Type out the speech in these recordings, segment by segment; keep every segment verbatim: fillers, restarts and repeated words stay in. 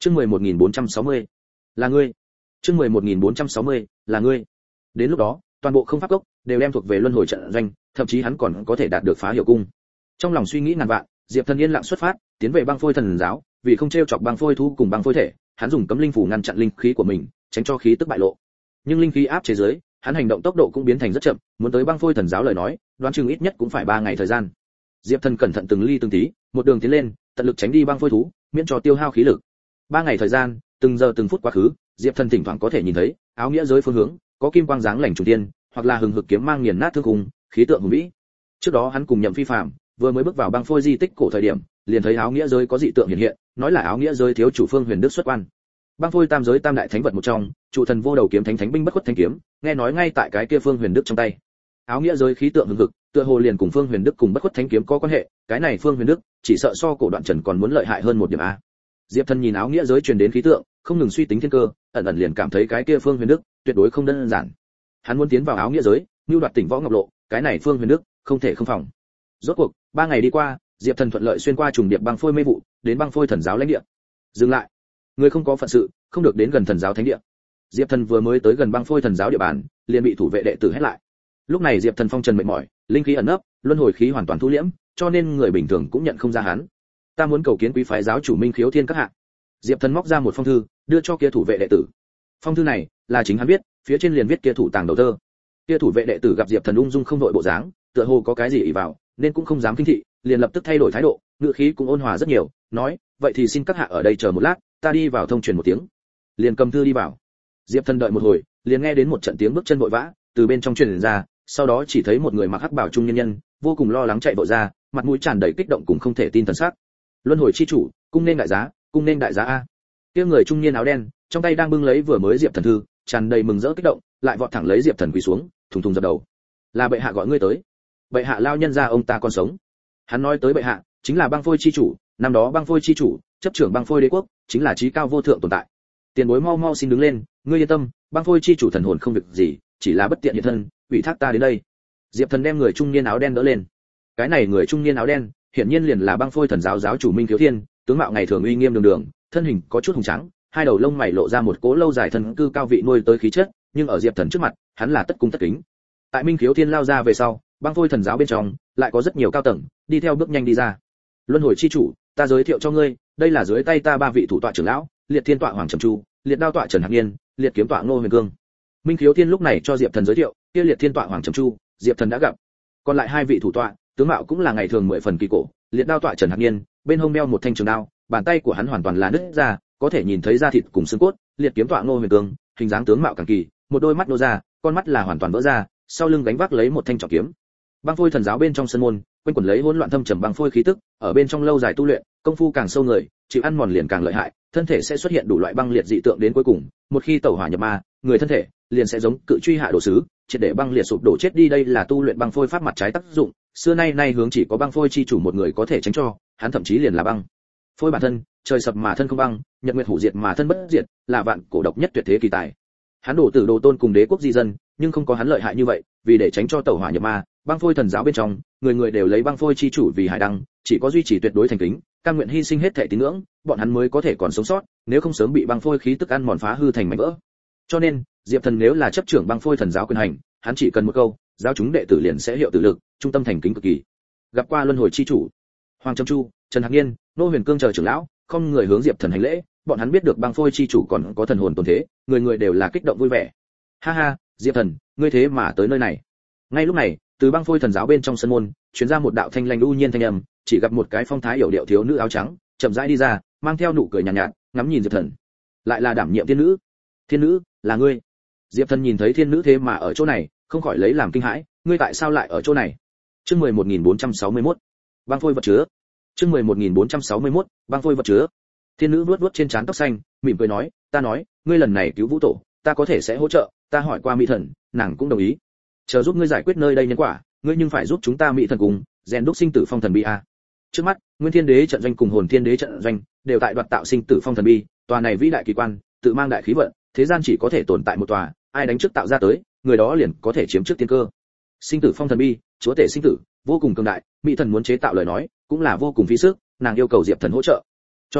Chương mười một nghìn bốn trăm sáu mươi, là ngươi. Chương mười một nghìn bốn trăm sáu mươi, là ngươi. Đến lúc đó, toàn bộ không pháp cốc đều đem thuộc về luân hồi trận doanh, thậm chí hắn còn có thể đạt được phá hiệu cung. Trong lòng suy nghĩ ngàn vạn, Diệp Thần yên lặng xuất phát, tiến về băng phôi thần giáo, vì không trêu chọc băng phôi thú cùng băng phôi thể, hắn dùng cấm linh phủ ngăn chặn linh khí của mình, tránh cho khí tức bại lộ. Nhưng linh khí áp chế dưới, hắn hành động tốc độ cũng biến thành rất chậm, muốn tới băng phôi thần giáo lời nói, đoán chừng ít nhất cũng phải ba ngày thời gian. Diệp Thần cẩn thận từng ly từng tí, một đường tiến lên, tận lực tránh đi băng phôi thú, miễn cho tiêu hao khí lực. Ba ngày thời gian, từng giờ từng phút quá khứ, Diệp Thần thỉnh thoảng có thể nhìn thấy áo nghĩa giới phương hướng, có kim quang dáng lành trùng tiên, hoặc là hừng hực kiếm mang nghiền nát thương khung, khí tượng hùng vĩ. Trước đó hắn cùng Nhậm Phi Phàm vừa mới bước vào băng phôi di tích cổ thời điểm, liền thấy áo nghĩa giới có dị tượng hiện hiện, nói là áo nghĩa giới thiếu chủ Phương Huyền Đức xuất quan. Băng phôi tam giới tam đại thánh vật một trong, trụ thần vô đầu kiếm thánh thánh binh bất khuất thanh kiếm, nghe nói ngay tại cái kia Phương Huyền Đức trong tay. Áo nghĩa giới khí tượng hừng hực, tựa hồ liền cùng Phương Huyền Đức cùng bất khuất thanh kiếm có quan hệ, cái này Phương Huyền Đức chỉ sợ so cổ đoạn trần còn muốn lợi hại hơn một điểm a. Diệp Thần nhìn áo nghĩa giới truyền đến khí tượng, không ngừng suy tính thiên cơ, ẩn ẩn liền cảm thấy cái kia Phương Huyền Đức tuyệt đối không đơn giản. Hắn muốn tiến vào áo nghĩa giới, nưu đoạt tỉnh võ ngọc lộ, cái này Phương Huyền Đức không thể không phòng. Rốt cuộc, ba ngày đi qua, Diệp Thần thuận lợi xuyên qua trùng điệp băng phôi mê vụ, đến băng phôi thần giáo lãnh địa. Dừng lại, người không có phận sự, không được đến gần thần giáo thánh địa. Diệp Thần vừa mới tới gần băng phôi thần giáo địa bàn, liền bị thủ vệ đệ tử hét lại. Lúc này Diệp Thần phong trần mệt mỏi, linh khí ẩn nấp, luân hồi khí hoàn toàn thu liễm, cho nên người bình thường cũng nhận không ra hắn. Ta muốn cầu kiến quý phái giáo chủ Minh Khiếu Thiên các hạ. Diệp Thần móc ra một phong thư, đưa cho kia thủ vệ đệ tử. Phong thư này là chính hắn viết, phía trên liền viết kia thủ tàng đầu thơ. Kia thủ vệ đệ tử gặp Diệp Thần ung dung không đội bộ dáng, tựa hồ có cái gì ỷ vào, nên cũng không dám kinh thị, liền lập tức thay đổi thái độ, ngữ khí cũng ôn hòa rất nhiều, nói, vậy thì xin các hạ ở đây chờ một lát, ta đi vào thông truyền một tiếng. Liền cầm thư đi vào. Diệp Thần đợi một hồi, liền nghe đến một trận tiếng bước chân vội vã từ bên trong truyền ra, sau đó chỉ thấy một người mặc hắc bào trung nhân nhân, vô cùng lo lắng chạy vội ra, mặt mũi tràn đầy kích động cùng không thể tin thần sắc. Luân hồi chi chủ, cung nên đại giá, cung nên đại giá a. Kia người trung niên áo đen, trong tay đang bưng lấy vừa mới Diệp Thần thư, tràn đầy mừng rỡ kích động, lại vọt thẳng lấy Diệp Thần quỳ xuống, thùng thùng dập đầu. Là bệ hạ gọi ngươi tới. Bệ hạ lao nhân ra ông ta còn sống. Hắn nói tới bệ hạ, chính là băng phôi chi chủ, năm đó băng phôi chi chủ, chấp trưởng băng phôi đế quốc, chính là chí cao vô thượng tồn tại. Tiền bối mau mau xin đứng lên, ngươi yên tâm, băng phôi chi chủ thần hồn không việc gì, chỉ là bất tiện hiện thân, ủy thác ta đến đây. Diệp Thần đem người trung niên áo đen đỡ lên. Cái này người trung niên áo đen, hiển nhiên liền là băng phôi thần giáo giáo chủ Minh Khiếu Thiên, tướng mạo ngày thường uy nghiêm đường đường, thân hình có chút hùng trắng, hai đầu lông mày lộ ra một cỗ lâu dài thân cư cao vị nuôi tới khí chất, nhưng ở Diệp Thần trước mặt, hắn là tất cung tất kính. Tại Minh Khiếu Thiên lao ra về sau, băng phôi thần giáo bên trong lại có rất nhiều cao tầng, đi theo bước nhanh đi ra. Luân hồi chi chủ, ta giới thiệu cho ngươi, đây là dưới tay ta ba vị thủ tọa trưởng lão, Liệt Thiên tọa Hoàng Trầm Chu, Liệt Đao tọa Trần Hạc Niên, Liệt Kiếm tọa Ngô Huyền Cương. Minh Khiếu Thiên lúc này cho Diệp Thần giới thiệu, kia Liệt Thiên tọa Hoàng Trầm Chu, Diệp Thần đã gặp. Còn lại hai vị thủ tọa, tướng mạo cũng là ngày thường mười phần kỳ cổ, Liệt Đao tọa Trần Hạc Niên, bên hông đeo một thanh trường đao, bàn tay của hắn hoàn toàn là nứt ra, có thể nhìn thấy da thịt cùng xương cốt. Liệt Kiếm tọa Ngô Huyền Cương, hình dáng tướng mạo càng kỳ, một đôi mắt nô ra, con mắt là hoàn toàn vỡ ra, sau lưng gánh vác lấy một thanh trọng kiếm. Băng phôi thần giáo bên trong sân môn, quanh quẩn lấy hỗn loạn thâm trầm băng phôi khí tức, ở bên trong lâu dài tu luyện, công phu càng sâu người, chịu ăn mòn liền càng lợi hại, thân thể sẽ xuất hiện đủ loại băng liệt dị tượng đến cuối cùng, một khi tẩu hỏa nhập ma, người thân thể liền sẽ giống cự truy hạ đổ sứ, triệt để băng liệt sụp đổ chết đi. Đây là tu luyện băng phôi pháp mặt trái tác dụng, xưa nay nay hướng chỉ có băng phôi chi chủ một người có thể tránh cho, hắn thậm chí liền là băng phôi bản thân, trời sập mà thân không băng, nhật nguyệt hủ diệt mà thân bất diệt, là vạn cổ độc nhất tuyệt thế kỳ tài. Hắn đổ tử đồ tôn cùng đế quốc di dân, nhưng không có hắn lợi hại như vậy, vì để tránh cho tẩu hỏa nhập ma, băng phôi thần giáo bên trong, người người đều lấy băng phôi chi chủ vì hải đăng, chỉ có duy trì tuyệt đối thành kính, cam nguyện hy sinh hết thể tín ngưỡng, bọn hắn mới có thể còn sống sót, nếu không sớm bị băng phôi khí tức ăn mòn phá hư thành mảnh vỡ. Cho nên, Diệp Thần nếu là chấp trưởng băng phôi thần giáo quyền hành, hắn chỉ cần một câu, giáo chúng đệ tử liền sẽ hiệu tự lực, trung tâm thành kính cực kỳ. Gặp qua luân hồi chi chủ, Hoàng Trầm Chu, Trần Hạc Niên, Nô Huyền Cương chờ trưởng lão, không người hướng Diệp Thần hành lễ, bọn hắn biết được băng phôi chi chủ còn có thần hồn tồn thế, người người đều là kích động vui vẻ. Ha ha, Diệp Thần, ngươi thế mà tới nơi này. Ngay lúc này, từ băng phôi thần giáo bên trong sân môn, truyền ra một đạo thanh lanh u nhiên thanh âm, chỉ gặp một cái phong thái yểu điệu thiếu nữ áo trắng, chậm rãi đi ra, mang theo nụ cười nhàn nhạt, nhạt, ngắm nhìn Diệp Thần. Lại là đảm nhiệm thiên nữ. Thiên nữ, là ngươi? Diệp Thần nhìn thấy thiên nữ thế mà ở chỗ này, không khỏi lấy làm kinh hãi, ngươi tại sao lại ở chỗ này? Chương mười một nghìn bốn trăm sáu mươi mốt, băng phôi vật chứa. Chương mười một nghìn bốn trăm sáu mươi mốt, băng phôi vật chứa. Thiên nữ vuốt vuốt trên trán tóc xanh, mỉm cười nói, ta nói, ngươi lần này cứu vũ tổ, ta có thể sẽ hỗ trợ, ta hỏi qua mỹ thần, nàng cũng đồng ý. Chờ giúp ngươi giải quyết nơi đây nhân quả, ngươi nhưng phải giúp chúng ta mỹ thần cùng rèn đúc sinh tử phong thần bi a. Trước mắt, Nguyên Thiên Đế trận doanh cùng Hồn Thiên Đế trận doanh đều tại đoạt tạo sinh tử phong thần bi, tòa này vĩ đại kỳ quan, tự mang đại khí vận, thế gian chỉ có thể tồn tại một tòa, ai đánh trước tạo ra tới, người đó liền có thể chiếm trước tiên cơ. Sinh tử phong thần bi, chúa tể sinh tử, vô cùng cường đại, mỹ thần muốn chế tạo lời nói, cũng là vô cùng phí sức, nàng yêu cầu Diệp Thần hỗ trợ. Cho nên,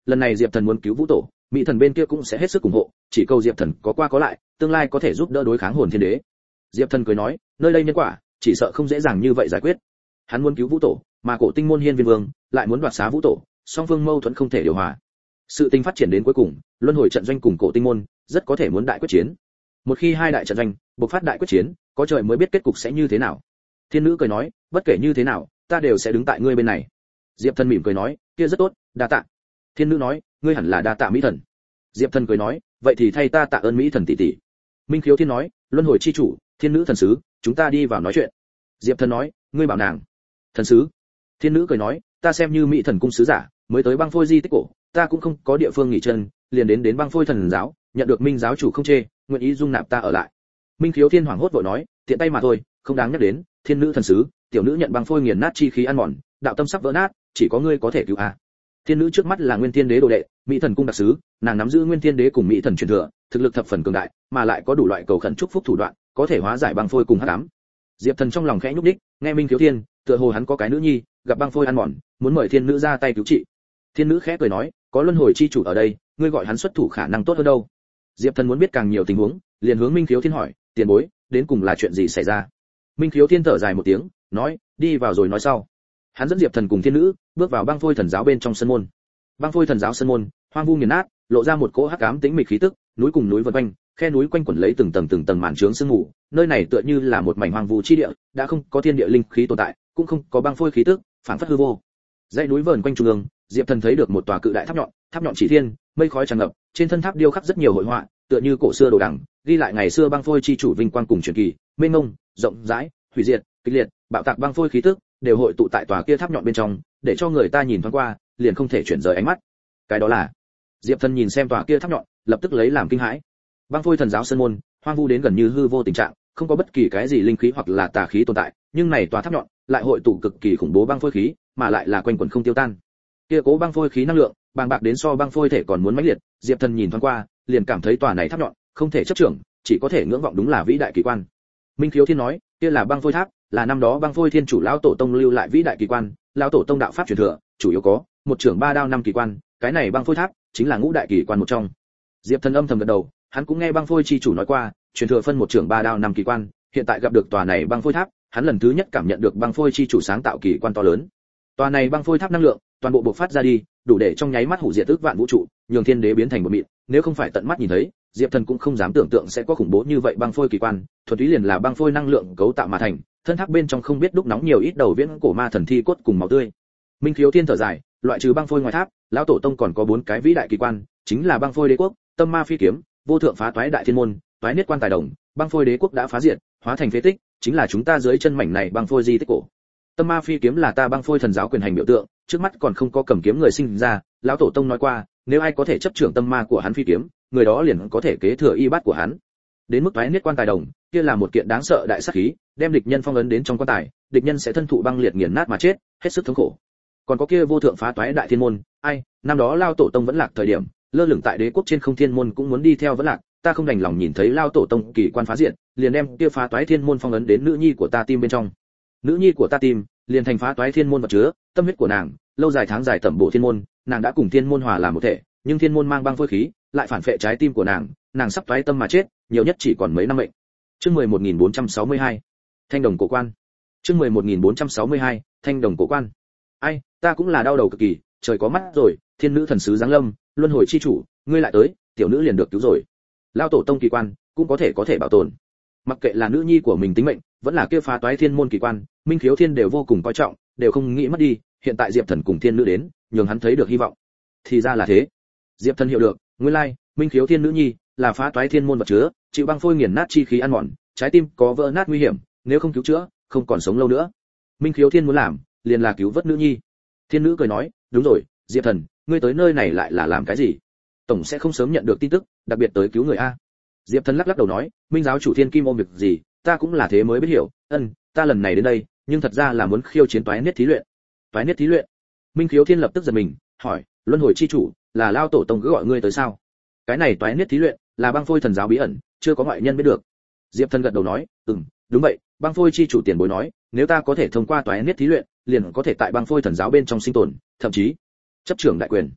lần này Diệp Thần muốn cứu Vũ Tổ, Mỹ Thần bên kia cũng sẽ hết sức ủng hộ, chỉ cầu Diệp Thần có qua có lại, tương lai có thể giúp đỡ đối kháng Hồn Thiên Đế. Diệp Thần cười nói, nơi đây nhân quả, chỉ sợ không dễ dàng như vậy giải quyết. Hắn muốn cứu Vũ Tổ, mà Cổ Tinh Môn Hiên Viên Vương lại muốn đoạt xá Vũ Tổ, song phương mâu thuẫn không thể điều hòa. Sự tình phát triển đến cuối cùng, Luân Hồi trận doanh cùng Cổ Tinh Môn rất có thể muốn đại quyết chiến. Một khi hai đại trận doanh bộc phát đại quyết chiến, có trời mới biết kết cục sẽ như thế nào. Thiên Nữ cười nói, bất kể như thế nào, ta đều sẽ đứng tại ngươi bên này. Diệp Thần mỉm cười nói, kia rất tốt, đa tạ. Thiên Nữ nói, ngươi hẳn là đa tạ Mỹ Thần. Diệp Thần cười nói, vậy thì thay ta tạ ơn Mỹ Thần tỷ tỷ. Minh Khiếu Thiên nói, Luân Hồi chi chủ, Thiên Nữ thần sứ, chúng ta đi vào nói chuyện. Diệp Thần nói, ngươi bảo nàng. Thần sứ. Thiên Nữ cười nói, ta xem như Mỹ Thần cung sứ giả, mới tới băng phôi di tích cổ, ta cũng không có địa phương nghỉ chân, liền đến đến băng phôi thần giáo, nhận được Minh giáo chủ không chê, nguyện ý dung nạp ta ở lại. Minh Khiếu Thiên hoảng hốt vội nói, tiện tay mà thôi, không đáng nhắc đến. Thiên Nữ thần sứ, tiểu nữ nhận băng phôi nghiền nát chi khí ăn mòn, đạo tâm sắp vỡ nát, chỉ có ngươi có thể cứu a. Thiên Nữ trước mắt là Nguyên Thiên Đế đồ đệ, Mỹ Thần cung đặc sứ, nàng nắm giữ Nguyên Thiên Đế cùng Mỹ Thần truyền thừa, thực lực thập phần cường đại, mà lại có đủ loại cầu khẩn chúc phúc thủ đoạn, có thể hóa giải băng phôi cùng hắc ám. Diệp Thần trong lòng khẽ nhúc nhích, nghe Minh Khiếu Thiên, tựa hồ hắn có cái nữ nhi, gặp băng phôi ăn mòn, muốn mời Thiên Nữ ra tay cứu trị. Thiên Nữ khẽ cười nói, có Luân Hồi chi chủ ở đây, ngươi gọi hắn xuất thủ khả năng tốt hơn đâu. Diệp Thần muốn biết càng nhiều tình huống, liền hướng Minh Khiếu Thiên hỏi, tiền bối, đến cùng là chuyện gì xảy ra? Minh Khiếu Thiên thở dài một tiếng, nói, đi vào rồi nói sau. Hắn dẫn Diệp Thần cùng Thiên Nữ bước vào băng phôi thần giáo bên trong sân môn. Băng phôi thần giáo sân môn, hoang vu nghiền nát, lộ ra một cỗ hắc ám tĩnh mịch khí tức, núi cùng núi vần quanh, khe núi quanh quẩn lấy từng tầng từng tầng màn trướng sương mù, nơi này tựa như là một mảnh hoang vu chi địa, đã không có thiên địa linh khí tồn tại, cũng không có băng phôi khí tức, phảng phất hư vô. Dãy núi vờn quanh trung ương, Diệp Thần thấy được một tòa cự đại tháp nhọn, tháp nhọn chỉ thiên, mây khói tràn ngập, trên thân tháp điêu khắc rất nhiều hội họa, tựa như cổ xưa đồ đằng, ghi lại ngày xưa băng phôi chi chủ vinh quang cùng truyền kỳ, mênh mông, rộng rãi, hủy diệt, kịch liệt, bạo tạc băng phôi khí tức, đều hội tụ tại tòa kia tháp nhọn bên trong, để cho người ta nhìn thoáng qua, liền không thể chuyển rời ánh mắt. Cái đó là Diệp Thần nhìn xem tòa kia tháp nhọn, lập tức lấy làm kinh hãi. Băng phôi thần giáo sơn môn, hoang vu đến gần như hư vô tình trạng, không có bất kỳ cái gì linh khí hoặc là tà khí tồn tại, nhưng này tòa tháp nhọn lại hội tụ cực kỳ khủng bố băng phôi khí, mà lại là quanh quẩn không tiêu tan. Kia cố băng phôi khí năng lượng, bàng bạc đến so băng phôi thể còn muốn mãnh liệt, Diệp Thần nhìn thoáng qua, liền cảm thấy tòa này tháp nhọn không thể chấp trưởng, chỉ có thể ngưỡng vọng đúng là vĩ đại kỳ quan. Minh Khiếu Thiên nói, kia là băng phôi tháp, là năm đó băng phôi thiên chủ lão tổ tông lưu lại vĩ đại kỳ quan, lão tổ tông đạo pháp truyền thừa, chủ yếu có một trưởng ba đao năm kỳ quan, cái này băng phôi tháp chính là ngũ đại kỳ quan một trong. Diệp Thần âm thầm gật đầu, hắn cũng nghe băng phôi chi chủ nói qua, truyền thừa phân một trưởng ba đao năm kỳ quan, hiện tại gặp được tòa này băng phôi tháp, hắn lần thứ nhất cảm nhận được băng phôi chi chủ sáng tạo kỳ quan to lớn. Tòa này băng phôi tháp năng lượng, toàn bộ bộc phát ra đi, đủ để trong nháy mắt hủy diệt ức vạn vũ trụ, nhường thiên đế biến thành một mịn, nếu không phải tận mắt nhìn thấy, Diệp Thần cũng không dám tưởng tượng sẽ có khủng bố như vậy băng phôi kỳ quan, thuần túy liền là băng phôi năng lượng cấu tạo mà thành, thân tháp bên trong không biết đúc nóng nhiều ít đầu viễn cổ ma thần thi cốt cùng máu tươi. Minh Khiếu Thiên thở dài, loại trừ băng phôi ngoài tháp, lão tổ tông còn có bốn cái vĩ đại kỳ quan, chính là băng phôi đế quốc, tâm ma phi kiếm, vô thượng phá toái đại thiên môn, toái niết quan tài đồng, băng phôi đế quốc đã phá diệt, hóa thành phế tích, chính là chúng ta dưới chân mảnh này băng phôi di tích cổ. Tâm ma phi kiếm là ta băng phôi thần giáo quyền hành biểu tượng, trước mắt còn không có cầm kiếm người sinh ra, lão tổ tông nói qua, nếu ai có thể chấp trưởng tâm ma của hắn phi kiếm, người đó liền có thể kế thừa y bát của hắn. Đến mức toái niết quan tài đồng, kia là một kiện đáng sợ đại sát khí, đem địch nhân phong ấn đến trong quan tài, địch nhân sẽ thân thụ băng liệt nghiền nát mà chết, hết sức thống khổ. Còn có kia vô thượng phá toái đại thiên môn, ai, năm đó lao tổ tông vẫn lạc thời điểm, lơ lửng tại đế quốc trên không thiên môn cũng muốn đi theo vẫn lạc, ta không đành lòng nhìn thấy lao tổ tông kỳ quan phá diện, liền đem kia phá toái thiên môn phong ấn đến nữ nhi của ta tim bên trong. Nữ nhi của ta tim, liền thành phá toái thiên môn vật chứa, tâm huyết của nàng, lâu dài tháng dài tẩm bổ thiên môn, nàng đã cùng thiên môn hòa làm một thể, nhưng thiên môn mang băng phôi khí, lại phản phệ trái tim của nàng, nàng sắp toái tâm mà chết, nhiều nhất chỉ còn mấy năm mệnh. Chương mười một nghìn bốn trăm sáu mươi hai, Thanh đồng cổ quan. Chương mười một nghìn bốn trăm sáu mươi hai, Thanh đồng cổ quan. Ai, ta cũng là đau đầu cực kỳ, trời có mắt rồi, thiên nữ thần sứ giáng lâm, luân hồi chi chủ, ngươi lại tới, tiểu nữ liền được cứu rồi. Lao tổ tông kỳ quan, cũng có thể có thể bảo tồn. Mặc kệ là nữ nhi của mình tính mệnh, vẫn là kia phá toái thiên môn kỳ quan, Minh Khiếu Thiên đều vô cùng coi trọng, đều không nghĩ mất đi, hiện tại Diệp Thần cùng thiên nữ đến, nhường hắn thấy được hy vọng. Thì ra là thế. Diệp Thần hiểu được, nguyên lai, Minh Khiếu Thiên nữ nhi là phá toái thiên môn vật chứa, chịu băng phôi nghiền nát chi khí ăn mòn, trái tim có vỡ nát nguy hiểm, nếu không cứu chữa, không còn sống lâu nữa. Minh Khiếu Thiên muốn làm, liền là cứu vớt nữ nhi. Thiên nữ cười nói, đúng rồi, Diệp Thần, ngươi tới nơi này lại là làm cái gì? Tổng sẽ không sớm nhận được tin tức, đặc biệt tới cứu người a. Diệp Thần lắc lắc đầu nói, Minh giáo chủ Thiên Kim ôm việc gì, ta cũng là thế mới biết hiểu, ân, ta lần này đến đây, nhưng thật ra là muốn khiêu chiến toái niết thí luyện. Toái niết thí luyện? Minh Khiếu Thiên lập tức giật mình, hỏi, luân hồi chi chủ, là lao tổ tông cứ gọi ngươi tới sao? Cái này toái niết thí luyện, là băng phôi thần giáo bí ẩn, chưa có ngoại nhân biết được. Diệp Thần gật đầu nói, ừm, đúng vậy, băng phôi chi chủ tiền bối nói, nếu ta có thể thông qua toái niết thí luyện, liền có thể tại băng phôi thần giáo bên trong sinh tồn, thậm chí chấp trưởng đại quyền.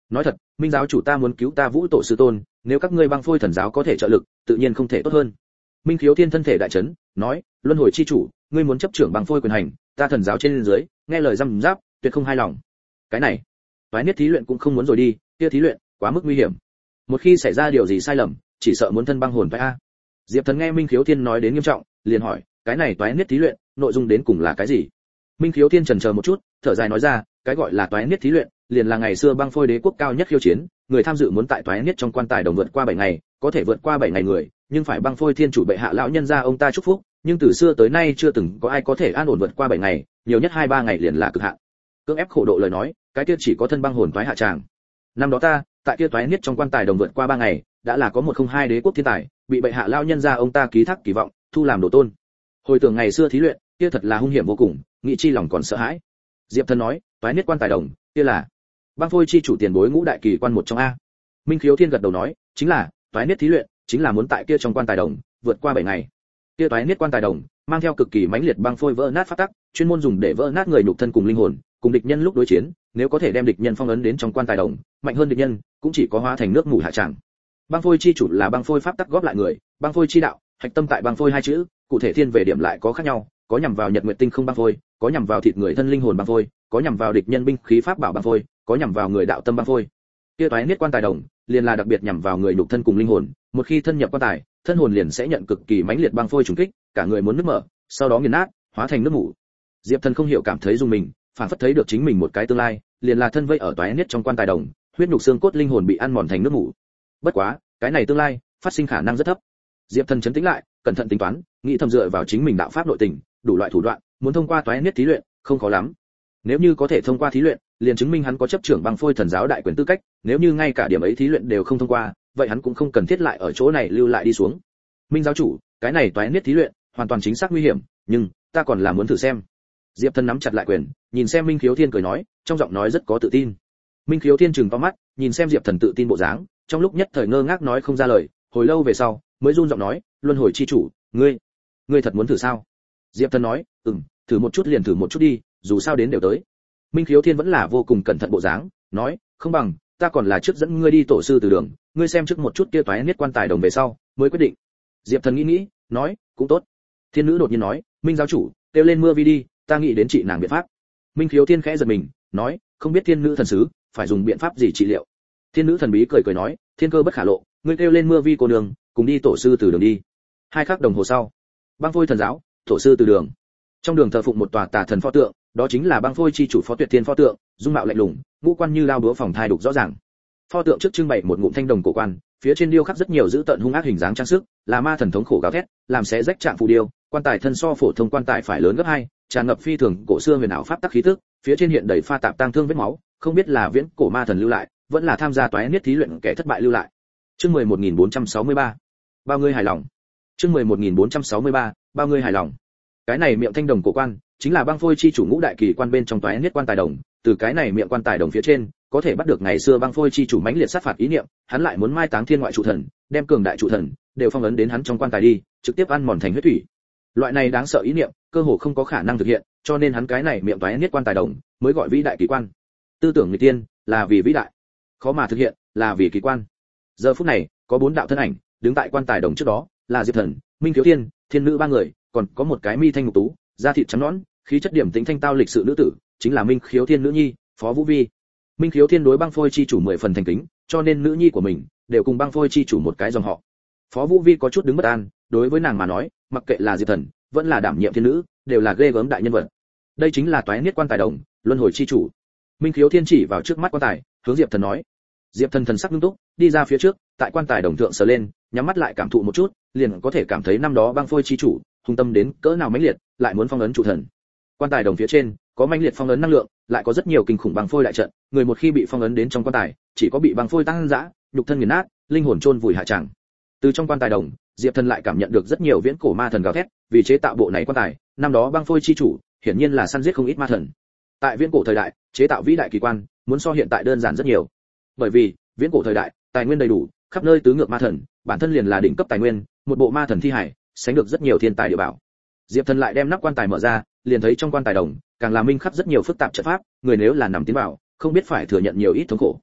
nói thật, Minh giáo chủ ta muốn cứu ta Vũ tổ sư tôn, nếu các ngươi băng phôi thần giáo có thể trợ lực, tự nhiên không thể tốt hơn. Minh Khiếu Thiên thân thể đại chấn, nói, luân hồi chi chủ, ngươi muốn chấp trưởng băng phôi quyền hành, ta thần giáo trên dưới, nghe lời răm giáp, tuyệt không hài lòng. Cái này, toái niết thí luyện cũng không muốn rồi đi, kia thí luyện quá mức nguy hiểm. Một khi xảy ra điều gì sai lầm, chỉ sợ muốn thân băng hồn phải a. Diệp Thần nghe Minh Khiếu Thiên nói đến nghiêm trọng, liền hỏi, cái này toái niết thí luyện, nội dung đến cùng là cái gì? Minh Khiếu Thiên chần chờ một chút, thở dài nói ra, cái gọi là toái niết thí luyện, liền là ngày xưa băng phôi đế quốc cao nhất khiêu chiến, người tham dự muốn tại toái niết trong quan tài đồng vượt qua bảy ngày, có thể vượt qua bảy ngày người, nhưng phải băng phôi thiên chủ bệ hạ lão nhân gia ông ta chúc phúc, nhưng từ xưa tới nay chưa từng có ai có thể an ổn vượt qua bảy ngày, nhiều nhất hai ba ngày liền là cực hạn. Cưỡng ép khổ độ lời nói, cái kia chỉ có thân băng hồn toái hạ tràng. Năm đó ta, tại kia toái niết trong quan tài đồng vượt qua ba ngày, đã là có một không hai đế quốc thiên tài, bị bệ hạ lão nhân gia ông ta ký thác kỳ vọng, thu làm đồ tôn. Hồi tưởng ngày xưa thí luyện, kia thật là hung hiểm vô cùng, nghĩ chi lòng còn sợ hãi. Diệp Thần nói, toái niết quan tài đồng, kia là băng phôi chi chủ tiền bối ngũ đại kỳ quan một trong a. Minh Khiếu Thiên gật đầu nói, chính là toái niết thí luyện, chính là muốn tại kia trong quan tài đồng vượt qua bảy ngày. Kia toái niết quan tài đồng mang theo cực kỳ mãnh liệt băng phôi vỡ nát pháp tắc, chuyên môn dùng để vỡ nát người nhục thân cùng linh hồn, cùng địch nhân lúc đối chiến, nếu có thể đem địch nhân phong ấn đến trong quan tài đồng, mạnh hơn địch nhân, cũng chỉ có hóa thành nước mù hạ tràng. Băng phôi chi chủ là băng phôi pháp tắc góp lại người, băng phôi chi đạo, hạch tâm tại băng phôi hai chữ, cụ thể thiên về điểm lại có khác nhau, có nhằm vào nhật nguyệt tinh không băng phôi, có nhằm vào thịt người thân linh hồn băng phôi, có nhằm vào địch nhân binh khí pháp bảo băng phôi, có nhằm vào người đạo tâm băng phôi. Kia toái niết quan tài đồng, liền là đặc biệt nhằm vào người nhục thân cùng linh hồn, một khi thân nhập quan tài, thân hồn liền sẽ nhận cực kỳ mãnh liệt băng phôi trùng kích, cả người muốn nứt mở, sau đó nghiền nát, hóa thành nước mủ. Diệp Thần không hiểu cảm thấy rung mình, phản phất thấy được chính mình một cái tương lai, liền là thân vây ở toái niết trong quan tài đồng, huyết nhục xương cốt linh hồn bị ăn mòn thành nước mủ. Bất quá, cái này tương lai, phát sinh khả năng rất thấp. Diệp Thần chấn tĩnh lại, cẩn thận tính toán, nghĩ thầm dựa vào chính mình đạo pháp nội tình, đủ loại thủ đoạn, muốn thông qua toái niết thí luyện, không khó lắm. Nếu như có thể thông qua thí luyện, liền chứng minh hắn có chấp trưởng băng phôi thần giáo đại quyền tư cách, nếu như ngay cả điểm ấy thí luyện đều không thông qua, vậy hắn cũng không cần thiết lại ở chỗ này lưu lại đi xuống. Minh giáo chủ, cái này toái niết thí luyện, hoàn toàn chính xác nguy hiểm, nhưng ta còn là muốn thử xem. Diệp Thần nắm chặt lại quyền, nhìn xem Minh Khiếu Thiên cười nói, trong giọng nói rất có tự tin. Minh Khiếu Thiên trừng to mắt, nhìn xem Diệp Thần tự tin bộ dáng, trong lúc nhất thời ngơ ngác nói không ra lời, hồi lâu về sau, mới run giọng nói, luân hồi chi chủ, ngươi, ngươi thật muốn thử sao? Diệp Thần nói, ừm, thử một chút liền thử một chút đi, dù sao đến đều tới. Minh Khiếu Thiên vẫn là vô cùng cẩn thận bộ dáng, nói, không bằng, ta còn là trước dẫn ngươi đi tổ sư từ đường, ngươi xem trước một chút kia toái niết quan tài đồng về sau, mới quyết định. Diệp Thần nghĩ nghĩ, nói, cũng tốt. Thiên nữ đột nhiên nói, Minh giáo chủ, kêu lên mưa vi đi, ta nghĩ đến trị nàng biện pháp. Minh Khiếu Thiên khẽ giật mình, nói, không biết thiên nữ thần sứ, phải dùng biện pháp gì trị liệu. Thiên nữ thần bí cười cười nói, thiên cơ bất khả lộ, ngươi kêu lên mưa vi cô đường, cùng đi tổ sư từ đường đi. Hai khắc đồng hồ sau, băng phôi thần giáo, tổ sư từ đường. Trong đường thờ phụng một tòa tà thần pho tượng, đó chính là băng phôi chi chủ Phó Tuyệt Thiên pho tượng, dung mạo lạnh lùng, ngũ quan như lao đúa phòng thai đục rõ ràng. Pho tượng trước trưng bày một ngụm thanh đồng cổ quan, phía trên điêu khắc rất nhiều dữ tợn hung ác hình dáng trang sức, là ma thần thống khổ gào thét, làm xé rách trạng phù điêu, quan tài thân so phổ thông quan tài phải lớn gấp hai, tràn ngập phi thường cổ xưa huyền ảo pháp tắc khí tức, phía trên hiện đầy pha tạp tang thương vết máu, không biết là viễn cổ ma thần lưu lại, vẫn là tham gia toái niết thí luyện kẻ thất bại lưu lại. Chương mười một nghìn bốn trăm sáu mươi ba, bao ngươi hài lòng. Chương mười một nghìn bốn trăm sáu mươi ba, bao ngươi hài lòng. Cái này miệng thanh đồng cổ quan, chính là băng phôi chi chủ ngũ đại kỳ quan bên trong toái niết quan tài đồng, từ cái này miệng quan tài đồng phía trên, có thể bắt được ngày xưa băng phôi chi chủ mãnh liệt sát phạt ý niệm, hắn lại muốn mai táng thiên ngoại trụ thần, đem cường đại trụ thần đều phong ấn đến hắn trong quan tài đi, trực tiếp ăn mòn thành huyết thủy. Loại này đáng sợ ý niệm, cơ hồ không có khả năng thực hiện, cho nên hắn cái này miệng toái niết quan tài đồng, mới gọi vĩ đại kỳ quan. Tư tưởng người tiên, là vì vĩ đại, khó mà thực hiện, là vì kỳ quan. Giờ phút này, có bốn đạo thân ảnh, đứng tại quan tài đồng trước đó, là Diệp Thần, Minh Khiếu Thiên, Thiên nữ ba người, còn có một cái mi thanh ngục tú, da thịt trắng nõn, khí chất điểm tính thanh tao lịch sự nữ tử, chính là Minh Khiếu Thiên nữ nhi, Phó Vũ Vi. Minh Khiếu Thiên đối băng phôi chi chủ mười phần thành kính, cho nên nữ nhi của mình đều cùng băng phôi chi chủ một cái dòng họ. Phó Vũ Vi có chút đứng bất an, đối với nàng mà nói, mặc kệ là Diệp Thần, vẫn là đảm nhiệm thiên nữ, đều là ghê gớm đại nhân vật. Đây chính là toái niết quan tài đồng, luân hồi chi chủ. Minh Khiếu Thiên chỉ vào trước mắt quan tài, hướng Diệp Thần nói. Diệp Thần thần sắc nghiêm túc, đi ra phía trước, tại quan tài đồng thượng sờ lên, nhắm mắt lại cảm thụ một chút, liền có thể cảm thấy năm đó băng phôi chi chủ, hung tâm đến cỡ nào mãnh liệt, lại muốn phong ấn chủ thần. Quan tài đồng phía trên có mãnh liệt phong ấn năng lượng, lại có rất nhiều kinh khủng băng phôi đại trận, người một khi bị phong ấn đến trong quan tài, chỉ có bị băng phôi tăng dã, nhục thân nghiền nát, linh hồn chôn vùi hạ tràng. Từ trong quan tài đồng, Diệp Thần lại cảm nhận được rất nhiều viễn cổ ma thần gào thét, vì chế tạo bộ này quan tài, năm đó băng phôi chi chủ, hiển nhiên là săn giết không ít ma thần. Tại viễn cổ thời đại, chế tạo vĩ đại kỳ quan, muốn so hiện tại đơn giản rất nhiều. Bởi vì, viễn cổ thời đại, tài nguyên đầy đủ, khắp nơi tứ ngược ma thần, bản thân liền là đỉnh cấp tài nguyên, một bộ ma thần thi hải, sánh được rất nhiều thiên tài địa bảo. Diệp Thần lại đem nắp quan tài mở ra, liền thấy trong quan tài đồng, càng là minh khắc rất nhiều phức tạp trận pháp, người nếu là nằm tiến vào, không biết phải thừa nhận nhiều ít thống khổ.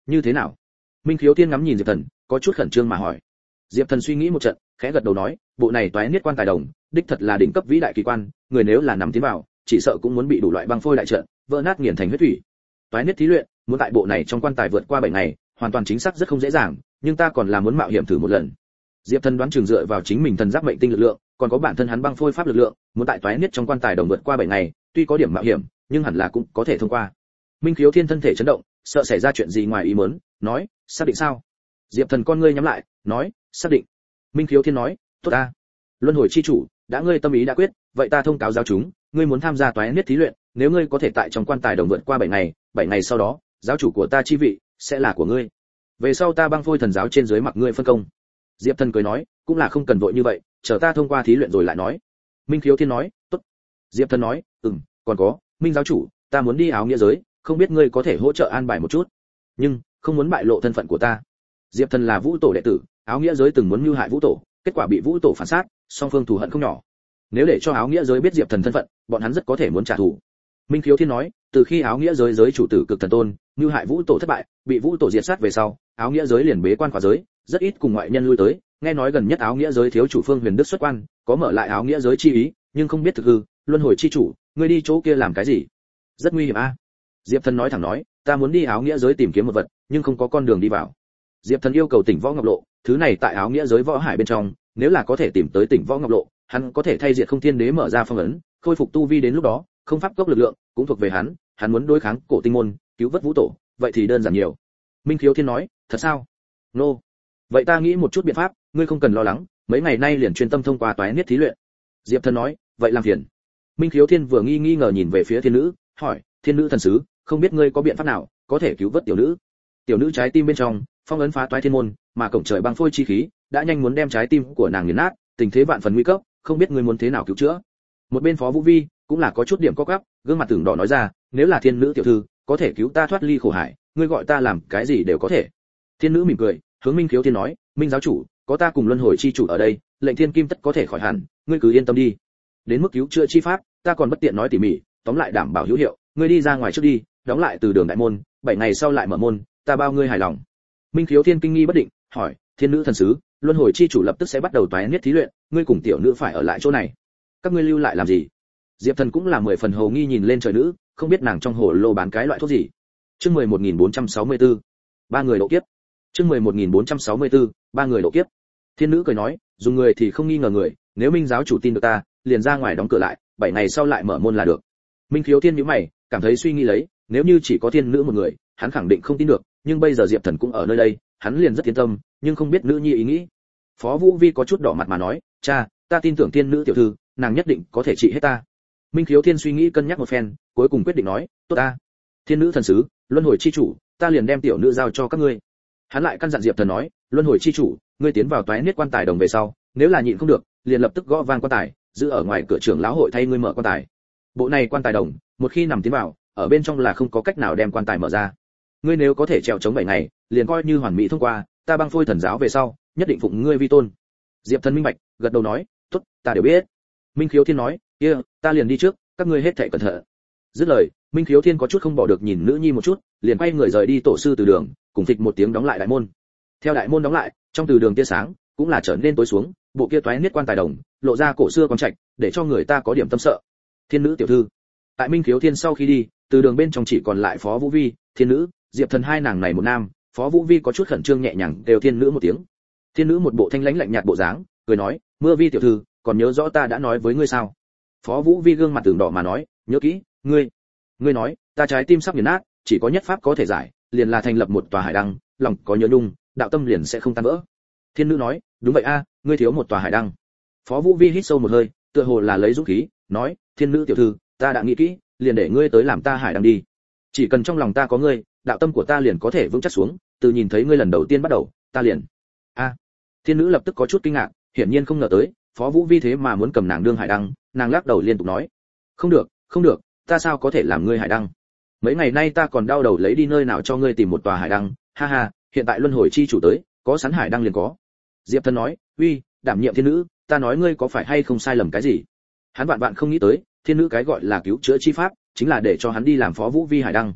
như thế nào? Minh Khiếu Thiên ngắm nhìn Diệp Thần, có chút khẩn trương mà hỏi. Diệp Thần suy nghĩ một trận, khẽ gật đầu nói, bộ này toái niết quan tài đồng, đích thật là đỉnh cấp vĩ đại kỳ quan, người nếu là nằm tiến vào, chỉ sợ cũng muốn bị đủ loại băng phôi đại trận, vỡ nát nghiền thành huyết thủy. Toái niết thí luyện, muốn tại bộ này trong quan tài vượt qua bảy ngày, hoàn toàn chính xác rất không dễ dàng, nhưng ta còn là muốn mạo hiểm thử một lần. Diệp Thần đoán chừng dựa vào chính mình thần giáp mệnh tinh lực lượng, còn có bản thân hắn băng phôi pháp lực lượng, muốn tại toái niết trong quan tài đồng vượt qua bảy ngày, tuy có điểm mạo hiểm, nhưng hẳn là cũng có thể thông qua. Minh Khiếu Thiên thân thể chấn động, sợ xảy ra chuyện gì ngoài ý muốn, nói, xác định sao? Diệp Thần con ngươi nhắm lại, nói, xác định. Minh Khiếu Thiên nói, tốt ta. Luân hồi chi chủ, đã ngươi tâm ý đã quyết, vậy ta thông cáo giáo chúng, ngươi muốn tham gia toái niết thí luyện, nếu ngươi có thể tại trong quan tài đồng vượt qua bảy ngày, bảy ngày sau đó, giáo chủ của ta chi vị sẽ là của ngươi. Về sau ta băng phôi thần giáo trên dưới mặc ngươi phân công. Diệp Thần cười nói, cũng là không cần vội như vậy, chờ ta thông qua thí luyện rồi lại nói. Minh Khiếu Thiên nói, tốt. Diệp Thần nói, ừm, còn có, Minh giáo chủ, ta muốn đi áo nghĩa giới, không biết ngươi có thể hỗ trợ an bài một chút, nhưng không muốn bại lộ thân phận của ta. Diệp Thần là Vũ Tổ đệ tử, áo nghĩa giới từng muốn mưu hại Vũ Tổ, kết quả bị Vũ Tổ phản sát, song phương thù hận không nhỏ. Nếu để cho áo nghĩa giới biết Diệp Thần thân phận, bọn hắn rất có thể muốn trả thù. Minh Khiếu Thiên nói, từ khi áo nghĩa giới giới chủ tử Cực Thần Tôn mưu hại Vũ Tổ thất bại, bị Vũ Tổ diệt sát về sau, áo nghĩa giới liền bế quan khóa giới, rất ít cùng ngoại nhân lui tới, nghe nói gần nhất áo nghĩa giới thiếu chủ Phương Huyền Đức xuất quan, có mở lại áo nghĩa giới chi ý, nhưng không biết thực hư, luân hồi chi chủ, ngươi đi chỗ kia làm cái gì? Rất nguy hiểm a. Diệp Thần nói thẳng nói, ta muốn đi áo nghĩa giới tìm kiếm một vật, nhưng không có con đường đi vào. Diệp Thần yêu cầu Tỉnh Võ Ngọc Lộ, thứ này tại áo nghĩa giới võ hải bên trong, nếu là có thể tìm tới Tỉnh Võ Ngọc Lộ, hắn có thể thay Diệt Không Thiên Đế mở ra phong ấn, khôi phục tu vi, đến lúc đó, không pháp cốc lực lượng cũng thuộc về hắn, hắn muốn đối kháng Cổ Tinh môn, cứu vớt Vũ Tổ, vậy thì đơn giản nhiều. Minh Khiếu Thiên nói, thật sao? Nô. No. Vậy ta nghĩ một chút biện pháp, ngươi không cần lo lắng, mấy ngày nay liền chuyên tâm thông qua toái niết thí luyện. Diệp Thần nói, vậy làm phiền. Minh Khiếu Thiên vừa nghi nghi ngờ nhìn về phía thiên nữ, hỏi, thiên nữ thần sứ, không biết ngươi có biện pháp nào có thể cứu vớt tiểu nữ? Tiểu nữ trái tim bên trong phong ấn phá toái thiên môn, mà cổng trời băng phôi chi khí đã nhanh muốn đem trái tim của nàng nghiền nát, tình thế vạn phần nguy cấp, không biết ngươi muốn thế nào cứu chữa. Một bên Phó Vũ Vi cũng là có chút điểm co quắp, gương mặt tưởng đỏ nói ra, nếu là thiên nữ tiểu thư có thể cứu ta thoát ly khổ hải, ngươi gọi ta làm cái gì đều có thể. Thiên nữ mỉm cười, hướng Minh Khiếu Thiên nói, Minh giáo chủ, có ta cùng luân hồi chi chủ ở đây, lệnh thiên kim tất có thể khỏi hẳn, ngươi cứ yên tâm đi. Đến mức cứu chữa chi pháp, ta còn bất tiện nói tỉ mỉ, tóm lại đảm bảo hữu hiệu, ngươi đi ra ngoài trước đi, đóng lại từ đường đại môn, bảy ngày sau lại mở môn, ta bao ngươi hài lòng. Minh Khiếu Thiên kinh nghi bất định, hỏi, thiên nữ thần sứ, luân hồi chi chủ lập tức sẽ bắt đầu toái niết thí luyện, ngươi cùng tiểu nữ phải ở lại chỗ này, các ngươi lưu lại làm gì? Diệp Thần cũng là mười phần hồ nghi nhìn lên trời nữ, không biết nàng trong hồ lô bán cái loại thuốc gì. Chương mười một nghìn bốn trăm sáu mươi tư, ba người độ kiếp. Chương mười một nghìn bốn trăm sáu mươi tư, ba người độ kiếp. Thiên nữ cười nói, dùng người thì không nghi ngờ người, nếu Minh giáo chủ tin được ta, liền ra ngoài đóng cửa lại, bảy ngày sau lại mở môn là được. Minh Khiếu Thiên nhíu mày, cảm thấy suy nghĩ lấy, nếu như chỉ có thiên nữ một người, hắn khẳng định không tin được, nhưng bây giờ Diệp Thần cũng ở nơi đây, hắn liền rất yên tâm, nhưng không biết nữ nhi ý nghĩ. Phó Vũ Vi có chút đỏ mặt mà nói, cha, ta tin tưởng thiên nữ tiểu thư, nàng nhất định có thể trị hết ta. Minh Khiếu Thiên suy nghĩ cân nhắc một phen, cuối cùng quyết định nói, tốt ta. Thiên nữ thần sứ, luân hồi chi chủ, ta liền đem tiểu nữ giao cho các ngươi. Hắn lại căn dặn Diệp Thần nói, luân hồi chi chủ, ngươi tiến vào toái niết quan tài đồng về sau, nếu là nhịn không được, liền lập tức gõ vang quan tài, giữ ở ngoài cửa trưởng lão hội thay ngươi mở quan tài. Bộ này quan tài đồng, một khi nằm tiến vào, ở bên trong là không có cách nào đem quan tài mở ra. Ngươi nếu có thể trèo chống bảy ngày, liền coi như hoàn mỹ thông qua, ta băng phôi thần giáo về sau, nhất định phụng ngươi vi tôn. Diệp Thần minh bạch, gật đầu nói, tốt, ta đều biết. Minh Khiếu Thiên nói, kia, ta liền đi trước, các ngươi hết thảy cẩn thận. Dứt lời, Minh Khiếu Thiên có chút không bỏ được nhìn nữ nhi một chút, liền quay người rời đi tổ sư từ đường, cùng phịch một tiếng đóng lại đại môn. Theo đại môn đóng lại, trong từ đường tia sáng cũng là trở nên tối xuống, bộ kia toái niết quan tài đồng, lộ ra cổ xưa quang trạch, để cho người ta có điểm tâm sợ. Thiên nữ tiểu thư. Tại Minh Khiếu Thiên sau khi đi, từ đường bên trong chỉ còn lại Phó Vũ Vi, thiên nữ, Diệp Thần hai nàng này một nam, Phó Vũ Vi có chút khẩn trương nhẹ nhàng đều thiên nữ một tiếng. Thiên nữ một bộ thanh lãnh lạnh nhạt bộ dáng, cười nói, Mưa Vi tiểu thư, còn nhớ rõ ta đã nói với ngươi sao? Phó Vũ Vi gương mặt tưởng đỏ mà nói, nhớ kỹ, ngươi, ngươi nói, ta trái tim sắp nghiền nát, chỉ có nhất pháp có thể giải, liền là thành lập một tòa hải đăng, lòng có nhớ nhung, đạo tâm liền sẽ không tan vỡ. Thiên nữ nói, đúng vậy a, ngươi thiếu một tòa hải đăng. Phó Vũ Vi hít sâu một hơi, tựa hồ là lấy dũng khí, nói, thiên nữ tiểu thư, ta đã nghĩ kỹ, liền để ngươi tới làm ta hải đăng đi. Chỉ cần trong lòng ta có ngươi, đạo tâm của ta liền có thể vững chắc xuống, từ nhìn thấy ngươi lần đầu tiên bắt đầu, ta liền. A. Thiên nữ lập tức có chút kinh ngạc, hiển nhiên không ngờ tới, Phó Vũ Vi thế mà muốn cầm nàng đương hải đăng, nàng lắc đầu liên tục nói, không được, không được, ta sao có thể làm ngươi hải đăng? Mấy ngày nay ta còn đau đầu lấy đi nơi nào cho ngươi tìm một tòa hải đăng, ha ha, hiện tại luân hồi chi chủ tới, có sẵn hải đăng liền có. Diệp Thần nói, uy, đảm nhiệm thiên nữ, ta nói ngươi có phải hay không sai lầm cái gì? Hắn vạn vạn không nghĩ tới, thiên nữ cái gọi là cứu chữa chi pháp, chính là để cho hắn đi làm Phó Vũ Vi hải đăng.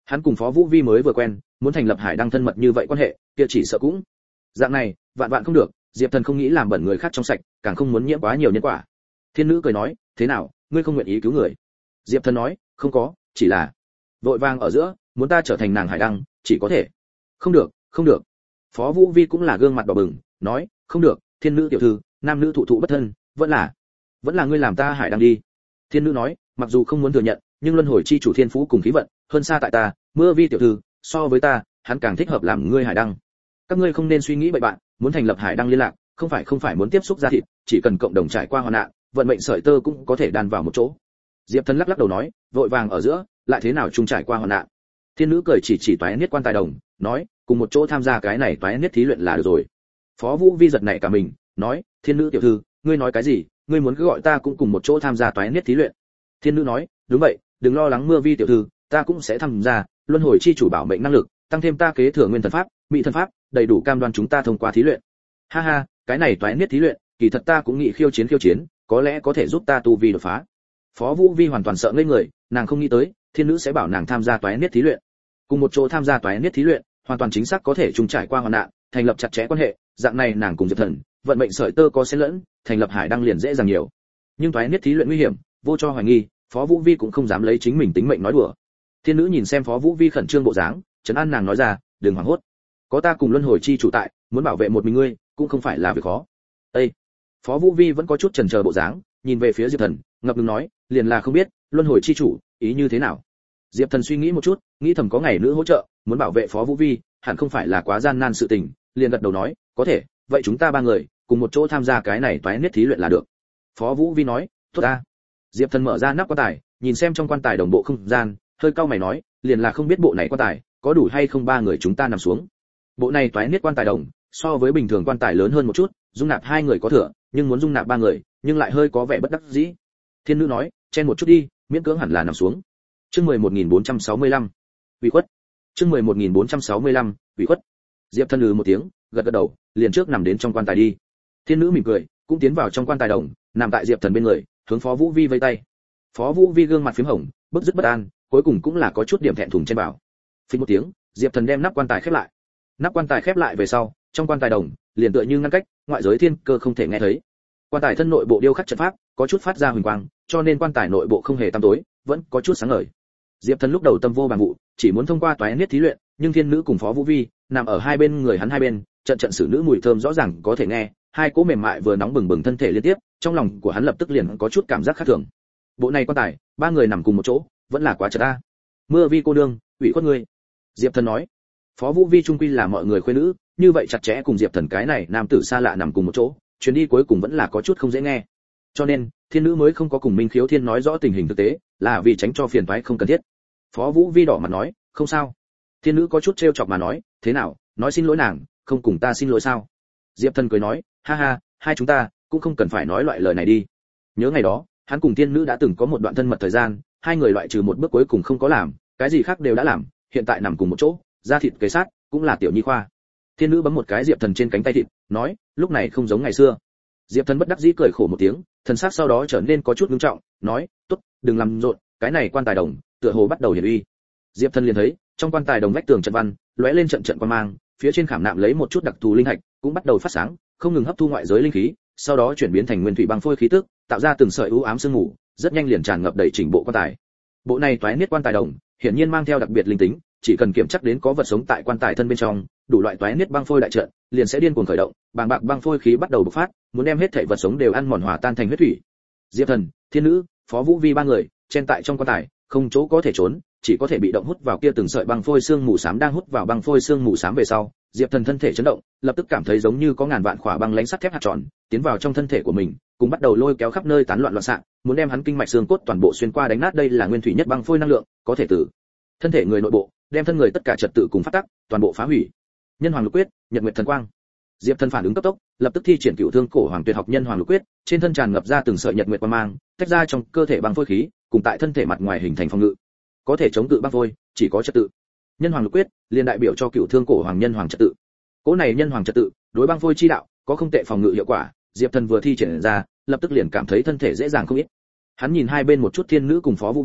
Hắn cùng Phó Vũ Vi mới vừa quen, muốn thành lập Hải Đăng thân mật như vậy quan hệ, kia chỉ sợ cũng dạng này, vạn vạn không được. Diệp Thần không nghĩ làm bẩn người khác trong sạch, càng không muốn nhiễm quá nhiều nhân quả. Thiên nữ cười nói, thế nào, ngươi không nguyện ý cứu người? Diệp Thần nói, không có, chỉ là vội vàng ở giữa, muốn ta trở thành nàng Hải Đăng, chỉ có thể. Không được, không được. Phó Vũ Vi cũng là gương mặt đỏ bừng, nói, không được, thiên nữ tiểu thư, nam nữ thụ thụ bất thân, vẫn là vẫn là ngươi làm ta Hải Đăng đi. Thiên nữ nói, mặc dù không muốn thừa nhận, nhưng luân hồi chi chủ thiên phú cùng khí vận, hơn xa tại ta, Mưa Vi tiểu thư, so với ta, hắn càng thích hợp làm ngươi Hải Đăng. Các ngươi không nên suy nghĩ bậy bạn, muốn thành lập Hải Đăng liên lạc, không phải không phải muốn tiếp xúc ra thịt, chỉ cần cộng đồng trải qua hoạn nạn, vận mệnh sợi tơ cũng có thể đan vào một chỗ. Diệp Thần lắc lắc đầu nói, vội vàng ở giữa, lại thế nào chung trải qua hoạn nạn. Thiên nữ cười chỉ chỉ toái niết quan tài đồng, nói, cùng một chỗ tham gia cái này toái niết thí luyện là được rồi. Phó Vũ Vi giật nảy cả mình, nói, thiên nữ tiểu thư, ngươi nói cái gì, ngươi muốn cứ gọi ta cũng cùng một chỗ tham gia toái niết thí luyện. Thiên nữ nói, đúng vậy, đừng lo lắng Mưa Vi tiểu thư, ta cũng sẽ tham gia, luân hồi chi chủ bảo mệnh năng lực, tăng thêm ta kế thừa nguyên thần pháp, mỹ thần pháp, đầy đủ cam đoan chúng ta thông qua thí luyện. Ha ha, cái này toái niết thí luyện, kỳ thật ta cũng nghĩ khiêu chiến khiêu chiến, có lẽ có thể giúp ta tu vi đột phá. Phó Vũ Vi hoàn toàn sợ ngây người, nàng không nghĩ tới, thiên nữ sẽ bảo nàng tham gia toái niết thí luyện. Cùng một chỗ tham gia toái niết thí luyện, hoàn toàn chính xác có thể chung trải qua hoạn nạn, thành lập chặt chẽ quan hệ, dạng này nàng cùng Diệp Thần, vận mệnh sợi tơ có xen lẫn, thành lập Hải Đăng liền dễ dàng nhiều. Nhưng toái niết thí luyện nguy hiểm, vô cho hoài nghi, Phó Vũ Vi cũng không dám lấy chính mình tính mệnh nói đùa. Thiên nữ nhìn xem Phó Vũ Vi khẩn trương bộ dáng, trấn an nàng nói ra, đừng hoảng hốt, có ta cùng luân hồi chi chủ tại, muốn bảo vệ một mình ngươi, cũng không phải là việc khó. Ê! Phó Vũ Vi vẫn có chút chần chờ bộ dáng, nhìn về phía Diệp Thần, ngập ngừng nói, liền là không biết, luân hồi chi chủ, ý như thế nào. Diệp Thần suy nghĩ một chút, nghĩ thầm có ngày nữ hỗ trợ, muốn bảo vệ Phó Vũ Vi, hẳn không phải là quá gian nan sự tình, liền gật đầu nói, có thể, vậy chúng ta ba người, cùng một chỗ tham gia cái này toái niết thí luyện là được. Phó Vũ Vi nói, tốt ta. Diệp Thần mở ra nắp quan tài, nhìn xem trong quan tài đồng bộ không gian, hơi cau mày nói, liền là không biết bộ này quan tài, có đủ hay không ba người chúng ta nằm xuống. Bộ này toái niết quan tài đồng, so với bình thường quan tài lớn hơn một chút, dung nạp hai người có thừa, nhưng muốn dung nạp ba người, nhưng lại hơi có vẻ bất đắc dĩ. Thiên nữ nói, chen một chút đi, miễn cưỡng hẳn là nằm xuống. Chương mười một nghìn bốn trăm sáu mươi lăm, ủy khuất. Chương mười một nghìn bốn trăm sáu mươi lăm, ủy khuất. Diệp Thần lừ một tiếng, gật gật đầu, liền trước nằm đến trong quan tài đi. Thiên nữ mỉm cười, cũng tiến vào trong quan tài đồng, nằm tại Diệp Thần bên người, hướng Phó Vũ Vi vây tay. Phó Vũ Vi gương mặt phím hồng, bức dứt bất an, cuối cùng cũng là có chút điểm thẹn thùng trên bảo. Phình một tiếng, Diệp Thần đem nắp quan tài khép lại. Nắp quan tài khép lại về sau, trong quan tài đồng, liền tựa như ngăn cách, ngoại giới thiên cơ không thể nghe thấy. Quan tài thân nội bộ điêu khắc trận pháp, có chút phát ra huỳnh quang, cho nên quan tài nội bộ không hề tăm tối, vẫn có chút sáng ngời. Diệp Thần lúc đầu tâm vô bằng vụ, chỉ muốn thông qua toái niết thí luyện, nhưng thiên nữ cùng Phó Vũ Vi nằm ở hai bên người hắn hai bên, trận trận xử nữ mùi thơm rõ ràng có thể nghe, hai cỗ mềm mại vừa nóng bừng bừng thân thể liên tiếp, trong lòng của hắn lập tức liền có chút cảm giác khác thường. Bộ này quan tài, ba người nằm cùng một chỗ, vẫn là quá chật a. Mưa Vi cô nương, ủy khuất ngươi. Diệp Thần nói. Phó Vũ Vi trung quy là mọi người khuê nữ, như vậy chặt chẽ cùng Diệp Thần cái này nam tử xa lạ nằm cùng một chỗ, chuyến đi cuối cùng vẫn là có chút không dễ nghe. Cho nên, thiên nữ mới không có cùng Minh Khiếu Thiên nói rõ tình hình thực tế, là vì tránh cho phiền toái không cần thiết. Phó Vũ Vi đỏ mặt nói, không sao. Thiên nữ có chút trêu chọc mà nói, thế nào, nói xin lỗi nàng, không cùng ta xin lỗi sao? Diệp Thần cười nói, ha ha, hai chúng ta cũng không cần phải nói loại lời này đi. Nhớ ngày đó, hắn cùng thiên nữ đã từng có một đoạn thân mật thời gian, hai người loại trừ một bước cuối cùng không có làm, cái gì khác đều đã làm, hiện tại nằm cùng một chỗ, da thịt kề sát, cũng là tiểu nhi khoa. Thiên nữ bấm một cái Diệp Thần trên cánh tay thịt, nói, lúc này không giống ngày xưa. Diệp Thần bất đắc dĩ cười khổ một tiếng, thần sắc sau đó trở nên có chút nghiêm trọng, nói, tốt, đừng làm rộn, cái này quan tài đồng, tựa hồ bắt đầu hiển uy. Diệp Thần liền thấy, trong quan tài đồng vách tường trận văn, lóe lên trận trận quang mang, phía trên khảm nạm lấy một chút đặc thù linh hạch, cũng bắt đầu phát sáng, không ngừng hấp thu ngoại giới linh khí, sau đó chuyển biến thành nguyên thủy băng phôi khí tức, tạo ra từng sợi u ám sương mù, rất nhanh liền tràn ngập đầy chỉnh bộ quan tài. Bộ này toái niết quan tài đồng, hiển nhiên mang theo đặc biệt linh tính, chỉ cần kiểm chắc đến có vật sống tại quan tài thân bên trong, đủ loại toái niết băng phôi đại trận, liền sẽ điên cuồng khởi động, bàng bạc băng phôi khí bắt đầu bộc phát, muốn đem hết thảy vật sống đều ăn mòn hòa tan thành huyết thủy. Diệp Thần, Thiên nữ, Phó Vũ Vi ba người, chen tại trong quan tài, không chỗ có thể trốn, chỉ có thể bị động hút vào kia từng sợi băng phôi xương mù xám đang hút vào băng phôi xương mù xám về sau, Diệp Thần thân thể chấn động, lập tức cảm thấy giống như có ngàn vạn khỏa băng lãnh sắt thép hạt tròn, tiến vào trong thân thể của mình, cùng bắt đầu lôi kéo khắp nơi tán loạn loạn xạ, muốn đem hắn kinh mạch xương cốt toàn bộ xuyên qua đánh nát. Đây là nguyên thủy nhất băng phôi năng lượng, có thể từ thân thể người nội bộ, đem thân người tất cả trật tự cùng phát tắc, toàn bộ phá hủy. Nhân Hoàng Lục Quyết, Nhật Nguyệt Thần Quang. Diệp Thần phản ứng cấp tốc, lập tức thi triển Cửu Thương Cổ Hoàng Tuyệt học Nhân Hoàng Lục Quyết, trên thân tràn ngập ra từng sợi nhật nguyệt quang mang, tách ra trong cơ thể băng phôi khí, cùng tại thân thể mặt ngoài hình thành phòng ngự. Có thể chống cự băng phôi, chỉ có trật tự. Nhân Hoàng Lục Quyết, liền đại biểu cho Cửu Thương Cổ Hoàng Nhân Hoàng trật tự. Cỗ này Nhân Hoàng trật tự, đối băng phôi chi đạo, có không tệ phòng ngự hiệu quả, Diệp Thần vừa thi triển ra, lập tức liền cảm thấy thân thể dễ dàng không ít. Hắn nhìn hai bên một chút Thiên nữ cùng Phó Vũ Vi,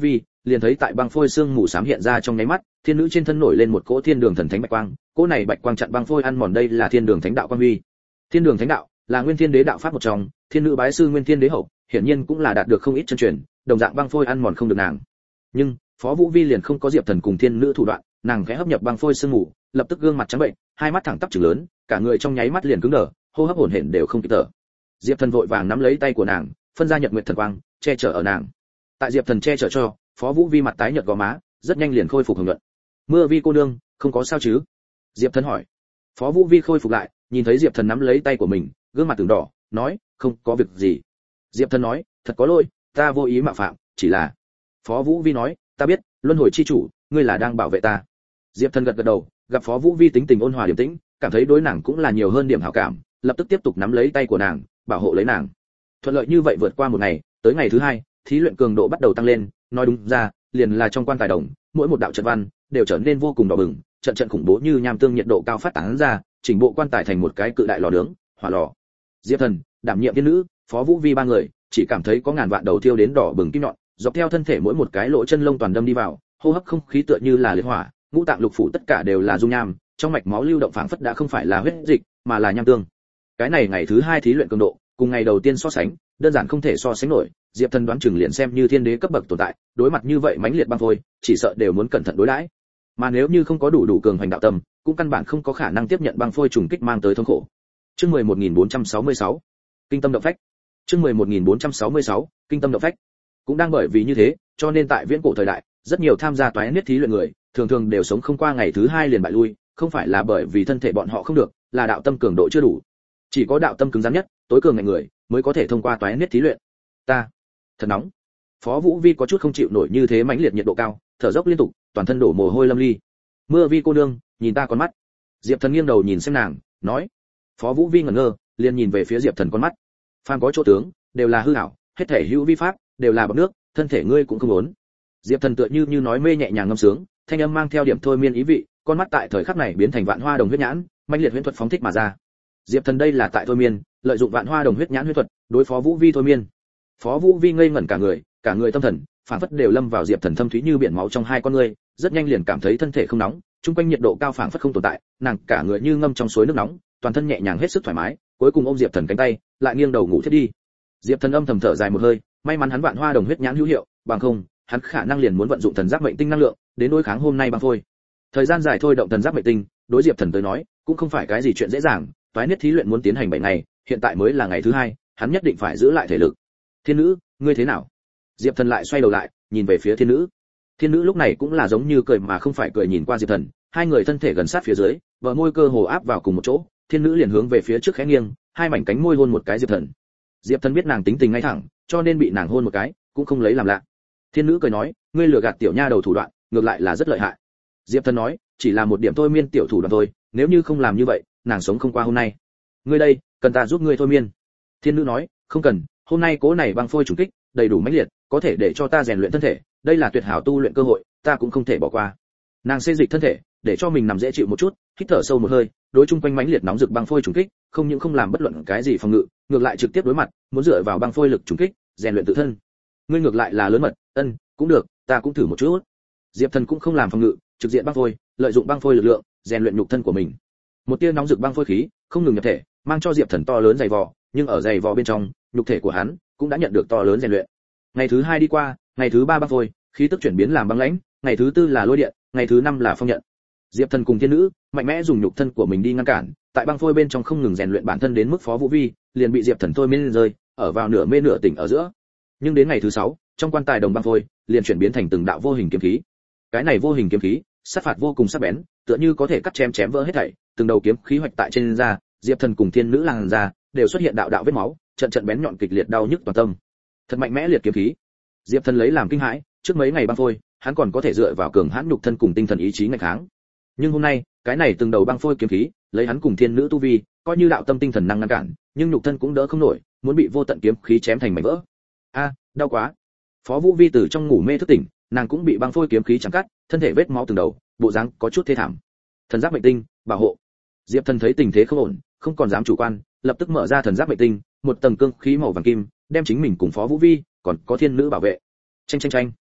liền thấy tại băng phôi xương mù xám hiện ra trong nháy mắt, thiên nữ trên thân nổi lên một cỗ thiên đường thần thánh bạch quang, cỗ này bạch quang chặn băng phôi ăn mòn, đây là thiên đường thánh đạo quang huy. Thiên đường thánh đạo là nguyên thiên đế đạo pháp một trong, thiên nữ bái sư nguyên thiên đế hậu, hiển nhiên cũng là đạt được không ít chân truyền, đồng dạng băng phôi ăn mòn không được nàng. Nhưng Phó Vũ Vi liền không có Diệp Thần cùng thiên nữ thủ đoạn, nàng khẽ hấp nhập băng phôi sương mù, lập tức gương mặt trắng bệnh, hai mắt thẳng tắp trừng lớn, cả người trong nháy mắt liền cứng đờ, hô hấp hổn hển đều không kịp thở. Diệp Thần vội vàng nắm lấy tay của nàng, phân ra nhật nguyệt thần quang, che chở ở nàng. Tại Diệp Thần che chở cho, Phó Vũ Vi mặt tái nhợt gò má, rất nhanh liền khôi phục hồng nhuận. Mưa Vi cô nương, không có sao chứ? Diệp Thần hỏi. Phó Vũ Vi khôi phục lại, nhìn thấy Diệp Thần nắm lấy tay của mình, gương mặt từng đỏ, nói, không có việc gì. Diệp Thần nói, thật có lỗi, ta vô ý mạo phạm, chỉ là. Phó Vũ Vi nói, ta biết, luân hồi chi chủ, ngươi là đang bảo vệ ta. Diệp Thần gật gật đầu, gặp Phó Vũ Vi tính tình ôn hòa điềm tĩnh, cảm thấy đối nàng cũng là nhiều hơn điểm hảo cảm, lập tức tiếp tục nắm lấy tay của nàng, bảo hộ lấy nàng. Thuận lợi như vậy vượt qua một ngày, tới ngày thứ hai, thí luyện cường độ bắt đầu tăng lên, nói đúng ra, liền là trong quan tài đồng, mỗi một đạo trận văn đều trở nên vô cùng đỏ bừng, trận trận khủng bố như nham tương nhiệt độ cao phát tán ra, chỉnh bộ quan tài thành một cái cự đại lò nướng, hỏa lò. Diệp Thần, đảm nhiệm thiên nữ, Phó Vũ Vi ba người, chỉ cảm thấy có ngàn vạn đầu thiêu đến đỏ bừng kim nhọn, dọc theo thân thể mỗi một cái lỗ chân lông toàn đâm đi vào, hô hấp không khí tựa như là liệt hỏa, ngũ tạng lục phủ tất cả đều là dung nham, trong mạch máu lưu động phảng phất đã không phải là huyết dịch, mà là nham tương. Cái này ngày thứ hai thí luyện cường độ, cùng ngày đầu tiên so sánh, đơn giản không thể so sánh nổi, Diệp Thần đoán chừng liền xem như thiên đế cấp bậc tồn tại, đối mặt như vậy mãnh liệt băng phôi, chỉ sợ đều muốn cẩn thận đối đãi. Mà nếu như không có đủ đủ cường hành đạo tâm, cũng căn bản không có khả năng tiếp nhận băng phôi trùng kích mang tới thống khổ. Chương mười một nghìn bốn trăm sáu mươi sáu, kinh tâm động phách. Chương mười một nghìn bốn trăm sáu mươi sáu, kinh tâm động phách. Cũng đang bởi vì như thế, cho nên tại viễn cổ thời đại, rất nhiều tham gia toái niết thí luyện người, thường thường đều sống không qua ngày thứ hai liền bại lui, không phải là bởi vì thân thể bọn họ không được, là đạo tâm cường độ chưa đủ. Chỉ có đạo tâm cứng rắn nhất, tối cường ngạnh người, mới có thể thông qua toái niết thí luyện. Ta, thật nóng. Phó Vũ Vi có chút không chịu nổi như thế mãnh liệt nhiệt độ cao, thở dốc liên tục, toàn thân đổ mồ hôi lâm ly. Mưa Vi cô nương, nhìn ta con mắt. Diệp Thần nghiêng đầu nhìn xem nàng, nói. Phó Vũ Vi ngẩn ngơ, liền nhìn về phía Diệp Thần con mắt. Phàm có chỗ tướng, đều là hư ảo, hết thể hữu vi pháp, đều là bọt nước, thân thể ngươi cũng không muốn. Diệp Thần tựa như như nói mê nhẹ nhàng ngâm sướng, thanh âm mang theo điểm thôi miên ý vị, con mắt tại thời khắc này biến thành vạn hoa đồng huyết nhãn, mãnh liệt huyễn thuật phóng thích mà ra. Diệp Thần đây là tại thôi miên, lợi dụng vạn hoa đồng huyết nhãn huyễn thuật, đối Phó Vũ Vi thôi miên. Phó Vũ Vi ngây ngẩn cả người, cả người tâm thần, phảng phất đều lâm vào Diệp Thần thâm thúy như biển máu trong hai con ngươi, rất nhanh liền cảm thấy thân thể không nóng, trung quanh nhiệt độ cao phảng phất không tồn tại, nàng cả người như ngâm trong suối nước nóng, toàn thân nhẹ nhàng hết sức thoải mái, cuối cùng ôm Diệp Thần cánh tay, lại nghiêng đầu ngủ thiếp đi. Diệp Thần âm thầm thở dài một hơi, may mắn hắn vạn hoa đồng huyết nhãn hữu hiệu, bằng không, hắn khả năng liền muốn vận dụng thần giáp mệnh tinh năng lượng, đến đối kháng hôm nay băng phôi. Thời gian dài thôi động thần giáp mệnh tinh, đối Diệp Thần tới nói, cũng không phải cái gì chuyện dễ dàng, toái niết thí luyện muốn tiến hành bảy ngày, hiện tại mới là ngày thứ hai, hắn nhất định phải giữ lại thể lực. Thiên nữ, ngươi thế nào? Diệp Thần lại xoay đầu lại, nhìn về phía thiên nữ. Thiên nữ lúc này cũng là giống như cười mà không phải cười nhìn qua Diệp Thần, hai người thân thể gần sát phía dưới, bờ môi cơ hồ áp vào cùng một chỗ, thiên nữ liền hướng về phía trước khẽ nghiêng, hai mảnh cánh môi hôn một cái Diệp Thần. Diệp Thần biết nàng tính tình ngay thẳng, cho nên bị nàng hôn một cái, cũng không lấy làm lạ. Thiên nữ cười nói, ngươi lừa gạt tiểu nha đầu thủ đoạn, ngược lại là rất lợi hại. Diệp Thần nói, chỉ là một điểm thôi miên tiểu thủ đoạn thôi, nếu như không làm như vậy, nàng sống không qua hôm nay. Ngươi đây, cần ta giúp ngươi thôi miên? Thiên nữ nói, không cần, hôm nay cố này băng phôi trùng kích, đầy đủ mãnh liệt, có thể để cho ta rèn luyện thân thể, đây là tuyệt hảo tu luyện cơ hội, ta cũng không thể bỏ qua. Nàng xê dịch thân thể, để cho mình nằm dễ chịu một chút, hít thở sâu một hơi, đối chung quanh mãnh liệt nóng rực băng phôi trùng kích, không những không làm bất luận cái gì phòng ngự, ngược lại trực tiếp đối mặt, muốn dựa vào băng phôi lực trùng kích, rèn luyện tự thân. Ngươi ngược lại là lớn mật, ân, cũng được, ta cũng thử một chút. Diệp Thần cũng không làm phòng ngự, trực diện băng phôi, lợi dụng băng phôi lực lượng, rèn luyện nhục thân của mình. Một tia nóng rực băng phôi khí, không ngừng nhập thể, mang cho Diệp Thần to lớn dày vò, nhưng ở dày vò bên trong, nhục thể của hắn cũng đã nhận được to lớn rèn luyện. Ngày thứ hai đi qua, ngày thứ ba băng phôi, khí tức chuyển biến làm băng lãnh, ngày thứ tư là lôi điện, ngày thứ năm là phong nhận. Diệp Thần cùng thiên nữ mạnh mẽ dùng nhục thân của mình đi ngăn cản, tại băng phôi bên trong không ngừng rèn luyện bản thân đến mức Phó Vũ Vi liền bị Diệp Thần thôi miên rơi, ở vào nửa mê nửa tỉnh ở giữa. Nhưng đến ngày thứ sáu, trong quan tài đồng băng phôi liền chuyển biến thành từng đạo vô hình kiếm khí. Cái này vô hình kiếm khí, sát phạt vô cùng sắc bén, tựa như có thể cắt chém chém vỡ hết thảy, từng đầu kiếm khí hoạch tại trên da, Diệp Thần cùng thiên nữ làn da đều xuất hiện đạo đạo vết máu, trận trận bén nhọn kịch liệt đau nhức toàn tâm. Thật mạnh mẽ liệt kiếm khí. Diệp Thần lấy làm kinh hãi, trước mấy ngày băng phôi, hắn còn có thể dựa vào cường hãn nhục thân cùng tinh thần ý chí nghênh kháng. Nhưng hôm nay, cái này từng đầu băng phôi kiếm khí, lấy hắn cùng thiên nữ tu vi, coi như đạo tâm tinh thần năng ngăn cản, nhưng nhục thân cũng đỡ không nổi, muốn bị vô tận kiếm khí chém thành mảnh vỡ. A, đau quá. Phó Vũ Vi từ trong ngủ mê thức tỉnh, nàng cũng bị băng phôi kiếm khí chém cắt, thân thể vết máu từng đầu, bộ dáng có chút thê thảm. Thần giáp mệnh tinh, bảo hộ. Diệp Thần thấy tình thế không ổn, không còn dám chủ quan, lập tức mở ra thần giáp mệnh tinh, một tầng cương khí màu vàng kim, đem chính mình cùng Phó Vũ Vi, còn có thiên nữ bảo vệ. Chanh chanh chanh.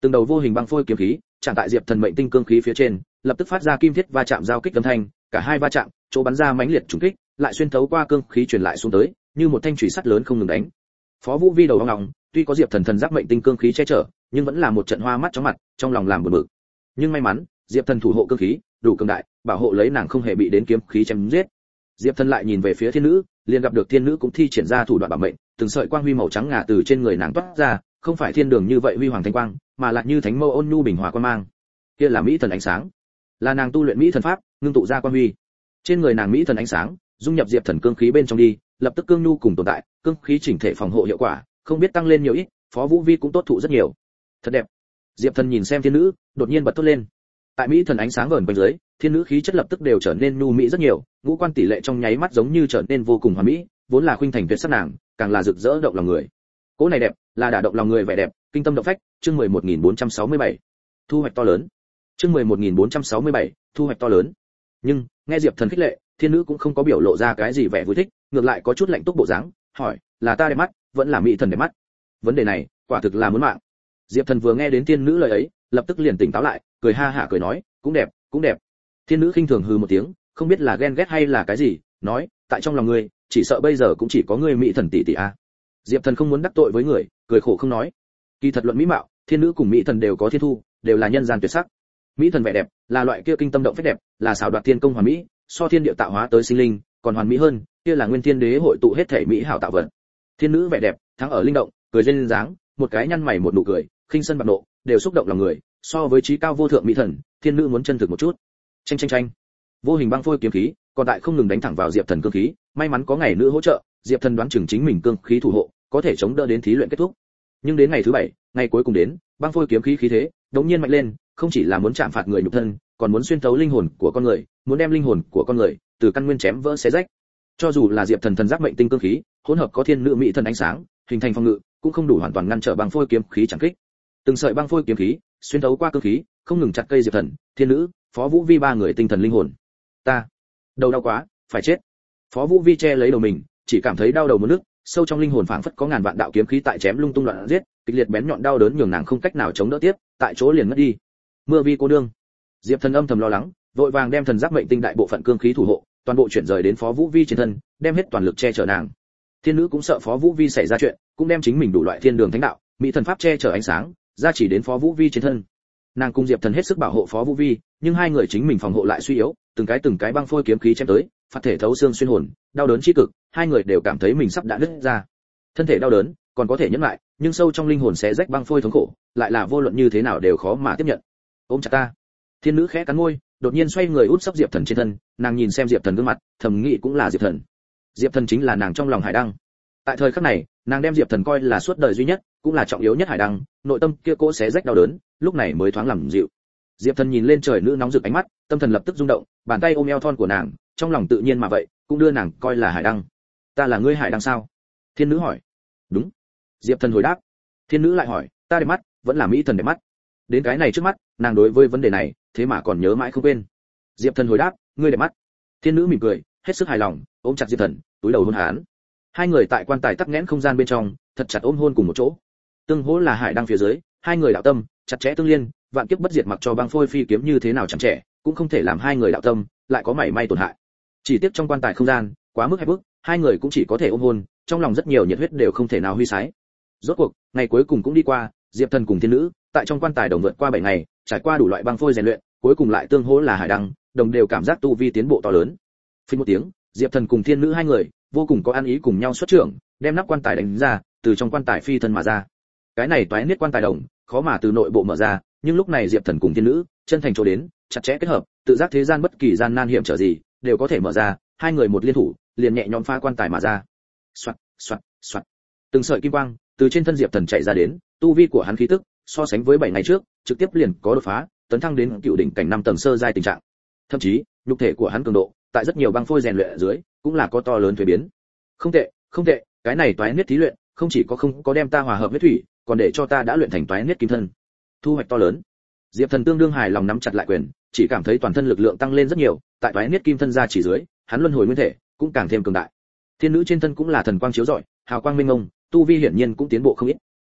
từng đầu vô hình băng phôi kiếm khí chạm tại diệp thần mệnh tinh cương khí phía trên, lập tức phát ra kim thiết va chạm giao kích âm thanh, cả hai va chạm chỗ bắn ra mãnh liệt trùng kích lại xuyên thấu qua cương khí truyền lại xuống tới, như một thanh chùy sắt lớn không ngừng đánh. Phó Vũ Vi đầu ong ong, tuy có diệp thần thần giáp mệnh tinh cương khí che chở, nhưng vẫn là một trận hoa mắt chóng mặt, trong lòng làm buồn bực. Nhưng may mắn diệp thần thủ hộ cương khí đủ cường đại, bảo hộ lấy nàng không hề bị đến kiếm khí chém giết. Diệp thần lại nhìn về phía thiên nữ, liền gặp được thiên nữ cũng thi triển ra thủ đoạn bảo mệnh, từng sợi quang huy màu trắng ngà từ trên người nàng toát ra, không phải thiên đường như vậy huy hoàng thanh quang, mà lại như thánh mâu ôn nhu bình hòa quang mang. Kia là mỹ thần ánh sáng, là nàng tu luyện mỹ thần pháp, ngưng tụ ra quang huy. Trên người nàng mỹ thần ánh sáng dung nhập diệp thần cương khí bên trong đi, lập tức cương nhu cùng tồn tại, cương khí chỉnh thể phòng hộ hiệu quả không biết tăng lên nhiều ít, Phó Vũ Vi cũng tốt thụ rất nhiều. Thật đẹp. Diệp thần nhìn xem thiên nữ, đột nhiên bật thốt lên. Tại mỹ thần ánh sáng vờn quanh dưới, thiên nữ khí chất lập tức đều trở nên nhu mỹ rất nhiều, ngũ quan tỷ lệ trong nháy mắt giống như trở nên vô cùng hoàn mỹ, vốn là khuynh thành tuyệt sắc nàng, càng là rực rỡ động lòng người. Cỗ này đẹp, là đả động lòng người vẻ đẹp, kinh tâm động phách. Chương mười một nghìn bốn trăm sáu mươi bảy, thu hoạch to lớn. Chương mười một nghìn bốn trăm sáu mươi bảy, thu hoạch to lớn. Nhưng nghe Diệp thần khích lệ, thiên nữ cũng không có biểu lộ ra cái gì vẻ vui thích, ngược lại có chút lạnh túc bộ dáng, hỏi, là ta đẹp mắt, vẫn là mỹ thần đẹp mắt? Vấn đề này, quả thực là muốn mạng. Diệp thần vừa nghe đến thiên nữ lời ấy, lập tức liền tỉnh táo lại, cười ha hả cười nói, cũng đẹp, cũng đẹp. Thiên nữ khinh thường hừ một tiếng, không biết là ghen ghét hay là cái gì, nói, tại trong lòng ngươi, chỉ sợ bây giờ cũng chỉ có ngươi mỹ thần tỷ tỷ a. Diệp thần không muốn đắc tội với người, cười khổ không nói. Kỳ thật luận mỹ mạo, thiên nữ cùng mỹ thần đều có thiên thu, đều là nhân gian tuyệt sắc. Mỹ thần vẻ đẹp, là loại kia kinh tâm động phách đẹp, là xảo đoạt thiên công hoàn mỹ, so thiên địa tạo hóa tới sinh linh, còn hoàn mỹ hơn, kia là nguyên thiên đế hội tụ hết thể mỹ hảo tạo vật. Thiên nữ vẻ đẹp, thắng ở linh động, cười duyên dáng, một cái nhăn mày một nụ cười, khinh sân bạc nộ, đều xúc động lòng người, so với trí cao vô thượng mỹ thần, thiên nữ muốn chân thực một chút. Chanh chanh chanh. Vô hình băng phôi kiếm khí, còn tại không ngừng đánh thẳng vào Diệp Thần cương khí, may mắn có ngày nữ hỗ trợ, Diệp Thần đoán chừng chính mình cương khí thủ hộ, có thể chống đỡ đến thí luyện kết thúc. Nhưng đến ngày thứ bảy, ngày cuối cùng đến, băng phôi kiếm khí khí thế đống nhiên mạnh lên, không chỉ là muốn chạm phạt người nhục thân, còn muốn xuyên thấu linh hồn của con người, muốn đem linh hồn của con người từ căn nguyên chém vỡ xé rách. Cho dù là Diệp Thần thần giáp mệnh tinh cương khí, hỗn hợp có thiên nữ mỹ thần ánh sáng, hình thành phòng ngự, cũng không đủ hoàn toàn ngăn trở băng phôi kiếm khí chẳng kích. Từng sợi băng phôi kiếm khí xuyên thấu qua cương khí, không ngừng chặt cây Diệp Thần, thiên nữ, Phó Vũ Vi ba người tinh thần linh hồn. Ta, đầu đau quá, phải chết. Phó Vũ Vi che lấy đầu mình, chỉ cảm thấy đau đầu muốn nức, sâu trong linh hồn phảng phất có ngàn vạn đạo kiếm khí tại chém lung tung loạn giết, kịch liệt bén nhọn đau đớn nhường nàng không cách nào chống đỡ tiếp, tại chỗ liền mất đi. Mưa Vi cô nương. Diệp Thần âm thầm lo lắng, vội vàng đem thần giáp mệnh tinh đại bộ phận cương khí thủ hộ, toàn bộ chuyển rời đến Phó Vũ Vi trên thân, đem hết toàn lực che chở nàng. Thiên nữ cũng sợ Phó Vũ Vi xảy ra chuyện, cũng đem chính mình đủ loại thiên đường thánh đạo, mỹ thần pháp che chở ánh sáng, ra chỉ đến Phó Vũ Vi trên thân. Nàng cùng Diệp Thần hết sức bảo hộ Phó Vũ Vi, nhưng hai người chính mình phòng hộ lại suy yếu, từng cái từng cái băng phôi kiếm khí chém tới, phạt thể thấu xương xuyên hồn, đau đớn chí cực, hai người đều cảm thấy mình sắp đã nứt ra. Thân thể đau đớn, còn có thể nhẫn lại, nhưng sâu trong linh hồn xé rách băng phôi thống khổ, lại là vô luận như thế nào đều khó mà tiếp nhận. Ôm chặt ta. Thiên nữ khẽ cắn môi, đột nhiên xoay người út sấp Diệp Thần trên thân, nàng nhìn xem Diệp Thần gương mặt, thầm nghĩ cũng là Diệp Thần. Diệp Thần chính là nàng trong lòng hải đăng. Tại thời khắc này, nàng đem Diệp Thần coi là suốt đời duy nhất, cũng là trọng yếu nhất hải đăng, nội tâm kia cỗ xé rách đau đớn, lúc này mới thoáng làm dịu. Diệp Thần nhìn lên trời nữ nóng rực ánh mắt, tâm thần lập tức rung động, bàn tay ôm eo thon của nàng, trong lòng tự nhiên mà vậy, cũng đưa nàng coi là hải đăng. Ta là ngươi hải đăng sao? Thiên nữ hỏi. Đúng. Diệp Thần hồi đáp. Thiên nữ lại hỏi, ta đẹp mắt, vẫn là mỹ thần đẹp mắt? Đến cái này trước mắt, nàng đối với vấn đề này, thế mà còn nhớ mãi không quên. Diệp Thần hồi đáp, ngươi đẹp mắt. Thiên nữ mỉm cười, hết sức hài lòng, ôm chặt Diệp Thần, túi đầu hôn hắn. Hai người tại quan tài tắc nghẽn không gian bên trong, thật chặt ôm hôn cùng một chỗ. Tương hỗ là hải đăng phía dưới, hai người đạo tâm chặt chẽ tương liên, vạn kiếp bất diệt, mặc cho băng phôi phi kiếm như thế nào chẳng trẻ, cũng không thể làm hai người đạo tâm lại có mảy may tổn hại. Chỉ tiếc trong quan tài không gian quá mức hẹp bức, hai người cũng chỉ có thể ôm hôn, trong lòng rất nhiều nhiệt huyết đều không thể nào huy sái. Rốt cuộc, ngày cuối cùng cũng đi qua, Diệp Thần cùng thiên nữ tại trong quan tài đồng vượt qua bảy ngày, trải qua đủ loại băng phôi rèn luyện, cuối cùng lại tương hỗ là hải đăng, đồng đều cảm giác tu vi tiến bộ to lớn. Phình một tiếng, Diệp Thần cùng thiên nữ hai người vô cùng có ăn ý cùng nhau xuất trưởng, đem nắp quan tài đánh ra, từ trong quan tài phi thân mà ra. Cái này toái niết quan tài đồng, khó mà từ nội bộ mở ra, nhưng lúc này Diệp Thần cùng thiên nữ chân thành chỗ đến, chặt chẽ kết hợp, tự giác thế gian bất kỳ gian nan hiểm trở gì đều có thể mở ra, hai người một liên thủ, liền nhẹ nhõm phá quan tài mà ra. Soạt, soạt, soạt. Từng sợi kim quang từ trên thân Diệp Thần chạy ra đến, tu vi của hắn khí tức so sánh với bảy ngày trước, trực tiếp liền có đột phá, tấn thăng đến cựu đỉnh cảnh năm tầng sơ giai tình trạng. Thậm chí, nhục thể của hắn cường độ, tại rất nhiều băng phôi rèn luyện ở dưới, cũng là có to lớn thay biến. Không tệ, không tệ, cái này toái niết thí luyện, không chỉ có không có đem ta hòa hợp huyết thủy, còn để cho ta đã luyện thành toái niết kim thân. Thu hoạch to lớn. Diệp Thần tương đương hài lòng nắm chặt lại quyền, chỉ cảm thấy toàn thân lực lượng tăng lên rất nhiều, tại toái niết kim thân ra chỉ dưới, hắn luân hồi nguyên thể cũng càng thêm cường đại. Thiên nữ trên thân cũng là thần quang chiếu rọi, hào quang minh mông, tu vi hiển nhiên cũng tiến bộ không ít.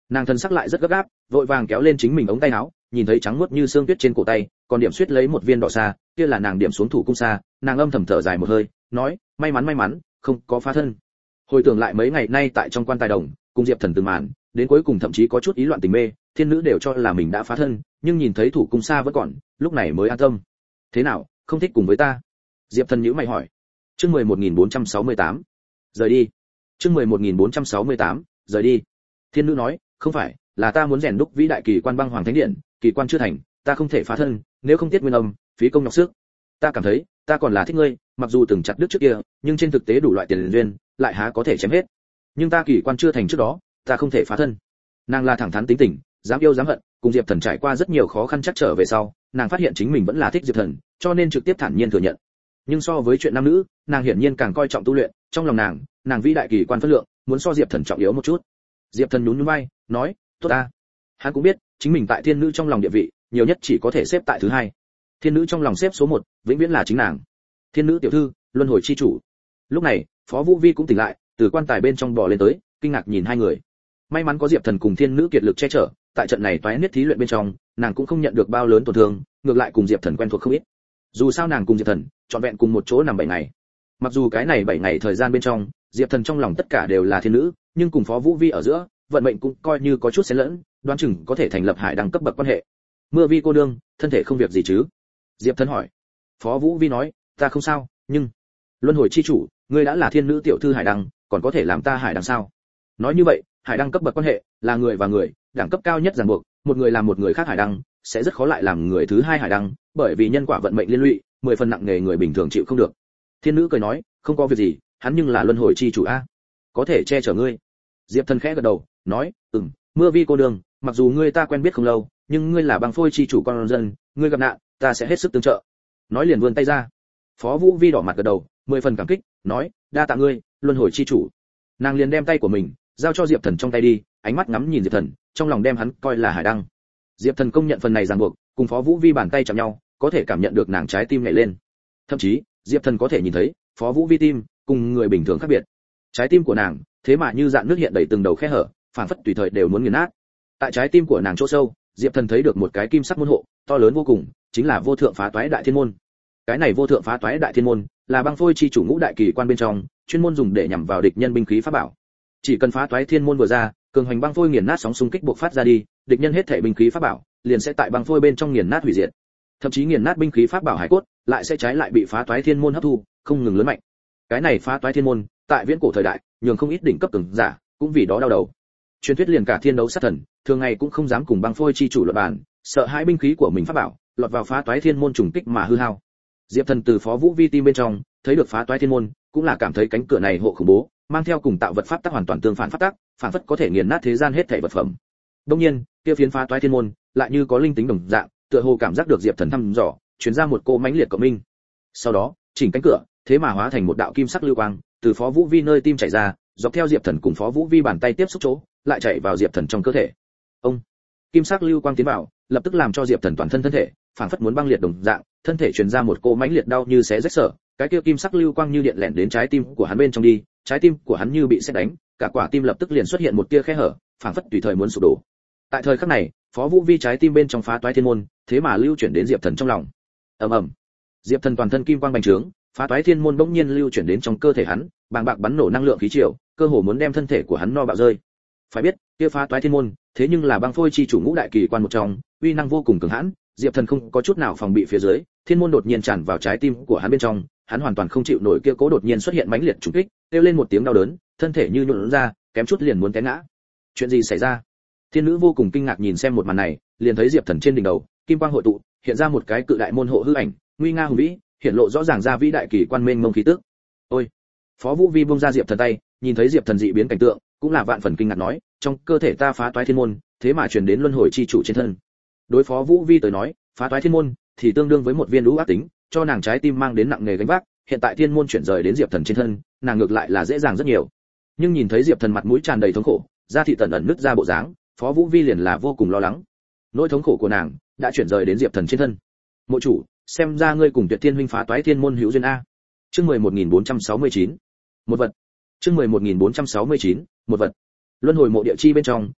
Nàng thân sắc lại rất gấp gáp, vội vàng kéo lên chính mình ống tay áo, nhìn thấy trắng muốt như xương tuyết trên cổ tay, còn điểm xuyết lấy một viên đỏ xa, kia là nàng điểm xuống thủ cung xa, nàng âm thầm thở dài một hơi, nói, may mắn may mắn, không có phá thân. Hồi tưởng lại mấy ngày nay tại trong quan tài đồng, cùng Diệp Thần từng màn, đến cuối cùng thậm chí có chút ý loạn tình mê, thiên nữ đều cho là mình đã phá thân, nhưng nhìn thấy thủ cung xa vẫn còn, lúc này mới an tâm. Thế nào, không thích cùng với ta? Diệp Thần nhíu mày hỏi. Chương mười một nghìn bốn trăm sáu mươi tám, rời đi. Chương mười một nghìn bốn trăm sáu mươi tám, rời đi. Thiên nữ nói, không phải, là ta muốn rèn đúc vĩ đại kỳ quan băng hoàng thánh điện, kỳ quan chưa thành, ta không thể phá thân, nếu không tiết nguyên âm, phí công nhọc sức. Ta cảm thấy, ta còn là thích ngươi, mặc dù từng chặt đứt trước kia, nhưng trên thực tế đủ loại tiền duyên, lại há có thể chém hết. Nhưng ta kỳ quan chưa thành trước đó, ta không thể phá thân. Nàng là thẳng thắn tính tình, dám yêu dám hận, cùng Diệp Thần trải qua rất nhiều khó khăn chắc trở về sau, nàng phát hiện chính mình vẫn là thích Diệp Thần, cho nên trực tiếp thản nhiên thừa nhận. Nhưng so với chuyện nam nữ, nàng hiển nhiên càng coi trọng tu luyện, trong lòng nàng, nàng vĩ đại kỳ quan phân lượng, muốn so Diệp Thần trọng yếu một chút. Diệp Thần nhún nhún vai, nói, tốt ta. Hắn cũng biết, chính mình tại thiên nữ trong lòng địa vị, nhiều nhất chỉ có thể xếp tại thứ hai. Thiên nữ trong lòng xếp số một, vĩnh viễn là chính nàng. Thiên nữ tiểu thư, luân hồi chi chủ. Lúc này, Phó Vũ Vi cũng tỉnh lại, từ quan tài bên trong bò lên tới, kinh ngạc nhìn hai người. May mắn có Diệp Thần cùng thiên nữ kiệt lực che chở, tại trận này toái niết thí luyện bên trong, nàng cũng không nhận được bao lớn tổn thương, ngược lại cùng Diệp Thần quen thuộc không ít. Dù sao nàng cùng Diệp Thần, trọn vẹn cùng một chỗ nằm bảy ngày. Mặc dù cái này bảy ngày thời gian bên trong, Diệp Thần trong lòng tất cả đều là thiên nữ, nhưng cùng Phó Vũ Vi ở giữa, vận mệnh cũng coi như có chút xen lẫn, đoán chừng có thể thành lập hải đăng cấp bậc quan hệ. Mưa Vi cô đương, thân thể không việc gì chứ? Diệp Thần hỏi. Phó Vũ Vi nói, ta không sao, nhưng luân hồi chi chủ, ngươi đã là thiên nữ tiểu thư hải đăng, còn có thể làm ta hải đăng sao? Nói như vậy, hải đăng cấp bậc quan hệ là người và người, đẳng cấp cao nhất ràng buộc, một người làm một người khác hải đăng, sẽ rất khó lại làm người thứ hai hải đăng, bởi vì nhân quả vận mệnh liên lụy, mười phần nặng nề người bình thường chịu không được. Thiên nữ cười nói, không có việc gì, hắn nhưng là luân hồi chi chủ a, có thể che chở ngươi. Diệp Thần khẽ gật đầu, nói, ừm, Mưa Vi cô đường, mặc dù ngươi ta quen biết không lâu, nhưng ngươi là băng phôi chi chủ con dân, ngươi gặp nạn, ta sẽ hết sức tương trợ. Nói liền vươn tay ra. Phó Vũ Vi đỏ mặt gật đầu, mười phần cảm kích, nói, đa tạ ngươi, luân hồi chi chủ. Nàng liền đem tay của mình giao cho Diệp Thần trong tay đi, ánh mắt ngắm nhìn Diệp Thần, trong lòng đem hắn coi là hải đăng. Diệp Thần công nhận phần này ràng buộc, cùng Phó Vũ Vi bàn tay chạm nhau, có thể cảm nhận được nàng trái tim nhảy lên. Thậm chí, Diệp Thần có thể nhìn thấy, Phó Vũ Vi tim cùng người bình thường khác biệt. Trái tim của nàng, thế mà như dạn nước hiện đầy từng đầu khe hở, phản phất tùy thời đều muốn nghiền nát. Tại trái tim của nàng chỗ sâu, Diệp Thần thấy được một cái kim sắc môn hộ, to lớn vô cùng, chính là vô thượng phá toái đại thiên môn. Cái này vô thượng phá toái đại thiên môn, là băng phôi chi chủ ngũ đại kỳ quan bên trong, chuyên môn dùng để nhằm vào địch nhân binh khí pháp bảo. Chỉ cần phá toái thiên môn vừa ra, cường hành băng phôi nghiền nát sóng xung kích bộc phát ra đi, địch nhân hết thảy binh khí pháp bảo, liền sẽ tại băng phôi bên trong nghiền nát hủy diệt. Thậm chí nghiền nát binh khí pháp bảo hải cốt, lại sẽ trái lại bị phá toái thiên môn hấp thu, không ngừng lớn mạnh. Cái này phá toái thiên môn, tại viễn cổ thời đại, nhường không ít đỉnh cấp cường giả, cũng vì đó đau đầu. Truyền thuyết liền cả thiên đấu sát thần, thường ngày cũng không dám cùng băng phôi chi chủ luận bàn, sợ hai binh khí của mình pháp bảo lọt vào phá toái thiên môn trùng kích mà hư hao. Diệp Thần từ Phó Vũ Vi tim bên trong thấy được phá toái thiên môn, cũng là cảm thấy cánh cửa này hộ khủng bố, mang theo cùng tạo vật pháp tắc hoàn toàn tương phản pháp tắc, phản phất có thể nghiền nát thế gian hết thảy vật phẩm. Đương nhiên, kia phiến phá toái thiên môn lại như có linh tính đồng dạng, tựa hồ cảm giác được Diệp Thần thăm dò, truyền ra một cỗ mãnh liệt cộng minh. Sau đó, chỉnh cánh cửa, thế mà hóa thành một đạo kim sắc lưu quang, từ Phó Vũ Vi nơi tim chảy ra, dọc theo Diệp Thần cùng Phó Vũ Vi bàn tay tiếp xúc chỗ, lại chạy vào Diệp Thần trong cơ thể. Ông, kim sắc lưu quang tiến vào, lập tức làm cho Diệp Thần toàn thân thân thể phản phất muốn băng liệt đồng dạng, thân thể truyền ra một cỗ mãnh liệt đau như xé rách sở, cái kia kim sắc lưu quang như điện lẻn đến trái tim của hắn bên trong đi, trái tim của hắn như bị sét đánh, cả quả tim lập tức liền xuất hiện một tia khe hở, phản phất tùy thời muốn sụp đổ. Tại thời khắc này, Phó Vũ Vi trái tim bên trong phá toái thiên môn, thế mà lưu chuyển đến Diệp Thần trong lòng. Ầm ầm, Diệp Thần toàn thân kim quang bành trướng, phá toái thiên môn bỗng nhiên lưu chuyển đến trong cơ thể hắn, bàng bạc bắn nổ năng lượng khí triều, cơ hồ muốn đem thân thể của hắn no bạo rơi. Phải biết, kia phá toái thiên môn, thế nhưng là băng phôi chi chủ ngũ đại kỳ quan một trong, uy năng vô cùng cường hãn, Diệp Thần không có chút nào phòng bị phía dưới, thiên môn đột nhiên tràn vào trái tim của hắn bên trong, hắn hoàn toàn không chịu nổi kia cố đột nhiên xuất hiện mãnh liệt trùng kích, kêu lên một tiếng đau đớn, thân thể như nhũn ra, kém chút liền muốn té ngã. Chuyện gì xảy ra? Thiên nữ vô cùng kinh ngạc nhìn xem một màn này, liền thấy Diệp Thần trên đỉnh đầu, kim quang hội tụ, hiện ra một cái cự đại môn hộ hư ảnh, nguy nga hùng vĩ, hiện lộ rõ ràng ra vĩ đại kỳ quan mênh mông khí tức. Ôi! Phó Vũ Vi buông ra Diệp Thần tay, nhìn thấy Diệp Thần dị biến cảnh tượng, cũng là vạn phần kinh ngạc nói, trong cơ thể ta phá toái thiên môn, thế mà truyền đến luân hồi chi chủ trên thân. Đối Phó Vũ Vi tới nói, phá toái thiên môn thì tương đương với một viên lũ ác tính, cho nàng trái tim mang đến nặng nề gánh vác, hiện tại thiên môn chuyển rời đến Diệp Thần trên thân, nàng ngược lại là dễ dàng rất nhiều. Nhưng nhìn thấy Diệp Thần mặt mũi tràn đầy thống khổ, da thịt tận ẩn nứt ra bộ dáng, Phó Vũ Vi liền là vô cùng lo lắng. Nỗi thống khổ của nàng đã chuyển rời đến Diệp Thần trên thân. Mộ chủ, xem ra ngươi cùng Tuyệt Thiên huynh phá toái thiên môn hữu duyên a. Chương mười một nghìn bốn trăm sáu mươi chín. Một vật. Chương mười một nghìn bốn trăm sáu mươi chín. Một vật. Luân hồi mộ địa chi bên trong,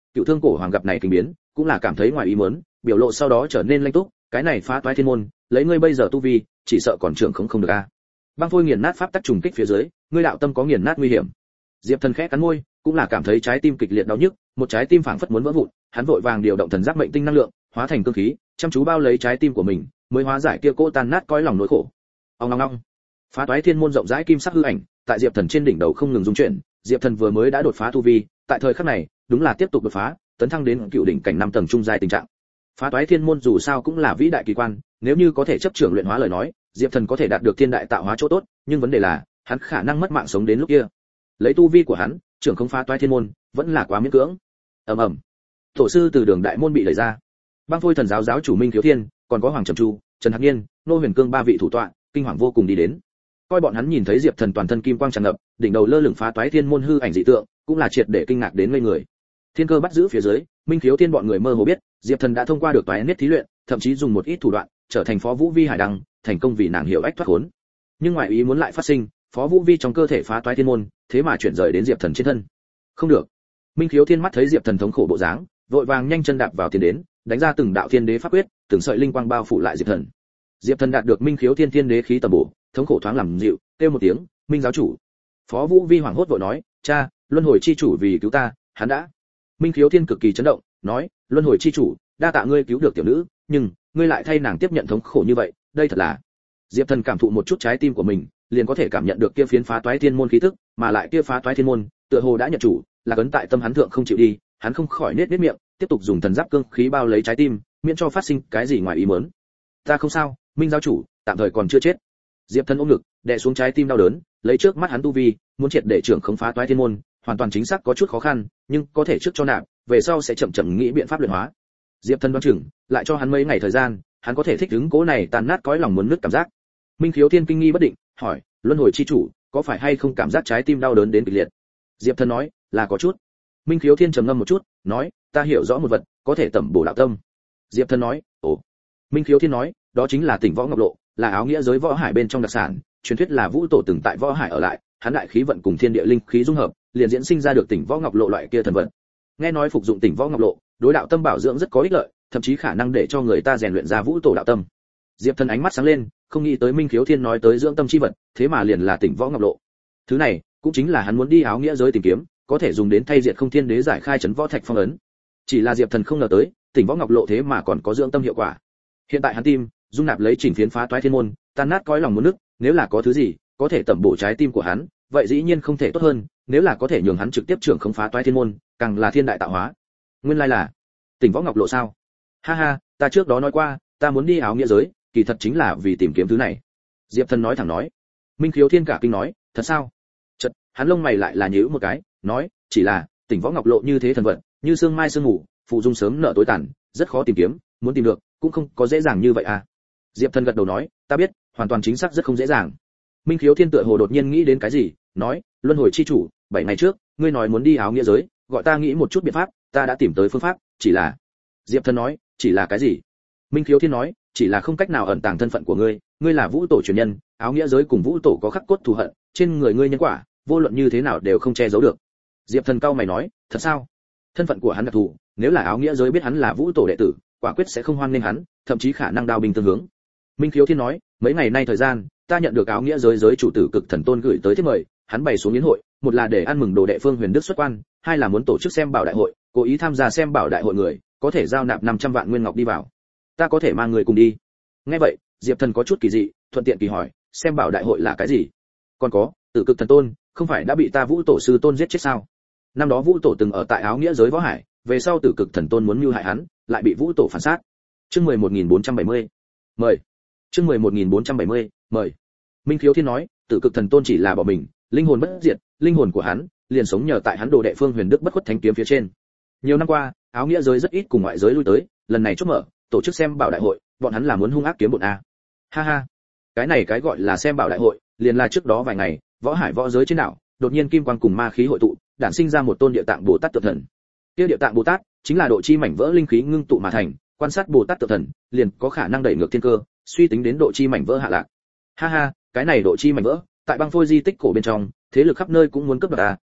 Cựu Thương Cổ Hoàng gặp này kinh biến, cũng là cảm thấy ngoài ý muốn, biểu lộ sau đó trở nên lanh túc, cái này phá toái thiên môn, lấy ngươi bây giờ tu vi, chỉ sợ còn trưởng không không được a. Băng phôi nghiền nát pháp tắc trùng kích phía dưới, ngươi đạo tâm có nghiền nát nguy hiểm. Diệp Thần khẽ cắn môi, cũng là cảm thấy trái tim kịch liệt đau nhức, một trái tim phảng phất muốn vỡ vụn, hắn vội vàng điều động thần giác mệnh tinh năng lượng, hóa thành cương khí, chăm chú bao lấy trái tim của mình, mới hóa giải kia cỗ tan nát cõi lòng nỗi khổ. Ong ong ong. Phá toái thiên môn rộng rãi kim sắc hư ảnh, tại Diệp Thần trên đỉnh đầu không ngừng rung chuyển, Diệp Thần vừa mới đã đột phá tu vi, tại thời khắc này, đúng là tiếp tục đột phá, tấn thăng đến cựu đỉnh cảnh năm tầng trung giai tình trạng. Phá toái thiên môn dù sao cũng là vĩ đại kỳ quan, nếu như có thể chấp trưởng luyện hóa lời nói, Diệp Thần có thể đạt được thiên đại tạo hóa chỗ tốt, nhưng vấn đề là, hắn khả năng mất mạng sống đến lúc kia. Lấy tu vi của hắn, trưởng không phá toái thiên môn, vẫn là quá miễn cưỡng. Ầm ầm. Tổ sư từ đường đại môn bị đẩy ra. Băng Phôi thần giáo giáo chủ Minh Thiếu Thiên, còn có Hoàng Trầm Chu, Trần Hạc Niên, Nô Huyền Cương ba vị thủ tọa, kinh hoàng vô cùng đi đến. Coi bọn hắn nhìn thấy Diệp Thần toàn thân kim quang tràn ngập, đỉnh đầu lơ lửng phá toái thiên môn hư ảnh dị tượng, cũng là triệt để kinh ngạc đến ngây người. Thiên Cơ bắt giữ phía dưới, Minh Thiếu Thiên bọn người mơ hồ biết, Diệp Thần đã thông qua được toái niết thí luyện, thậm chí dùng một ít thủ đoạn, trở thành Phó Vũ Vi hải đăng, thành công vì nàng hiểu ách thoát khốn. Nhưng ngoại ý muốn lại phát sinh, Phó Vũ Vi trong cơ thể phá toái thiên môn, thế mà chuyển rời đến Diệp Thần trên thân. Không được. Minh Thiếu Thiên mắt thấy Diệp Thần thống khổ bộ dáng, vội vàng nhanh chân đạp vào tiến đến, đánh ra từng đạo thiên đế pháp quyết, từng sợi linh quang bao phủ lại Diệp Thần. Diệp Thần đạt được Minh Khiếu Thiên thiên đế khí tầm bổ, thống khổ thoáng làm dịu, kêu một tiếng, "Minh giáo chủ." Phó Vũ Vi hoảng hốt vội nói, "Cha, luân hồi chi chủ vì cứu ta, hắn đã." Minh Khiếu Thiên cực kỳ chấn động, nói, "Luân hồi chi chủ, đa tạ ngươi cứu được tiểu nữ, nhưng ngươi lại thay nàng tiếp nhận thống khổ như vậy, đây thật là." Diệp Thần cảm thụ một chút trái tim của mình, liền có thể cảm nhận được kia phiến phá toái thiên môn khí tức, mà lại kia phá toái thiên môn, tựa hồ đã nhận chủ, là cấn tại tâm hắn thượng không chịu đi, hắn không khỏi nết nết miệng, tiếp tục dùng thần giáp cương khí bao lấy trái tim, miễn cho phát sinh cái gì ngoài ý muốn. "Ta không sao, Minh giáo chủ, tạm thời còn chưa chết." Diệp Thần ôm ngực, đè xuống trái tim đau đớn, lấy trước mắt hắn tu vi, muốn triệt để trưởng khống phá toái thiên môn, hoàn toàn chính xác có chút khó khăn, nhưng có thể trước cho nạp, về sau sẽ chậm chậm nghĩ biện pháp luyện hóa. Diệp Thần đoán chừng, lại cho hắn mấy ngày thời gian, hắn có thể thích ứng cố này tàn nát cõi lòng muốn nứt cảm giác. Minh Khiếu Thiên kinh nghi bất định, hỏi, "Luân hồi chi chủ, có phải hay không cảm giác trái tim đau đớn đến kịch liệt?" Diệp Thần nói, "Là có chút." Minh Khiếu Thiên trầm ngâm một chút, nói, "Ta hiểu rõ một vật, có thể tẩm bổ đạo tâm." Diệp Thần nói, "Ồ." Minh Khiếu Thiên nói, "Đó chính là Tỉnh Võ Ngọc Lộ, là áo nghĩa giới võ hải bên trong đặc sản, truyền thuyết là Vũ Tổ từng tại võ hải ở lại, hắn đại khí vận cùng thiên địa linh khí dung hợp, liền diễn sinh ra được Tỉnh Võ Ngọc Lộ loại kia thần vật. Nghe nói phục dụng Tỉnh Võ Ngọc Lộ, đối đạo tâm bảo dưỡng rất có ích lợi, thậm chí khả năng để cho người ta rèn luyện ra Vũ Tổ đạo tâm." Diệp Thần ánh mắt sáng lên, không nghĩ tới Minh Khiếu Thiên nói tới dưỡng tâm chi vật, thế mà liền là Tỉnh Võ Ngọc Lộ. Thứ này, cũng chính là hắn muốn đi áo nghĩa giới tìm kiếm, có thể dùng đến thay diệt không thiên đế giải khai trấn võ thạch phong ấn. Chỉ là Diệp Thần không ngờ tới, Tỉnh Võ Ngọc Lộ thế mà còn có dưỡng tâm hiệu quả. Hiện tại hắn tim, dung nạp lấy chỉnh phiến phá toái thiên môn, tan nát cõi lòng muốn nước, nếu là có thứ gì có thể tẩm bổ trái tim của hắn, vậy dĩ nhiên không thể tốt hơn, nếu là có thể nhường hắn trực tiếp trưởng không phá toái thiên môn, càng là thiên đại tạo hóa. Nguyên lai là Tỉnh Võ Ngọc Lộ sao? Ha ha, ta trước đó nói qua, ta muốn đi áo nghĩa giới, kỳ thật chính là vì tìm kiếm thứ này. Diệp Thần nói thẳng nói. Minh Khiếu Thiên cả kinh nói, "Thật sao?" Chợt, hắn lông mày lại là nhíu một cái, nói, "Chỉ là, Tỉnh Võ Ngọc Lộ như thế thần vật, như sương mai sương ngủ, phụ dung sớm nở tối tàn, rất khó tìm kiếm, muốn tìm được, cũng không có dễ dàng như vậy à." Diệp Thần gật đầu nói, "Ta biết, hoàn toàn chính xác rất không dễ dàng." Minh Khiếu Thiên tựa hồ đột nhiên nghĩ đến cái gì, nói, "Luân hồi chi chủ, bảy ngày trước, ngươi nói muốn đi áo nghĩa giới, gọi ta nghĩ một chút biện pháp, ta đã tìm tới phương pháp, chỉ là..." Diệp Thần nói, "Chỉ là cái gì?" Minh Khiếu Thiên nói, "Chỉ là không cách nào ẩn tàng thân phận của ngươi, ngươi là Vũ Tổ truyền nhân, áo nghĩa giới cùng Vũ Tổ có khắc cốt thù hận, trên người ngươi nhân quả, vô luận như thế nào đều không che giấu được." Diệp Thần cau mày nói, "Thật sao?" Thân phận của hắn đặc thù, nếu là áo nghĩa giới biết hắn là Vũ Tổ đệ tử, quả quyết sẽ không hoan nghênh hắn, thậm chí khả năng đao binh tương hướng. Minh Khiếu Thiên nói, "Mấy ngày nay thời gian, ta nhận được áo nghĩa giới giới chủ tử Cực Thần Tôn gửi tới thiếp mời, hắn bày xuống yến hội, một là để ăn mừng đồ đệ Phương Huyền Đức xuất quan, hai là muốn tổ chức xem bảo đại hội, cố ý tham gia xem bảo đại hội người, có thể giao nạp năm trăm vạn nguyên ngọc đi vào. Ta có thể mang người cùng đi." Nghe vậy, Diệp Thần có chút kỳ dị, thuận tiện kỳ hỏi, "Xem bảo đại hội là cái gì?" "Còn có, Tử Cực Thần Tôn, không phải đã bị ta Vũ Tổ sư tôn giết chết sao? Năm đó Vũ Tổ từng ở tại áo nghĩa giới võ hải, về sau Tử Cực Thần Tôn muốn mưu hại hắn, lại bị Vũ Tổ phản sát." Chương mười một nghìn bốn trăm bảy mươi. Mời. Chương mười một nghìn bốn trăm bảy mươi, mời. Minh Khiếu Thiên nói, Tử Cực Thần Tôn chỉ là bỏ mình, linh hồn bất diệt, linh hồn của hắn liền sống nhờ tại hắn đồ đệ Phương Huyền Đức bất khuất thánh kiếm phía trên. Nhiều năm qua, áo nghĩa giới rất ít cùng ngoại giới lui tới, lần này chốt mở, tổ chức xem bảo đại hội, bọn hắn là muốn hung ác kiếm bộn a. Ha ha. Cái này cái gọi là xem bảo đại hội, liền là trước đó vài ngày, võ hải võ giới trên đảo, đột nhiên kim quang cùng ma khí hội tụ, đản sinh ra một tôn địa tạng Bồ Tát tượng thần. Kia địa tạng Bồ Tát chính là độ chi mảnh vỡ linh khí ngưng tụ mà thành, quan sát Bồ Tát tượng thần, liền có khả năng đẩy ngược thiên cơ, suy tính đến độ chi mảnh vỡ hạ lạc. Ha ha, cái này độ chi mảnh vỡ, tại băng phôi di tích cổ bên trong, thế lực khắp nơi cũng muốn cướp đoạt à,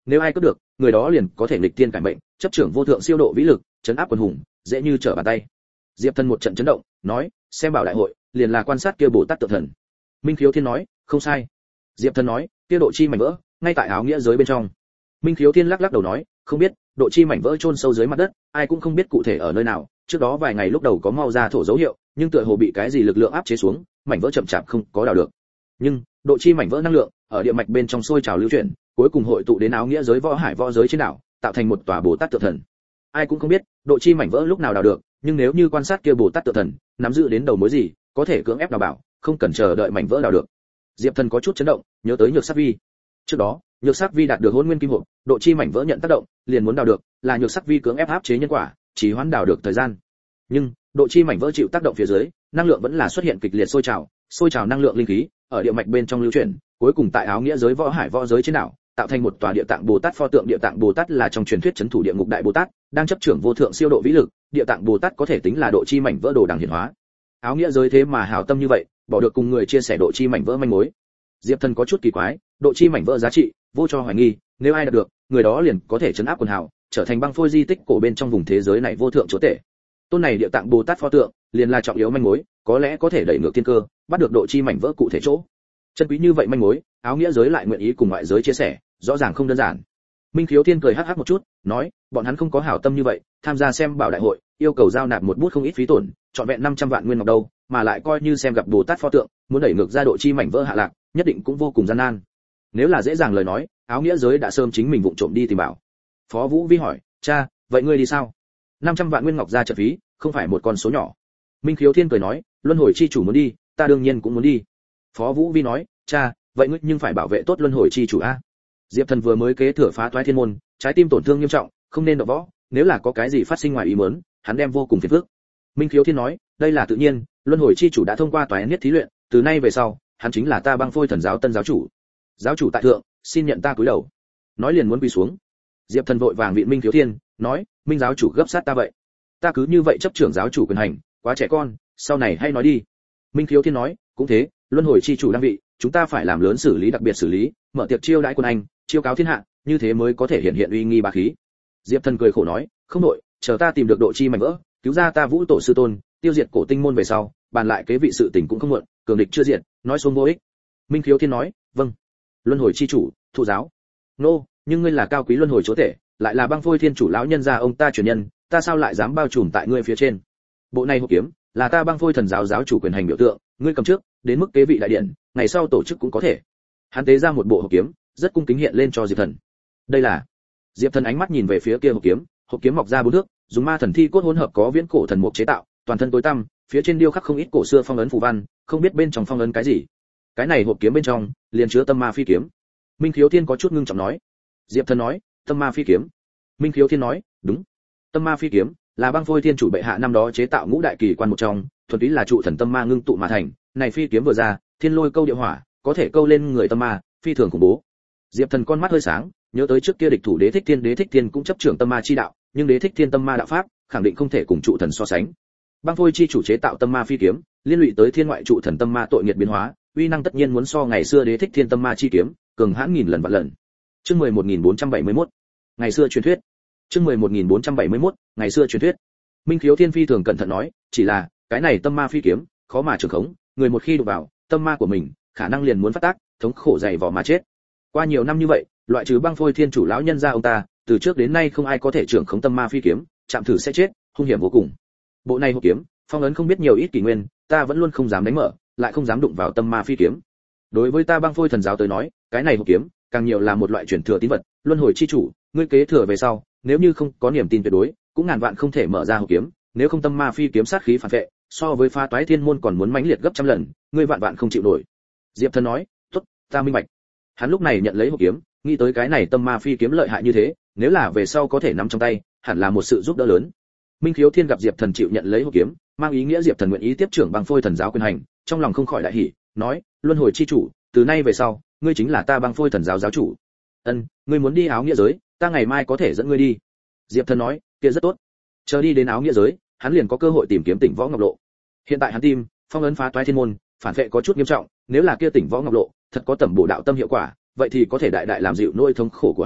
nếu ai cướp được, người đó liền có thể nghịch thiên cải mệnh, chấp trưởng vô thượng siêu độ vĩ lực, trấn áp quần hùng, dễ như trở bàn tay. Diệp Thần một trận chấn động, nói, xem bảo đại hội, liền là quan sát kia Bồ Tát tượng thần. Minh Khiếu Thiên nói, không sai. Diệp Thần nói, kia độ chi mảnh vỡ, ngay tại áo nghĩa giới bên trong. Minh Khiếu Thiên lắc lắc đầu nói, không biết, độ chi mảnh vỡ chôn sâu dưới mặt đất, ai cũng không biết cụ thể ở nơi nào, trước đó vài ngày lúc đầu có mau ra thổ dấu hiệu, nhưng tựa hồ bị cái gì lực lượng áp chế xuống, mảnh vỡ chậm chạp không có đào được. Nhưng, độ chi mảnh vỡ năng lượng ở địa mạch bên trong sôi trào lưu chuyển, cuối cùng hội tụ đến áo nghĩa giới võ hải võ giới trên đảo, tạo thành một tòa Bồ Tát tượng thần. Ai cũng không biết, độ chi mảnh vỡ lúc nào đào được, nhưng nếu như quan sát kia Bồ Tát tượng thần, nắm giữ đến đầu mối gì, có thể cưỡng ép đào bảo, không cần chờ đợi mảnh vỡ đào được. Diệp Thần có chút chấn động, nhớ tới Nhược Sắc Vi. Trước đó, Nhược Sắc Vi đạt được Hỗn Nguyên Kim Hộp, độ chi mảnh vỡ nhận tác động, liền muốn đào được, là Nhược Sắc Vi cưỡng ép áp chế nhân quả, chỉ hoãn đào được thời gian. Nhưng, độ chi mảnh vỡ chịu tác động phía dưới, năng lượng vẫn là xuất hiện kịch liệt sôi trào, sôi trào năng lượng linh khí ở địa mạch bên trong lưu chuyển, cuối cùng tại áo nghĩa giới võ hải võ giới trên đảo, tạo thành một tòa địa tạng Bồ Tát pho tượng. Địa tạng Bồ Tát là trong truyền thuyết trấn thủ địa ngục đại Bồ Tát, đang chấp trưởng vô thượng siêu độ vĩ lực, địa tạng Bồ Tát có thể tính là độ chi mảnh vỡ đồ đằng hiển hóa. Áo nghĩa giới thế mà hảo tâm như vậy, bỏ được cùng người chia sẻ độ chi mảnh vỡ manh mối. Diệp Thần có chút kỳ quái, độ chi mảnh vỡ giá trị, vô cho hoài nghi, nếu ai đạt được, người đó liền có thể trấn áp quần hào, trở thành băng phôi di tích cổ bên trong vùng thế giới này vô thượng chúa tể. Tôn này địa tạng Bồ Tát pho tượng, liền là trọng yếu manh mối, có lẽ có thể đẩy ngược thiên cơ, bắt được độ chi mảnh vỡ cụ thể chỗ. Chân quý như vậy manh mối, áo nghĩa giới lại nguyện ý cùng ngoại giới chia sẻ, rõ ràng không đơn giản. Minh Khiếu Thiên cười hắc hắc một chút, nói, bọn hắn không có hảo tâm như vậy, tham gia xem bảo đại hội, yêu cầu giao nạp một bút không ít phí tổn, trọn vẹn năm trăm vạn nguyên ngọc đâu, mà lại coi như xem gặp Bồ Tát pho tượng, muốn đẩy ngược ra độ chi mảnh vỡ hạ lạc, nhất định cũng vô cùng gian nan. Nếu là dễ dàng lời nói, áo nghĩa giới đã sớm chính mình vụng trộm đi tìm bảo. Phó Vũ Vi hỏi, cha, vậy ngươi đi sao? năm trăm vạn nguyên ngọc ra trợ phí, không phải một con số nhỏ. Minh Khiếu Thiên cười nói, luân hồi chi chủ muốn đi, ta đương nhiên cũng muốn đi. Phó Vũ Vi nói, cha, vậy ngươi nhưng phải bảo vệ tốt luân hồi chi chủ a. Diệp Thần vừa mới kế thừa phá toái thiên môn, trái tim tổn thương nghiêm trọng, không nên động võ, nếu là có cái gì phát sinh ngoài ý muốn, hắn đem vô cùng phiền phức. Minh Khiếu Thiên nói, đây là tự nhiên, luân hồi chi chủ đã thông qua toái niết thí luyện, từ nay về sau, hắn chính là ta băng phôi thần giáo tân giáo chủ. Giáo chủ tại thượng, xin nhận ta cúi đầu. Nói liền muốn quỳ xuống. Diệp Thần vội vàng vị Minh Khiếu Thiên, nói, Minh giáo chủ gấp sát ta vậy. Ta cứ như vậy chấp trưởng giáo chủ quyền hành, quá trẻ con, sau này hay nói đi. Minh Khiếu Thiên nói, cũng thế, luân hồi chi chủ đăng vị, chúng ta phải làm lớn xử lý đặc biệt xử lý, mở tiệc chiêu đãi quân anh, chiêu cáo thiên hạ, như thế mới có thể hiện hiện uy nghi bá khí. Diệp Thần cười khổ nói, không đổi, chờ ta tìm được độ chi mảnh vỡ, cứu ra ta Vũ tổ sư tôn, tiêu diệt cổ tinh môn về sau, bàn lại kế vị sự tình cũng không muộn, cường địch chưa diệt, nói xuống vô ích. Minh Khiếu Thiên nói, vâng. Luân hồi chi chủ, thụ giáo. Nô, no, nhưng ngươi là cao quý luân hồi chúa tể, lại là băng phôi thiên chủ lão nhân gia ông ta truyền nhân, ta sao lại dám bao trùm tại ngươi phía trên? Bộ này hộp kiếm, là ta băng phôi thần giáo giáo chủ quyền hành biểu tượng, ngươi cầm trước, đến mức kế vị đại điện, ngày sau tổ chức cũng có thể. Hắn tế ra một bộ hộp kiếm, rất cung kính hiện lên cho Diệp Thần. Đây là. Diệp Thần ánh mắt nhìn về phía kia hộp kiếm, hộp kiếm mọc ra bốn thước, dùng ma thần thi cốt hỗn hợp có viễn cổ thần mục chế tạo, toàn thân tối tăm, phía trên điêu khắc không ít cổ xưa phong ấn phù văn, không biết bên trong phong ấn cái gì. Cái này hộp kiếm bên trong, liền chứa tâm ma phi kiếm. Minh Khiếu Thiên có chút ngưng trọng nói. Diệp Thần nói, tâm ma phi kiếm. Minh Khiếu Thiên nói, đúng. Tâm ma phi kiếm là băng phôi thiên chủ bệ hạ năm đó chế tạo ngũ đại kỳ quan một trong, thuần túy là trụ thần tâm ma ngưng tụ mà thành. Này phi kiếm vừa ra, thiên lôi câu địa hỏa, có thể câu lên người tâm ma, phi thường khủng bố. Diệp Thần con mắt hơi sáng, nhớ tới trước kia địch thủ Đế Thích Thiên, Đế Thích Thiên cũng chấp trưởng tâm ma chi đạo, nhưng Đế Thích Thiên tâm ma đạo pháp, khẳng định không thể cùng trụ thần so sánh. Băng phôi chi chủ chế tạo tâm ma phi kiếm, liên lụy tới thiên ngoại trụ thần tâm ma tội nghiệt biến hóa, uy năng tất nhiên muốn so ngày xưa Đế Thích Thiên tâm ma chi kiếm, cường hãn nghìn lần vạn lần. Chương mười một nghìn bốn trăm bảy mươi mốt. Ngày xưa truyền thuyết. Chương mười một nghìn bốn trăm bảy mươi mốt. Ngày xưa truyền thuyết. Minh Khiếu Thiên phi thường cẩn thận nói, chỉ là, cái này tâm ma phi kiếm, khó mà trường khống, người một khi đụng vào, tâm ma của mình, khả năng liền muốn phát tác, thống khổ dày vò mà chết. Qua nhiều năm như vậy, loại trừ băng phôi thiên chủ lão nhân gia ông ta, từ trước đến nay không ai có thể trưởng khống tâm ma phi kiếm, chạm thử sẽ chết, hung hiểm vô cùng. Bộ này hộp kiếm, phong ấn không biết nhiều ít kỷ nguyên, ta vẫn luôn không dám đánh mở, lại không dám đụng vào tâm ma phi kiếm. Đối với ta băng phôi thần giáo tới nói, cái này hộp kiếm, càng nhiều là một loại truyền thừa tín vật, luân hồi chi chủ, ngươi kế thừa về sau, nếu như không có niềm tin tuyệt đối, cũng ngàn vạn không thể mở ra hộp kiếm, nếu không tâm ma phi kiếm sát khí phản vệ, so với phá toái thiên môn còn muốn mãnh liệt gấp trăm lần, ngươi vạn vạn không chịu nổi. Diệp Thần nói, tốt, ta minh bạch. Hắn lúc này nhận lấy hộp kiếm, nghĩ tới cái này tâm ma phi kiếm lợi hại như thế, nếu là về sau có thể nắm trong tay, hẳn là một sự giúp đỡ lớn. Minh Khiếu Thiên gặp Diệp Thần chịu nhận lấy hộp kiếm, mang ý nghĩa Diệp Thần nguyện ý tiếp trưởng băng phôi thần giáo quyền hành, trong lòng không khỏi đại hỉ, nói, luân hồi chi chủ, từ nay về sau, ngươi chính là ta băng phôi thần giáo giáo chủ. Ân, ngươi muốn đi áo nghĩa giới, ta ngày mai có thể dẫn ngươi đi. Diệp Thần nói, kia rất tốt. Chờ đi đến áo nghĩa giới, hắn liền có cơ hội tìm kiếm Tỉnh Võ Ngọc Lộ. Hiện tại hắn tim, phong ấn phá toái thiên môn, phản vệ có chút nghiêm trọng, nếu là kia Tỉnh Võ Ngọc Lộ, thật có tẩm bổ đạo tâm hiệu quả, vậy thì có thể đại đại làm dịu nỗi thống khổ của hắn,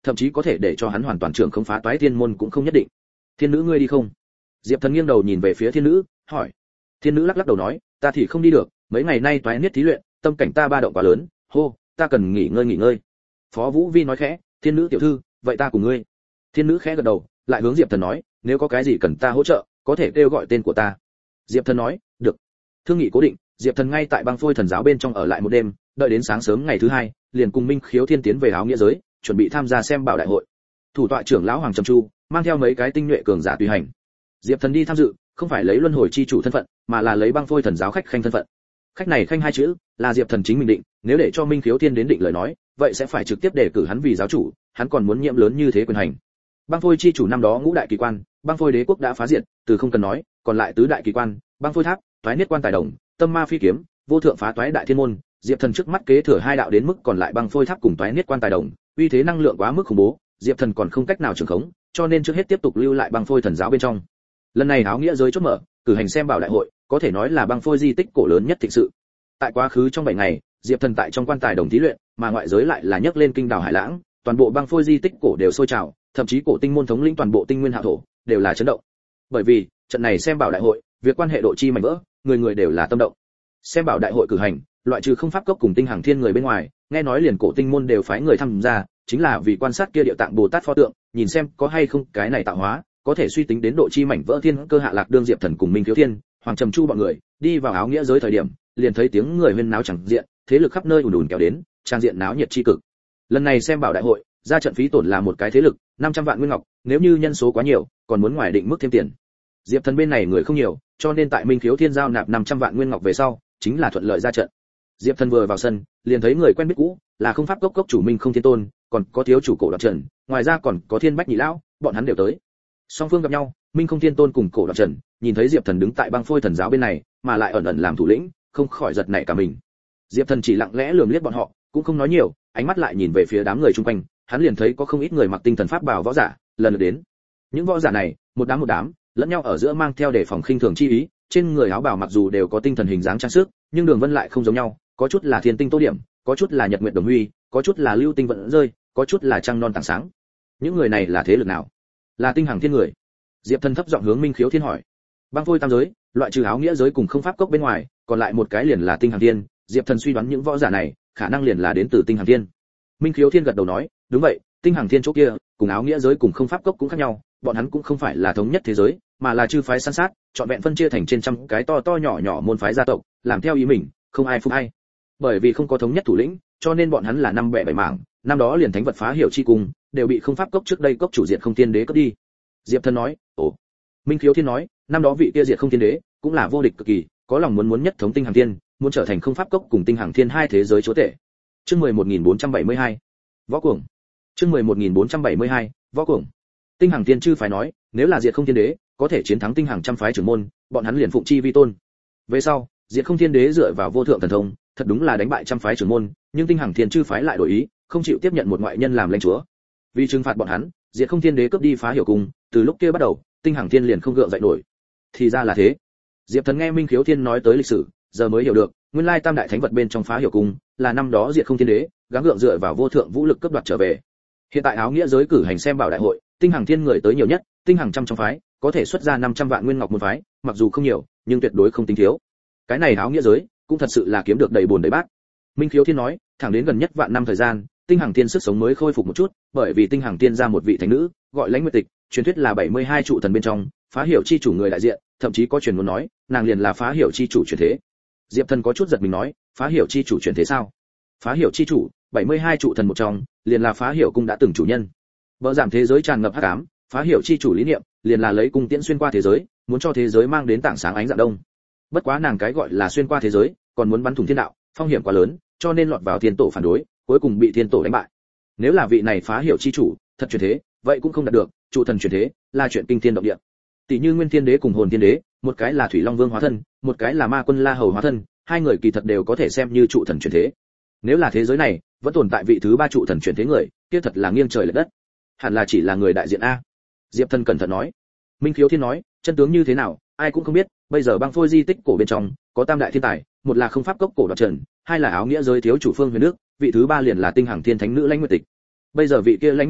thậm chí có thể để cho hắn hoàn toàn trưởng không phá toái thiên môn cũng không nhất định. Thiên nữ ngươi đi không? Diệp Thần nghiêng đầu nhìn về phía thiên nữ, hỏi. Thiên nữ lắc lắc đầu nói, ta thì không đi được, mấy ngày nay toái niết thí luyện, tâm cảnh ta ba động quá lớn, hô, ta cần nghỉ ngơi nghỉ ngơi. Phó Vũ Vi nói khẽ, thiên nữ tiểu thư, vậy ta cùng ngươi. Thiên nữ khẽ gật đầu, lại hướng Diệp Thần nói, nếu có cái gì cần ta hỗ trợ, có thể kêu gọi tên của ta. Diệp Thần nói, được. Thương nghị cố định, Diệp Thần ngay tại Băng Phôi Thần giáo bên trong ở lại một đêm, đợi đến sáng sớm ngày thứ hai, liền cùng Minh Khiếu Thiên tiến về áo nghĩa giới, chuẩn bị tham gia xem bảo đại hội. Thủ tọa trưởng lão Hoàng Trầm Chu mang theo mấy cái tinh nhuệ cường giả tùy hành. Diệp Thần đi tham dự, không phải lấy luân hồi chi chủ thân phận, mà là lấy Băng Phôi Thần giáo khách khanh thân phận. Khách này khanh hai chữ, là Diệp Thần chính mình định, nếu để cho Minh Khiếu Thiên đến định lời nói, vậy sẽ phải trực tiếp đề cử hắn vì giáo chủ, hắn còn muốn nhiệm lớn như thế quyền hành. Băng Phôi chi chủ năm đó ngũ đại kỳ quan, Băng Phôi đế quốc đã phá diệt, từ không cần nói, còn lại tứ đại kỳ quan, Băng Phôi tháp, Toái Niết quan tài đồng, Tâm Ma phi kiếm, Vô thượng phá toái đại thiên môn, Diệp Thần trước mắt kế thừa hai đạo đến mức còn lại Băng Phôi tháp cùng Toái Niết quan tài đồng, uy thế năng lượng quá mức khủng bố, Diệp Thần còn không cách nào trường khống, cho nên trước hết tiếp tục lưu lại Băng Phôi Thần giáo bên trong. Lần này áo nghĩa giới chốt mở, cử hành xem bảo đại hội, có thể nói là Băng Phôi di tích cổ lớn nhất thịnh sự. Tại quá khứ trong bảy ngày, Diệp Thần tại trong quan tài đồng thí luyện, mà ngoại giới lại là nhấc lên kinh đảo hải lãng, toàn bộ Băng Phôi di tích cổ đều sôi trào, thậm chí cổ tinh môn thống lĩnh toàn bộ tinh nguyên hạ thổ đều là chấn động. Bởi vì trận này xem bảo đại hội, việc quan hệ độ chi mảnh vỡ, người người đều là tâm động. Xem bảo đại hội cử hành, loại trừ không pháp cốc cùng tinh hàng thiên người bên ngoài, nghe nói liền cổ tinh môn đều phái người tham gia, chính là vì quan sát kia địa tạng Bồ Tát pho tượng, nhìn xem có hay không cái này tạo hóa, có thể suy tính đến độ chi mảnh vỡ thiên cơ hạ lạc đương Diệp Thần cùng Minh Khiếu Thiên, Hoàng Trầm Chu bọn người, đi vào áo nghĩa giới thời điểm, liền thấy tiếng người huyên náo chẳng diện, thế lực khắp nơi ùn ùn kéo đến, trang diện náo nhiệt chi cực. Lần này xem bảo đại hội, ra trận phí tổn là một cái thế lực, năm trăm vạn nguyên ngọc, nếu như nhân số quá nhiều, còn muốn ngoài định mức thêm tiền. Diệp Thần bên này người không nhiều, cho nên tại Minh Khiếu Thiên giao nạp năm trăm vạn nguyên ngọc về sau, chính là thuận lợi ra trận. Diệp Thần vừa vào sân, liền thấy người quen biết cũ, là không pháp cốc cốc chủ Minh Không Thiên Tôn, còn có thiếu chủ Cổ Đoạt Trần, ngoài ra còn có Thiên Bách Nhị lão, bọn hắn đều tới. Song phương gặp nhau, Minh Không Thiên Tôn cùng Cổ Đoạt Trần, nhìn thấy Diệp Thần đứng tại Băng Phôi Thần giáo bên này, mà lại ẩn ẩn làm thủ lĩnh, không khỏi giật nảy cả mình. Diệp Thần chỉ lặng lẽ lườm liếc bọn họ, cũng không nói nhiều, ánh mắt lại nhìn về phía đám người xung quanh, hắn liền thấy có không ít người mặc tinh thần pháp bào võ giả, lần lượt đến. Những võ giả này, một đám một đám, lẫn nhau ở giữa mang theo để phòng khinh thường chi ý, trên người áo bào mặc dù đều có tinh thần hình dáng trang sức, nhưng đường vân lại không giống nhau, có chút là thiên tinh tô điểm, có chút là nhật nguyệt đồng huy, có chút là lưu tinh vận rơi, có chút là trăng non tảng sáng. Những người này là thế lực nào? Là tinh hàng thiên người. Diệp Thần thấp giọng hướng Minh Khiếu Thiên hỏi. Băng Phôi tam giới, loại trừ áo nghĩa giới cùng không pháp cốc bên ngoài, còn lại một cái liền là tinh hàng thiên. Diệp Thần suy đoán những võ giả này, khả năng liền là đến từ tinh hàng thiên. Minh Khiếu Thiên gật đầu nói, đúng vậy, tinh hàng thiên chỗ kia, cùng áo nghĩa giới cùng không pháp cốc cũng khác nhau, bọn hắn cũng không phải là thống nhất thế giới, mà là chư phái san sát, chọn vẹn phân chia thành trên trăm cái to to nhỏ nhỏ môn phái gia tộc, làm theo ý mình, không ai phục ai. Bởi vì không có thống nhất thủ lĩnh, cho nên bọn hắn là năm bẻ bảy mảng, năm đó liền thánh vật phá hiểu chi cùng, đều bị không pháp cốc trước đây cốc chủ diệt không thiên đế cướp đi. Diệp Thần nói, ồ. Minh Khiếu Thiên nói, năm đó vị kia diệt không thiên đế, cũng là vô địch cực kỳ, có lòng muốn muốn nhất thống tinh hàng thiên, muốn trở thành không pháp cốc cùng tinh hàng thiên hai thế giới chúa tể. Chương mười một nghìn bốn trăm bảy mươi hai, Võ Cuồng. Chương mười một nghìn bốn trăm bảy mươi hai, Võ Cuồng. Tinh hàng thiên chư phái nói, nếu là diệt không thiên đế, có thể chiến thắng tinh hàng trăm phái trưởng môn, bọn hắn liền phụng chi vi tôn. Về sau, diệt không thiên đế dựa vào vô thượng thần thông, thật đúng là đánh bại trăm phái trưởng môn, nhưng tinh hàng thiên chư phái lại đổi ý, không chịu tiếp nhận một ngoại nhân làm lãnh chúa. Vì trừng phạt bọn hắn, diệt không thiên đế cướp đi phá hiểu cung, từ lúc kia bắt đầu, tinh hàng thiên liền không gượng dậy nổi. Thì ra là thế. Diệp Thần nghe Minh Khiếu Thiên nói tới lịch sử, giờ mới hiểu được, nguyên lai tam đại thánh vật bên trong phá hiểu cung, là năm đó diệt không thiên đế, gắng gượng dựa vào vô thượng vũ lực cướp đoạt trở về. Hiện tại áo nghĩa giới cử hành xem bảo đại hội, tinh hàng thiên người tới nhiều nhất, tinh hàng trăm trong phái, có thể xuất ra năm trăm vạn nguyên ngọc một phái, mặc dù không nhiều, nhưng tuyệt đối không tính thiếu. Cái này áo nghĩa giới, cũng thật sự là kiếm được đầy buồn đầy bát. Minh Khiếu Thiên nói, thẳng đến gần nhất vạn năm thời gian, tinh hàng thiên sức sống mới khôi phục một chút, bởi vì tinh hàng thiên ra một vị thánh nữ, gọi Lãnh Nguyệt Tịch, truyền thuyết là bảy mươi hai trụ thần bên trong, phá hiểu chi chủ người đại diện, thậm chí có truyền ngôn nói, nàng liền là phá hiểu chi chủ truyền thế. Diệp Thần có chút giật mình nói, phá hiểu chi chủ truyền thế sao? Phá hiểu chi chủ, bảy mươi hai trụ thần một trong, liền là phá hiểu cung đã từng chủ nhân. Vợ giảm thế giới tràn ngập hắc ám, phá hiểu chi chủ lý niệm, liền là lấy cung tiễn xuyên qua thế giới, muốn cho thế giới mang đến tảng sáng ánh dạng đông. Bất quá nàng cái gọi là xuyên qua thế giới, còn muốn bắn thủng thiên đạo, phong hiểm quá lớn, cho nên lọt vào thiên tổ phản đối, cuối cùng bị thiên tổ đánh bại. Nếu là vị này phá hiểu chi chủ, thật truyền thế, vậy cũng không đạt được, trụ thần truyền thế, là chuyện kinh thiên động địa. Tỷ như Nguyên Thiên Đế cùng Hồn Thiên Đế, một cái là Thủy Long Vương hóa thân, một cái là Ma Quân La Hầu hóa thân, hai người kỳ thật đều có thể xem như trụ thần truyền thế. Nếu là thế giới này vẫn tồn tại vị thứ ba trụ thần truyền thế người, kia thật là nghiêng trời lệch đất. Hẳn là chỉ là người đại diện a. Diệp Thần cẩn thận nói. Minh Khiếu Thiên nói, chân tướng như thế nào, ai cũng không biết, bây giờ băng phôi di tích cổ bên trong có tam đại thiên tài, một là không pháp cốc Cổ Đoạt Trần, hai là áo nghĩa giới thiếu chủ Phương Huyền Đức, vị thứ ba liền là tinh hàng thiên thánh nữ Lãnh Nguyệt Tịch. Bây giờ vị kia Lãnh Nguyệt Tịch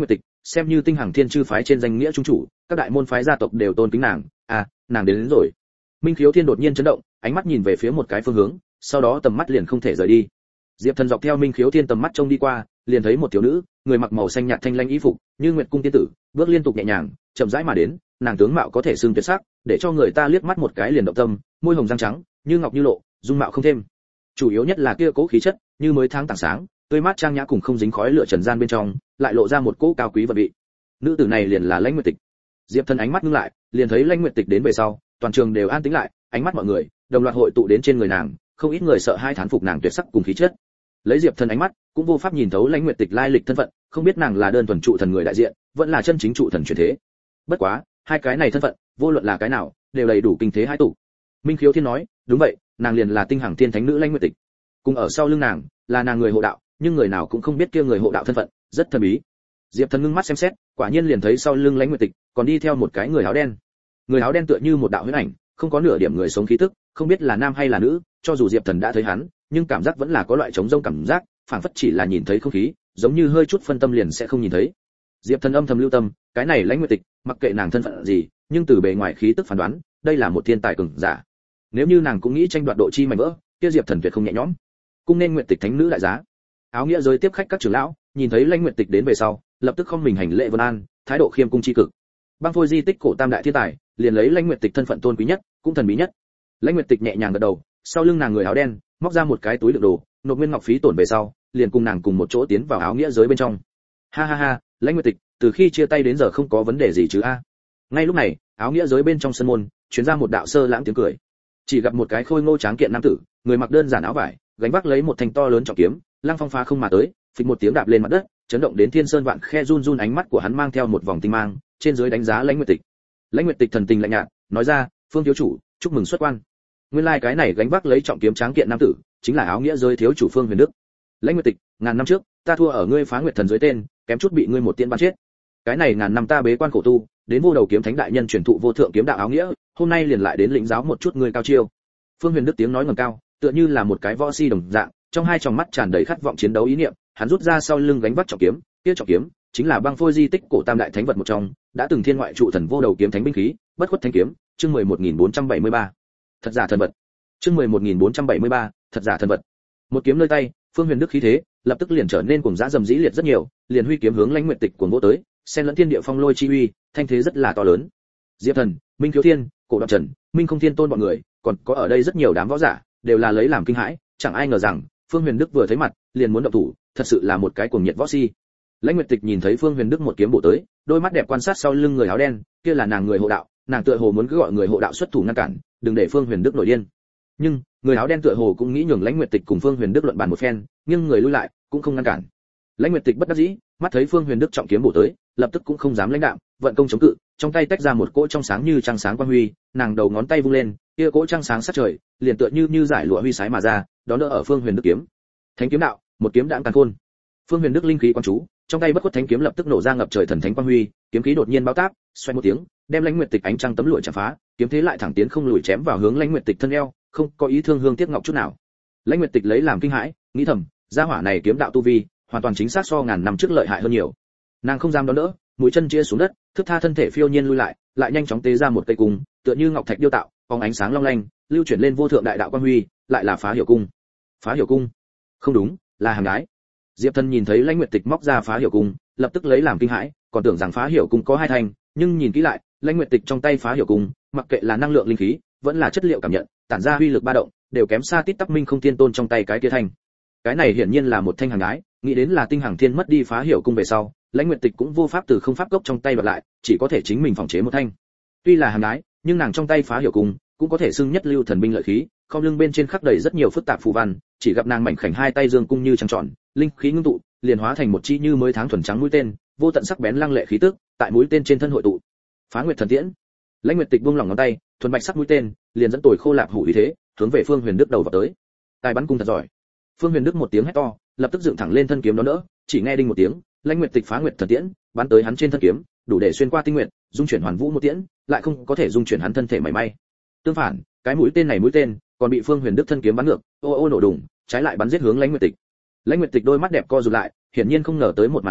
xem như tinh hằng thiên chư phái trên danh nghĩa trung chủ, các đại môn phái gia tộc đều tôn kính nàng. À, nàng đến, đến rồi. Minh Khiếu Thiên đột nhiên chấn động, ánh mắt nhìn về phía một cái phương hướng, sau đó tầm mắt liền không thể rời đi. Diệp Thần dọc theo Minh Khiếu Thiên tầm mắt trông đi qua, liền thấy một thiếu nữ, người mặc màu xanh nhạt thanh lanh y phục, như nguyệt cung tiên tử, bước liên tục nhẹ nhàng, chậm rãi mà đến, nàng tướng mạo có thể xưng tuyệt sắc, để cho người ta liếc mắt một cái liền động tâm, môi hồng răng trắng, như ngọc như lộ, dung mạo không thêm. Chủ yếu nhất là kia cố khí chất, như mới tháng tảng sáng, tươi mát trang nhã cùng không dính khói lửa trần gian bên trong, lại lộ ra một cỗ cao quý vận vị. Nữ tử này liền là Lãnh Nguyệt Tịch. Diệp Thần ánh mắt ngưng lại, liền thấy Lãnh Nguyệt Tịch đến về sau, toàn trường đều an tĩnh lại, ánh mắt mọi người đồng loạt hội tụ đến trên người nàng, không ít người sợ hai thán phục nàng tuyệt sắc cùng khí chất. Lấy Diệp Thần ánh mắt, cũng vô pháp nhìn thấu Lãnh Nguyệt Tịch lai lịch thân phận, không biết nàng là đơn thuần trụ thần người đại diện, vẫn là chân chính trụ thần truyền thế. Bất quá, hai cái này thân phận, vô luận là cái nào, đều đầy đủ kinh thế hai tụ. Minh Khiếu Thiên nói, đúng vậy, nàng liền là tinh hằng thiên thánh nữ Lãnh Nguyệt Tịch. Cùng ở sau lưng nàng, là nàng người hộ đạo, nhưng người nào cũng không biết kia người hộ đạo thân phận, rất thần bí. Diệp Thần ngưng mắt xem xét, quả nhiên liền thấy sau lưng Lãnh Nguyệt Tịch, còn đi theo một cái người áo đen. Người áo đen tựa như một đạo huyễn ảnh, không có nửa điểm người sống khí tức, không biết là nam hay là nữ, cho dù Diệp Thần đã thấy hắn, nhưng cảm giác vẫn là có loại trống rỗng cảm giác, phảng phất chỉ là nhìn thấy không khí, giống như hơi chút phân tâm liền sẽ không nhìn thấy. Diệp Thần âm thầm lưu tâm, cái này Lãnh Nguyệt Tịch, mặc kệ nàng thân phận gì, nhưng từ bề ngoài khí tức phán đoán, đây là một thiên tài cường giả. Nếu như nàng cũng nghĩ tranh đoạt độ chi mảnh vỡ, kia Diệp Thần tuyệt không nhẹ nhõm. Cung nên Nguyệt Tịch thánh nữ đại giá. Áo nghĩa giới tiếp khách các trưởng lão, nhìn thấy Lãnh Nguyệt Tịch đến về sau, lập tức không mình hành lễ vân an, thái độ khiêm cung chi cực. Băng Phôi di tích cổ tam đại thiên tài, liền lấy Lãnh Nguyệt Tịch thân phận tôn quý nhất, cũng thần bí nhất. Lãnh Nguyệt Tịch nhẹ nhàng gật đầu, sau lưng nàng người áo đen, móc ra một cái túi đựng đồ, nộp nguyên ngọc phí tổn về sau, liền cùng nàng cùng một chỗ tiến vào áo nghĩa giới bên trong. Ha ha ha, Lãnh Nguyệt Tịch, từ khi chia tay đến giờ không có vấn đề gì chứ a? Ngay lúc này, áo nghĩa giới bên trong sân môn, truyền ra một đạo sơ lãng tiếng cười. Chỉ gặp một cái khôi ngô tráng kiện nam tử, người mặc đơn giản áo vải, gánh vác lấy một thanh to lớn trọng kiếm, lăng phong phá không mà tới, phịch một tiếng đạp lên mặt đất, chấn động đến thiên sơn vạn khe run run, ánh mắt của hắn mang theo một vòng tinh mang, trên dưới đánh giá Lãnh Nguyệt Tịch. Lãnh Nguyệt Tịch thần tình lạnh nhạt, nói ra, "Phương thiếu chủ, chúc mừng xuất quan." Nguyên lai like cái này gánh vác lấy trọng kiếm tráng kiện nam tử, chính là áo nghĩa giới thiếu chủ Phương Huyền Đức. Lãnh Nguyệt Tịch, ngàn năm trước, ta thua ở ngươi Phá Nguyệt thần dưới tên, kém chút bị ngươi một tiên bắn chết. Cái này ngàn năm ta bế quan khổ tu, đến vô đầu kiếm thánh đại nhân truyền thụ vô thượng kiếm đạo áo nghĩa, hôm nay liền lại đến lĩnh giáo một chút ngươi cao chiêu. Phương Huyền Đức tiếng nói ngẩng cao, tựa như là một cái võ si đồng dạng, trong hai tròng mắt tràn đầy khát vọng chiến đấu ý niệm, hắn rút ra sau lưng gánh vác trọng kiếm, kia trọng kiếm chính là Băng Phôi di tích cổ tam đại thánh vật một trong, đã từng thiên ngoại trụ thần vô đầu kiếm thánh binh khí, Bất Khuất Thanh kiếm, chương mười một nghìn bốn trăm bảy mươi ba. Thật giả thần vật. Chương mười một nghìn bốn trăm bảy mươi ba, thật giả thần vật. Một kiếm nơi tay, Phương Huyền Đức khí thế, lập tức liền trở nên cuồng dã dầm dĩ liệt rất nhiều, liền huy kiếm hướng Lãnh Nguyệt Tịch cuồng vỗ tới, xen lẫn thiên địa phong lôi chi uy, thanh thế rất là to lớn. Diệp Thần, Minh Khiếu Thiên, Cổ Đoạn Trần, Minh Không Thiên Tôn bọn người, còn có ở đây rất nhiều đám võ giả, đều là lấy làm kinh hãi, chẳng ai ngờ rằng Phương Huyền Đức vừa thấy mặt, liền muốn động thủ, thật sự là một cái cuồng nhiệt võ si. Lãnh Nguyệt Tịch nhìn thấy Phương Huyền Đức một kiếm bổ tới, đôi mắt đẹp quan sát sau lưng người áo đen, kia là nàng người hộ đạo, nàng tựa hồ muốn cứ gọi người hộ đạo xuất thủ ngăn cản, đừng để Phương Huyền Đức nổi điên. Nhưng, người áo đen tựa hồ cũng nghĩ nhường Lãnh Nguyệt Tịch cùng Phương Huyền Đức luận bàn một phen, nhưng người lui lại, cũng không ngăn cản. Lãnh Nguyệt Tịch bất đắc dĩ, mắt thấy Phương Huyền Đức trọng kiếm bổ tới, lập tức cũng không dám lãnh đạm, vận công chống cự, trong tay tách ra một cỗ trong sáng như trăng sáng quang huy, nàng đầu ngón tay vung lên, kia cỗ trăng sáng sát trời, liền tựa như như giải lụa huy sái mà ra, đó đỡ ở Phương Huyền Đức kiếm. Thánh kiếm đạo, một kiếm đãng càn khôn. Phương Huyền Đức linh khí quan chú, trong tay Bất Khuất Thánh kiếm lập tức nổ ra ngập trời thần thánh quang huy, kiếm khí đột nhiên bao táp, xoay một tiếng, đem Lãnh Nguyệt Tịch ánh trăng tấm lụa chạm phá, kiếm thế lại thẳng tiến không lùi chém vào hướng Lãnh Nguyệt Tịch thân eo, không có ý thương hương tiếc ngọc chút nào. Lãnh Nguyệt Tịch lấy làm kinh hãi, nghĩ thầm, gia hỏa này kiếm đạo tu vi, hoàn toàn chính xác so ngàn năm trước lợi hại hơn nhiều. Nàng không dám đón đỡ, mũi chân chia xuống đất, thức tha thân thể phiêu nhiên lui lại, lại nhanh chóng tế ra một cây cung, tựa như ngọc thạch điêu tạo, phóng ánh sáng long lanh, lưu chuyển lên vô thượng đại đạo quang huy, lại là Phá Hiểu cung. Phá Hiểu cung? Không đúng, là hàng gái. Diệp Thần nhìn thấy Lãnh Nguyệt Tịch móc ra Phá Hiểu cung, lập tức lấy làm kinh hãi, còn tưởng rằng Phá Hiểu cung có hai thành, nhưng nhìn kỹ lại, Lãnh Nguyệt Tịch trong tay Phá Hiểu cung, mặc kệ là năng lượng linh khí, vẫn là chất liệu cảm nhận, tản ra huy lực ba động, đều kém xa Tít Tắc Minh Không Thiên Tôn trong tay cái kia thành. Cái này hiển nhiên là một thanh hàng gái, nghĩ đến là Tinh Hằng Thiên mất đi Phá Hiểu cung về sau, Lãnh Nguyệt Tịch cũng vô pháp từ không pháp gốc trong tay đoạt lại, chỉ có thể chính mình phòng chế một thanh. Tuy là hàng gái, nhưng nàng trong tay Phá Hiểu cung cũng có thể xưng nhất lưu thần binh lợi khí, không lưng bên trên khắc đầy rất nhiều phức tạp phù văn, chỉ gặp nàng mảnh khảnh hai tay dương cung như trăng tròn, linh khí ngưng tụ, liền hóa thành một chi như mới tháng thuần trắng mũi tên, vô tận sắc bén lăng lệ khí tức, tại mũi tên trên thân hội tụ. Phá Nguyệt thần tiễn. Lãnh Nguyệt Tịch buông lỏng ngón tay, thuần bạch sắc mũi tên, liền dẫn tồi khô lạp hủ ý thế, hướng về Phương Huyền Đức đầu vào tới. Tài bắn cung thật giỏi. Phương Huyền Đức một tiếng hét to, lập tức dựng thẳng lên thân kiếm đó đỡ, chỉ nghe đinh một tiếng, Lãnh Nguyệt Tịch Phá Nguyệt thần tiễn, bắn tới hắn trên thân kiếm, đủ để xuyên qua tinh nguyệt, dung chuyển hoàn vũ một tiễn, lại không có thể dung chuyển hắn thân thể mảy may. Tương phản, cái mũi tên này mũi tên, còn bị Phương Huyền Đức thân kiếm bắn ngược, ô ô nổ đùng, trái lại bắn giết hướng Lãnh Nguyệt Tịch. Lãnh Nguyệt Tịch đôi mắt đẹp co rụt lại, hiển nhiên không ngờ tới một màn này,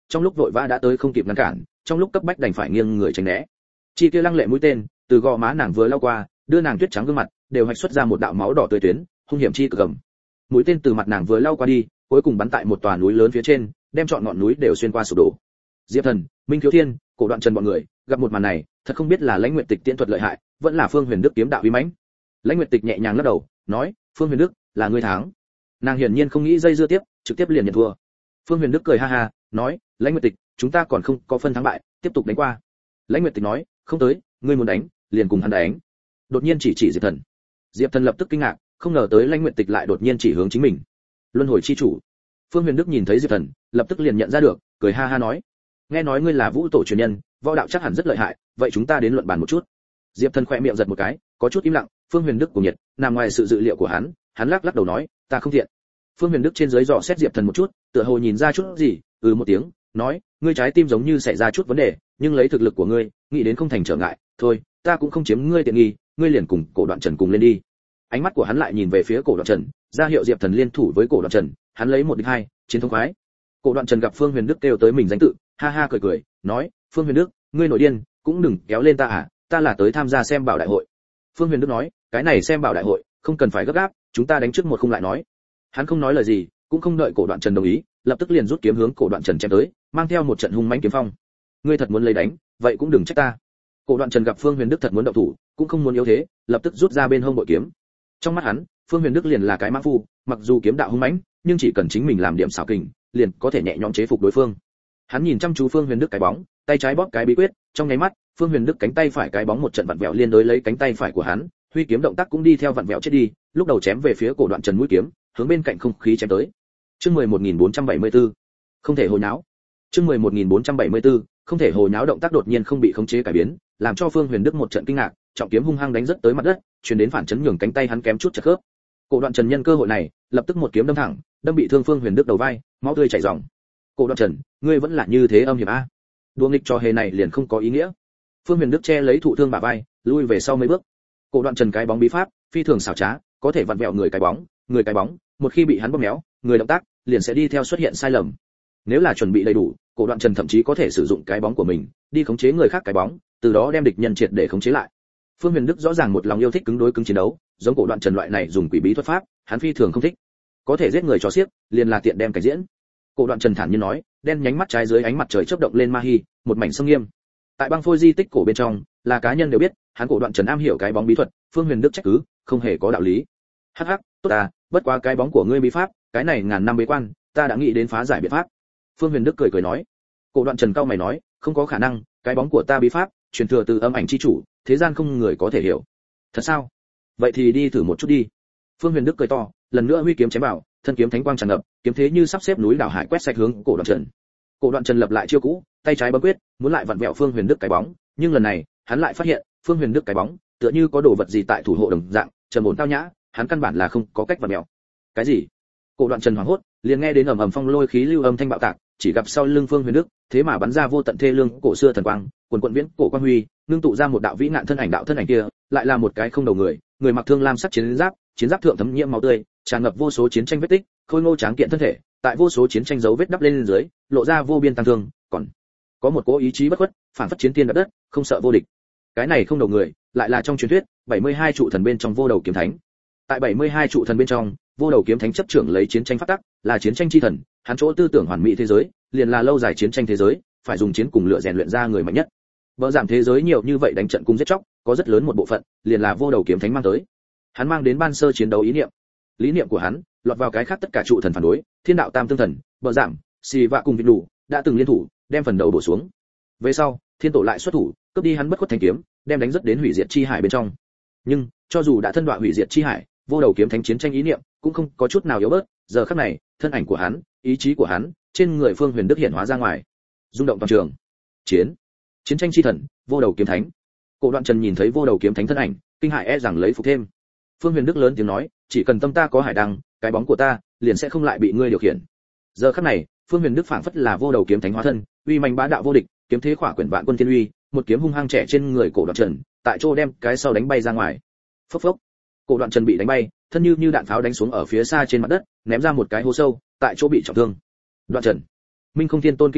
trong lúc vội vã đã tới không kịp ngăn cản, trong lúc cấp bách đành phải nghiêng người tránh né. Chi kia lăng lệ mũi tên từ gò má nàng vừa lao qua, đưa nàng tuyết trắng gương mặt đều hạch xuất ra một đạo máu đỏ tươi tuyến, hung hiểm chi cực cầm. Mũi tên từ mặt nàng vừa lao qua đi, cuối cùng bắn tại một tòa núi lớn phía trên, đem trọn ngọn núi đều xuyên qua sụp đổ. Diệp Thần, Minh Thiếu Thiên, Cổ Đoạn Trần bọn người gặp một màn này, thật không biết là Lãnh Nguyệt Tịch tiễn thuật lợi hại, vẫn là Phương Huyền Đức kiếm đạo uy mãnh. Lãnh Nguyệt Tịch nhẹ nhàng lắc đầu, nói, Phương Huyền Đức, là ngươi thắng. Nàng hiển nhiên không nghĩ dây dưa tiếp, trực tiếp liền nhận thua. Phương Huyền Đức cười ha ha, nói, Lãnh Nguyệt Tịch, chúng ta còn không có phân thắng bại, tiếp tục đánh qua. Lãnh Nguyệt Tịch nói, không tới, ngươi muốn đánh, liền cùng hắn đánh. Đột nhiên chỉ chỉ Diệp Thần. Diệp Thần lập tức kinh ngạc, không ngờ tới Lãnh Nguyệt Tịch lại đột nhiên chỉ hướng chính mình. Luân hồi chi chủ. Phương Huyền Đức nhìn thấy Diệp Thần, lập tức liền nhận ra được, cười ha ha nói, nghe nói ngươi là Vũ tổ truyền nhân, võ đạo chắc hẳn rất lợi hại, vậy chúng ta đến luận bàn một chút. Diệp Thần khẽ miệng giật một cái, có chút im lặng. Phương Huyền Đức cùng nhiệt, nằm ngoài sự dự liệu của hắn, hắn lắc lắc đầu nói, ta không thiện. Phương Huyền Đức trên dưới dò xét Diệp Thần một chút, tựa hồ nhìn ra chút gì, ừ một tiếng, nói, ngươi trái tim giống như xảy ra chút vấn đề, nhưng lấy thực lực của ngươi, nghĩ đến không thành trở ngại, thôi, ta cũng không chiếm ngươi tiện nghi, ngươi liền cùng Cổ Đoạn Trần cùng lên đi. Ánh mắt của hắn lại nhìn về phía Cổ Đoạn Trần, ra hiệu Diệp Thần liên thủ với Cổ Đoạn Trần, hắn lấy một địch hai, chiến thống khoái. Cổ Đoạn Trần gặp Phương Huyền Đức kêu tới mình danh tự, ha ha cười cười, nói, Phương Huyền Đức, ngươi nổi điên, cũng đừng kéo lên ta à, ta là tới tham gia xem bảo đại hội. Phương Huyền Đức nói, cái này xem bảo đại hội, không cần phải gấp gáp, chúng ta đánh trước một khung lại nói. Hắn không nói lời gì, cũng không đợi Cổ Đoạn Trần đồng ý, lập tức liền rút kiếm hướng Cổ Đoạn Trần chém tới, mang theo một trận hung mãnh kiếm phong. Ngươi thật muốn lấy đánh, vậy cũng đừng trách ta. Cổ Đoạn Trần gặp Phương Huyền Đức thật muốn động thủ, cũng không muốn yếu thế, lập tức rút ra bên hông bội kiếm. Trong mắt hắn, Phương Huyền Đức liền là cái mã phu, mặc dù kiếm đạo hung mãnh, nhưng chỉ cần chính mình làm điểm xảo kình, liền có thể nhẹ nhõm chế phục đối phương. Hắn nhìn chăm chú Phương Huyền Đức cái bóng, tay trái bóp cái bí quyết, trong nháy mắt, Phương Huyền Đức cánh tay phải cái bóng một trận vặn vẹo liên đối lấy cánh tay phải của hắn, huy kiếm động tác cũng đi theo vặn vẹo chết đi, lúc đầu chém về phía Cổ Đoạn Trần mũi kiếm, hướng bên cạnh không khí chém tới. Chương mười một nghìn bốn trăm bảy mươi tư, không thể hồi nháo. Chương mười một nghìn bốn trăm bảy mươi tư, không thể hồi nháo động tác đột nhiên không bị khống chế cải biến, làm cho Phương Huyền Đức một trận kinh ngạc, trọng kiếm hung hăng đánh rất tới mặt đất, truyền đến phản chấn nhường cánh tay hắn kém chút chật khớp. Cổ Đoạn Trần nhân cơ hội này, lập tức một kiếm đâm thẳng, đâm bị thương Phương Huyền Đức đầu vai, máu tươi chảy ròng. Cổ Đoạn Trần, ngươi vẫn là như thế âm hiểm a. Đùa nghịch trò hề này liền không có ý nghĩa. Phương Huyền Đức che lấy thụ thương bả vai, lui về sau mấy bước. Cổ Đoạn Trần cái bóng bí pháp, phi thường xảo trá, có thể vặn vẹo người cái bóng, người cái bóng, một khi bị hắn bóp méo, người động tác liền sẽ đi theo xuất hiện sai lầm. Nếu là chuẩn bị đầy đủ, Cổ Đoạn Trần thậm chí có thể sử dụng cái bóng của mình, đi khống chế người khác cái bóng, từ đó đem địch nhân triệt để khống chế lại. Phương Huyền Đức rõ ràng một lòng yêu thích cứng đối cứng chiến đấu, giống Cổ Đoạn Trần loại này dùng quỷ bí thuật pháp, hắn phi thường không thích. Có thể giết người cho xiếc, liền là tiện đem cảnh diễn. Cổ Đoạn Trần thản nhiên nói, đen nhánh mắt trái dưới ánh mặt trời chớp động lên ma hi, một mảnh sông nghiêm. Tại băng phôi di tích cổ bên trong, là cá nhân đều biết, hắn Cổ Đoạn Trần am hiểu cái bóng bí thuật, Phương Huyền Đức trách cứ, không hề có đạo lý. Hắc hắc, tốt à, bất quá cái bóng của ngươi bí pháp, cái này ngàn năm bế quan, ta đã nghĩ đến phá giải biện pháp. Phương Huyền Đức cười cười nói. Cổ Đoạn Trần cao mày nói, không có khả năng, cái bóng của ta bí pháp, truyền thừa từ âm ảnh chi chủ, thế gian không người có thể hiểu. Thật sao? Vậy thì đi thử một chút đi. Phương Huyền Đức cười to, lần nữa huy kiếm chém vào, thân kiếm thánh quang tràn ngập, kiếm thế như sắp xếp núi đảo hải quét sạch hướng Cổ Đoạn Trần. Cổ Đoạn Trần lập lại chiêu cũ, tay trái bấm quyết, muốn lại vặn vẹo Phương Huyền Đức cái bóng, nhưng lần này, hắn lại phát hiện, Phương Huyền Đức cái bóng, tựa như có đồ vật gì tại thủ hộ đồng dạng, trầm ổn tao nhã, hắn căn bản là không có cách vặn vẹo. Cái gì? Cổ Đoạn Trần hoảng hốt, liền nghe đến ầm ầm phong lôi khí lưu âm thanh bạo tạc, chỉ gặp sau lưng Phương Huyền Đức, thế mà bắn ra vô tận thê lương cổ xưa thần quang, quần quần viễn cổ quang huy, nương tụ ra một đạo vĩ ngạn thân ảnh, đạo thân ảnh kia, lại là một cái không đầu người, người mặc thương lam sắc chiến giáp, chiến giáp thượng thấm nhiễm máu tươi, tràn ngập vô số chiến tranh vết tích, khôi ngô tráng kiện thân thể, tại vô số chiến tranh dấu vết đắp lên dưới, lộ ra vô biên tăng thương, còn có một cố ý chí bất khuất, phản phất chiến tiên đạp đất, không sợ vô địch. Cái này không đầu người, lại là trong truyền thuyết, bảy mươi hai trụ thần bên trong vô đầu kiếm thánh. Tại bảy mươi hai trụ thần bên trong, vô đầu kiếm thánh chấp trưởng lấy chiến tranh phát tắc, là chiến tranh chi thần, hắn chỗ tư tưởng hoàn mỹ thế giới, liền là lâu dài chiến tranh thế giới, phải dùng chiến cùng lửa rèn luyện ra người mạnh nhất. Bỡ giảm thế giới nhiều như vậy đánh trận cung giết chóc, có rất lớn một bộ phận, liền là vô đầu kiếm thánh mang tới. Hắn mang đến ban sơ chiến đấu ý niệm. Lý niệm của hắn, lọt vào cái khác tất cả trụ thần phản đối, thiên đạo tam tương thần, bỡ giảm, xì vạ cùng vịt đủ, đã từng liên thủ, đem phần đầu bổ xuống. Về sau, thiên tổ lại xuất thủ, cướp đi hắn bất khuất thanh kiếm, đem đánh rất đến hủy diệt chi hải bên trong. Nhưng, cho dù đã thân đọa hủy diệt chi hải, vô đầu kiếm thánh chiến tranh ý niệm cũng không có chút nào yếu bớt, giờ khắc này, thân ảnh của hắn, ý chí của hắn, trên người Phương Huyền Đức hiện hóa ra ngoài, rung động toàn trường. Chiến, chiến tranh chi thần, vô đầu kiếm thánh. Cổ Đoạn Trần nhìn thấy vô đầu kiếm thánh thân ảnh, kinh hãi e rằng lấy phục thêm. Phương Huyền Đức lớn tiếng nói, chỉ cần tâm ta có hải đăng, cái bóng của ta liền sẽ không lại bị ngươi điều khiển. Giờ khắc này, Phương Huyền Đức phảng phất là vô đầu kiếm thánh hóa thân, uy mạnh bá đạo vô địch, kiếm thế khỏa quyển vạn quân thiên uy, một kiếm hung hăng trẻ trên người Cổ Đoạn Trần, tại chỗ đem cái sau đánh bay ra ngoài. Phốc phốc. Cổ Đoạn Trần bị đánh bay, thân như như đạn pháo đánh xuống ở phía xa trên mặt đất, ném ra một cái hố sâu, tại chỗ bị trọng thương. Đoạn Trần, Minh Không Thiên Tôn kinh hãi,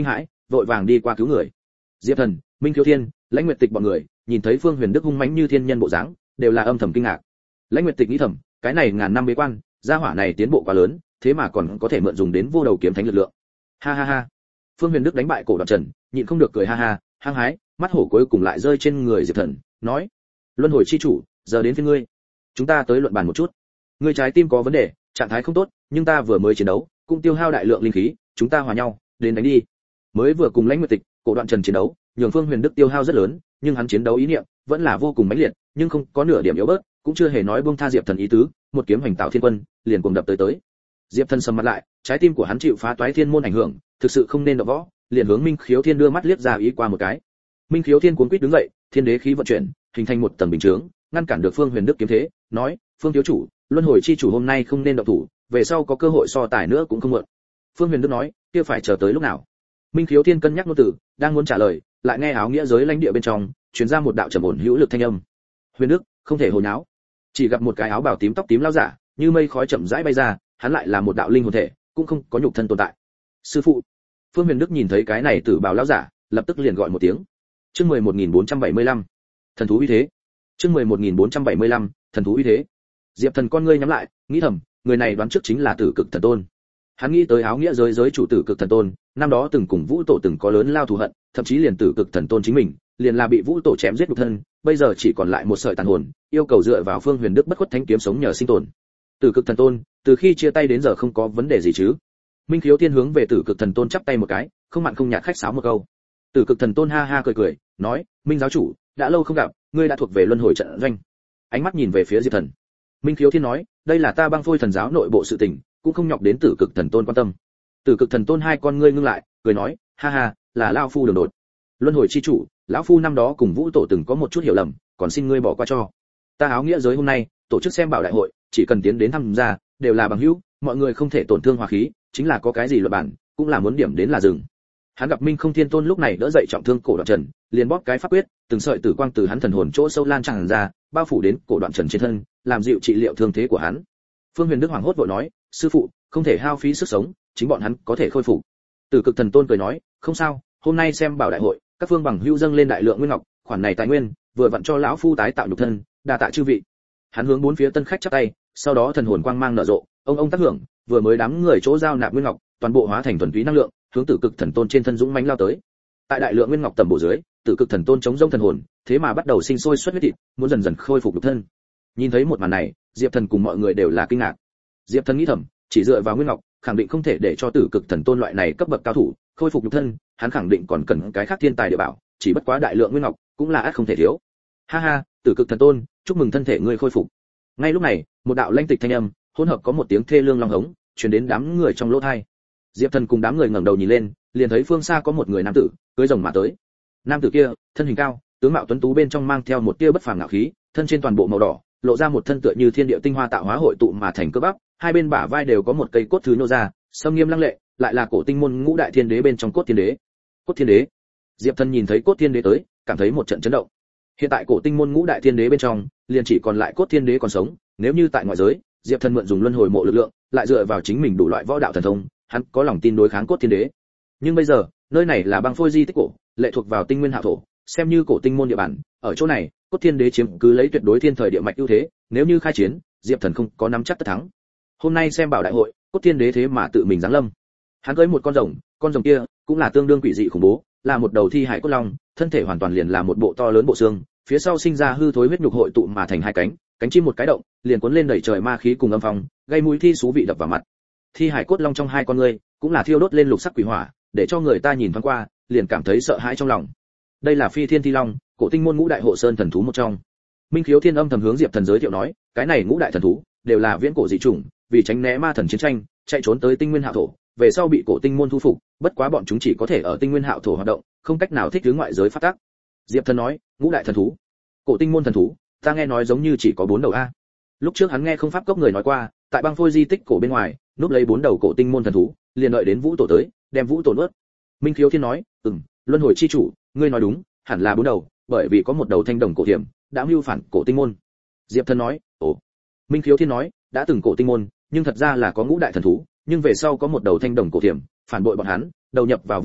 vội vàng đi qua cứu người. Diệp Thần, Minh Khiếu Thiên, Lãnh Nguyệt Tịch bọn người nhìn thấy Phương Huyền Đức hung mãnh như thiên nhân bộ dáng, đều là âm thầm kinh ngạc. Lãnh Nguyệt Tịch nghĩ thầm, cái này ngàn năm bế quan, gia hỏa này tiến bộ quá lớn, thế mà còn có thể mượn dùng đến vô đầu kiếm thánh lực lượng. Ha ha ha. Phương Huyền Đức đánh bại Cổ Đoạn Trần, nhịn không được cười ha ha, hăng hái, mắt hổ cuối cùng lại rơi trên người Diệp Thần, nói: "Luân hồi chi chủ, giờ đến phiên ngươi. Chúng ta tới luận bàn một chút. Ngươi trái tim có vấn đề, trạng thái không tốt, nhưng ta vừa mới chiến đấu, cũng tiêu hao đại lượng linh khí, chúng ta hòa nhau, đến đánh đi." Mới vừa cùng Lãnh Nguyệt Tịch, Cổ Đoạn Trần chiến đấu, nhường Phương Huyền Đức tiêu hao rất lớn, nhưng hắn chiến đấu ý niệm vẫn là vô cùng mãnh liệt, nhưng không có nửa điểm yếu bớt, cũng chưa hề nói buông tha Diệp Thần ý tứ, một kiếm hoành tạo thiên quân, liền cuồng đập tới tới. Diệp Thần sầm mặt lại, trái tim của hắn chịu phá toái thiên môn ảnh hưởng, thực sự không nên động võ, liền hướng Minh Khiếu Thiên đưa mắt liếc ra ý qua một cái. Minh Khiếu Thiên cuống quýt đứng dậy, thiên đế khí vận chuyển, hình thành một tầng bình chướng, ngăn cản được Phương Huyền Đức kiếm thế, nói: "Phương thiếu chủ, luân hồi chi chủ hôm nay không nên động thủ, về sau có cơ hội so tài nữa cũng không muộn." Phương Huyền Đức nói: "Kia phải chờ tới lúc nào?" Minh Khiếu Thiên cân nhắc nô tử, đang muốn trả lời, lại nghe áo nghĩa giới lãnh địa bên trong truyền ra một đạo trầm ổn hữu lực thanh âm. "Huyền Đức, không thể hồ nháo." Chỉ gặp một cái áo bào tím tóc tím lão giả, như mây khói chậm rãi bay ra, hắn lại là một đạo linh hồn thể, cũng không có nhục thân tồn tại. "Sư phụ." Phương Huyền Đức nhìn thấy cái này tử bào lão giả, lập tức liền gọi một tiếng. Chương mười một nghìn bốn trăm bảy mươi lăm, thần thú uy thế. Chương mười một nghìn bốn trăm bảy mươi lăm, thần thú uy thế. Diệp Thần con ngươi nhắm lại, nghĩ thầm, người này đoán trước chính là Tử Cực Thần Tôn. Hắn nghĩ tới áo nghĩa giới giới chủ Tử Cực Thần Tôn, năm đó từng cùng Vũ Tổ từng có lớn lao thù hận, thậm chí liền Tử Cực Thần Tôn chính mình, liền là bị Vũ Tổ chém giết nhục thân, bây giờ chỉ còn lại một sợi tàn hồn, yêu cầu dựa vào Phương Huyền Đức bất khuất thánh kiếm sống nhờ sinh tồn. Tử Cực Thần Tôn, từ khi chia tay đến giờ không có vấn đề gì chứ? Minh Khiếu Thiên hướng về Tử Cực Thần Tôn chắp tay một cái, không mặn không nhạt khách sáo một câu. Tử Cực Thần Tôn ha ha cười cười, nói: "Minh giáo chủ, đã lâu không gặp, ngươi đã thuộc về luân hồi trận doanh." Ánh mắt nhìn về phía Diệp Thần. Minh Khiếu Thiên nói: "Đây là ta băng phôi thần giáo nội bộ sự tình, cũng không nhọc đến Tử Cực Thần Tôn quan tâm." Tử Cực Thần Tôn hai con ngươi ngưng lại, cười nói: "Ha ha, là lão phu đường đột. Luân hồi chi chủ, lão phu năm đó cùng Vũ Tổ từng có một chút hiểu lầm, còn xin ngươi bỏ qua cho. Ta áo nghĩa giới hôm nay tổ chức xem bảo đại hội, chỉ cần tiến đến tham gia, đều là bằng hữu, mọi người không thể tổn thương hòa khí, chính là có cái gì luật bản, cũng là muốn điểm đến là dừng." Hắn gặp Minh Không Thiên Tôn lúc này đỡ dậy trọng thương Cổ Đoạn Trần, liền bóp cái pháp quyết, từng sợi tử quang từ hắn thần hồn chỗ sâu lan tràn ra, bao phủ đến Cổ Đoạn Trần trên thân, làm dịu trị liệu thương thế của hắn. Phương Huyền Đức hoảng hốt vội nói: "Sư phụ, không thể hao phí sức sống, chính bọn hắn có thể khôi phục." Tử Cực Thần Tôn cười nói: "Không sao, hôm nay xem bảo đại hội, các phương bằng hữu dâng lên đại lượng nguyên ngọc, khoản này tài nguyên, vừa vặn cho lão phu tái tạo nhục thân, đa tạ chư vị." Hắn hướng bốn phía tân khách chắp tay, sau đó thần hồn quang mang nở rộ, ông ông tác hưởng, vừa mới đám người chỗ giao nạp nguyên ngọc, toàn bộ hóa thành thuần túy năng lượng, hướng Tử Cực Thần Tôn trên thân dũng mãnh lao tới. Tại đại lượng nguyên ngọc tầm bổ dưới, Tử Cực Thần Tôn chống rông thần hồn, thế mà bắt đầu sinh sôi xuất huyết thịt, muốn dần dần khôi phục nhục thân. Nhìn thấy một màn này, Diệp Thần cùng mọi người đều là kinh ngạc. Diệp Thần nghĩ thầm, chỉ dựa vào nguyên ngọc, khẳng định không thể để cho Tử Cực Thần Tôn loại này cấp bậc cao thủ khôi phục nhục thân, hắn khẳng định còn cần cái khác thiên tài địa bảo, chỉ bất quá đại lượng nguyên ngọc cũng là ắt không thể thiếu. Ha ha, Tử Cực Thần Tôn, chúc mừng thân thể ngươi khôi phục. Ngay lúc này, một đạo lanh tịch thanh âm, hỗn hợp có một tiếng thê lương long hống, truyền đến đám người trong lỗ tai. Diệp Thần cùng đám người ngẩng đầu nhìn lên, liền thấy phương xa có một người nam tử, cưỡi rồng mà tới. Nam tử kia, thân hình cao, tướng mạo tuấn tú bên trong mang theo một tia bất phàm ngạo khí, thân trên toàn bộ màu đỏ, lộ ra một thân tựa như thiên địa tinh hoa tạo hóa hội tụ mà thành cơ bắp, hai bên bả vai đều có một cây cốt thứ nô ra, sâm nghiêm lăng lệ, lại là cổ tinh môn ngũ đại thiên đế bên trong cốt thiên đế. Cốt thiên đế. Diệp Thần nhìn thấy cốt thiên đế tới, cảm thấy một trận chấn động. Hiện tại cổ tinh môn ngũ đại thiên đế bên trong, liền chỉ còn lại cốt thiên đế còn sống, nếu như tại ngoại giới, Diệp Thần mượn dùng luân hồi mộ lực lượng, lại dựa vào chính mình đủ loại võ đạo thần thông, hắn có lòng tin đối kháng cốt thiên đế. Nhưng bây giờ, nơi này là băng phôi di tích cổ, lệ thuộc vào tinh nguyên hạo thổ, xem như cổ tinh môn địa bàn, ở chỗ này, cốt thiên đế chiếm cứ lấy tuyệt đối thiên thời địa mạch ưu thế, nếu như khai chiến, Diệp Thần không có nắm chắc tất thắng. Hôm nay xem bảo đại hội, cốt thiên đế thế mà tự mình giáng lâm. Hắn cưỡi một con rồng, con rồng kia cũng là tương đương quỷ dị khủng bố, là một đầu thi hải cốt long, thân thể hoàn toàn liền là một bộ to lớn bộ xương, phía sau sinh ra hư thối huyết nhục hội tụ mà thành hai cánh, cánh chim một cái động, liền cuốn lên đẩy trời ma khí cùng âm phong, gây mũi thi xú vị đập vào mặt. Thi hải cốt long trong hai con ngươi, cũng là thiêu đốt lên lục sắc quỷ hỏa, để cho người ta nhìn thoáng qua, liền cảm thấy sợ hãi trong lòng. Đây là Phi Thiên Thi Long, cổ tinh môn ngũ đại hộ sơn thần thú một trong. Minh Khiếu Thiên âm thầm hướng Diệp Thần giới thiệu nói, cái này ngũ đại thần thú đều là viễn cổ dị chủng, vì tránh né ma thần chiến tranh, chạy trốn tới tinh nguyên hạo thổ, về sau bị cổ tinh môn thu phục, bất quá bọn chúng chỉ có thể ở tinh nguyên hạo thổ hoạt động, không cách nào thích ứng ngoại giới phát tác. Diệp Thần nói, ngũ đại thần thú, cổ tinh môn thần thú, ta nghe nói giống như chỉ có bốn đầu a. Lúc trước hắn nghe không pháp cốc người nói qua, tại băng phôi di tích cổ bên ngoài, núp lấy bốn đầu cổ tinh môn thần thú, liền đợi đến Vũ Tổ tới, đem Vũ Tổ nuốt. Minh Khiếu Thiên nói, ừm, luân hồi chi chủ, ngươi nói đúng, hẳn là bốn đầu, bởi vì có một đầu thanh đồng cổ thiểm đã mưu phản cổ tinh môn. Diệp Thần nói, ồ. Minh Khiếu Thiên nói, đã từng cổ tinh môn, nhưng thật ra là có ngũ đại thần thú, nhưng về sau có một đầu thanh đồng cổ thiểm phản bội bọn hắn, đầu nhập vào Vũ Tổ,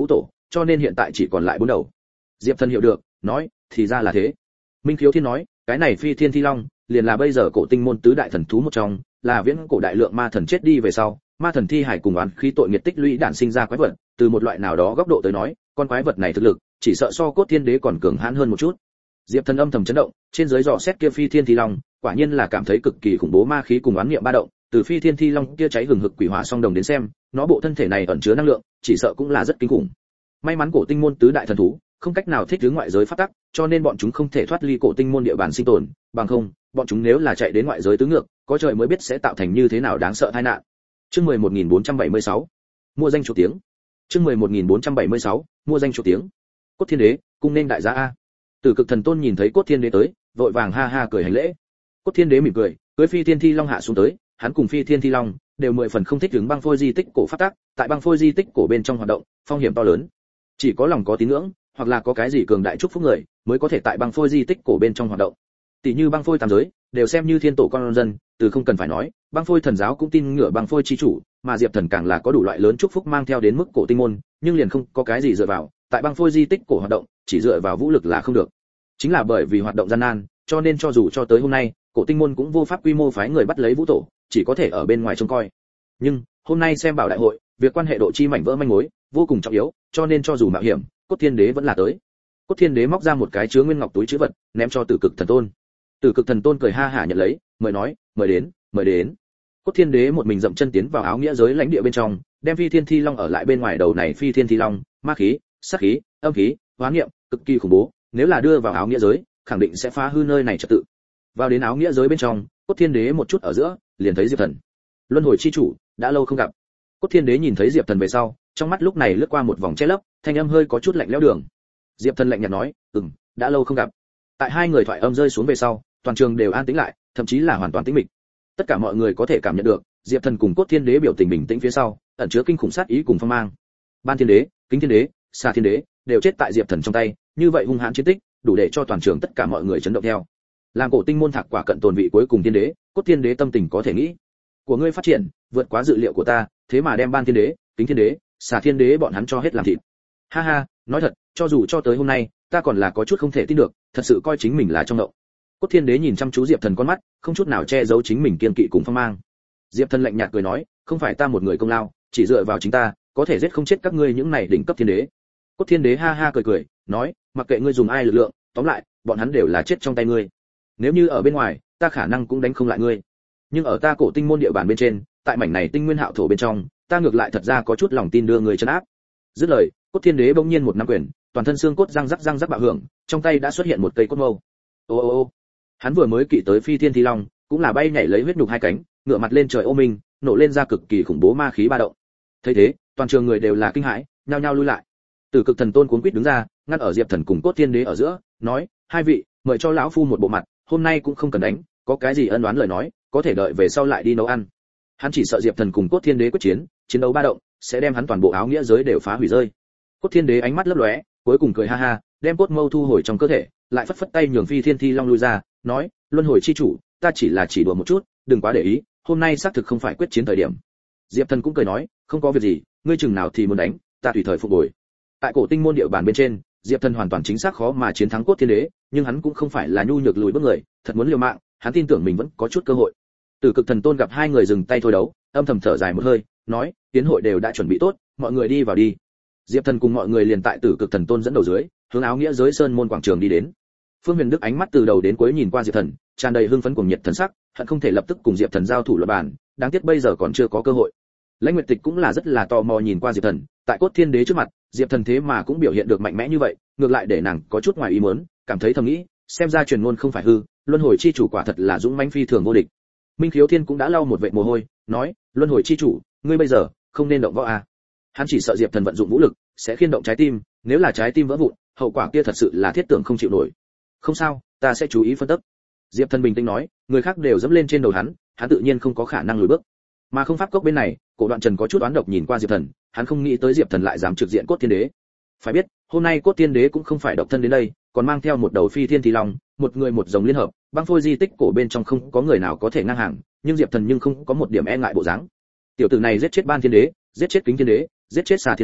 cho nên hiện tại chỉ còn lại bốn đầu. Diệp Thần hiểu được, nói, thì ra là thế. Minh Khiếu Thiên nói, cái này Phi Thiên Thi Long, liền là bây giờ cổ tinh môn tứ đại thần thú một trong, là viễn cổ đại lượng ma thần chết đi về sau, ma thần thi hải cùng oán khí tội nghiệt tích lũy đản sinh ra quái vật, từ một loại nào đó góc độ tới nói, con quái vật này thực lực, chỉ sợ so Cốt Thiên Đế còn cường hãn hơn một chút. Diệp Thần âm thầm chấn động, trên dưới dò xét kia Phi Thiên Thi Long, quả nhiên là cảm thấy cực kỳ khủng bố ma khí cùng oán niệm ba động, từ Phi Thiên Thi Long kia cháy hừng hực quỷ hỏa song đồng đến xem, nó bộ thân thể này ẩn chứa năng lượng, chỉ sợ cũng là rất kinh khủng. May mắn cổ tinh môn tứ đại thần thú không cách nào thích ứng ngoại giới pháp tắc, cho nên bọn chúng không thể thoát ly cổ tinh môn địa bàn sinh tồn, bằng không, bọn chúng nếu là chạy đến ngoại giới tứ ngược, có trời mới biết sẽ tạo thành như thế nào đáng sợ tai nạn. Chương mười một nghìn bốn trăm bảy mươi sáu, mua danh chủ tiếng. Chương mười một nghìn bốn trăm bảy mươi sáu, mua danh chủ tiếng. Cốt Thiên Đế, cung nên đại gia a. Tử Cực Thần Tôn nhìn thấy Cốt Thiên Đế tới, vội vàng ha ha cười hành lễ. Cốt Thiên Đế mỉm cười, cưỡi Phi Thiên Thi Long hạ xuống tới, hắn cùng Phi Thiên Thi Long đều mười phần không thích ứng băng phôi di tích cổ pháp tắc, tại băng phôi di tích cổ bên trong hoạt động, phong hiểm to lớn. Chỉ có lòng có tín ngưỡng, hoặc là có cái gì cường đại chúc phúc người, mới có thể tại băng phôi di tích cổ bên trong hoạt động. Tỷ như băng phôi tam giới, đều xem như thiên tổ con dân, từ không cần phải nói, băng phôi thần giáo cũng tin ngửa băng phôi chi chủ, mà Diệp Thần càng là có đủ loại lớn chúc phúc mang theo đến mức cổ tinh môn, nhưng liền không có cái gì dựa vào, tại băng phôi di tích cổ hoạt động, chỉ dựa vào vũ lực là không được. Chính là bởi vì hoạt động gian nan, cho nên cho dù cho tới hôm nay, cổ tinh môn cũng vô pháp quy mô phái người bắt lấy vũ tổ, chỉ có thể ở bên ngoài trông coi. Nhưng hôm nay xem bảo đại hội, việc quan hệ độ chi mảnh vỡ manh mối vô cùng trọng yếu, cho nên cho dù mạo hiểm, Cốt Thiên Đế vẫn là tới. Cốt Thiên Đế móc ra một cái chứa nguyên ngọc túi trữ vật, ném cho Tử Cực Thần Tôn. Tử Cực Thần Tôn cười ha hả nhận lấy, mời nói, mời đến, mời đến. Cốt Thiên Đế một mình dậm chân tiến vào áo nghĩa giới lãnh địa bên trong, đem Phi Thiên Thi Long ở lại bên ngoài đầu này Phi Thiên Thi Long, ma khí, sát khí, âm khí, hoán niệm, cực kỳ khủng bố, nếu là đưa vào áo nghĩa giới, khẳng định sẽ phá hư nơi này trật tự. Vào đến áo nghĩa giới bên trong, Cốt Thiên Đế một chút ở giữa, liền thấy Diệp Thần. Luân hồi chi chủ, đã lâu không gặp. Cốt Thiên Đế nhìn thấy Diệp Thần về sau, trong mắt lúc này lướt qua một vòng che lấp, thanh âm hơi có chút lạnh lẽo đường. Diệp Thần lạnh nhạt nói, "Ừm, đã lâu không gặp." Tại hai người thoại âm rơi xuống về sau, toàn trường đều an tĩnh lại, thậm chí là hoàn toàn tĩnh mịch. Tất cả mọi người có thể cảm nhận được, Diệp Thần cùng Cốt Thiên Đế biểu tình bình tĩnh phía sau, ẩn chứa kinh khủng sát ý cùng phong mang. Ban Thiên Đế, Kính Thiên Đế, Xà Thiên Đế đều chết tại Diệp Thần trong tay, như vậy hung hãn chiến tích, đủ để cho toàn trường tất cả mọi người chấn động theo. Làm cổ tinh môn thạc quả cận tồn vị cuối cùng Thiên Đế, Cốt Thiên Đế tâm tình có thể nghĩ, của ngươi phát triển vượt quá dự liệu của ta, thế mà đem Ban Thiên Đế, Kính Thiên Đế, Xà Thiên Đế bọn hắn cho hết làm thịt. Ha ha, nói thật, cho dù cho tới hôm nay, ta còn là có chút không thể tin được, thật sự coi chính mình là trong ngộng. Cốt Thiên Đế nhìn chăm chú Diệp Thần con mắt, không chút nào che giấu chính mình kiên kỵ cùng phong mang. Diệp Thần lạnh nhạt cười nói, không phải ta một người công lao, chỉ dựa vào chính ta, có thể giết không chết các ngươi những này đỉnh cấp thiên đế. Cốt Thiên Đế ha ha cười cười, nói, mặc kệ ngươi dùng ai lực lượng, tóm lại, bọn hắn đều là chết trong tay ngươi. Nếu như ở bên ngoài, ta khả năng cũng đánh không lại ngươi. Nhưng ở ta cổ tinh môn địa bàn bên trên, tại mảnh này tinh nguyên hạo thổ bên trong, ta ngược lại thật ra có chút lòng tin đưa người trấn áp. Dứt lời, Cốt Thiên Đế bỗng nhiên một nắm quyền, toàn thân xương cốt răng rắc răng rắc bạo hưởng, trong tay đã xuất hiện một cây cốt mâu. Ô ô ô. Hắn vừa mới kỵ tới Phi Thiên Thi Long, cũng là bay nhảy lấy huyết nhục hai cánh, ngửa mặt lên trời ô minh, nổ lên ra cực kỳ khủng bố ma khí ba động. Thấy thế, toàn trường người đều là kinh hãi, nhao nhao lui lại. Tử Cực Thần Tôn cuống quýt đứng ra, ngăn ở Diệp Thần cùng Cốt Thiên Đế ở giữa, nói, hai vị, mời cho lão phu một bộ mặt, hôm nay cũng không cần đánh, có cái gì ân oán lời nói, có thể đợi về sau lại đi nấu ăn. Hắn chỉ sợ Diệp Thần cùng Cốt Thiên Đế quyết chiến, chiến đấu ba động, sẽ đem hắn toàn bộ áo nghĩa giới đều phá hủy rơi. Cốt Thiên Đế ánh mắt lấp lóe, cuối cùng cười ha ha, đem cốt mâu thu hồi trong cơ thể, lại phất phất tay nhường Phi Thiên Thi Long lui ra, nói, luân hồi chi chủ, ta chỉ là chỉ đùa một chút, đừng quá để ý, hôm nay xác thực không phải quyết chiến thời điểm. Diệp Thần cũng cười nói, không có việc gì, ngươi chừng nào thì muốn đánh, ta tùy thời phục hồi. Tại cổ tinh môn địa bàn bên trên, Diệp Thần hoàn toàn chính xác khó mà chiến thắng Cốt Thiên Đế, nhưng hắn cũng không phải là nhu nhược lùi bước người, thật muốn liều mạng, hắn tin tưởng mình vẫn có chút cơ hội. Tử Cực Thần Tôn gặp hai người dừng tay thôi đấu, âm thầm thở dài một hơi, nói, tiến hội đều đã chuẩn bị tốt, mọi người đi vào đi. Diệp Thần cùng mọi người liền tại Tử Cực Thần Tôn dẫn đầu dưới, hướng áo nghĩa giới sơn môn quảng trường đi đến. Phương Huyền Đức ánh mắt từ đầu đến cuối nhìn qua Diệp Thần, tràn đầy hưng phấn cùng nhiệt thần sắc, hận không thể lập tức cùng Diệp Thần giao thủ luận bàn, đáng tiếc bây giờ còn chưa có cơ hội. Lãnh Nguyệt Tịch cũng là rất là tò mò nhìn qua Diệp Thần, tại Cốt Thiên Đế trước mặt, Diệp Thần thế mà cũng biểu hiện được mạnh mẽ như vậy, ngược lại để nàng có chút ngoài ý muốn, cảm thấy thầm nghĩ, xem ra truyền ngôn không phải hư, luân hồi chi chủ quả thật là dũng mãnh phi thường vô địch. Minh Khiếu Thiên cũng đã lau một vệt mồ hôi, nói, luân hồi chi chủ, ngươi bây giờ không nên động võ à? Hắn chỉ sợ Diệp Thần vận dụng vũ lực sẽ khiên động trái tim, nếu là trái tim vỡ vụn, hậu quả kia thật sự là thiết tưởng không chịu nổi. Không sao, ta sẽ chú ý phân tích. Diệp Thần bình tĩnh nói, người khác đều dẫm lên trên đầu hắn, hắn tự nhiên không có khả năng lùi bước. Mà không pháp cốc bên này, Cổ Đoạn Trần có chút oán độc nhìn qua Diệp Thần, hắn không nghĩ tới Diệp Thần lại dám trực diện Cốt Thiên Đế. Phải biết, hôm nay Cốt Thiên Đế cũng không phải độc thân đến đây, còn mang theo một đầu Phi Thiên Thi Long, một người một rồng liên hợp, băng phôi di tích cổ bên trong không có người nào có thể ngang hàng, nhưng Diệp Thần nhưng không có một điểm e ngại bộ dáng. Tiểu tử này giết chết Ban Thiên Đế, giết chết Kính Thiên Đế, giết chết Xà Thiên Đế,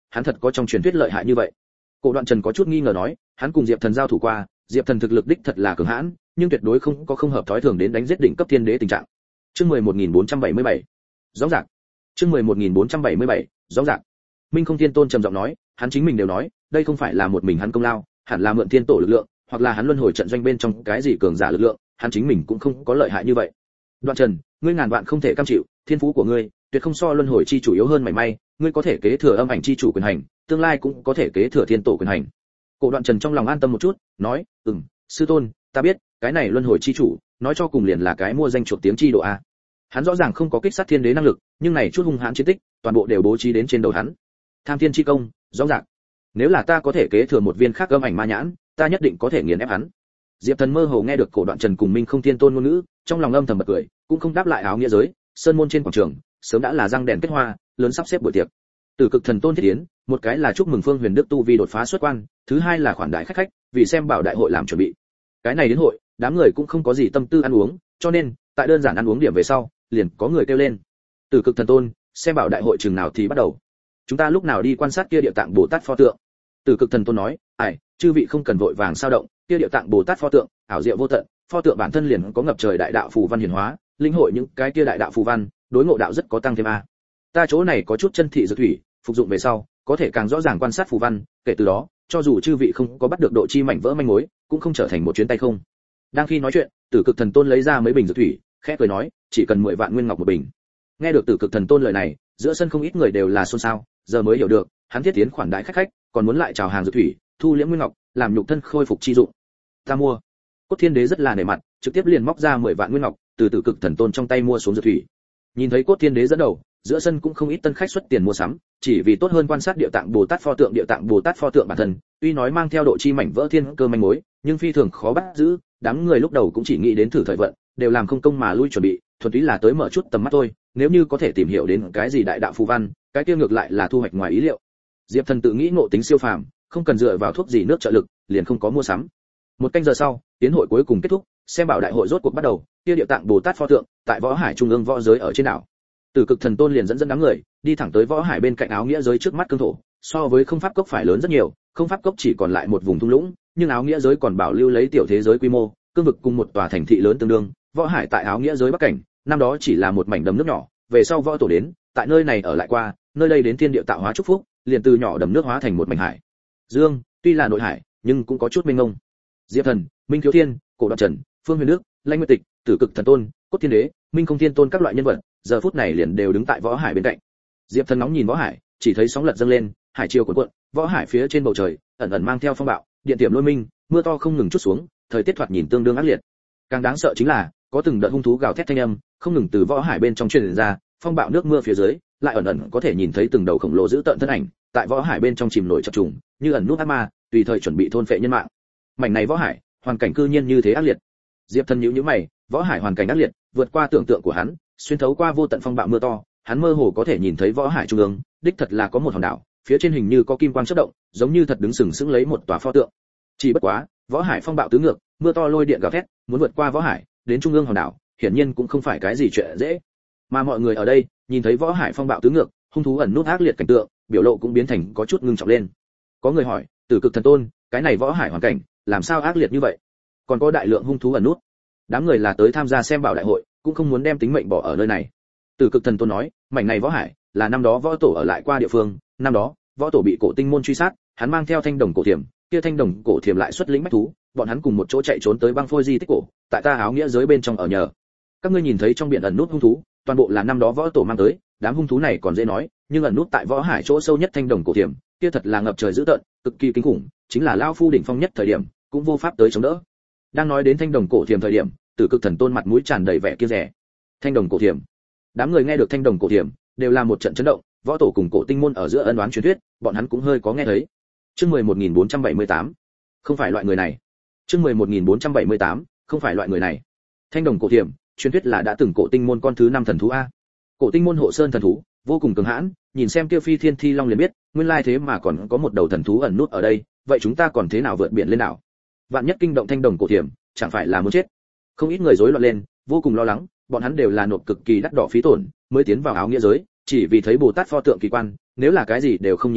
hắn thật có trong truyền thuyết lợi hại như vậy. Cổ Đoạn Trần có chút nghi ngờ nói, hắn cùng Diệp Thần giao thủ qua, Diệp Thần thực lực đích thật là cường hãn, nhưng tuyệt đối không có không hợp thói thường đến đánh giết đỉnh cấp thiên đế tình trạng. Chương mười một nghìn bốn trăm bảy mươi bảy. Rõ ràng. Chương mười một nghìn bốn trăm bảy mươi bảy. Rõ ràng. Minh Không Thiên Tôn trầm giọng nói, hắn chính mình đều nói, đây không phải là một mình hắn công lao, hẳn là mượn thiên tổ lực lượng, hoặc là hắn luân hồi trận doanh bên trong cái gì cường giả lực lượng, hắn chính mình cũng không có lợi hại như vậy. Đoạn Trần, ngươi ngàn vạn không thể cam chịu, thiên phú của ngươi tuyệt không so luân hồi chi chủ yếu hơn mảy may, ngươi có thể kế thừa âm ảnh chi chủ quyền hành, tương lai cũng có thể kế thừa thiên tổ quyền hành. Cổ Đoạn Trần trong lòng an tâm một chút, nói, "Ừm, sư tôn, ta biết, cái này luân hồi chi chủ, nói cho cùng liền là cái mua danh chuộc tiếng chi độ a." Hắn rõ ràng không có kích sát thiên đế năng lực, nhưng này chút hung hãn chiến tích, toàn bộ đều bố trí đến trên đầu hắn. Tham thiên chi công, rõ ràng. Nếu là ta có thể kế thừa một viên khác âm ảnh ma nhãn, ta nhất định có thể nghiền ép hắn. Diệp Thần mơ hồ nghe được Cổ Đoạn Trần cùng Minh Không Thiên Tôn ngôn ngữ, trong lòng âm thầm bật cười, cũng không đáp lại áo nghĩa giới, sơn môn trên quảng trường, sớm đã là răng đèn kết hoa, lớn sắp xếp buổi tiệc. Từ Cực Thần Tôn thiết yến, một cái là chúc mừng Phương Huyền Đức tu vi đột phá xuất quan, thứ hai là khoản đại khách khách, vì xem bảo đại hội làm chuẩn bị. Cái này đến hội, đám người cũng không có gì tâm tư ăn uống, cho nên, tại đơn giản ăn uống điểm về sau, liền có người kêu lên. Từ Cực Thần Tôn, xem bảo đại hội chừng nào thì bắt đầu. Chúng ta lúc nào đi quan sát kia địa tạng Bồ Tát pho tượng. Từ Cực Thần Tôn nói, "Ải, chư vị không cần vội vàng sao động, kia địa tạng Bồ Tát pho tượng, ảo diệu vô tận, pho tượng bản thân liền có ngập trời đại đạo phù văn hiển hóa, linh hội những cái kia đại đạo phù văn, đối ngộ đạo rất có tăng thêm a. Ta chỗ này có chút chân thị dược thủy, phục dụng về sau, có thể càng rõ ràng quan sát phù văn, kể từ đó, cho dù chư vị không có bắt được độ chi mảnh vỡ manh mối, cũng không trở thành một chuyến tay không." Đang khi nói chuyện, Tử Cực Thần Tôn lấy ra mấy bình dược thủy, khẽ cười nói, "Chỉ cần mười vạn nguyên ngọc một bình." Nghe được Tử Cực Thần Tôn lời này, giữa sân không ít người đều là xôn xao, giờ mới hiểu được, hắn thiết tiến khoản đại khách khách, còn muốn lại chào hàng dược thủy, thu liễm nguyên ngọc, làm nhục thân khôi phục chi dụng. Ta mua. Cốt Thiên Đế rất là nể mặt, trực tiếp liền móc ra mười vạn nguyên ngọc, từ Tử Cực Thần Tôn trong tay mua xuống dược thủy. Nhìn thấy Cốt Thiên Đế dẫn đầu, giữa sân cũng không ít tân khách xuất tiền mua sắm, chỉ vì tốt hơn quan sát địa tạng Bồ Tát pho tượng địa tạng Bồ Tát pho tượng bản thân, tuy nói mang theo độ chi mảnh vỡ thiên cơ manh mối, nhưng phi thường khó bắt giữ, đám người lúc đầu cũng chỉ nghĩ đến thử thời vận, đều làm không công mà lui chuẩn bị, thuần túy là tới mở chút tầm mắt thôi, nếu như có thể tìm hiểu đến cái gì đại đạo phù văn, cái kia ngược lại là thu hoạch ngoài ý liệu. Diệp Thần tự nghĩ ngộ tính siêu phàm, không cần dựa vào thuốc gì nước trợ lực, liền không có mua sắm. Một canh giờ sau, tiến hội cuối cùng kết thúc, xem bảo đại hội rốt cuộc bắt đầu, kia địa tạng Bồ Tát pho tượng, tại võ hải trung ương võ giới ở trên đảo. Tử Cực Thần Tôn liền dẫn dẫn đám người, đi thẳng tới võ hải bên cạnh áo nghĩa giới trước mắt cương thổ, so với không pháp cốc phải lớn rất nhiều, không pháp cốc chỉ còn lại một vùng thung lũng, nhưng áo nghĩa giới còn bảo lưu lấy tiểu thế giới quy mô, cương vực cùng một tòa thành thị lớn tương đương. Võ hải tại áo nghĩa giới bắc cảnh, năm đó chỉ là một mảnh đầm nước nhỏ, về sau võ tổ đến, tại nơi này ở lại qua, nơi đây đến thiên địa tạo hóa chúc phúc, liền từ nhỏ đầm nước hóa thành một mảnh hải dương, tuy là nội hải, nhưng cũng có chút mênh mông. Diệp Thần, Minh Thiếu Thiên, Cổ Đoạn Trần, Phương Huyền Đức, Lãnh Nguyệt Tịch, Tử Cực Thần Tôn, Cốt Thiên Đế, Minh Không Thiên Tôn các loại nhân vật, giờ phút này liền đều đứng tại võ hải bên cạnh. Diệp Thần nóng nhìn võ hải, chỉ thấy sóng lật dâng lên, hải triều cuộn cuộn, võ hải phía trên bầu trời ẩn ẩn mang theo phong bạo, điện tiềm lôi minh, mưa to không ngừng chút xuống, thời tiết thoạt nhìn tương đương ác liệt. Càng đáng sợ chính là, có từng đợt hung thú gào thét thanh âm, không ngừng từ võ hải bên trong truyền ra, phong bạo nước mưa phía dưới, lại ẩn ẩn có thể nhìn thấy từng đầu khổng lồ giữ tợn thân ảnh, tại võ hải bên trong chìm nổi chập trùng, như ẩn nút ác ma, tùy thời chuẩn bị thôn phệ nhân mạng. Mảnh này võ hải, hoàn cảnh cư nhiên như thế ác liệt. Diệp Thần nhíu nhíu mày, võ hải hoàn cảnh ác liệt, vượt qua tưởng tượng của hắn, xuyên thấu qua vô tận phong bạo mưa to, hắn mơ hồ có thể nhìn thấy võ hải trung ương, đích thật là có một hòn đảo, phía trên hình như có kim quang chớp động, giống như thật đứng sừng sững lấy một tòa pho tượng. Chỉ bất quá, võ hải phong bạo tứ ngược, mưa to lôi điện gào thét, muốn vượt qua võ hải, đến trung ương hòn đảo, hiển nhiên cũng không phải cái gì chuyện dễ. Mà mọi người ở đây, nhìn thấy võ hải phong bạo tứ ngược, hung thú ẩn nút ác liệt cảnh tượng, biểu lộ cũng biến thành có chút ngưng trọng lên. Có người hỏi, Tử Cực Thần Tôn, cái này võ hải hoàn cảnh, làm sao ác liệt như vậy? Còn có đại lượng hung thú ẩn nút. Đám người là tới tham gia xem bảo đại hội, cũng không muốn đem tính mệnh bỏ ở nơi này. Tử Cực Thần Tôn nói, mảnh này võ hải là năm đó võ tổ ở lại qua địa phương, năm đó võ tổ bị cổ tinh môn truy sát, hắn mang theo thanh đồng cổ thiểm, kia thanh đồng cổ thiểm lại xuất lĩnh bách thú, bọn hắn cùng một chỗ chạy trốn tới băng phôi di tích cổ, tại ta áo nghĩa giới bên trong ở nhờ. Các ngươi nhìn thấy trong biển ẩn nút hung thú, toàn bộ là năm đó võ tổ mang tới, đám hung thú này còn dễ nói, nhưng ẩn nút tại võ hải chỗ sâu nhất thanh đồng cổ thiểm, kia thật là ngập trời dữ tợn, cực kỳ kinh khủng, chính là lão phu đỉnh phong nhất thời điểm, cũng vô pháp tới chống đỡ. Đang nói đến thanh đồng cổ thiểm thời điểm, Tử Cực Thần Tôn mặt mũi tràn đầy vẻ kia rẻ. Thanh đồng cổ thiểm. Đám người nghe được thanh đồng cổ thiểm, đều là một trận chấn động, võ tổ cùng cổ tinh môn ở giữa ân oán truyền thuyết, bọn hắn cũng hơi có nghe thấy. Chương mười một nghìn bốn trăm bảy mươi tám, không phải loại người này. Chương mười một nghìn bốn trăm bảy mươi tám, không phải loại người này. Thanh đồng cổ thiểm, truyền thuyết là đã từng cổ tinh môn con thứ năm thần thú a. Cổ tinh môn hộ sơn thần thú, vô cùng cường hãn, nhìn xem kia phi thiên thi long liền biết, nguyên lai thế mà còn có một đầu thần thú ẩn nút ở đây, vậy chúng ta còn thế nào vượt biển lên đảo? Vạn nhất kinh động thanh đồng cổ thiểm, chẳng phải là muốn chết. Không ít người rối loạn lên, vô cùng lo lắng, bọn hắn đều là nộp cực kỳ đắt đỏ phí tổn, mới tiến vào áo nghĩa giới, chỉ vì thấy Bồ Tát pho tượng kỳ quan, nếu là cái gì đều không nhìn thấy,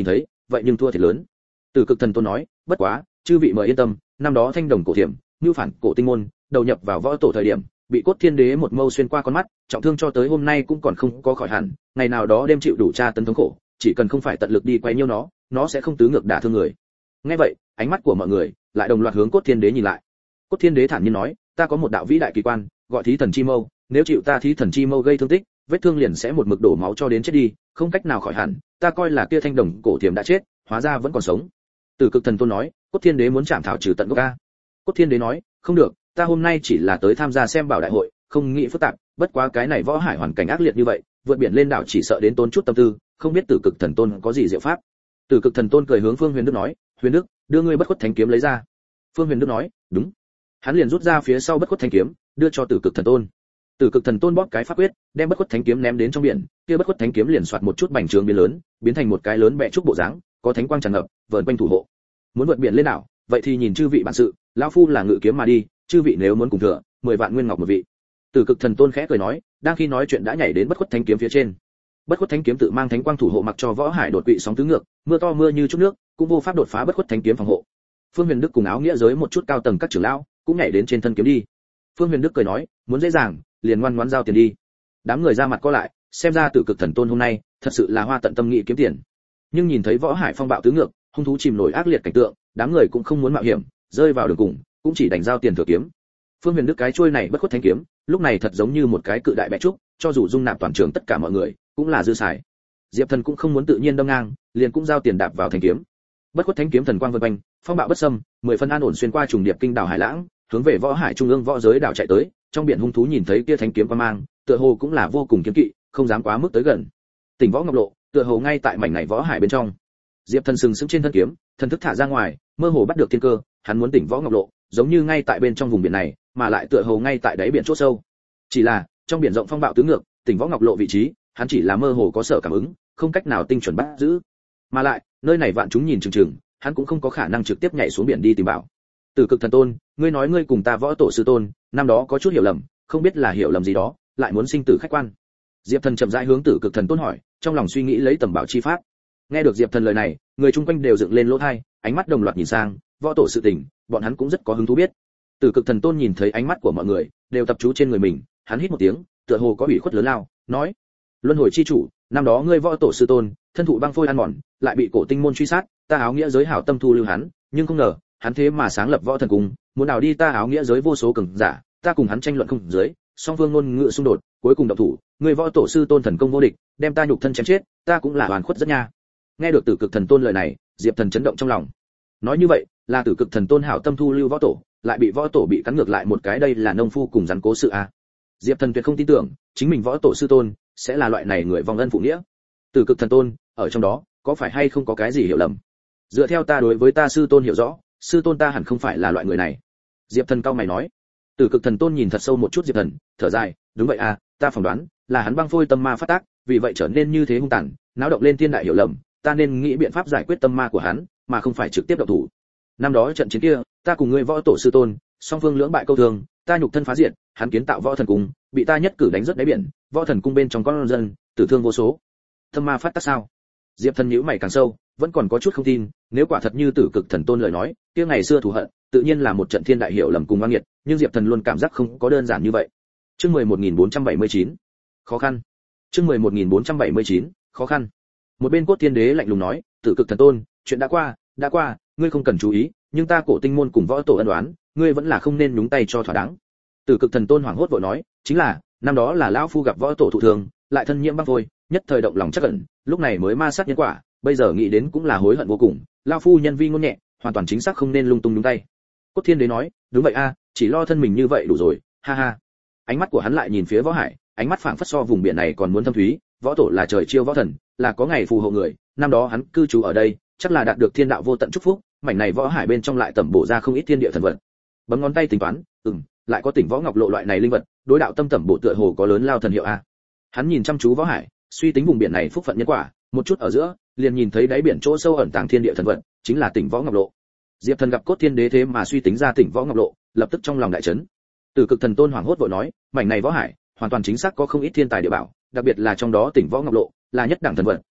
vậy nhưng thua thiệt lớn. Tử Cực Thần Tôn nói, bất quá, chư vị mời yên tâm, năm đó thanh đồng cổ thiểm, như phản cổ tinh môn, đầu nhập vào võ tổ thời điểm, bị Cốt Thiên Đế một mâu xuyên qua con mắt, trọng thương cho tới hôm nay cũng còn không có khỏi hẳn, ngày nào đó đêm chịu đủ tra tấn thống khổ, chỉ cần không phải tận lực đi quấy nhiễu nó, nó sẽ không tứ ngược đả thương người. Nghe vậy, ánh mắt của mọi người lại đồng loạt hướng Cốt Thiên Đế nhìn lại. Cốt Thiên Đế thản nhiên nói, ta có một đạo vĩ đại kỳ quan, gọi Thí Thần Chi Mâu, nếu chịu ta Thí Thần Chi Mâu gây thương tích, vết thương liền sẽ một mực đổ máu cho đến chết đi, không cách nào khỏi hẳn, ta coi là kia thanh đồng cổ thiểm đã chết, hóa ra vẫn còn sống. Tử Cực Thần Tôn nói, Cốt Thiên Đế muốn chạm thảo trừ tận gốc a. Cốt Thiên Đế nói, không được, ta hôm nay chỉ là tới tham gia xem bảo đại hội, không nghĩ phức tạp, bất quá cái này võ hải hoàn cảnh ác liệt như vậy, vượt biển lên đảo chỉ sợ đến tốn chút tâm tư, không biết Tử Cực Thần Tôn có gì diệu pháp. Tử Cực Thần Tôn cười hướng Phương Huyền Đức nói, Huyền Đức, đưa ngươi bất khuất thánh kiếm lấy ra. Phương Huyền Đức nói, đúng. Hắn liền rút ra phía sau bất khuất thánh kiếm, đưa cho Tử Cực Thần Tôn. Tử Cực Thần Tôn bóp cái pháp quyết, đem bất khuất thánh kiếm ném đến trong biển, kia bất khuất thánh kiếm liền xoạt một chút bành trướng biến lớn, biến thành một cái lớn bẹ trúc bộ dáng, có thánh quang tràn ngập, vờn quanh thủ hộ. Muốn vượt biển lên đảo, vậy thì nhìn chư vị bản sự, lão phu là ngự kiếm mà đi, chư vị nếu muốn cùng thừa, mười vạn nguyên ngọc một vị. Tử Cực Thần Tôn khẽ cười nói, đang khi nói chuyện đã nhảy đến bất khuất thánh kiếm phía trên. Bất khuất thánh kiếm tự mang thánh quang thủ hộ mặc cho võ hải đột quỵ sóng tứ ngược, mưa to mưa như chút nước, cũng vô pháp đột phá bất khuất thánh kiếm phòng hộ. Phương Huyền Đức cùng áo nghĩa giới một chút cao tầng các trưởng lão, cũng nhảy đến trên thân kiếm đi. Phương Huyền Đức cười nói, muốn dễ dàng, liền ngoan ngoãn giao tiền đi. Đám người ra mặt co lại, xem ra Tử Cực Thần Tôn hôm nay thật sự là hoa tận tâm nghị kiếm tiền. Nhưng nhìn thấy võ hải phong bạo tứ ngược, hung thú chìm nổi ác liệt cảnh tượng, đám người cũng không muốn mạo hiểm, rơi vào đường cùng, cũng chỉ đành giao tiền thừa kiếm. Phương Huyền Đức cái chuôi này bất khuất thánh kiếm, lúc này thật giống như một cái cự đại bẹ trúc, cho dù dung nạp toàn trường tất cả mọi người, cũng là dư xài. Diệp Thần cũng không muốn tự nhiên đâm ngang, liền cũng giao tiền đạp vào thanh kiếm. Bất khuất thánh kiếm thần quang vần quanh, phong bạo bất xâm, mười phân an ổn xuyên qua trùng điệp kinh đảo hải lãng, hướng về võ hải trung ương võ giới đảo chạy tới. Trong biển hung thú nhìn thấy kia thánh kiếm qua mang, tựa hồ cũng là vô cùng kiêng kỵ, không dám quá mức tới gần. Tỉnh Võ Ngọc Lộ, tựa hồ ngay tại mảnh này võ hải bên trong. Diệp Thần sừng sững trên thân kiếm, thần thức thả ra ngoài, mơ hồ bắt được thiên cơ, hắn muốn tỉnh Võ Ngọc Lộ, giống như ngay tại bên trong vùng biển này, mà lại tựa hồ ngay tại đáy biển chỗ sâu. Chỉ là, trong biển rộng phong bạo tứ ngược, tỉnh Võ Ngọc Lộ vị trí, hắn chỉ là mơ hồ có sở cảm ứng, không cách nào tinh chuẩn bắt giữ. Mà lại, nơi này vạn chúng nhìn chừng chừng, hắn cũng không có khả năng trực tiếp nhảy xuống biển đi tìm bảo. Tử Cực Thần Tôn, ngươi nói ngươi cùng ta võ tổ sư tôn, năm đó có chút hiểu lầm, không biết là hiểu lầm gì đó, lại muốn sinh tử khách quan. Diệp Thần chậm rãi hướng Tử Cực Thần Tôn hỏi, trong lòng suy nghĩ lấy tầm bảo chi pháp. Nghe được Diệp Thần lời này, người chung quanh đều dựng lên lỗ tai, ánh mắt đồng loạt nhìn sang, võ tổ sự tình, bọn hắn cũng rất có hứng thú biết. Tử Cực Thần Tôn nhìn thấy ánh mắt của mọi người, đều tập trung trên người mình, hắn hít một tiếng, tựa hồ có ủy khuất lớn lao, nói: Luân hồi chi chủ, năm đó ngươi võ tổ sư tôn, thân thụ băng phôi ăn mòn, lại bị cổ tinh môn truy sát, ta áo nghĩa giới hảo tâm thu lưu hắn, nhưng không ngờ, hắn thế mà sáng lập võ thần cung, muốn đào đi ta áo nghĩa giới vô số cường giả, ta cùng hắn tranh luận không dưới, song phương ngôn ngữ xung đột, cuối cùng động thủ, ngươi võ tổ sư tôn thần công vô địch, đem ta nhục thân chém chết, ta cũng là hoàn khuất rất nha. Nghe được Tử Cực Thần Tôn lời này, Diệp Thần chấn động trong lòng. Nói như vậy, là Tử Cực Thần Tôn hảo tâm thu lưu võ tổ, lại bị võ tổ bị cắn ngược lại một cái, đây là nông phu cùng rắn cố sự a. Diệp Thần tuyệt không tin tưởng, chính mình võ tổ sư tôn sẽ là loại này người vong ân phụ nghĩa. Tử Cực Thần Tôn, ở trong đó, có phải hay không có cái gì hiểu lầm? Dựa theo ta đối với ta sư tôn hiểu rõ, sư tôn ta hẳn không phải là loại người này. Diệp Thần cao mày nói. Tử Cực Thần Tôn nhìn thật sâu một chút Diệp Thần, thở dài, đúng vậy à, ta phỏng đoán là hắn băng phôi tâm ma phát tác, vì vậy trở nên như thế hung tàn, náo động lên thiên đại hiểu lầm, ta nên nghĩ biện pháp giải quyết tâm ma của hắn, mà không phải trực tiếp động thủ. Năm đó trận chiến kia, ta cùng ngươi võ tổ sư tôn, song phương lưỡng bại câu thương, ta nhục thân phá diệt, hắn kiến tạo võ thần cung, bị ta nhất cử đánh rất đáy biển, võ thần cung bên trong con dân, tử thương vô số. Tâm ma phát tác sao? Diệp Thần nhíu mày càng sâu, vẫn còn có chút không tin, nếu quả thật như Tử Cực Thần Tôn lời nói, kia ngày xưa thù hận, tự nhiên là một trận thiên đại hiểu lầm cùng oan nghiệt, nhưng Diệp Thần luôn cảm giác không có đơn giản như vậy. Chương mười một nghìn bốn trăm bảy mươi chín, khó khăn. Chương mười một nghìn bốn trăm bảy mươi chín, khó khăn. Một bên Cốt Thiên Đế lạnh lùng nói, Tử Cực Thần Tôn, chuyện đã qua, đã qua, ngươi không cần chú ý, nhưng ta cổ tinh môn cùng võ tổ ân oán, ngươi vẫn là không nên nhúng tay cho thỏa đáng. Tử Cực Thần Tôn hoảng hốt vội nói, chính là, năm đó là lão phu gặp võ tổ thụ thường, lại thân nhiễm băng phôi, nhất thời động lòng chắc ẩn, lúc này mới ma sát nhân quả, bây giờ nghĩ đến cũng là hối hận vô cùng, lão phu nhân vi ngôn nhẹ, hoàn toàn chính xác không nên lung tung nhúng tay. Cốt Thiên Đế nói, đúng vậy a, chỉ lo thân mình như vậy đủ rồi, ha ha. Ánh mắt của hắn lại nhìn phía võ hải, ánh mắt phảng phất so vùng biển này còn muốn thâm thúy, võ tổ là trời chiêu võ thần, là có ngày phù hộ người, năm đó hắn cư trú ở đây, chắc là đạt được thiên đạo vô tận chúc phúc, mảnh này võ hải bên trong lại tẩm bổ ra không ít thiên địa thần vật. Bấm ngón tay tính toán, ừm, lại có tỉnh Võ Ngọc Lộ loại này linh vật, đối đạo tâm tẩm bổ tựa hồ có lớn lao thần hiệu a. Hắn nhìn chăm chú võ hải, suy tính vùng biển này phúc phận nhân quả, một chút ở giữa, liền nhìn thấy đáy biển chỗ sâu ẩn tàng thiên địa thần vật, chính là tỉnh Võ Ngọc Lộ. Diệp Thần gặp Cốt Thiên Đế thế mà suy tính ra tỉnh Võ Ngọc Lộ, lập tức trong lòng đại chấn. Tử Cực Thần Tôn hoảng hốt vội nói, mảnh này võ hải, hoàn toàn chính xác có không ít thiên tài địa bảo, đặc biệt là trong đó tỉnh Võ Ngọc Lộ, là nhất đẳng thần vật,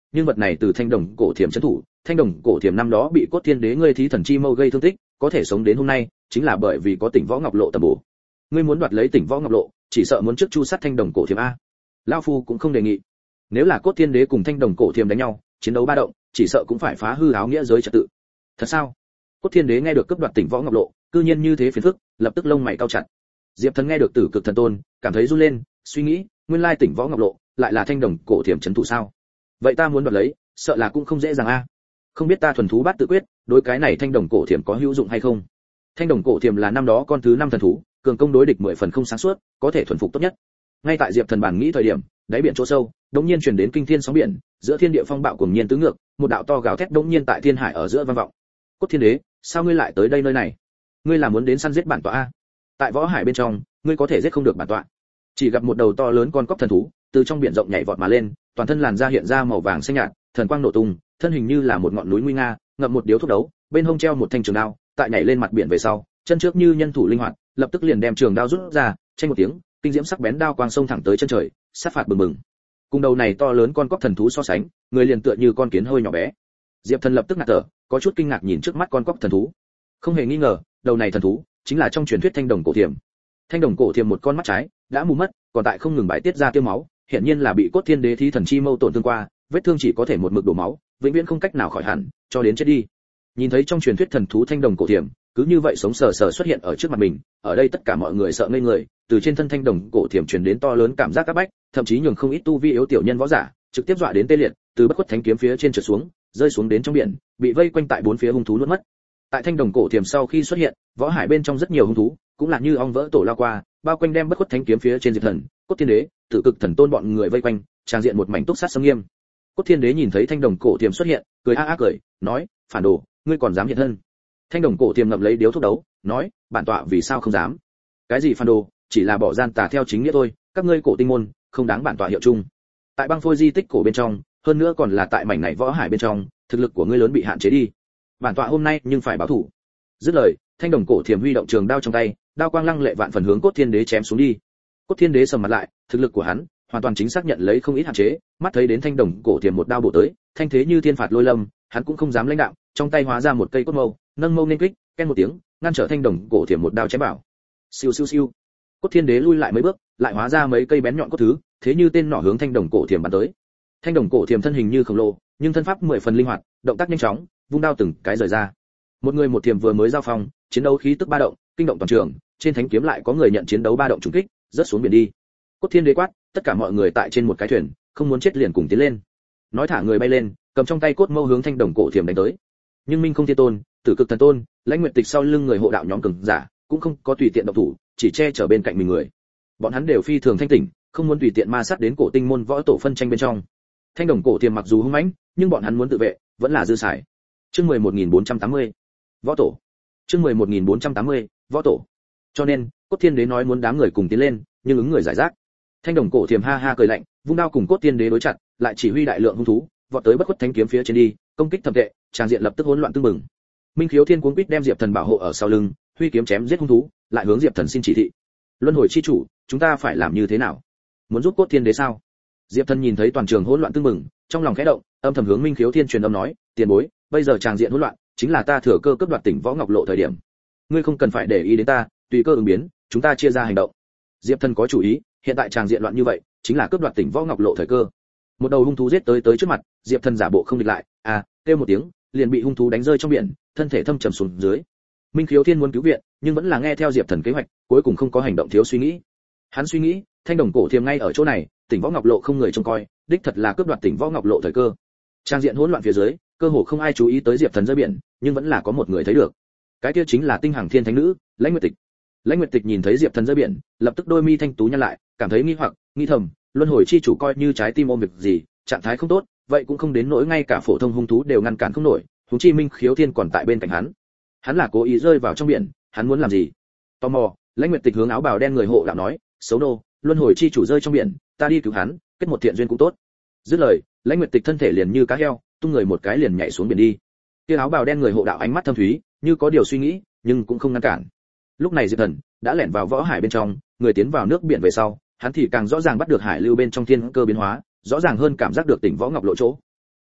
nhưng vật này từ thanh đồng cổ thiểm trấn thủ, thanh đồng cổ thiểm năm đó bị cốt thiên đế ngươi thí thần chi mâu gây thương tích, có thể sống đến hôm nay, chính là bởi vì có Tỉnh Võ Ngọc Lộ tầm bổ. Ngươi muốn đoạt lấy Tỉnh Võ Ngọc Lộ, chỉ sợ muốn trước chu sát thanh đồng cổ thiểm a. Lão phu cũng không đề nghị. Nếu là cốt thiên đế cùng thanh đồng cổ thiểm đánh nhau, chiến đấu ba động, chỉ sợ cũng phải phá hư áo nghĩa giới trật tự. Thật sao? Cốt thiên đế nghe được cướp đoạt Tỉnh Võ Ngọc Lộ, cư nhiên như thế phiền phức, lập tức lông mày cau chặt. Diệp Thần nghe được Tử Cực Thần Tôn, cảm thấy run lên, suy nghĩ, nguyên lai Tỉnh Võ Ngọc Lộ lại là thanh đồng cổ thiểm trấn thủ sao? Vậy ta muốn đoạt lấy, sợ là cũng không dễ dàng a. Không biết ta thuần thú bát tự quyết, đối cái này thanh đồng cổ thiểm có hữu dụng hay không? Thanh đồng cổ thiểm là năm đó con thứ năm thần thú, cường công đối địch mười phần không sáng suốt, có thể thuần phục tốt nhất. Ngay tại Diệp Thần bản nghĩ thời điểm, đáy biển chỗ sâu, đột nhiên truyền đến kinh thiên sóng biển, giữa thiên địa phong bạo cuồng nhiên tứ ngược, một đạo to gào thét đột nhiên tại thiên hải ở giữa vang vọng. Cốt Thiên Đế, sao ngươi lại tới đây nơi này? Ngươi là muốn đến săn giết bản tọa a? Tại võ hải bên trong, ngươi có thể giết không được bản tọa. Chỉ gặp một đầu to lớn con cóc thần thú, từ trong biển rộng nhảy vọt mà lên, toàn thân làn da hiện ra màu vàng xanh nhạt, thần quang nổ tung, thân hình như là một ngọn núi nguy nga, ngậm một điếu thuốc đấu, bên hông treo một thanh trường đao, tại nhảy lên mặt biển về sau, chân trước như nhân thủ linh hoạt, lập tức liền đem trường đao rút ra, chênh một tiếng, kinh diễm sắc bén đao quang xông thẳng tới chân trời, sát phạt bừng bừng. Cùng đầu này to lớn con cóc thần thú so sánh, người liền tựa như con kiến hơi nhỏ bé. Diệp Thần lập tức ngạc thở, có chút kinh ngạc nhìn trước mắt con cóc thần thú. Không hề nghi ngờ, đầu này thần thú chính là trong truyền thuyết thanh đồng cổ thiểm. Thanh đồng cổ thiểm một con mắt trái đã mù mất, còn tại không ngừng bài tiết ra tiêu máu, hiện nhiên là bị cốt thiên đế thí thần chi mâu tổn thương qua, vết thương chỉ có thể một mực đổ máu, vĩnh viễn không cách nào khỏi hẳn, cho đến chết đi. Nhìn thấy trong truyền thuyết thần thú thanh đồng cổ thiểm, cứ như vậy sống sờ sờ xuất hiện ở trước mặt mình, ở đây tất cả mọi người sợ ngây người, từ trên thân thanh đồng cổ thiểm truyền đến to lớn cảm giác áp bách, thậm chí nhường không ít tu vi yếu tiểu nhân võ giả, trực tiếp dọa đến tê liệt, từ bất khuất thánh kiếm phía trên trượt xuống, rơi xuống đến trong biển, bị vây quanh tại bốn phía hung thú nuốt mất. Tại thanh đồng cổ thiểm sau khi xuất hiện, võ hải bên trong rất nhiều hung thú, cũng là như ong vỡ tổ lao qua, bao quanh đem bất khuất thánh kiếm phía trên Diệp Thần, Cốt Thiên Đế, Tử Cực Thần Tôn bọn người vây quanh, trang diện một mảnh túc sát sâm nghiêm. Cốt Thiên Đế nhìn thấy thanh đồng cổ thiểm xuất hiện, cười a a cười, nói, phản đồ, ngươi còn dám hiện thân? Thanh đồng cổ thiểm ngậm lấy điếu thuốc đấu, nói, bản tọa vì sao không dám? Cái gì phản đồ, chỉ là bỏ gian tà theo chính nghĩa thôi, các ngươi cổ tinh môn, không đáng bản tọa hiệu chung. Tại băng phôi di tích cổ bên trong, hơn nữa còn là tại mảnh này võ hải bên trong, thực lực của ngươi lớn bị hạn chế đi. Bản tọa hôm nay nhưng phải báo thủ. Dứt lời, thanh đồng cổ thiểm huy động trường đao trong tay, đao quang lăng lệ vạn phần hướng Cốt Thiên Đế chém xuống đi. Cốt Thiên Đế sầm mặt lại, thực lực của hắn hoàn toàn chính xác nhận lấy không ít hạn chế, mắt thấy đến thanh đồng cổ thiểm một đao bổ tới, thanh thế như thiên phạt lôi lâm, hắn cũng không dám lãnh đạo, trong tay hóa ra một cây cốt mâu, nâng mâu nên kích, ken một tiếng, ngăn trở thanh đồng cổ thiểm một đao chém vào. Siêu siêu siêu. Cốt Thiên Đế lui lại mấy bước, lại hóa ra mấy cây bén nhọn cốt thứ, thế như tên nỏ hướng thanh đồng cổ thiểm bắn tới. Thanh đồng cổ thiểm thân hình như khổng lồ, nhưng thân pháp mười phần linh hoạt, động tác nhanh chóng, vung đao từng cái rời ra. Một người một thiểm vừa mới giao phong, chiến đấu khí tức ba động, kinh động toàn trường, trên thánh kiếm lại có người nhận chiến đấu ba động trùng kích, rớt xuống biển đi. Cốt Thiên Đế quát, tất cả mọi người tại trên một cái thuyền, không muốn chết liền cùng tiến lên. Nói thả người bay lên, cầm trong tay cốt mâu hướng thanh đồng cổ thiểm đánh tới. Nhưng Minh Không Thiên Tôn, Tử Cực Thần Tôn, Lãnh Nguyệt Tịch sau lưng người hộ đạo nhóm cường giả, cũng không có tùy tiện động thủ, chỉ che chở bên cạnh mình người. Bọn hắn đều phi thường thanh tỉnh, không muốn tùy tiện ma sát đến cổ tinh môn võ tổ phân tranh bên trong. Thanh đồng cổ thiểm mặc dù hung mãnh, nhưng bọn hắn muốn tự vệ, vẫn là dư xài. Chương mười một nghìn bốn trăm tám mươi, võ tổ. Chương mười một nghìn bốn trăm tám mươi, võ tổ. Cho nên, Cốt Thiên Đế nói muốn đám người cùng tiến lên, nhưng ứng người giải rác. Thanh đồng cổ thiểm ha ha cười lạnh, vung đao cùng Cốt Thiên Đế đối chặt, lại chỉ huy đại lượng hung thú, vọt tới bất khuất thánh kiếm phía trên đi, công kích thậm tệ, tràng diện lập tức hỗn loạn tương mừng. Minh Khiếu Thiên cuống quýt đem Diệp Thần bảo hộ ở sau lưng, huy kiếm chém giết hung thú, lại hướng Diệp Thần xin chỉ thị. Luân hồi chi chủ, chúng ta phải làm như thế nào? Muốn giúp Cốt Thiên Đế sao? Diệp Thần nhìn thấy toàn trường hỗn loạn tương mừng, trong lòng khẽ động, âm thầm hướng Minh Khiếu Thiên truyền âm nói, tiền bối, bây giờ tràng diện hỗn loạn, chính là ta thừa cơ cướp đoạt Tỉnh Võ Ngọc Lộ thời điểm. Ngươi không cần phải để ý đến ta, tùy cơ ứng biến, chúng ta chia ra hành động. Diệp Thần có chủ ý, hiện tại tràng diện loạn như vậy, chính là cướp đoạt Tỉnh Võ Ngọc Lộ thời cơ. Một đầu hung thú giết tới tới trước mặt, Diệp Thần giả bộ không địch lại, à, kêu một tiếng, liền bị hung thú đánh rơi trong biển, thân thể thâm trầm xuống dưới. Minh Khiếu Thiên muốn cứu viện, nhưng vẫn là nghe theo Diệp Thần kế hoạch, cuối cùng không có hành động thiếu suy nghĩ. Hắn suy nghĩ, thanh đồng cổ thiểm ngay ở chỗ này, Tỉnh Võ Ngọc Lộ không người trông coi, đích thật là cướp đoạt Tỉnh Võ Ngọc Lộ thời cơ. Trang diện hỗn loạn phía dưới, cơ hồ không ai chú ý tới Diệp Thần rơi biển, nhưng vẫn là có một người thấy được. Cái kia chính là Tinh Hằng Thiên Thánh Nữ, Lãnh Nguyệt Tịch. Lãnh Nguyệt Tịch nhìn thấy Diệp Thần rơi biển, lập tức đôi mi thanh tú nhăn lại, cảm thấy nghi hoặc, nghi thầm, luân hồi chi chủ coi như trái tim ôm việc gì, trạng thái không tốt, vậy cũng không đến nỗi ngay cả phổ thông hung thú đều ngăn cản không nổi, huống chi Minh Khiếu Thiên còn tại bên cạnh hắn. Hắn là cố ý rơi vào trong biển, hắn muốn làm gì? Tò mò, Lãnh Nguyệt Tịch hướng áo bào đen người hộ đạo nói, xấu nô, luân hồi chi chủ rơi trong biển, ta đi cứu hắn, kết một thiện duyên cũng tốt. Dứt lời, Lãnh Nguyệt Tịch thân thể liền như cá heo, tung người một cái liền nhảy xuống biển đi. Kia áo bào đen người hộ đạo ánh mắt thâm thúy, như có điều suy nghĩ, nhưng cũng không ngăn cản. Lúc này Diệp Thần đã lẻn vào võ hải bên trong, người tiến vào nước biển về sau, hắn thì càng rõ ràng bắt được hải lưu bên trong thiên cơ biến hóa, rõ ràng hơn cảm giác được Tỉnh Võ Ngọc Lộ chỗ.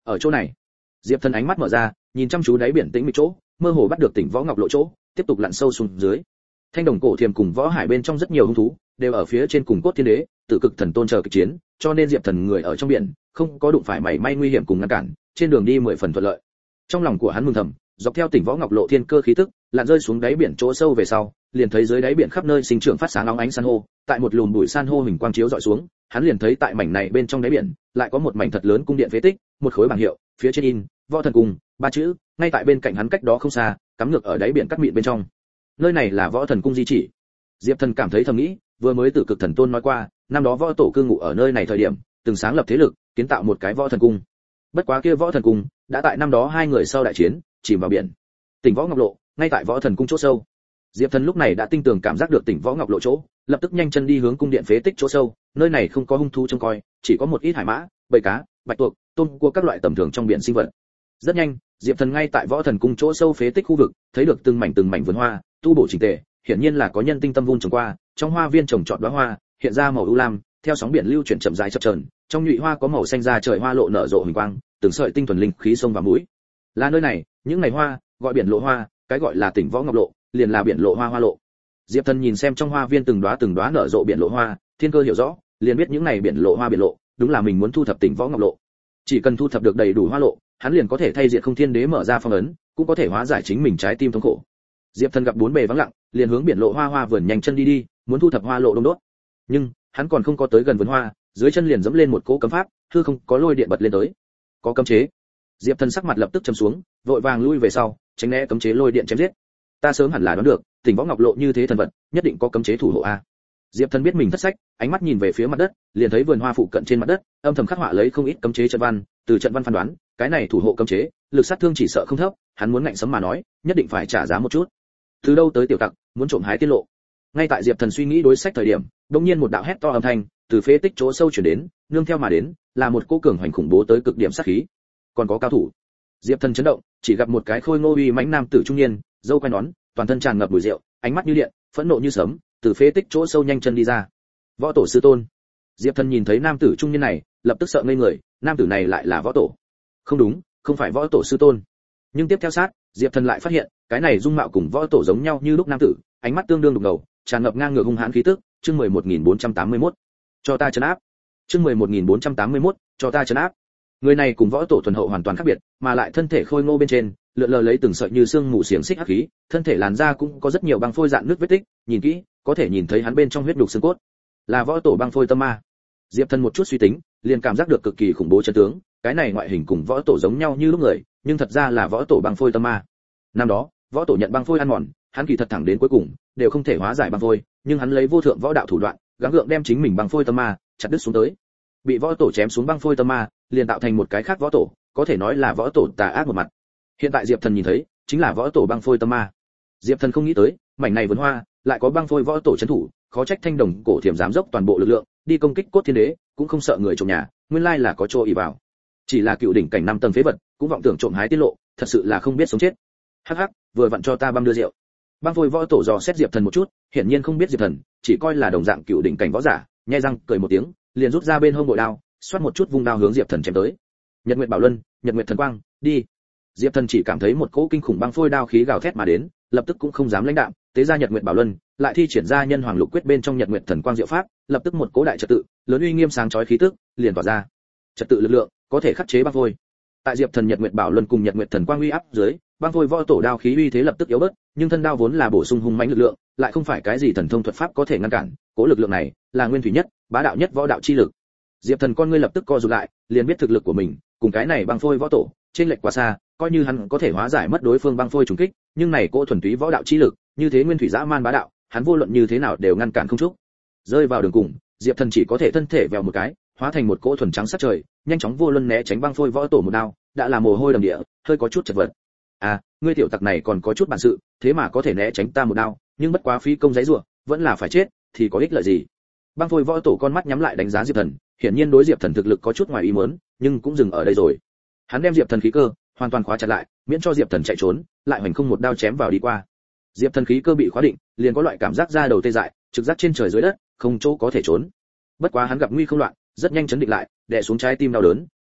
ở chỗ này. Diệp Thần ánh mắt mở ra, nhìn chăm chú đáy biển tĩnh mịch chỗ, mơ hồ bắt được Tỉnh Võ Ngọc Lộ chỗ, tiếp tục lặn sâu xuống dưới. Thanh đồng cổ thiềm cùng võ hải bên trong rất nhiều hung thú, đều ở phía trên cùng cốt thiên đế, Tử Cực Thần Tôn chờ kịch chiến, cho nên Diệp Thần người ở trong biển, không có đụng phải mảy may nguy hiểm cùng ngăn cản, trên đường đi mười phần thuận lợi. Trong lòng của hắn mừng thầm, dọc theo Tỉnh Võ Ngọc Lộ thiên cơ khí tức, lặn rơi xuống đáy biển chỗ sâu về sau, liền thấy dưới đáy biển khắp nơi sinh trưởng phát sáng óng ánh san hô, tại một lùm bụi san hô hình quang chiếu dọi xuống, hắn liền thấy tại mảnh này bên trong đáy biển, lại có một mảnh thật lớn cung điện phế tích, một khối bảng hiệu, phía trên in Võ Thần Cung ba chữ, ngay tại bên cạnh hắn cách đó không xa, cắm ngược ở đáy biển cắt mịn bên trong. Nơi này là Võ Thần Cung di chỉ. Diệp Thần cảm thấy thầm nghĩ, vừa mới Tử Cực Thần Tôn nói qua, năm đó võ tổ cư ngụ ở nơi này thời điểm, từng sáng lập thế lực, kiến tạo một cái Võ Thần Cung. Bất quá kia Võ Thần Cung đã tại năm đó hai người sau đại chiến, chìm vào biển. Tỉnh Võ Ngọc Lộ, ngay tại Võ Thần Cung chỗ sâu. Diệp Thần lúc này đã tinh tường cảm giác được Tỉnh Võ Ngọc Lộ chỗ, lập tức nhanh chân đi hướng cung điện phế tích chỗ sâu, nơi này không có hung thú trông coi, chỉ có một ít hải mã, bầy cá, bạch tuộc, tôm cua các loại tầm thường trong biển sinh vật. Rất nhanh, Diệp Thần ngay tại Võ Thần Cung chỗ sâu phế tích khu vực, thấy được từng mảnh từng mảnh vườn hoa, tu bổ chỉnh tề, hiển nhiên là có nhân tinh tâm vun trồng qua, trong hoa viên trồng trọt đóa hoa, hiện ra màu u lam, theo sóng biển lưu chuyển chậm rãi chập chờn, trong nhụy hoa có màu xanh da trời hoa lộ nở rộ huỳnh quang, từng sợi tinh thuần linh khí xông vào mũi. Là nơi này, những ngày hoa, gọi biển lộ hoa, cái gọi là Tỉnh Võ Ngọc Lộ, liền là biển lộ hoa hoa lộ. Diệp Thần nhìn xem trong hoa viên từng đóa từng đóa nở rộ biển lộ hoa, thiên cơ hiểu rõ, liền biết những này biển lộ hoa biển lộ, đúng là mình muốn thu thập Tỉnh Võ Ngọc Lộ. Chỉ cần thu thập được đầy đủ hoa lộ, hắn liền có thể thay diệt Không Thiên Đế mở ra phong ấn, cũng có thể hóa giải chính mình trái tim thống khổ. Diệp Thần gặp bốn bề vắng lặng, liền hướng biển lộ hoa hoa vườn nhanh chân đi đi, muốn thu thập hoa lộ đông đốt. Nhưng, hắn còn không có tới gần vườn hoa, dưới chân liền dẫm lên một cỗ cấm pháp, hư không có lôi điện bật lên tới. Có cấm chế. Diệp Thần sắc mặt lập tức trầm xuống, vội vàng lui về sau, tránh né cấm chế lôi điện chém giết. Ta sớm hẳn là đoán được, Tỉnh Võ Ngọc Lộ như thế thần vật, nhất định có cấm chế thủ hộ a. Diệp Thần biết mình thất sách, ánh mắt nhìn về phía mặt đất, liền thấy vườn hoa phụ cận trên mặt đất, âm thầm khắc họa lấy không ít cấm chế trận văn, từ trận văn phán đoán, cái này thủ hộ cấm chế, lực sát thương chỉ sợ không thấp, hắn muốn ngạnh sấm mà nói, nhất định phải trả giá một chút. Từ đâu tới tiểu tặc, muốn trộm hái tiên lộ. Ngay tại Diệp Thần suy nghĩ đối sách thời điểm, đột nhiên một đạo hét to âm thanh từ phế tích chỗ sâu truyền đến, nương theo mà đến, là một cỗ cường hoành khủng bố tới cực điểm sát khí. Còn có cao thủ. Diệp Thần chấn động, chỉ gặp một cái khôi ngô uy mãnh nam tử trung niên, râu quai nón, toàn thân tràn ngập mùi rượu, ánh mắt như điện, phẫn nộ như sấm, từ phế tích chỗ sâu nhanh chân đi ra. Võ tổ sư tôn. Diệp Thần nhìn thấy nam tử trung niên này, lập tức sợ ngây người, nam tử này lại là võ tổ. Không đúng, không phải võ tổ sư tôn. Nhưng tiếp theo sát, Diệp Thần lại phát hiện, cái này dung mạo cùng võ tổ giống nhau như lúc nam tử, ánh mắt tương đương đục ngầu, tràn ngập ngang ngược hung hãn khí tức, chương mười một nghìn bốn trăm tám mươi mốt. Cho ta trấn áp. Chương mười một nghìn bốn trăm tám mươi mốt, cho ta trấn áp. Người này cùng võ tổ thuần hậu hoàn toàn khác biệt, mà lại thân thể khôi ngô bên trên, lượn lờ lấy từng sợi như xương mù xiềng xích hắc khí, thân thể làn da cũng có rất nhiều băng phôi dạn nước vết tích, nhìn kỹ, có thể nhìn thấy hắn bên trong huyết nhục xương cốt. Là võ tổ băng phôi tâm ma. Diệp Thần một chút suy tính, liền cảm giác được cực kỳ khủng bố chân tướng, cái này ngoại hình cùng võ tổ giống nhau như lúc người, nhưng thật ra là võ tổ băng phôi tâm ma. Năm đó, võ tổ nhận băng phôi ăn mòn, hắn kỳ thật thẳng đến cuối cùng đều không thể hóa giải băng phôi, nhưng hắn lấy vô thượng võ đạo thủ đoạn, gắng gượng đem chính mình băng phôi tâm ma chặt đứt xuống tới. Bị võ tổ chém xuống băng phôi tâm ma, liền tạo thành một cái khác võ tổ, có thể nói là võ tổ tà ác một mặt. Hiện tại Diệp Thần nhìn thấy, chính là võ tổ băng phôi tâm ma. Diệp Thần không nghĩ tới, mảnh này vườn hoa lại có băng phôi võ tổ trấn thủ, khó trách thanh đồng cổ thiểm dám dốc toàn bộ lực lượng đi công kích cốt thiên đế, cũng không sợ người trộm nhà, nguyên lai là có chỗ ỷ vào. Chỉ là cựu đỉnh cảnh năm tầng phế vật, cũng vọng tưởng trộm hái tiết lộ, thật sự là không biết sống chết. Hắc hắc, vừa vặn cho ta băng đưa rượu. Băng phôi võ tổ dò xét Diệp Thần một chút, hiển nhiên không biết Diệp Thần, chỉ coi là đồng dạng cựu đỉnh cảnh võ giả, nhếch răng cười một tiếng, liền rút ra bên hông bội đao, xoát một chút vung đao hướng Diệp Thần chém tới. Nhật Nguyệt Bảo Luân, Nhật Nguyệt Thần Quang, đi. Diệp Thần chỉ cảm thấy một cỗ kinh khủng băng phôi đao khí gào thét mà đến, lập tức cũng không dám lãnh đạm, tế ra Nhật Nguyệt Bảo Luân, lại thi triển ra Nhân Hoàng Lục Quyết bên trong Nhật Nguyệt Thần Quang diệu pháp, lập tức một cỗ đại trật tự, lớn uy nghiêm sáng chói khí tức, liền tỏa ra. Trật tự lực lượng, có thể khắc chế băng phôi. Tại Diệp Thần Nhật Nguyệt Bảo Luân cùng Nhật Nguyệt Thần Quang uy áp dưới, băng phôi võ tổ đao khí uy thế lập tức yếu bớt, nhưng thân đao vốn là bổ sung hung mãnh lực lượng, lại không phải cái gì thần thông thuật pháp có thể ngăn cản, cỗ lực lượng này là nguyên thủy nhất, bá đạo nhất võ đạo chi lực. Diệp Thần con ngươi lập tức co rụt lại, liền biết thực lực của mình cùng cái này băng phôi võ tổ trên lệch quá xa, coi như hắn có thể hóa giải mất đối phương băng phôi trùng kích, nhưng này cỗ thuần túy võ đạo chi lực, như thế nguyên thủy dã man bá đạo, hắn vô luận như thế nào đều ngăn cản không chút. Rơi vào đường cùng, Diệp Thần chỉ có thể thân thể vèo một cái, hóa thành một cỗ thuần trắng sát trời, nhanh chóng vô luân né tránh băng phôi võ tổ một đao, đã là mồ hôi đầm địa, hơi có chút chật vật. À, ngươi tiểu tặc này còn có chút bản sự, thế mà có thể né tránh ta một đao, nhưng bất quá phí công giấy rủa, vẫn là phải chết, thì có ích lợi gì? Băng phôi võ tổ con mắt nhắm lại đánh giá Diệp Thần, hiển nhiên đối Diệp Thần thực lực có chút ngoài ý muốn, nhưng cũng dừng ở đây rồi. Hắn đem Diệp Thần khí cơ hoàn toàn khóa chặt lại, miễn cho Diệp Thần chạy trốn, lại hoành không một đao chém vào đi qua. Diệp Thần khí cơ bị khóa định, liền có loại cảm giác da đầu tê dại, trực giác trên trời dưới đất, không chỗ có thể trốn. Bất quá hắn gặp nguy không loạn, rất nhanh chấn định lại, đè xuống trái tim đau đớn,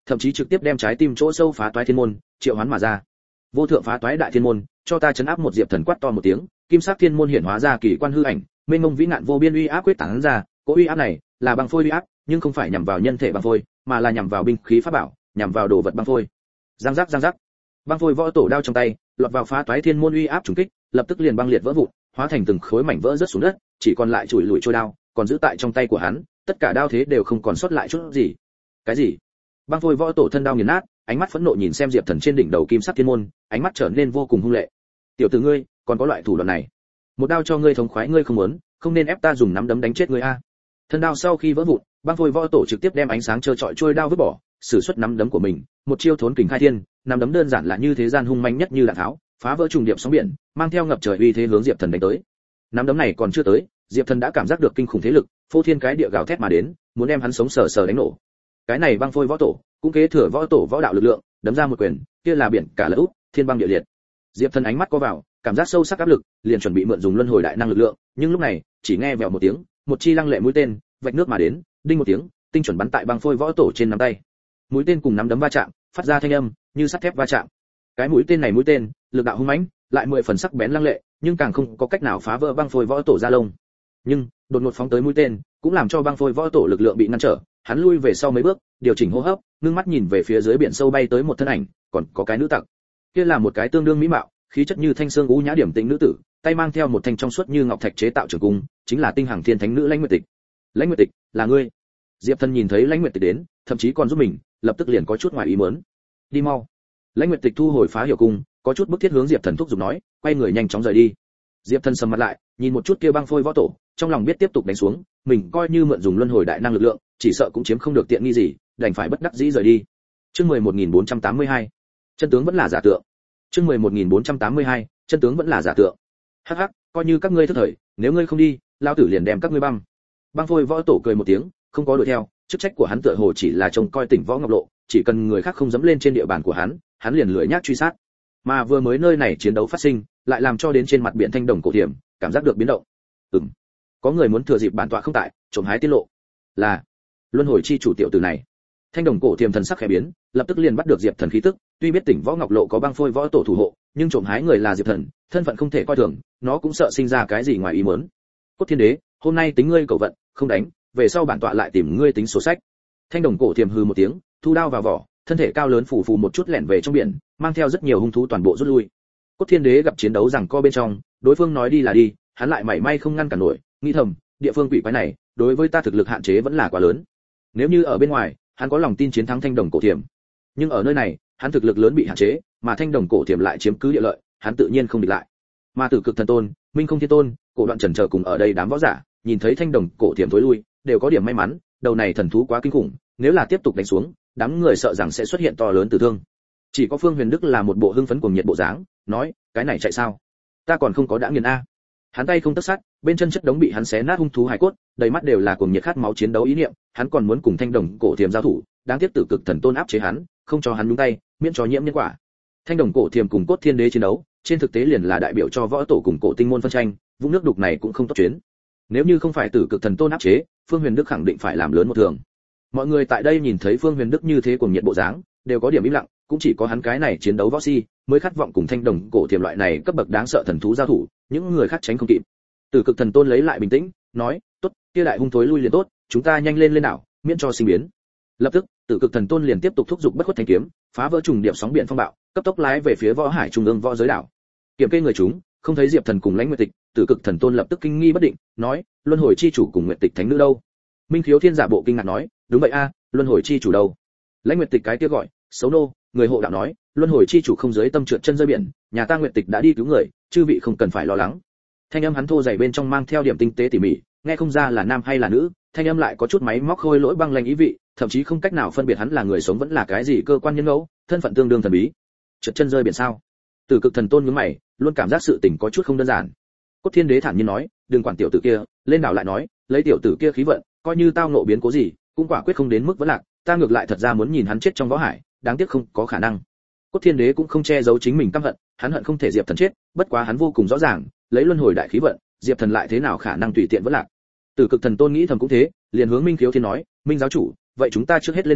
thậm chí trực tiếp đem trái tim chỗ sâu phá toái thiên môn triệu hoán mà ra. Vô thượng phá toái đại thiên môn, cho ta chấn áp một Diệp Thần quát to một tiếng, kim sắc thiên môn hiển hóa ra kỳ quan hư ảnh, mênh mông vĩ nạn vô biên uy áp quyết tán ra, cỗ uy áp này là băng phôi uy áp, nhưng không phải nhằm vào nhân thể băng phôi, mà là nhằm vào binh khí pháp bảo, nhằm vào đồ vật băng phôi. Giang giác giang giác, băng phôi võ tổ đao trong tay, lọt vào phá toái thiên môn uy áp trùng kích, lập tức liền băng liệt vỡ vụn, hóa thành từng khối mảnh vỡ rớt xuống đất, chỉ còn lại chùi lùi trôi đao, còn giữ tại trong tay của hắn, tất cả đao thế đều không còn sót lại chút gì. Cái gì? Băng phôi võ tổ thân đao nghiền nát, ánh mắt phẫn nộ nhìn xem Diệp Thần trên đỉnh đầu kim sắc thiên môn, ánh mắt trở nên vô cùng hung lệ. Tiểu tử ngươi, còn có loại thủ đoạn này? Một đao cho ngươi thống khoái ngươi không muốn, không nên ép ta dùng nắm đấm đánh chết ngươi a. Thân đao sau khi vỡ vụn, băng phôi võ tổ trực tiếp đem ánh sáng trơ trọi trôi đao vứt bỏ, sử xuất nắm đấm của mình, một chiêu thốn kình khai thiên, nắm đấm đơn giản là như thế gian hung manh nhất như đạn tháo, phá vỡ trùng điệp sóng biển, mang theo ngập trời uy thế hướng Diệp Thần đánh tới. Nắm đấm này còn chưa tới, Diệp Thần đã cảm giác được kinh khủng thế lực, phô thiên cái địa gào thét mà đến, muốn đem hắn sống sờ sờ đánh nổ. Cái này băng phôi võ tổ, cũng kế thừa võ tổ võ đạo lực lượng, đấm ra một quyền, kia là biển cả lỡ út, thiên băng địa liệt. Diệp Thần ánh mắt có vào, cảm giác sâu sắc áp lực, liền chuẩn bị mượn dùng luân hồi đại năng lực lượng, nhưng lúc này, chỉ nghe vèo một tiếng, một chi lăng lệ mũi tên, vạch nước mà đến, đinh một tiếng, tinh chuẩn bắn tại băng phôi võ tổ trên nắm tay. Mũi tên cùng nắm đấm va chạm, phát ra thanh âm như sắt thép va chạm. Cái mũi tên này mũi tên, lực đạo hung mãnh, lại mười phần sắc bén lăng lệ, nhưng càng không có cách nào phá vỡ băng phôi võ tổ da lông. Nhưng, đột ngột phóng tới mũi tên, cũng làm cho băng phôi võ tổ lực lượng bị ngăn trở, hắn lui về sau mấy bước, điều chỉnh hô hấp, ngưng mắt nhìn về phía dưới biển sâu bay tới một thân ảnh, còn có cái nữ tặc. Kia là một cái tương đương mỹ mạo, khí chất như thanh xương ú nhã điểm tĩnh nữ tử, tay mang theo một thanh trong suốt như ngọc thạch chế tạo trường cung, chính là tinh hằng thiên thánh nữ Lãnh Nguyệt Tịch. Lãnh Nguyệt Tịch, là ngươi? Diệp Thần nhìn thấy Lãnh Nguyệt Tịch đến, thậm chí còn giúp mình, lập tức liền có chút ngoài ý muốn. Đi mau. Lãnh Nguyệt Tịch thu hồi phá hiểu cung, có chút bức thiết hướng Diệp Thần thúc giục nói, quay người nhanh chóng rời đi. Diệp Thần sầm mặt lại, nhìn một chút kia băng phôi võ tổ, trong lòng biết tiếp tục đánh xuống, mình coi như mượn dùng luân hồi đại năng lực lượng, chỉ sợ cũng chiếm không được tiện nghi gì, đành phải bất đắc dĩ rời đi. Chương mười một nghìn bốn trăm tám mươi hai, chân tướng vẫn là giả tượng. Chương mười một nghìn bốn trăm tám mươi hai, chân tướng vẫn là giả tượng. Hắc hắc, coi như các ngươi thất thời, nếu ngươi không đi, lão tử liền đem các ngươi băm. Băng phôi võ tổ cười một tiếng, không có đuổi theo, chức trách của hắn tựa hồ chỉ là trông coi tỉnh võ ngọc lộ, chỉ cần người khác không dám lên trên địa bàn của hắn, hắn liền lười nhác truy sát. Mà vừa mới nơi này chiến đấu phát sinh, lại làm cho đến trên mặt biển thanh đồng cổ thiểm, cảm giác được biến động. Ừm, có người muốn thừa dịp bản tọa không tại, trộm hái tiết lộ. Là luân hồi chi chủ tiểu tử này. Thanh đồng cổ thiểm thần sắc khẽ biến, lập tức liền bắt được Diệp Thần khí tức, tuy biết tỉnh võ ngọc lộ có băng phôi võ tổ thủ hộ, nhưng trộm hái người là Diệp Thần, thân phận không thể coi thường, nó cũng sợ sinh ra cái gì ngoài ý muốn. Cốt Thiên Đế, hôm nay tính ngươi cầu vận, không đánh, về sau bản tọa lại tìm ngươi tính sổ sách. Thanh đồng cổ thiểm hừ một tiếng, thu đao vào vỏ, thân thể cao lớn phủ phù một chút lẻn về trong biển, mang theo rất nhiều hung thú toàn bộ rút lui. Cốt Thiên Đế gặp chiến đấu rằng co bên trong, đối phương nói đi là đi, hắn lại mảy may không ngăn cản nổi, nghĩ thầm, địa phương quỷ quái này, đối với ta thực lực hạn chế vẫn là quá lớn. Nếu như ở bên ngoài, hắn có lòng tin chiến thắng Thanh đồng cổ thiểm, nhưng ở nơi này, hắn thực lực lớn bị hạn chế, mà Thanh đồng cổ thiểm lại chiếm cứ địa lợi, hắn tự nhiên không địch lại. Mà Tử Cực Thần Tôn, Minh Không Thiên Tôn, Cổ Đoạn Trần chờ cùng ở đây đám võ giả, nhìn thấy Thanh đồng cổ thiểm thối lui, đều có điểm may mắn, đầu này thần thú quá kinh khủng, nếu là tiếp tục đánh xuống, đám người sợ rằng sẽ xuất hiện to lớn tử thương. Chỉ có Phương Huyền Đức là một bộ hưng phấn cuồng nhiệt bộ dáng, nói, cái này chạy sao? Ta còn không có đã nghiền a. Hắn tay không tấc sắt, bên chân chất đống bị hắn xé nát hung thú hài cốt, đầy mắt đều là cuồng nhiệt khát máu chiến đấu ý niệm, hắn còn muốn cùng Thanh đồng cổ thiểm giao thủ, đáng tiếc Tử Cực Thần Tôn áp chế hắn, không cho hắn nhúng tay, miễn cho nhiễm nhân quả. Thanh đồng cổ thiểm cùng Cốt Thiên Đế chiến đấu, trên thực tế liền là đại biểu cho võ tổ cùng cổ tinh môn phân tranh, vũng nước đục này cũng không tốt chuyến. Nếu như không phải Tử Cực Thần Tôn áp chế, Phương Huyền Đức khẳng định phải làm lớn một thường. Mọi người tại đây nhìn thấy Phương Huyền Đức như thế cuồng nhiệt bộ dáng, đều có điểm im lặng, cũng chỉ có hắn cái này chiến đấu võ si, mới khát vọng cùng Thanh đồng cổ thiểm loại này cấp bậc đáng sợ thần thú giao thủ, những người khác tránh không kịp. Tử Cực Thần Tôn lấy lại bình tĩnh, nói, "Tốt, kia đại hung thối lui liền tốt, chúng ta nhanh lên lên đảo, miễn cho sinh biến." Lập tức, Tử Cực Thần Tôn liền tiếp tục thúc giục Bất Khuất Thanh kiếm, phá vỡ trùng điệp sóng biển phong bạo, cấp tốc lái về phía võ hải trung ương võ giới đảo. Kiểm kê người chúng, không thấy Diệp Thần cùng Lãnh Nguyệt Tịch, Tử Cực Thần Tôn lập tức kinh nghi bất định, nói, "Luân hồi chi chủ cùng Nguyệt Tịch thánh nữ đâu?" Minh Khiếu Thiên giả bộ kinh ngạc nói, "Đúng vậy a, luân hồi chi chủ đâu?" Lãnh Nguyệt Tịch cái kia gọi, "Xấu nô", người hộ đạo nói, "Luân hồi chi chủ không dưới tâm trượt chân rơi biển, nhà ta Nguyệt Tịch đã đi cứu người, chư vị không cần phải lo lắng." Thanh âm hắn thô dày bên trong mang theo điểm tinh tế tỉ mỉ, nghe không ra là nam hay là nữ, thanh âm lại có chút máy móc khôi lỗi băng lanh ý vị, thậm chí không cách nào phân biệt hắn là người sống vẫn là cái gì cơ quan nhân ngẫu, thân phận tương đương thần bí. Trượt chân rơi biển sao? Tử Cực Thần Tôn nhướng mày, luôn cảm giác sự tình có chút không đơn giản. Cốt Thiên Đế thản nhiên nói, "Đừng quản tiểu tử kia, lên đảo lại nói, lấy tiểu tử kia khí vận, coi như tao ngộ biến cố gì, cũng quả quyết không đến mức vẫn lạc, ta ngược lại thật ra muốn nhìn hắn chết trong võ hải, đáng tiếc không có khả năng." Cốt Thiên Đế cũng không che giấu chính mình căm hận, hắn hận không thể Diệp Thần chết, bất quá hắn vô cùng rõ ràng, lấy luân hồi đại khí vận, Diệp Thần lại thế nào khả năng tùy tiện vẫn lạc. Tử Cực Thần Tôn nghĩ thầm cũng thế, liền hướng Minh Khiếu Thiên nói, "Minh giáo chủ, vậy chúng ta trước hết lên đảo,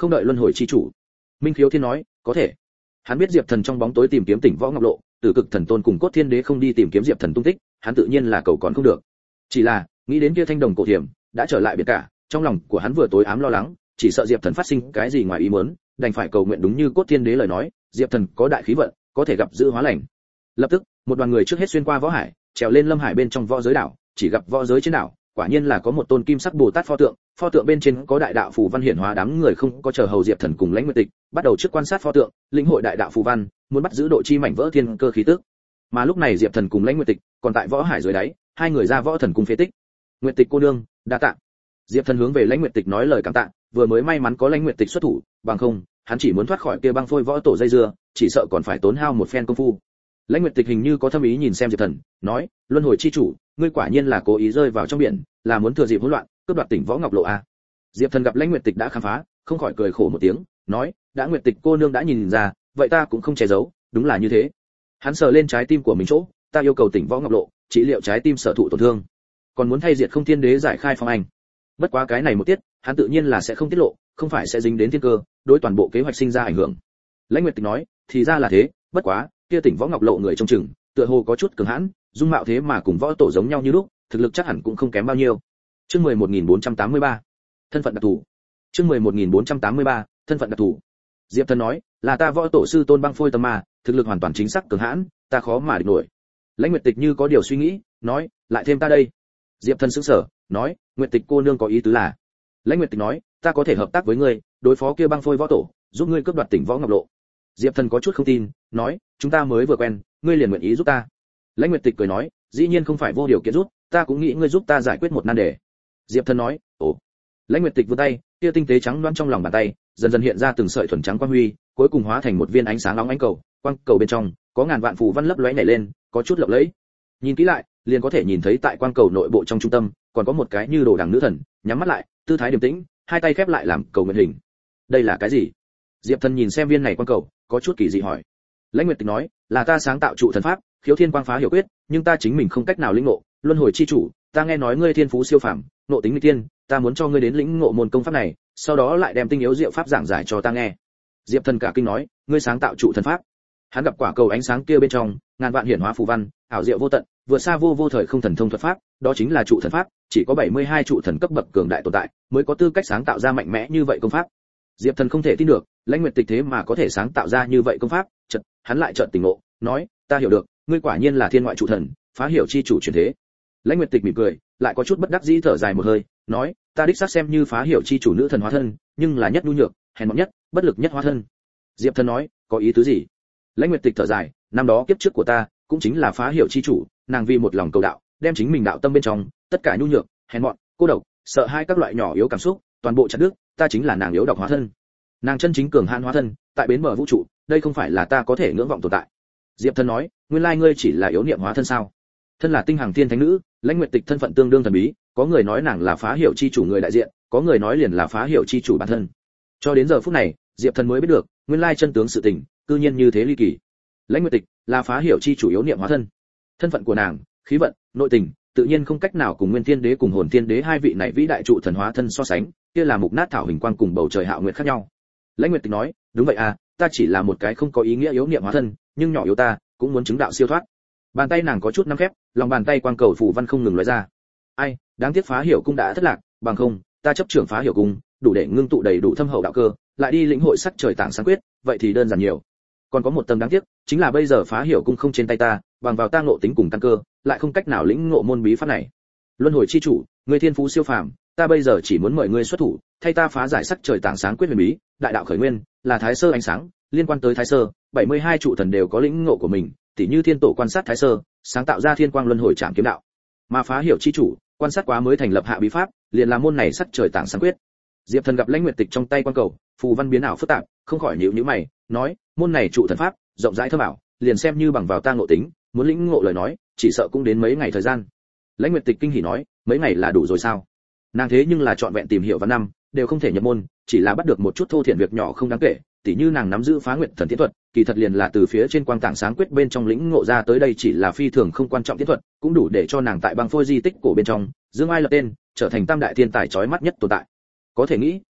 không đợi luân hồi chi chủ. Minh Khiếu Thiên nói, có thể. Hắn biết Diệp Thần trong bóng tối tìm kiếm Tỉnh Võ Ngọc Lộ, Tử Cực Thần Tôn cùng Cốt Thiên Đế không đi tìm kiếm Diệp Thần tung tích, hắn tự nhiên là cầu còn không được. Chỉ là, nghĩ đến kia thanh đồng cổ thiểm đã trở lại biệt cả, trong lòng của hắn vừa tối ám lo lắng, chỉ sợ Diệp Thần phát sinh cái gì ngoài ý muốn, đành phải cầu nguyện đúng như Cốt Thiên Đế lời nói, Diệp Thần có đại khí vận, có thể gặp dự hóa lành. Lập tức, một đoàn người trước hết xuyên qua võ hải, trèo lên lâm hải bên trong võ giới đảo, chỉ gặp võ giới trên đảo, quả nhiên là có một tôn kim sắc Bồ Tát pho tượng, pho tượng bên trên có đại đạo phù văn hiển hóa, đám người không có chờ hầu Diệp Thần cùng Lãnh Nguyệt Tịch, bắt đầu trước quan sát pho tượng, lĩnh hội đại đạo phù văn, muốn bắt giữ độ chi mảnh vỡ thiên cơ khí tức. Mà lúc này Diệp Thần cùng Lãnh Nguyệt Tịch còn tại võ hải dưới đáy, hai người ra võ thần cung phế tích. Nguyệt Tịch cô nương, đa tạ. Diệp Thần hướng về Lãnh Nguyệt Tịch nói lời cảm tạ, vừa mới may mắn có Lãnh Nguyệt Tịch xuất thủ, bằng không, hắn chỉ muốn thoát khỏi kia băng phôi võ tổ dây dưa, chỉ sợ còn phải tốn hao một phen công phu. Lãnh Nguyệt Tịch hình như có thâm ý nhìn xem Diệp Thần, nói, luân hồi chi chủ, ngươi quả nhiên là cố ý rơi vào trong biển, là muốn thừa dịp hỗn loạn, cướp đoạt Tỉnh Võ Ngọc Lộ a. Diệp Thần gặp Lãnh Nguyệt Tịch đã khám phá, không khỏi cười khổ một tiếng, nói, đã Nguyệt Tịch cô nương đã nhìn ra, vậy ta cũng không che giấu, đúng là như thế. Hắn sờ lên trái tim của mình chỗ, ta yêu cầu Tỉnh Võ Ngọc Lộ, trị liệu trái tim sở thụ tổn thương, còn muốn thay diệt Không Thiên Đế giải khai phong anh. Bất quá cái này một tiết, hắn tự nhiên là sẽ không tiết lộ, không phải sẽ dính đến thiên cơ, đối toàn bộ kế hoạch sinh ra ảnh hưởng. Lãnh Nguyệt Tịch nói, thì ra là thế, bất quá, kia Tỉnh Võ Ngọc Lộ người trông chừng, tựa hồ có chút cường hãn, dung mạo thế mà cùng võ tổ giống nhau như lúc, thực lực chắc hẳn cũng không kém bao nhiêu. Chương mười một nghìn bốn trăm tám mươi ba, thân phận đặc thù. Chương mười một nghìn bốn trăm tám mươi ba, thân phận đặc thù. Diệp Thần nói, là ta võ tổ sư tôn băng phôi tâm ma, thực lực hoàn toàn chính xác cường hãn, ta khó mà địch nổi. Lãnh Nguyệt Tịch như có điều suy nghĩ, nói, lại thêm ta đây. Diệp Thần sững sờ, nói, Nguyệt Tịch cô nương có ý tứ là? Lãnh Nguyệt Tịch nói, ta có thể hợp tác với ngươi, đối phó kia băng phôi võ tổ, giúp ngươi cướp đoạt Tỉnh Võ Ngọc Lộ. Diệp Thần có chút không tin, nói, chúng ta mới vừa quen, ngươi liền nguyện ý giúp ta? Lãnh Nguyệt Tịch cười nói, dĩ nhiên không phải vô điều kiện giúp, ta cũng nghĩ ngươi giúp ta giải quyết một nan đề. Diệp Thần nói, ồ. Lãnh Nguyệt Tịch vươn tay, kia tinh tế trắng loáng trong lòng bàn tay, dần dần hiện ra từng sợi thuần trắng quang huy, cuối cùng hóa thành một viên ánh sáng nóng ánh cầu, quang cầu bên trong có ngàn vạn phù văn lấp lóe nhảy lên, có chút lộng lẫy. Nhìn kỹ lại, liền có thể nhìn thấy tại quang cầu nội bộ trong trung tâm, còn có một cái như đồ đằng nữ thần, nhắm mắt lại, tư thái điềm tĩnh, hai tay khép lại làm cầu nguyện hình. Đây là cái gì? Diệp Thần nhìn xem viên này quang cầu, có chút kỳ dị hỏi. Lãnh Nguyệt Tịch nói, là ta sáng tạo trụ thần pháp, khiếu thiên quang phá hiểu quyết, nhưng ta chính mình không cách nào lĩnh ngộ, luân hồi chi chủ, ta nghe nói ngươi thiên phú siêu phàm, nộ tính nguy tiên, ta muốn cho ngươi đến lĩnh ngộ môn công pháp này, sau đó lại đem tinh yếu diệu pháp giảng giải cho ta nghe. Diệp Thần cả kinh nói, ngươi sáng tạo trụ thần pháp? Hắn gặp quả cầu ánh sáng kia bên trong, ngàn vạn hiển hóa phù văn, ảo diệu vô tận, vượt xa vô vô thời không thần thông thuật pháp, đó chính là trụ thần pháp, chỉ có bảy mươi hai trụ thần cấp bậc cường đại tồn tại, mới có tư cách sáng tạo ra mạnh mẽ như vậy công pháp. Diệp Thần không thể tin được, Lãnh Nguyệt Tịch thế mà có thể sáng tạo ra như vậy công pháp, chợt, hắn lại chợt tỉnh ngộ, nói, ta hiểu được, ngươi quả nhiên là thiên ngoại trụ thần, phá hiểu chi chủ truyền thế. Lãnh Nguyệt Tịch mỉm cười, lại có chút bất đắc dĩ thở dài một hơi, nói, ta đích xác xem như phá hiểu chi chủ nữ thần hóa thân, nhưng là nhất nhu nhược, hèn mọn nhất, bất lực nhất hóa thân. Diệp Thần nói, có ý tứ gì? Lãnh Nguyệt Tịch thở dài, năm đó kiếp trước của ta, cũng chính là phá hiểu chi chủ, nàng vì một lòng cầu đạo, đem chính mình đạo tâm bên trong, tất cả nhu nhược, hèn mọn, cô độc, sợ hai các loại nhỏ yếu cảm xúc, toàn bộ chặt đứt, ta chính là nàng yếu độc hóa thân. Nàng chân chính cường hãn hóa thân, tại bến bờ vũ trụ, đây không phải là ta có thể ngưỡng vọng tồn tại. Diệp Thần nói, nguyên lai ngươi chỉ là yếu niệm hóa thân sao? Thân là tinh hằng tiên thánh nữ, Lãnh Nguyệt Tịch thân phận tương đương thần bí, có người nói nàng là phá hiểu chi chủ người đại diện, có người nói liền là phá hiểu chi chủ bản thân. Cho đến giờ phút này, Diệp Thần mới biết được, nguyên lai chân tướng sự tình, cư nhiên như thế ly kỳ. Lãnh Nguyệt Tịch là phá hiểu chi chủ yếu niệm hóa thân. Thân phận của nàng, khí vận, nội tình, tự nhiên không cách nào cùng Nguyên Thiên Đế cùng Hồn Thiên Đế hai vị này vĩ đại trụ thần hóa thân so sánh, kia là mục nát thảo hình quang cùng bầu trời hạo nguyệt khác nhau. Lãnh Nguyệt Tịch nói, đúng vậy à, ta chỉ là một cái không có ý nghĩa yếu niệm hóa thân, nhưng nhỏ yếu ta cũng muốn chứng đạo siêu thoát. Bàn tay nàng có chút nắm khép, lòng bàn tay quang cầu phù văn không ngừng lóe ra. Ai, đáng tiếc phá hiểu cung đã thất lạc, bằng không, ta chấp trưởng phá hiểu cung, đủ để ngưng tụ đầy đủ thâm hậu đạo cơ, lại đi lĩnh hội sắc trời tảng sáng quyết, vậy thì đơn giản nhiều. Còn có một tầng đáng tiếc, chính là bây giờ phá hiểu cung không trên tay ta, bằng vào ta ngộ tính cùng căn cơ, lại không cách nào lĩnh ngộ môn bí pháp này. Luân hồi chi chủ, ngươi thiên phú siêu phàm, ta bây giờ chỉ muốn mời ngươi xuất thủ, thay ta phá giải sắc trời tảng sáng quyết huyền bí, đại đạo khởi nguyên, là thái sơ ánh sáng, liên quan tới thái sơ, bảy mươi hai trụ thần đều có lĩnh ngộ của mình, tỉ như thiên tổ quan sát thái sơ, sáng tạo ra thiên quang luân hồi trảm kiếm đạo. Mà phá hiểu chi chủ, quan sát quá mới thành lập hạ bí pháp, liền là môn này sắc trời tảng sáng quyết. Diệp Thần gặp Lãnh Nguyệt Tịch trong tay quan cầu, phù văn biến ảo phức tạp, không khỏi nhíu nhíu mày, nói, môn này trụ thần pháp, rộng rãi thâm ảo, liền xem như bằng vào ta ngộ tính, muốn lĩnh ngộ lời nói, chỉ sợ cũng đến mấy ngày thời gian. Lãnh Nguyệt Tịch kinh hỉ nói, mấy ngày là đủ rồi sao? Nàng thế nhưng là chọn vẹn tìm hiểu và năm, đều không thể nhập môn, chỉ là bắt được một chút thô thiển việc nhỏ không đáng kể, tỉ như nàng nắm giữ phá nguyệt thần tiễn thuật, kỳ thật liền là từ phía trên quang tảng sáng quyết bên trong lĩnh ngộ ra tới, đây chỉ là phi thường không quan trọng tiễn thuật, cũng đủ để cho nàng tại băng phôi di tích cổ bên trong, dương ai lập tên, trở thành tam đại thiên tài chói mắt nhất tồn tại. Có thể nghĩ,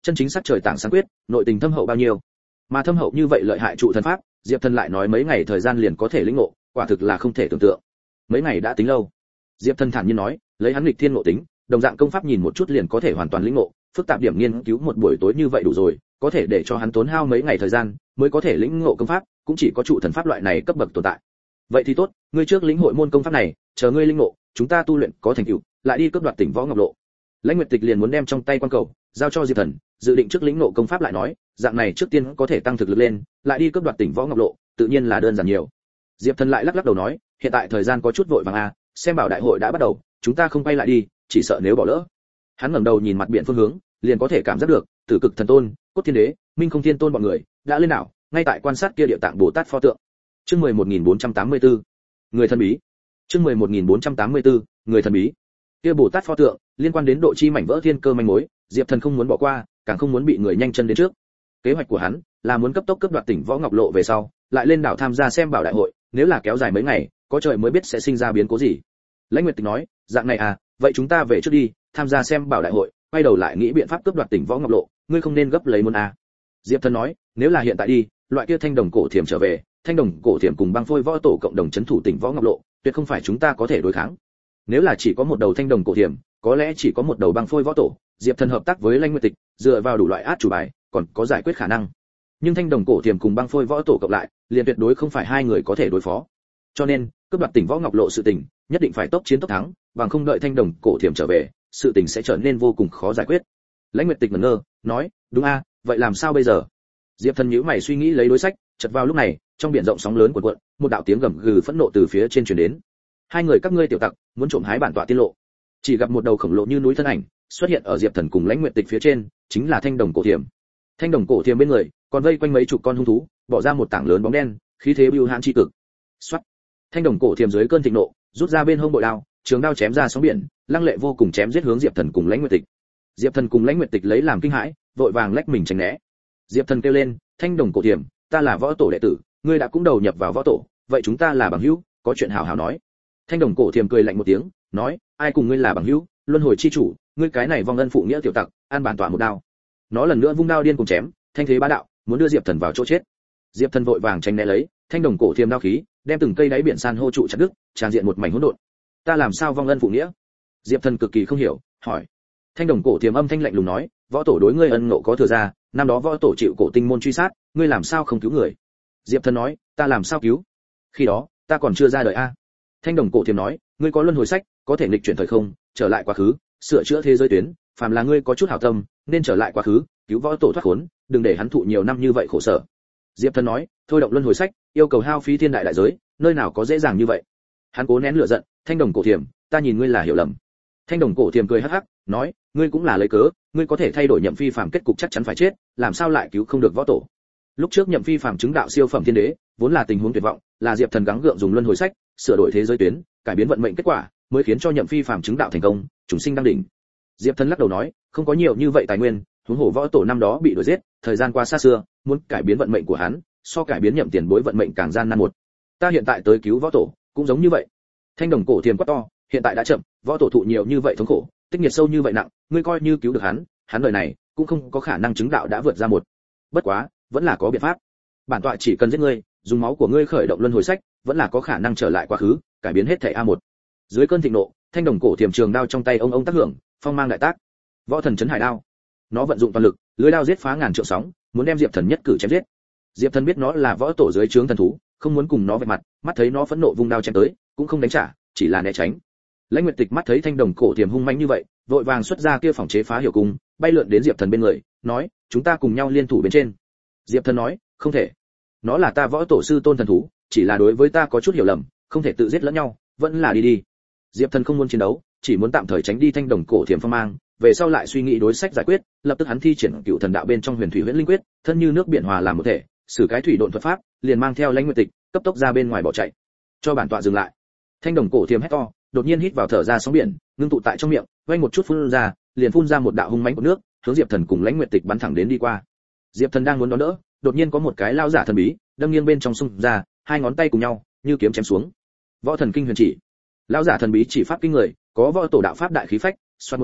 chân chính sắc trời tảng sáng quyết, nội tình thâm hậu bao nhiêu. Mà thâm hậu như vậy lợi hại trụ thần pháp, Diệp Thần lại nói mấy ngày thời gian liền có thể lĩnh ngộ, quả thực là không thể tưởng tượng. Mấy ngày đã tính lâu. Diệp Thần thản nhiên nói, lấy hắn nghịch thiên ngộ tính, đồng dạng công pháp nhìn một chút liền có thể hoàn toàn lĩnh ngộ, phức tạp điểm nghiên cứu một buổi tối như vậy đủ rồi, có thể để cho hắn tốn hao mấy ngày thời gian mới có thể lĩnh ngộ công pháp, cũng chỉ có trụ thần pháp loại này cấp bậc tồn tại. Vậy thì tốt, ngươi trước lĩnh hội môn công pháp này, chờ ngươi lĩnh ngộ, chúng ta tu luyện có thành tựu, lại đi cướp đoạt tỉnh võ ngọc lộ. Lãnh Nguyệt Tịch liền muốn đem trong tay quan cầu giao cho Diệp Thần, dự định trước lĩnh ngộ công pháp lại nói, dạng này trước tiên có thể tăng thực lực lên, lại đi cướp đoạt tỉnh võ ngọc lộ, tự nhiên là đơn giản nhiều. Diệp Thần lại lắc lắc đầu nói, hiện tại thời gian có chút vội vàng a, xem bảo đại hội đã bắt đầu, chúng ta không quay lại đi, chỉ sợ nếu bỏ lỡ. Hắn ngẩng đầu nhìn mặt biển phương hướng, liền có thể cảm giác được, Tử Cực Thần Tôn, Cốt Thiên Đế, Minh Không Thiên Tôn bọn người đã lên đảo, ngay tại quan sát kia địa tạng Bồ Tát pho tượng. Chương mười một nghìn bốn trăm tám mươi tư, người thần bí. Chương mười một nghìn bốn trăm tám mươi tư, người thần bí. Kia Bồ Tát pho tượng, liên quan đến độ chi mảnh vỡ thiên cơ manh mối, Diệp Thần không muốn bỏ qua, càng không muốn bị người nhanh chân đến trước. Kế hoạch của hắn là muốn cấp tốc cướp đoạt tỉnh võ ngọc lộ về sau, lại lên đảo tham gia xem bảo đại hội, nếu là kéo dài mấy ngày, có trời mới biết sẽ sinh ra biến cố gì. Lãnh Nguyệt Tịch nói, dạng này à, vậy chúng ta về trước đi, tham gia xem bảo đại hội, quay đầu lại nghĩ biện pháp cướp đoạt tỉnh võ ngọc lộ, ngươi không nên gấp lấy muốn à. Diệp Thần nói, nếu là hiện tại đi, loại kia thanh đồng cổ thiểm trở về, thanh đồng cổ thiểm cùng băng phôi võ tổ cộng đồng chấn thủ tỉnh võ ngọc lộ, tuyệt không phải chúng ta có thể đối kháng. Nếu là chỉ có một đầu thanh đồng cổ thiểm, có lẽ chỉ có một đầu băng phôi võ tổ, Diệp Thần hợp tác với Lãnh Nguyệt Tịch, dựa vào đủ loại át chủ bài, còn có giải quyết khả năng. Nhưng thanh đồng cổ thiểm cùng băng phôi võ tổ cộng lại, liền tuyệt đối không phải hai người có thể đối phó. Cho nên, cướp đoạt tỉnh võ ngọc lộ sự tình, nhất định phải tốc chiến tốc thắng, bằng không đợi thanh đồng cổ thiểm trở về, sự tình sẽ trở nên vô cùng khó giải quyết. Lãnh Nguyệt Tịch ngẩn ngơ, nói, đúng a, vậy làm sao bây giờ? Diệp Thần nhíu mày suy nghĩ lấy đối sách, chợt vào lúc này, trong biển rộng sóng lớn cuộn cuộn, một đạo tiếng gầm gừ phẫn nộ từ phía trên truyền đến. Hai người các ngươi tiểu tặc, muốn trộm hái bản tọa tiên lộ. Chỉ gặp một đầu khổng lồ như núi thân ảnh xuất hiện ở Diệp Thần cùng Lãnh Nguyệt Tịch phía trên, chính là thanh đồng cổ thiểm. Thanh đồng cổ thiểm bên người, còn vây quanh mấy chục con hung thú, bỏ ra một tảng lớn bóng đen, khí thế bưu hãn chi cực. Soát. Thanh đồng cổ thiểm dưới cơn thịnh nộ, rút ra bên hông bội đao, trường đao chém ra sóng biển, lăng lệ vô cùng chém giết hướng Diệp Thần cùng Lãnh Nguyệt Tịch. Diệp Thần cùng Lãnh Nguyệt Tịch lấy làm kinh hãi, vội vàng lách mình tránh né. Diệp Thần kêu lên, thanh đồng cổ thiểm, ta là võ tổ đệ tử, ngươi đã cũng đầu nhập vào võ tổ, vậy chúng ta là bằng hữu, có chuyện hào hào nói. Thanh đồng cổ thiểm cười lạnh một tiếng, nói, ai cùng ngươi là bằng hữu, luân hồi chi chủ, ngươi cái này vong ân phụ nghĩa tiểu tặc, an bản tọa một đao. Nó lần nữa vung đao điên cùng chém, thanh thế bá đạo, muốn đưa Diệp Thần vào chỗ chết. Diệp Thần vội vàng tránh né lấy, thanh đồng cổ thiểm đao khí, đem từng cây đáy biển san hô trụ chặt đứt, tràn diện một mảnh hỗn độn. Ta làm sao vong ân phụ nghĩa? Diệp Thần cực kỳ không hiểu, hỏi. Thanh đồng cổ thiểm âm thanh lạnh lùng nói, võ tổ đối ngươi ân ngộ có thừa ra, năm đó võ tổ chịu cổ tinh môn truy sát, ngươi làm sao không cứu người? Diệp Thần nói, ta làm sao cứu? Khi đó, ta còn chưa ra đời a. Thanh đồng cổ thiểm nói, ngươi có luân hồi sách, có thể nghịch chuyển thời không, trở lại quá khứ, sửa chữa thế giới tuyến, phàm là ngươi có chút hảo tâm, nên trở lại quá khứ, cứu võ tổ thoát khốn, đừng để hắn thụ nhiều năm như vậy khổ sở. Diệp Thần nói, thôi động luân hồi sách, yêu cầu hao phí thiên đại đại giới, nơi nào có dễ dàng như vậy. Hắn cố nén lửa giận, thanh đồng cổ thiểm, ta nhìn ngươi là hiểu lầm. Thanh đồng cổ thiểm cười hắc hắc, nói, ngươi cũng là lấy cớ, ngươi có thể thay đổi Nhậm Phi phàm kết cục chắc chắn phải chết, làm sao lại cứu không được võ tổ? Lúc trước Nhậm Phi phàm chứng đạo siêu phẩm thiên đế, vốn là tình huống tuyệt vọng, là Diệp Thần gắng gượng dùng luân hồi sách, sửa đổi thế giới tuyến, cải biến vận mệnh kết quả, mới khiến cho Nhậm Phi phàm chứng đạo thành công, chúng sinh đăng đỉnh. Diệp Thần lắc đầu nói, không có nhiều như vậy tài nguyên, huống hồ võ tổ năm đó bị đuổi giết, thời gian qua xa xưa, muốn cải biến vận mệnh của hắn, so cải biến Nhậm tiền bối vận mệnh càng gian nan một. Ta hiện tại tới cứu võ tổ, cũng giống như vậy. Thanh đồng cổ thiểm quát to, hiện tại đã chậm, võ tổ thụ nhiều như vậy thống khổ, tích nhiệt sâu như vậy nặng, ngươi coi như cứu được hắn, hắn đời này cũng không có khả năng chứng đạo đã vượt ra một. Bất quá, vẫn là có biện pháp. Bản tọa chỉ cần giết ngươi, dùng máu của ngươi khởi động luân hồi sách, vẫn là có khả năng trở lại quá khứ, cải biến hết thảy a một. Dưới cơn thịnh nộ, thanh đồng cổ thiểm trường đao trong tay ông ông tác hưởng, phong mang đại tác. Võ thần chấn hải đao. Nó vận dụng toàn lực, lưỡi đao giết phá ngàn trượng sóng, muốn đem Diệp Thần nhất cử chém giết. Diệp Thần biết nó là võ tổ dưới trướng thần thú, không muốn cùng nó vạch mặt, mắt thấy nó phẫn nộ vung đao chém tới, cũng không đánh trả, chỉ là né tránh. Lãnh Nguyệt Tịch mắt thấy thanh đồng cổ thiểm hung mãnh như vậy, vội vàng xuất ra kia phòng chế phá hiểu cung, bay lượn đến Diệp Thần bên người, nói, chúng ta cùng nhau liên thủ bên trên. Diệp Thần nói, không thể. Nó là ta võ tổ sư tôn thần thú, chỉ là đối với ta có chút hiểu lầm, không thể tự giết lẫn nhau, vẫn là đi đi. Diệp Thần không muốn chiến đấu, chỉ muốn tạm thời tránh đi thanh đồng cổ thiểm phong mang, về sau lại suy nghĩ đối sách giải quyết, lập tức hắn thi triển cựu thần đạo bên trong huyền thủy huyễn linh quyết, thân như nước biển hòa làm một thể, sử cái thủy độn thuật pháp, liền mang theo Lãnh Nguyệt Tịch, cấp tốc ra bên ngoài bỏ chạy. Cho bản tọa dừng lại. Thanh đồng cổ thiểm hét to, đột nhiên hít vào thở ra sóng biển, ngưng tụ tại trong miệng, vang một chút phun ra, liền phun ra một đạo hung mãnh của nước, hướng Diệp Thần cùng Lãnh Nguyệt Tịch bắn thẳng đến đi qua. Diệp Thần đang muốn đón đỡ, đột nhiên có một cái lao giả thần bí, đâm nghiêng bên trong xung ra, hai ngón tay cùng nhau, như kiếm chém xuống. Võ thần kinh huyền chỉ. Lao giả thần bí chỉ pháp kinh người, có võ tổ đạo pháp đại khí phách, xoát một tiếng,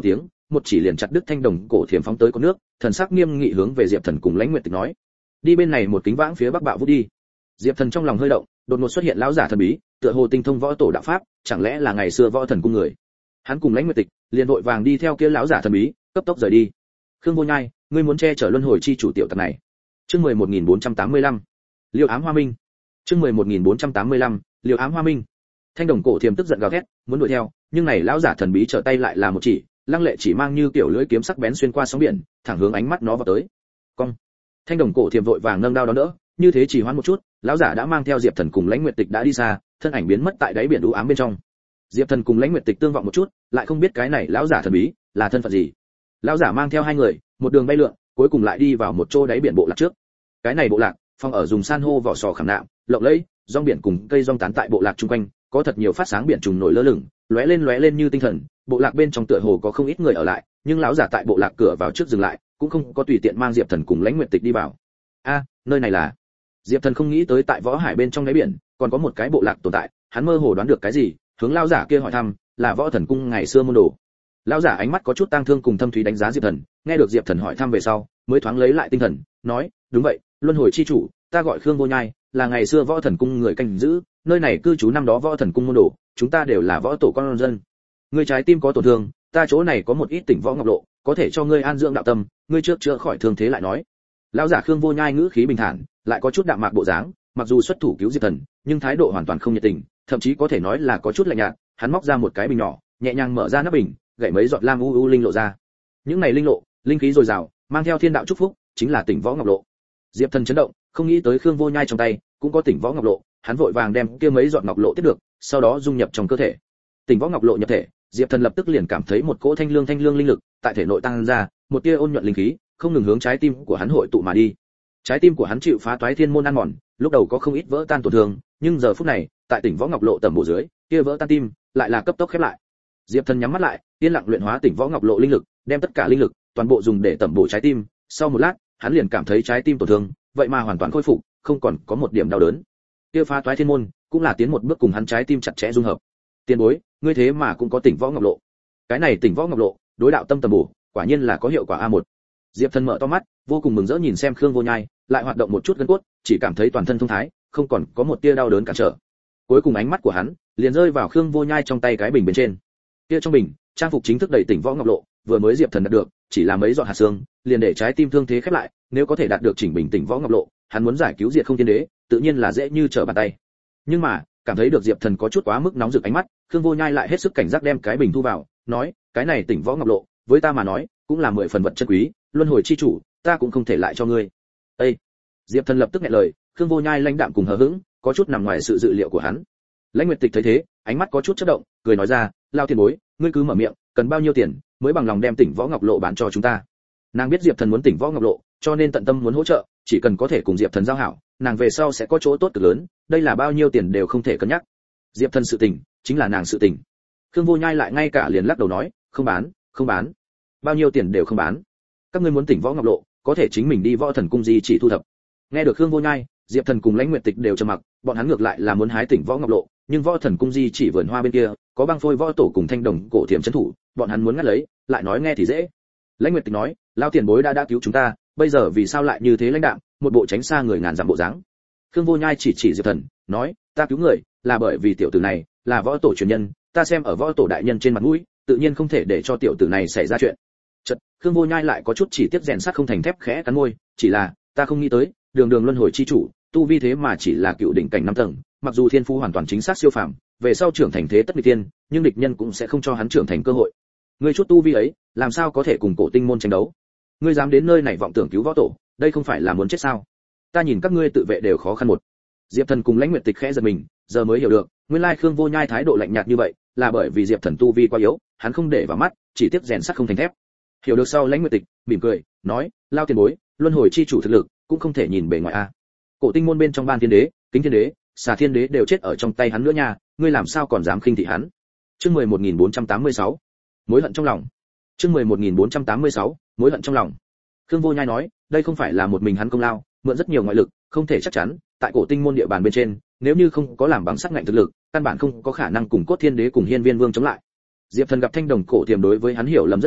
một chỉ liền chặt đứt thanh đồng cổ thiềm phóng tới con nước, thần sắc nghiêm nghị hướng về Diệp Thần cùng Lãnh Nguyệt Tịch nói: "Đi bên này một kính vãng phía bắc bạo vút đi." Diệp Thần trong lòng hơi động, đột ngột xuất hiện lão giả thần bí, tựa hồ tinh thông võ tổ đạo pháp, chẳng lẽ là ngày xưa võ thần cung người. Hắn cùng Lãnh Nguyệt Tịch liền vội vàng đi theo kia lão giả thần bí, cấp tốc rời đi. Khương Vô Nhai, ngươi muốn che chở luân hồi chi chủ tiểu tặc này. Chương mười một nghìn bốn trăm tám mươi lăm, Liêu Ám Hoa Minh. Chương mười một nghìn bốn trăm tám mươi lăm, Liêu Ám Hoa Minh. Thanh đồng cổ thiềm tức giận gào thét, muốn đuổi theo, nhưng này lão giả thần bí trở tay lại là một chỉ, lăng lệ chỉ mang như kiểu lưỡi kiếm sắc bén xuyên qua sóng biển, thẳng hướng ánh mắt nó vào tới. Cong. Thanh đồng cổ thiềm vội vàng nâng đao đón đỡ, như thế chỉ hoãn một chút, lão giả đã mang theo Diệp Thần cùng Lãnh Nguyệt Tịch đã đi xa, thân ảnh biến mất tại đáy biển u ám bên trong. Diệp Thần cùng Lãnh Nguyệt Tịch tương vọng một chút, lại không biết cái này lão giả thần bí là thân phận gì. Lão giả mang theo hai người, một đường bay lượn, cuối cùng lại đi vào một chỗ đáy biển bộ lạc trước. Cái này bộ lạc, phong ở dùng san hô vỏ sò khảm nạm, lộng lẫy, rong biển cùng cây rong tán tại bộ lạc chung quanh, có thật nhiều phát sáng biển trùng nổi lơ lửng, lóe lên lóe lên như tinh thần. Bộ lạc bên trong tựa hồ có không ít người ở lại, nhưng lão giả tại bộ lạc cửa vào trước dừng lại, cũng không có tùy tiện mang Diệp Thần cùng Lãnh Nguyệt Tịch đi vào. A, nơi này là... Diệp Thần không nghĩ tới tại võ hải bên trong đáy biển còn có một cái bộ lạc tồn tại, hắn mơ hồ đoán được cái gì, hướng lão giả kia hỏi thăm, là võ thần cung ngày xưa môn đồ. Lão giả ánh mắt có chút tang thương cùng thâm thúy đánh giá Diệp Thần, nghe được Diệp Thần hỏi thăm về sau, mới thoáng lấy lại tinh thần, nói, đúng vậy, luân hồi chi chủ, ta gọi Khương Vô Nhai, là ngày xưa võ thần cung người canh giữ, nơi này cư trú năm đó võ thần cung môn đồ, chúng ta đều là võ tổ con dân. Ngươi trái tim có tổn thương, ta chỗ này có một ít tỉnh võ ngọc lộ, có thể cho ngươi an dưỡng đạo tâm, ngươi trước chữa khỏi thương thế lại nói. Lão giả Khương Vô Nhai ngữ khí bình thản, lại có chút đạm mạc bộ dáng, mặc dù xuất thủ cứu Diệp Thần, nhưng thái độ hoàn toàn không nhiệt tình, thậm chí có thể nói là có chút lạnh nhạt. Hắn móc ra một cái bình nhỏ, nhẹ nhàng mở ra nắp bình, gậy mấy giọt lam u u linh lộ ra. Những này linh lộ, linh khí dồi dào, mang theo thiên đạo chúc phúc, chính là tỉnh võ ngọc lộ. Diệp Thần chấn động, không nghĩ tới Khương Vô Nhai trong tay cũng có tỉnh võ ngọc lộ, hắn vội vàng đem kia mấy giọt ngọc lộ tiếp được, sau đó dung nhập trong cơ thể. Tỉnh võ ngọc lộ nhập thể, Diệp Thần lập tức liền cảm thấy một cỗ thanh lương thanh lương linh lực tại thể nội tăng ra, một tia ôn nhuận linh khí không ngừng hướng trái tim của hắn hội tụ mà đi. Trái tim của hắn chịu phá toái thiên môn ăn mòn, lúc đầu có không ít vỡ tan tổn thương, nhưng giờ phút này, tại tỉnh võ ngọc lộ tầm bổ dưới, kia vỡ tan tim lại là cấp tốc khép lại. Diệp Thần nhắm mắt lại, yên lặng luyện hóa tỉnh võ ngọc lộ linh lực, đem tất cả linh lực toàn bộ dùng để tẩm bổ trái tim. Sau một lát, hắn liền cảm thấy trái tim tổn thương, vậy mà hoàn toàn khôi phục, không còn có một điểm đau đớn. Kia phá toái thiên môn cũng là tiến một bước cùng hắn trái tim chặt chẽ dung hợp. Tiền bối, ngươi thế mà cũng có tỉnh võ ngọc lộ. Cái này tỉnh võ ngọc lộ, đối đạo tâm tầm bổ, quả nhiên là có hiệu quả a một. Diệp Thần mở to mắt, vô cùng mừng rỡ nhìn xem Khương Vô Nhai, lại hoạt động một chút gân cốt, chỉ cảm thấy toàn thân thông thái, không còn có một tia đau đớn cản trở. Cuối cùng ánh mắt của hắn liền rơi vào Khương Vô Nhai trong tay cái bình bên trên. Kia trong bình, trang phục chính thức đầy tỉnh võ ngọc lộ, vừa mới Diệp Thần đạt được, chỉ là mấy giọt hạt xương, liền để trái tim thương thế khép lại, nếu có thể đạt được chỉnh bình tỉnh võ ngọc lộ, hắn muốn giải cứu Diệt Không Thiên Đế, tự nhiên là dễ như trở bàn tay. Nhưng mà, cảm thấy được Diệp Thần có chút quá mức nóng rực ánh mắt, Khương Vô Nhai lại hết sức cảnh giác đem cái bình thu vào, nói, cái này tỉnh võ ngọc lộ, với ta mà nói, cũng là mười phần vật chân quý, luân hồi chi chủ, ta cũng không thể lại cho ngươi. Ê! Diệp Thần lập tức nghẹn lời, Khương Vô Nhai lãnh đạm cùng hờ hững, có chút nằm ngoài sự dự liệu của hắn. Lãnh Nguyệt Tịch thấy thế, ánh mắt có chút chớp động, cười nói ra, lao tiền bối, ngươi cứ mở miệng, cần bao nhiêu tiền mới bằng lòng đem tỉnh võ ngọc lộ bán cho chúng ta. Nàng biết Diệp Thần muốn tỉnh võ ngọc lộ, cho nên tận tâm muốn hỗ trợ, chỉ cần có thể cùng Diệp Thần giao hảo, nàng về sau sẽ có chỗ tốt cực lớn, đây là bao nhiêu tiền đều không thể cân nhắc. Diệp Thần sự tình, chính là nàng sự tình. Khương Vô Nhai lại ngay cả liền lắc đầu nói, không bán, không bán, bao nhiêu tiền đều không bán. Các ngươi muốn tỉnh võ ngọc lộ, có thể chính mình đi võ thần cung di chỉ thu thập. Nghe được Khương Vô Nhai, Diệp Thần cùng Lãnh Nguyệt Tịch đều trầm mặc, bọn hắn ngược lại là muốn hái tỉnh võ ngọc lộ, nhưng võ thần cung di chỉ vườn hoa bên kia có băng phôi võ tổ cùng thanh đồng cổ thiểm trấn thủ, bọn hắn muốn ngắt lấy, lại nói nghe thì dễ. Lãnh Nguyệt Tịch nói, lao tiền bối đã đã cứu chúng ta, bây giờ vì sao lại như thế lãnh đạm, một bộ tránh xa người ngàn dặm bộ dáng. Khương Vô Nhai chỉ chỉ Diệp Thần, nói, ta cứu người là bởi vì tiểu tử này là võ tổ truyền nhân, ta xem ở võ tổ đại nhân trên mặt mũi, tự nhiên không thể để cho tiểu tử này xảy ra chuyện. Chợt, Khương Vô Nhai lại có chút chỉ tiếc rèn sắt không thành thép, khẽ cắn môi, chỉ là, ta không nghĩ tới, đường đường luân hồi chi chủ, tu vi thế mà chỉ là cựu đỉnh cảnh năm tầng, mặc dù thiên phú hoàn toàn chính xác siêu phàm, về sau trưởng thành thế tất nghịch tiên, nhưng địch nhân cũng sẽ không cho hắn trưởng thành cơ hội. Ngươi chút tu vi ấy, làm sao có thể cùng cổ tinh môn tranh đấu? Ngươi dám đến nơi này vọng tưởng cứu võ tổ, đây không phải là muốn chết sao? Ta nhìn các ngươi tự vệ đều khó khăn một. Diệp Thần cùng Lãnh Nguyệt Tịch khẽ giật mình, giờ mới hiểu được, nguyên lai Khương Vô Nhai thái độ lạnh nhạt như vậy, là bởi vì Diệp Thần tu vi quá yếu, hắn không để vào mắt, chỉ tiếc rèn sắt không thành thép. Hiểu được sau, Lãnh Nguyệt Tịch mỉm cười, nói, lao tiền bối, luân hồi chi chủ thực lực, cũng không thể nhìn bề ngoài a. Cổ tinh môn bên trong Ban Thiên Đế, Kính Thiên Đế, Xà Thiên Đế đều chết ở trong tay hắn nữa nha, ngươi làm sao còn dám khinh thị hắn? Chương mười một nghìn bốn trăm tám mươi sáu, mối hận trong lòng. Chương mười một nghìn bốn trăm tám mươi sáu, mối hận trong lòng. Khương Vô Nhai nói, đây không phải là một mình hắn công lao, mượn rất nhiều ngoại lực, không thể chắc chắn, tại cổ tinh môn địa bàn bên trên, nếu như không có làm bằng sắc ngạnh thực lực, căn bản không có khả năng cùng Cốt Thiên Đế cùng Hiên Viên Vương chống lại. Diệp Thần gặp thanh đồng cổ tiềm đối với hắn hiểu lầm rất nhiều,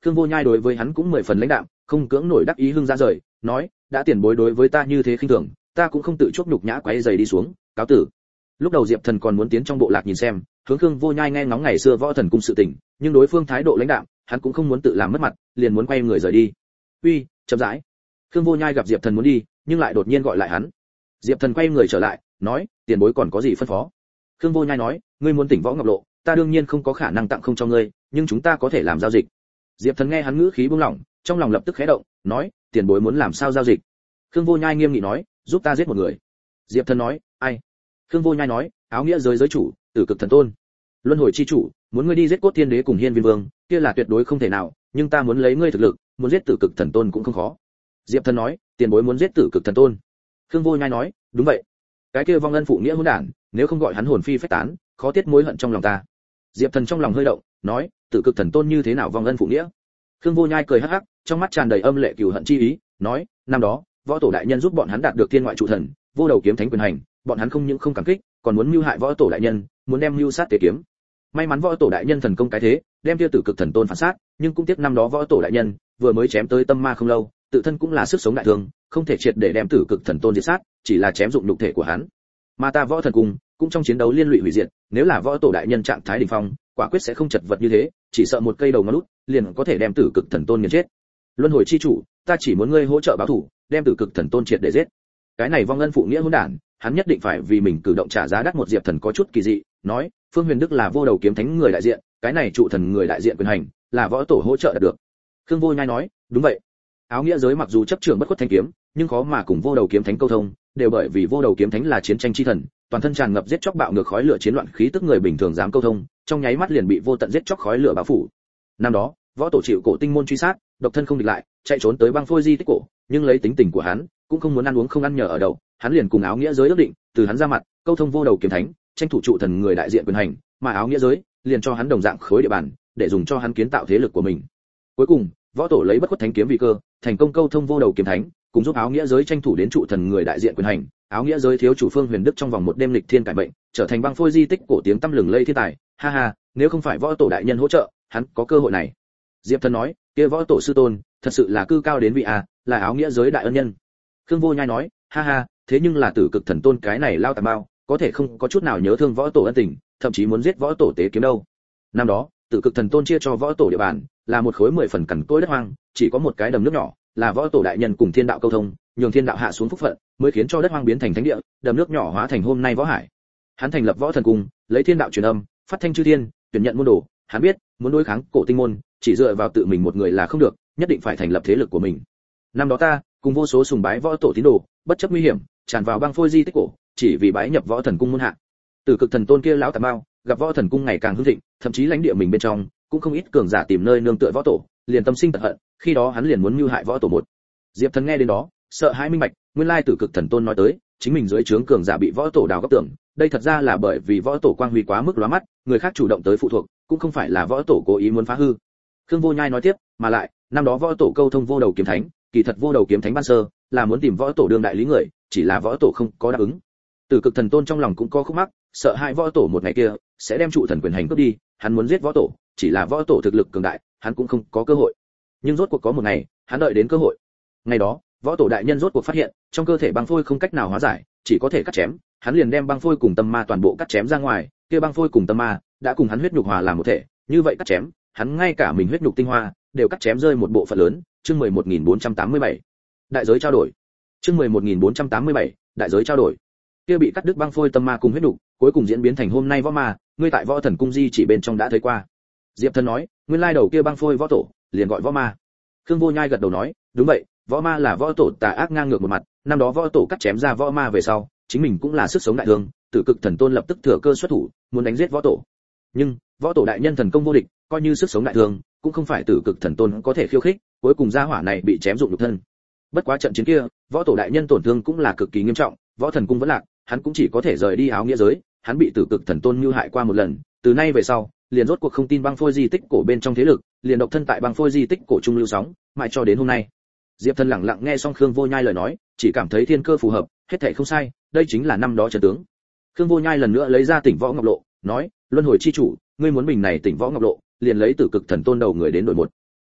Khương Vô Nhai đối với hắn cũng mười phần lãnh đạm, không cưỡng nổi đắc ý hưng ra rời, nói, đã tiền bối đối với ta như thế khinh thường, ta cũng không tự chuốc nhục nhã quấy giày đi xuống, cáo tử. Lúc đầu Diệp Thần còn muốn tiến trong bộ lạc nhìn xem, hướng Khương Vô Nhai nghe ngóng ngày xưa võ thần cung sự tình, nhưng đối phương thái độ lãnh đạm, hắn cũng không muốn tự làm mất mặt, liền muốn quay người rời đi. Uy, chậm rãi. Khương Vô Nhai gặp Diệp Thần muốn đi, nhưng lại đột nhiên gọi lại hắn. Diệp Thần quay người trở lại, nói, tiền bối còn có gì phân phó? Khương Vô Nhai nói, ngươi muốn tỉnh võ ngọc lộ, ta đương nhiên không có khả năng tặng không cho ngươi, nhưng chúng ta có thể làm giao dịch. Diệp Thần nghe hắn ngữ khí buông lỏng, trong lòng lập tức khẽ động, nói, tiền bối muốn làm sao giao dịch? Khương Vô Nhai nghiêm nghị nói, giúp ta giết một người. Diệp Thần nói, ai? Khương Vô Nhai nói, áo nghĩa giới giới chủ, Tử Cực Thần Tôn, luân hồi chi chủ, muốn ngươi đi giết Cốt Thiên Đế cùng Hiên Viên Vương, kia là tuyệt đối không thể nào, nhưng ta muốn lấy ngươi thực lực, muốn giết Tử Cực Thần Tôn cũng không khó. Diệp Thần nói, tiền bối muốn giết Tử Cực Thần Tôn. Khương Vô Nhai nói, đúng vậy. Cái kia vong ân phụ nghĩa hỗn đản, nếu không gọi hắn hồn phi phách tán, khó tiết mối hận trong lòng ta. Diệp Thần trong lòng hơi động, nói, Tử Cực Thần Tôn như thế nào vong ân phụ nghĩa? Khương Vô Nhai cười hắc hắc, trong mắt tràn đầy âm lệ cừu hận chi ý, nói, năm đó, võ tổ đại nhân giúp bọn hắn đạt được thiên ngoại trụ thần, vô đầu kiếm thánh quyền hành, bọn hắn không những không cảm kích, còn muốn mưu hại võ tổ đại nhân, muốn đem mưu sát tế kiếm. May mắn võ tổ đại nhân thần công cái thế, đem tiêu Tử Cực Thần Tôn phản sát, nhưng cũng tiếc năm đó võ tổ đại nhân vừa mới chém tới tâm ma không lâu, tự thân cũng là sức sống đại thương, không thể triệt để đem Tử Cực Thần Tôn diệt sát, chỉ là chém dụng nhục thể của hắn. Mà ta võ thần cung cũng trong chiến đấu liên lụy hủy diệt, nếu là võ tổ đại nhân trạng thái đỉnh phong, quả quyết sẽ không chật vật như thế, chỉ sợ một cây đầu ngón út liền có thể đem Tử Cực Thần Tôn nghiền chết. Luân hồi chi chủ, ta chỉ muốn ngươi hỗ trợ báo thù, đem Tử Cực Thần Tôn triệt để giết. Cái này vong ân phụ nghĩa hỗn đản, hắn nhất định phải vì mình cử động trả giá đắt. Một Diệp Thần có chút kỳ dị, nói, Phương Huyền Đức là vô đầu kiếm thánh người đại diện, cái này trụ thần người đại diện quyền hành, là võ tổ hỗ trợ đạt được. Khương Vô Nhai nói, đúng vậy. Áo nghĩa giới mặc dù chấp trưởng bất khuất thanh kiếm, nhưng khó mà cùng vô đầu kiếm thánh câu thông, đều bởi vì vô đầu kiếm thánh là chiến tranh chi thần, toàn thân tràn ngập giết chóc bạo ngược khói lửa chiến loạn khí tức, người bình thường dám câu thông, trong nháy mắt liền bị vô tận giết chóc khói lửa bao phủ. Năm đó, võ tổ chịu cổ tinh môn truy sát, độc thân không địch lại, chạy trốn tới băng phôi di tích cổ, nhưng lấy tính tình của hắn, cũng không muốn ăn uống không ăn nhờ ở đậu, hắn liền cùng áo nghĩa giới ước định, từ hắn ra mặt, câu thông vô đầu kiếm thánh, tranh thủ trụ thần người đại diện quyền hành, mà áo nghĩa giới liền cho hắn đồng dạng khối địa bàn, để dùng cho hắn kiến tạo thế lực của mình. Cuối cùng, võ tổ lấy bất khuất thánh kiếm vì cơ, thành công câu thông vô đầu kiếm thánh, cùng giúp áo nghĩa giới tranh thủ đến trụ thần người đại diện quyền hành. Áo nghĩa giới thiếu chủ Phương Huyền Đức trong vòng một đêm lịch thiên cải mệnh, trở thành băng phôi di tích cổ tiếng tăm lừng lây thiên tài. Ha ha, nếu không phải võ tổ đại nhân hỗ trợ, hắn có cơ hội này. Diệp Thần nói, kia võ tổ sư tôn, thật sự là cư cao đến vị à, là áo nghĩa giới đại ân nhân. Khương Vô Nhai nói, ha ha, thế nhưng là Tử Cực Thần Tôn cái này lao tà bao, có thể không có chút nào nhớ thương võ tổ ân tình, thậm chí muốn giết võ tổ tế kiếm đâu. Năm đó, Tử Cực Thần Tôn chia cho võ tổ địa bàn, là một khối mười phần cằn cỗi đất hoang, chỉ có một cái đầm nước nhỏ, là võ tổ đại nhân cùng thiên đạo câu thông, nhường thiên đạo hạ xuống phúc phận, mới khiến cho đất hoang biến thành thánh địa, đầm nước nhỏ hóa thành hôm nay võ hải. Hắn thành lập võ thần cung, lấy thiên đạo truyền âm, phát thanh chư thiên, tuyển nhận môn đồ, hắn biết, muốn đối kháng cổ tinh môn, chỉ dựa vào tự mình một người là không được, nhất định phải thành lập thế lực của mình. Năm đó ta, cùng vô số sùng bái võ tổ tín đồ, bất chấp nguy hiểm, tràn vào băng phôi di tích cổ, chỉ vì bái nhập võ thần cung môn hạ. Tử Cực Thần Tôn kia lão tà mao, gặp võ thần cung ngày càng hưng thịnh, thậm chí lãnh địa mình bên trong cũng không ít cường giả tìm nơi nương tựa võ tổ, liền tâm sinh tận hận, khi đó hắn liền muốn mưu hại võ tổ một. Diệp Thần nghe đến đó, sợ hãi minh bạch, nguyên lai Tử Cực Thần Tôn nói tới, chính mình dưới trướng cường giả bị võ tổ đào góc tưởng, đây thật ra là bởi vì võ tổ quang huy quá mức lóa mắt, người khác chủ động tới phụ thuộc, cũng không phải là võ tổ cố ý muốn phá hư. Khương Vô Nhai nói tiếp, mà lại, năm đó võ tổ câu thông vô đầu kiếm thánh, kỳ thật vô đầu kiếm thánh ban sơ là muốn tìm võ tổ đương đại lý người, chỉ là võ tổ không có đáp ứng. Tử Cực Thần Tôn trong lòng cũng có khúc mắc, sợ hai võ tổ một ngày kia sẽ đem trụ thần quyền hành cướp đi, hắn muốn giết võ tổ, chỉ là võ tổ thực lực cường đại, hắn cũng không có cơ hội. Nhưng rốt cuộc có một ngày, hắn đợi đến cơ hội. Ngày đó, võ tổ đại nhân rốt cuộc phát hiện, trong cơ thể băng phôi không cách nào hóa giải, chỉ có thể cắt chém, hắn liền đem băng phôi cùng tâm ma toàn bộ cắt chém ra ngoài, kia băng phôi cùng tâm ma đã cùng hắn huyết nhục hòa làm một thể, như vậy cắt chém, hắn ngay cả mình huyết nhục tinh hoa đều cắt chém rơi một bộ phận lớn. Chương mười một nghìn bốn trăm tám mươi bảy, đại giới trao đổi. Chương mười một nghìn bốn trăm tám mươi bảy, đại giới trao đổi. Kia bị cắt đứt băng phôi tâm ma cùng huyết nhục, cuối cùng diễn biến thành hôm nay võ ma, ngươi tại võ thần cung di chỉ bên trong đã thấy qua. Diệp Thần nói, nguyên lai đầu kia băng phôi võ tổ, liền gọi võ ma. Khương Vô Nhai gật đầu nói, đúng vậy, võ ma là võ tổ tà ác ngang ngược một mặt, năm đó võ tổ cắt chém ra võ ma về sau, chính mình cũng là sức sống đại thương, Tử Cực Thần Tôn lập tức thừa cơ xuất thủ, muốn đánh giết võ tổ. Nhưng, võ tổ đại nhân thần công vô địch, coi như sức sống đại thương, cũng không phải Tử Cực Thần Tôn có thể khiêu khích, cuối cùng gia hỏa này bị chém dụng nhục thân. Bất quá trận chiến kia, võ tổ đại nhân tổn thương cũng là cực kỳ nghiêm trọng, võ thần cung vẫn lạc, hắn cũng chỉ có thể rời đi áo nghĩa giới, hắn bị Tử Cực Thần Tôn mưu hại qua một lần, từ nay về sau, liền rốt cuộc không tin băng phôi di tích cổ bên trong thế lực, liền độc thân tại băng phôi di tích cổ trung lưu sóng, mãi cho đến hôm nay. Diệp Thần lặng lặng nghe xong Khương Vô Nhai lời nói, chỉ cảm thấy thiên cơ phù hợp, hết thảy không sai, đây chính là năm đó trận tướng. Khương Vô Nhai lần nữa lấy ra Tỉnh Võ Ngọc Lộ, nói, luân hồi chi chủ, ngươi muốn bình này Tỉnh Võ Ngọc Lộ, liền lấy Tử Cực Thần Tôn đầu người đến đổi một.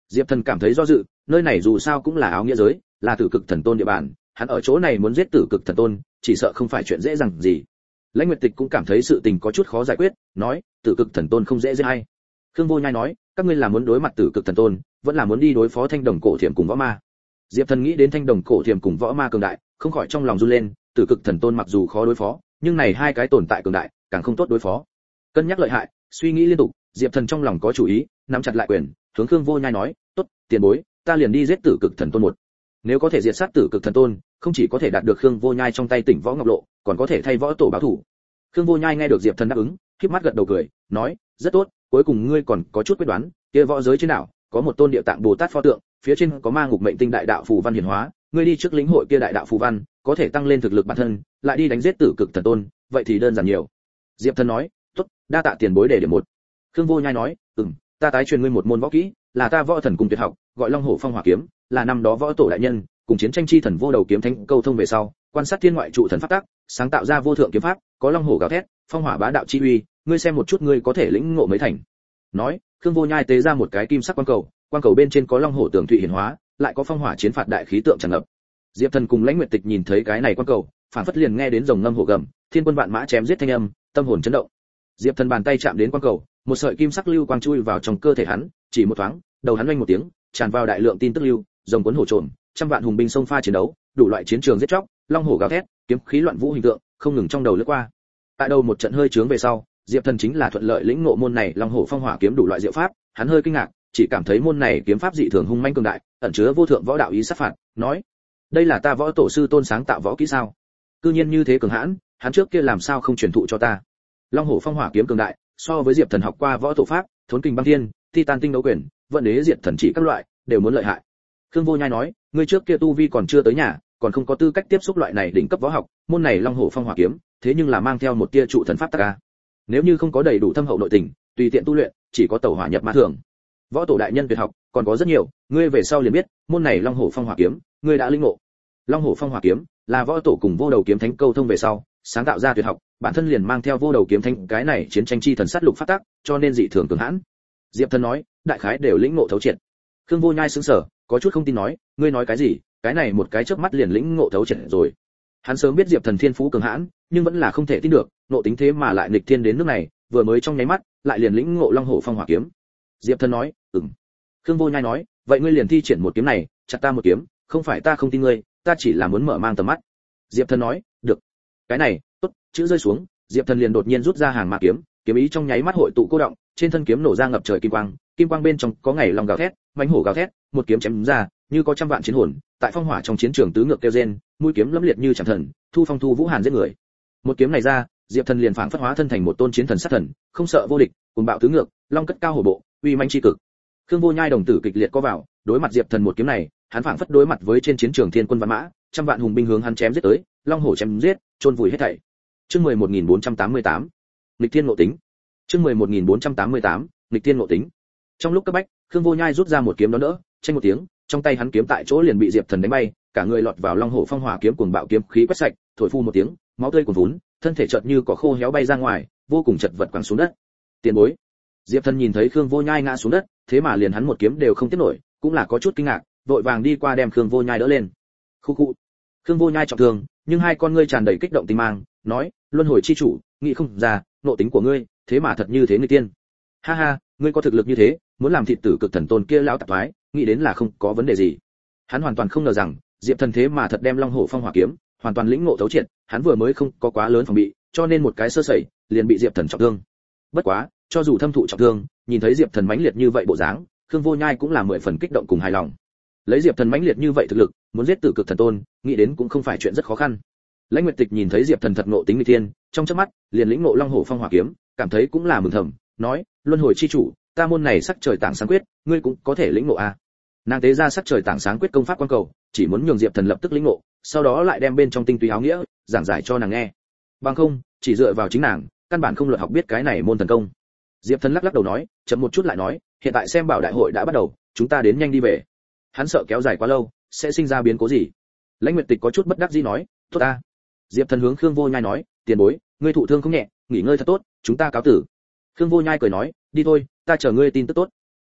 Diệp Thần cảm thấy do dự, nơi này dù sao cũng là áo nghĩa giới, là Tử Cực Thần Tôn địa bàn, hắn ở chỗ này muốn giết Tử Cực Thần Tôn, chỉ sợ không phải chuyện dễ dàng gì. Lãnh Nguyệt Tịch cũng cảm thấy sự tình có chút khó giải quyết, nói, Tử Cực Thần Tôn không dễ giết hay. Khương Vô Nhai nói, các ngươi là muốn đối mặt Tử Cực Thần Tôn, vẫn là muốn đi đối phó Thanh Đồng Cổ Thiểm cùng Võ Ma. Diệp Thần nghĩ đến Thanh Đồng Cổ Thiểm cùng Võ Ma cường đại, không khỏi trong lòng run lên, Tử Cực Thần Tôn mặc dù khó đối phó, nhưng này hai cái tồn tại cường đại, càng không tốt đối phó. Cân nhắc lợi hại, suy nghĩ liên tục, Diệp Thần trong lòng có chủ ý, nắm chặt lại quyền, hướng Khương Vô Nhai nói, "Tốt, tiền bối, ta liền đi giết Tử Cực Thần Tôn một. Nếu có thể diệt sát Tử Cực Thần Tôn, không chỉ có thể đạt được Khương Vô Nhai trong tay Tỉnh Võ Ngọc Lộ, còn có thể thay võ tổ báo thủ." Khương Vô Nhai nghe được Diệp Thần đáp ứng, khép mắt gật đầu cười, nói, "Rất tốt, cuối cùng ngươi còn có chút quyết đoán, kia võ giới trên đảo, có một tôn Địa Tạng Bồ Tát pho tượng, phía trên có Ma Ngục Mệnh Tinh đại đạo phù văn hiển hóa, ngươi đi trước lĩnh hội kia đại đạo phù văn, có thể tăng lên thực lực bản thân, lại đi đánh giết Tử Cực Thần Tôn, vậy thì đơn giản nhiều." Diệp Thần nói, "Tốt, đa tạ tiền bối để điểm một." Khương Vô Nhai nói, "Ừm, ta tái truyền ngươi một môn võ kỹ, là ta võ thần cùng tuyệt học, gọi Long Hổ Phong Hỏa kiếm, là năm đó võ tổ đại nhân cùng chiến tranh chi thần vô đầu kiếm thánh câu thông về sau, quan sát thiên ngoại trụ thần pháp tắc, sáng tạo ra vô thượng kiếm pháp, có long hổ gào thét, phong hỏa bá đạo chi uy, ngươi xem một chút ngươi có thể lĩnh ngộ mấy thành." Nói, Khương Vô Nhai tế ra một cái kim sắc quan cầu, quan cầu bên trên có long hổ tường thụy hiển hóa, lại có phong hỏa chiến phạt đại khí tượng tràn ngập. Diệp Thần cùng Lãnh Nguyệt Tịch nhìn thấy cái này quan cầu, phản phất liền nghe đến rồng ngâm hổ gầm, thiên quân vạn mã chém giết thanh âm, tâm hồn chấn động. Diệp Thần bàn tay chạm đến quan cầu, một sợi kim sắc lưu quang chui vào trong cơ thể hắn, chỉ một thoáng, đầu hắn oanh một tiếng, tràn vào đại lượng tin tức lưu, rồng cuốn hổ trồn, trăm vạn hùng binh xông pha chiến đấu, đủ loại chiến trường giết chóc, long hổ gào thét, kiếm khí loạn vũ hình tượng, không ngừng trong đầu lướt qua. Tại đầu một trận hơi trướng về sau, Diệp Thần chính là thuận lợi lĩnh ngộ môn này long hổ phong hỏa kiếm đủ loại diệu pháp, hắn hơi kinh ngạc, chỉ cảm thấy môn này kiếm pháp dị thường hung manh cường đại, ẩn chứa vô thượng võ đạo ý sát phạt, nói: "Đây là ta võ tổ sư tôn sáng tạo võ kỹ sao? Cư nhiên như thế cường hãn, hắn trước kia làm sao không truyền thụ cho ta?" Long hổ phong hỏa kiếm cường đại, so với Diệp Thần học qua võ tổ pháp, thốn kình băng thiên, thi tan tinh đấu quyền, vận đế diệt thần chỉ các loại, đều muốn lợi hại. Khương Vô Nhai nói, ngươi trước kia tu vi còn chưa tới nhà, còn không có tư cách tiếp xúc loại này đỉnh cấp võ học, môn này Long Hổ Phong Hỏa kiếm, thế nhưng là mang theo một tia trụ thần pháp tắc a. Nếu như không có đầy đủ thâm hậu nội tình, tùy tiện tu luyện, chỉ có tẩu hỏa nhập ma thường. Võ tổ đại nhân tuyệt học, còn có rất nhiều, ngươi về sau liền biết, môn này Long Hổ Phong Hỏa kiếm, ngươi đã linh ngộ. Long Hổ Phong Hỏa kiếm là võ tổ cùng vô đầu kiếm thánh câu thông về sau, sáng tạo ra tuyệt học, bản thân liền mang theo vô đầu kiếm thánh cái này chiến tranh chi thần sát lục pháp tắc, cho nên dị thường cường hãn. Diệp Thần nói, đại khái đều lĩnh ngộ thấu triệt. Khương Vô Nhai sững sờ, có chút không tin nói, ngươi nói cái gì? Cái này một cái chớp mắt liền lĩnh ngộ thấu triệt rồi. Hắn sớm biết Diệp Thần thiên phú cường hãn, nhưng vẫn là không thể tin được, nộ tính thế mà lại nghịch thiên đến nước này, vừa mới trong nháy mắt, lại liền lĩnh ngộ Long Hổ Phong Hỏa kiếm. Diệp Thần nói, "Ừm." Khương Vô Nhai nói, "Vậy ngươi liền thi triển một kiếm này, chặt ta một kiếm, không phải ta không tin ngươi, ta chỉ là muốn mở mang tầm mắt." Diệp Thần nói, "Được." Cái này, tốt, chữ rơi xuống, Diệp Thần liền đột nhiên rút ra hàng ma kiếm, kiếm ý trong nháy mắt hội tụ cô động, trên thân kiếm nổ ra ngập trời kim quang, kim quang bên trong có ngày long gào thét, mãnh hổ gào thét, một kiếm chém ra, như có trăm vạn chiến hồn, tại phong hỏa trong chiến trường tứ ngược kêu rên, mũi kiếm lẫm liệt như chẳng thần, thu phong thu vũ hàn giết người. Một kiếm này ra, Diệp Thần liền phảng phất hóa thân thành một tôn chiến thần sát thần, không sợ vô địch, cuồng bạo tứ ngược, long cất cao hổ bộ, uy manh chi cực. Khương Vô Nhai đồng tử kịch liệt có vào, đối mặt Diệp Thần một kiếm này, hắn phảng phất đối mặt với trên chiến trường thiên quân vạn mã, trăm vạn hùng binh hướng hắn chém giết tới, long hổ chém giết, chôn vùi hết thảy. Chương mười một nghìn bốn trăm tám mươi tám, nghịch thiên ngộ tính. Chương mười một nghìn bốn trăm tám mươi tám, nghịch thiên ngộ tính. Trong lúc cấp bách, Khương Vô Nhai rút ra một kiếm đó đỡ, tranh một tiếng, trong tay hắn kiếm tại chỗ liền bị Diệp Thần đánh bay, cả người lọt vào Long Hổ Phong Hỏa kiếm cuồng bạo kiếm khí quét sạch, thổi phu một tiếng, máu tươi cuồn vún, thân thể chợt như cỏ khô héo bay ra ngoài, vô cùng chật vật quẳng xuống đất. Tiền bối. Diệp Thần nhìn thấy Khương Vô Nhai ngã xuống đất, thế mà liền hắn một kiếm đều không tiếp nổi, cũng là có chút kinh ngạc, vội vàng đi qua đem Khương Vô Nhai đỡ lên. Khu khu. Khương Vô Nhai trọng thương, nhưng hai con ngươi tràn đầy kích động tình mang, nói, luân hồi chi chủ, nghĩ không ra, nộ tính của ngươi, thế mà thật như thế người tiên. Ha ha, ngươi có thực lực như thế, muốn làm thịt tử cực thần tôn kia lão tạp thoái, nghĩ đến là không có vấn đề gì. Hắn hoàn toàn không ngờ rằng, Diệp Thần thế mà thật đem Long Hổ Phong Hỏa kiếm, hoàn toàn lĩnh ngộ thấu triệt, hắn vừa mới không có quá lớn phòng bị, cho nên một cái sơ sẩy, liền bị Diệp Thần trọng thương. Bất quá, cho dù thâm thụ trọng thương, nhìn thấy Diệp Thần mãnh liệt như vậy bộ dáng, Khương Vô Nhai cũng là mười phần kích động cùng hài lòng. Lấy Diệp Thần mãnh liệt như vậy thực lực, muốn giết tử cực thần tôn, nghĩ đến cũng không phải chuyện rất khó khăn. Lãnh Nguyệt Tịch nhìn thấy Diệp Thần thật ngộ tính nghịch thiên, trong chớp mắt, liền lĩnh ngộ Long Hổ Phong Hỏa kiếm, cảm thấy cũng là mừng thầm, nói, luân hồi chi chủ, ta môn này sắc trời tảng sáng quyết, ngươi cũng có thể lĩnh ngộ à? Nàng tế ra sắc trời tảng sáng quyết công pháp quan cầu, chỉ muốn nhường Diệp Thần lập tức lĩnh ngộ, sau đó lại đem bên trong tinh túy áo nghĩa giảng giải cho nàng nghe. Bằng không, chỉ dựa vào chính nàng, căn bản không luận học biết cái này môn thần công. Diệp Thần lắc lắc đầu nói, chậm một chút lại nói, hiện tại xem bảo đại hội đã bắt đầu, chúng ta đến nhanh đi về. Hắn sợ kéo dài quá lâu, sẽ sinh ra biến cố gì. Lãnh Nguyệt Tịch có chút bất đắc dĩ nói, tốt ta. Diệp Thần hướng Khương Vô Nhai nói, tiền bối, ngươi thụ thương không nhẹ, nghỉ ngơi thật tốt, chúng ta cáo tử. Khương Vô Nhai cười nói, đi thôi, ta chờ ngươi tin tức tốt.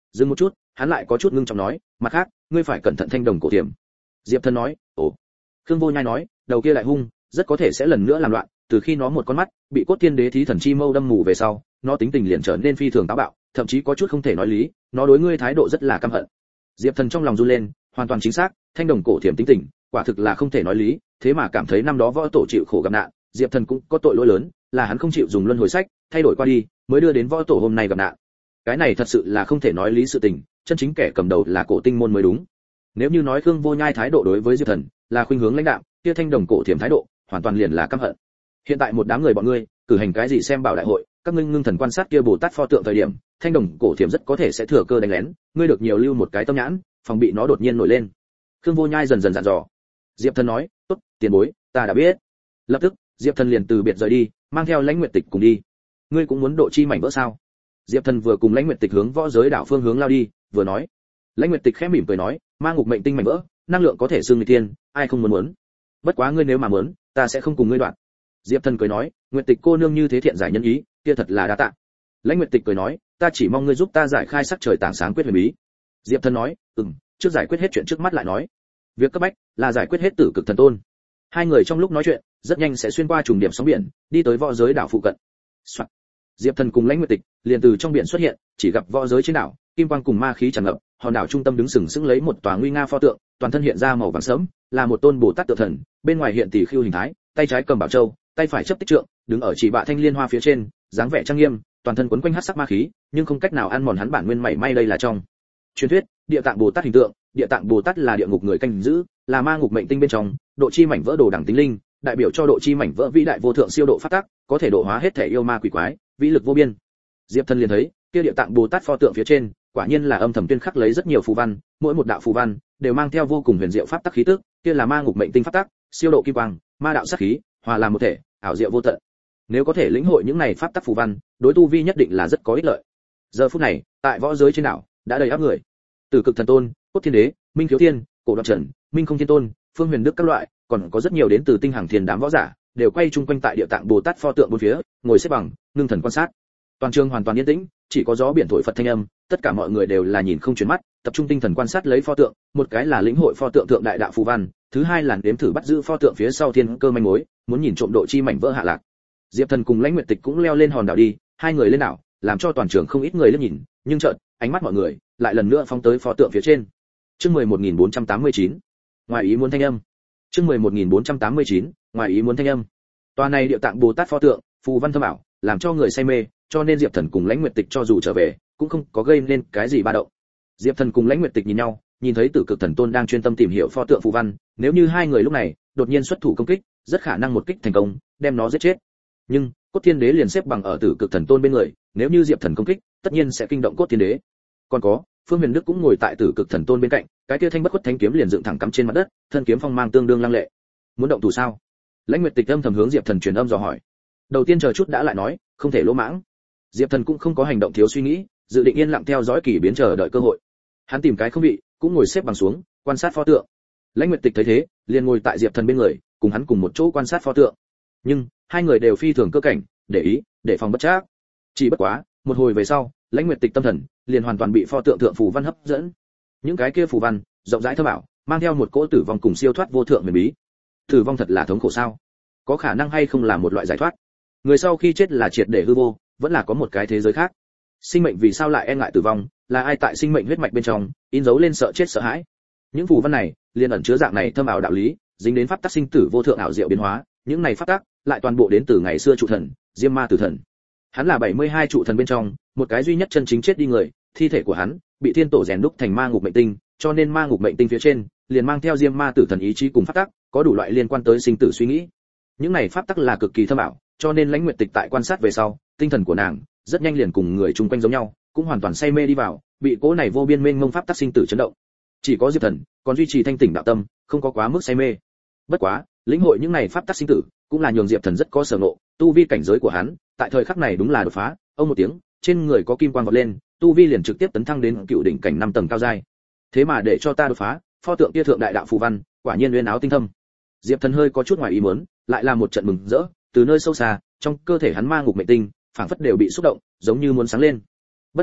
Dừng một chút, hắn lại có chút ngưng trọng nói, mặt khác, ngươi phải cẩn thận thanh đồng cổ thiểm. Diệp Thần nói, ồ. Khương Vô Nhai nói, đầu kia lại hung, rất có thể sẽ lần nữa làm loạn, từ khi nó một con mắt bị Cốt Thiên Đế thí thần chi mâu đâm mù về sau, nó tính tình liền trở nên phi thường táo bạo, thậm chí có chút không thể nói lý, nó đối ngươi thái độ rất là căm hận. Diệp Thần trong lòng run lên, hoàn toàn chính xác, thanh đồng cổ thiểm tính tình, quả thực là không thể nói lý, thế mà cảm thấy năm đó võ tổ chịu khổ gặp nạn, Diệp Thần cũng có tội lỗi lớn, là hắn không chịu dùng luân hồi sách, thay đổi qua đi, mới đưa đến võ tổ hôm nay gặp nạn. Cái này thật sự là không thể nói lý sự tình, chân chính kẻ cầm đầu là Cổ Tinh môn mới đúng. Nếu như nói Khương Vô Nhai thái độ đối với Diệp Thần là khuynh hướng lãnh đạm, kia thanh đồng cổ thiểm thái độ hoàn toàn liền là căm hận. Hiện tại một đám người bọn ngươi cử hành cái gì xem bảo đại hội, các ngươi ngưng thần quan sát kia Bồ Tát pho tượng thời điểm, thanh đồng cổ thiểm rất có thể sẽ thừa cơ đánh lén, ngươi được nhiều lưu một cái tâm nhãn, phòng bị nó đột nhiên nổi lên. Khương Vô Nhai dần dần dặn dò. Diệp Thần nói, tốt, tiền bối, ta đã biết. Lập tức, Diệp Thần liền từ biệt rời đi, mang theo Lãnh Nguyệt Tịch cùng đi. Ngươi cũng muốn độ chi mảnh vỡ sao? Diệp Thần vừa cùng Lãnh Nguyệt Tịch hướng võ giới đảo phương hướng lao đi, vừa nói. Lãnh Nguyệt Tịch khẽ mỉm cười nói, ma ngục mệnh tinh mảnh vỡ, năng lượng có thể xương người tiên, ai không muốn muốn. Bất quá ngươi nếu mà muốn, ta sẽ không cùng ngươi đoạn. Diệp Thần cười nói, Nguyệt Tịch cô nương như thế thiện giải nhân ý, kia thật là đa tạ. Lãnh Nguyệt Tịch cười nói, ta chỉ mong ngươi giúp ta giải khai sắc trời tảng sáng quyết huyền bí. Diệp Thần nói, ừm, trước giải quyết hết chuyện trước mắt lại nói. Việc cấp bách là giải quyết hết Tử Cực Thần Tôn. Hai người trong lúc nói chuyện, rất nhanh sẽ xuyên qua trùng điểm sóng biển, đi tới võ giới đảo phụ cận. Soạn. Diệp Thần cùng Lãnh Nguyệt Tịch liền từ trong biển xuất hiện, chỉ gặp võ giới trên đảo, kim quang cùng ma khí tràn ngập, hòn đảo trung tâm đứng sừng sững lấy một tòa nguy nga pho tượng, toàn thân hiện ra màu vàng sẫm, là một tôn Bồ Tát tự thần, bên ngoài hiện tỷ khưu hình thái, tay trái cầm bảo châu, tay phải chấp tích trượng, đứng ở chỉ bạ thanh liên hoa phía trên, dáng vẻ trang nghiêm, toàn thân quấn quanh hắc sắc ma khí, nhưng không cách nào ăn mòn hắn bản nguyên mảy may. Đây là trong truyền thuyết Địa Tạng Bồ Tát hình tượng. Địa Tạng Bồ Tát là địa ngục người canh giữ, là ma ngục mệnh tinh bên trong độ chi mảnh vỡ đồ đẳng tính linh, đại biểu cho độ chi mảnh vỡ vĩ đại vô thượng siêu độ phát tác, có thể độ hóa hết thể yêu ma quỷ quái, vĩ lực vô biên. Diệp Thần liền thấy, kia Địa Tạng Bồ Tát pho tượng phía trên, quả nhiên là âm thầm tuyên khắc lấy rất nhiều phù văn, mỗi một đạo phù văn đều mang theo vô cùng huyền diệu pháp tắc khí tức, kia là ma ngục mệnh tinh pháp tắc, siêu độ kim quang, ma đạo sát khí, hòa làm một thể, ảo diệu vô tận. Nếu có thể lĩnh hội những này pháp tắc phù văn, đối tu vi nhất định là rất có ích lợi. Giờ phút này, tại võ giới trên đảo, đã đầy áp người. Tử Cực Thần Tôn, Cốt Thiên Đế, Minh Khiếu Thiên, Cổ Đoạn Trần, Minh Không Thiên Tôn, Phương Huyền Đức các loại, còn có rất nhiều đến từ tinh hàng thiên đám võ giả, đều quay chung quanh tại Địa Tạng Bồ Tát pho tượng bốn phía, ngồi xếp bằng, ngưng thần quan sát. Toàn trường hoàn toàn yên tĩnh, chỉ có gió biển thổi phật thanh âm, tất cả mọi người đều là nhìn không chuyển mắt, tập trung tinh thần quan sát lấy pho tượng, một cái là lĩnh hội pho tượng thượng đại đạo phù văn, thứ hai là đếm thử bắt giữ pho tượng phía sau thiên cơ manh mối, muốn nhìn trộm độ chi mảnh vỡ hạ lạc. Diệp Thần cùng Lãnh Nguyệt Tịch cũng leo lên hòn đảo đi, hai người lên đảo, làm cho toàn trường không ít người liếc nhìn, nhưng chợt, ánh mắt mọi người lại lần nữa phóng tới pho tượng phía trên. Chương mười một nghìn bốn trăm tám mươi chín, ngoài ý muốn thanh âm. Chương mười một nghìn bốn trăm tám mươi chín, ngoài ý muốn thanh âm. Tòa này Địa Tạng Bồ Tát pho tượng, phù văn thâm ảo, làm cho người say mê, cho nên Diệp Thần cùng Lãnh Nguyệt Tịch cho dù trở về, cũng không có gây nên cái gì ba động. Diệp Thần cùng Lãnh Nguyệt Tịch nhìn nhau, nhìn thấy Tử Cực Thần Tôn đang chuyên tâm tìm hiểu pho tượng phù văn, nếu như hai người lúc này đột nhiên xuất thủ công kích, rất khả năng một kích thành công, đem nó giết chết. Nhưng Cốt Thiên Đế liền xếp bằng ở Tử Cực Thần Tôn bên người, nếu như Diệp Thần công kích, tất nhiên sẽ kinh động Cốt Thiên Đế. Còn có, Phương Huyền Đức cũng ngồi tại Tử Cực Thần Tôn bên cạnh, cái kia thanh bất khuất thánh kiếm liền dựng thẳng cắm trên mặt đất, thân kiếm phong mang tương đương lăng lệ. Muốn động thủ sao? Lãnh Nguyệt Tịch âm thầm hướng Diệp Thần truyền âm dò hỏi. Đầu tiên chờ chút đã lại nói, không thể lỗ mãng. Diệp Thần cũng không có hành động thiếu suy nghĩ, dự định yên lặng theo dõi kỳ biến chờ đợi cơ hội. Hắn tìm cái không vị, cũng ngồi xếp bằng xuống, quan sát pho tượng. Lãnh Nguyệt Tịch thấy thế, liền ngồi tại Diệp Thần bên người, cùng hắn cùng một chỗ quan sát pho tượng. Nhưng hai người đều phi thường cơ cảnh, để ý, để phòng bất trắc. Chỉ bất quá, một hồi về sau, Lãnh Nguyệt Tịch tâm thần liền hoàn toàn bị pho tượng thượng phù văn hấp dẫn. Những cái kia phù văn, rộng rãi thâm ảo, mang theo một cỗ tử vong cùng siêu thoát vô thượng huyền bí. Tử vong thật là thống khổ sao? Có khả năng hay không là một loại giải thoát? Người sau khi chết là triệt để hư vô, vẫn là có một cái thế giới khác. Sinh mệnh vì sao lại e ngại tử vong, là ai tại sinh mệnh huyết mạch bên trong in dấu lên sợ chết sợ hãi? Những phù văn này liền ẩn chứa dạng này thâm ảo đạo lý, dính đến pháp tắc sinh tử vô thượng ảo diệu biến hóa, những này pháp tắc lại toàn bộ đến từ ngày xưa trụ thần, Diêm Ma Tử Thần. Hắn là bảy mươi hai trụ thần bên trong, một cái duy nhất chân chính chết đi người, thi thể của hắn bị thiên tổ rèn đúc thành ma ngục mệnh tinh, cho nên ma ngục mệnh tinh phía trên liền mang theo Diêm Ma Tử Thần ý chí cùng pháp tắc, có đủ loại liên quan tới sinh tử suy nghĩ. Những này pháp tắc là cực kỳ thâm ảo, cho nên Lãnh Nguyệt Tịch tại quan sát về sau, tinh thần của nàng rất nhanh liền cùng người chung quanh giống nhau, cũng hoàn toàn say mê đi vào, bị cỗ này vô biên mênh mông pháp tắc sinh tử chấn động. Chỉ có Diệp Thần còn duy trì thanh tỉnh đạo tâm, không có quá mức say mê. Bất quá, lĩnh hội những này pháp tắc sinh tử, cũng là nhường Diệp Thần rất có sở ngộ, tu vi cảnh giới của hắn, tại thời khắc này đúng là đột phá, ông một tiếng, trên người có kim quang vọt lên, tu vi liền trực tiếp tấn thăng đến cựu đỉnh cảnh năm tầng cao giai. Thế mà để cho ta đột phá, pho tượng kia thượng đại đạo phù văn, quả nhiên uyên áo tinh thâm. Diệp Thần hơi có chút ngoài ý muốn, lại là một trận mừng rỡ, từ nơi sâu xa, trong cơ thể hắn ma ngục mệnh tinh, phảng phất đều bị xúc động, giống như muốn sáng lên. Bất quá,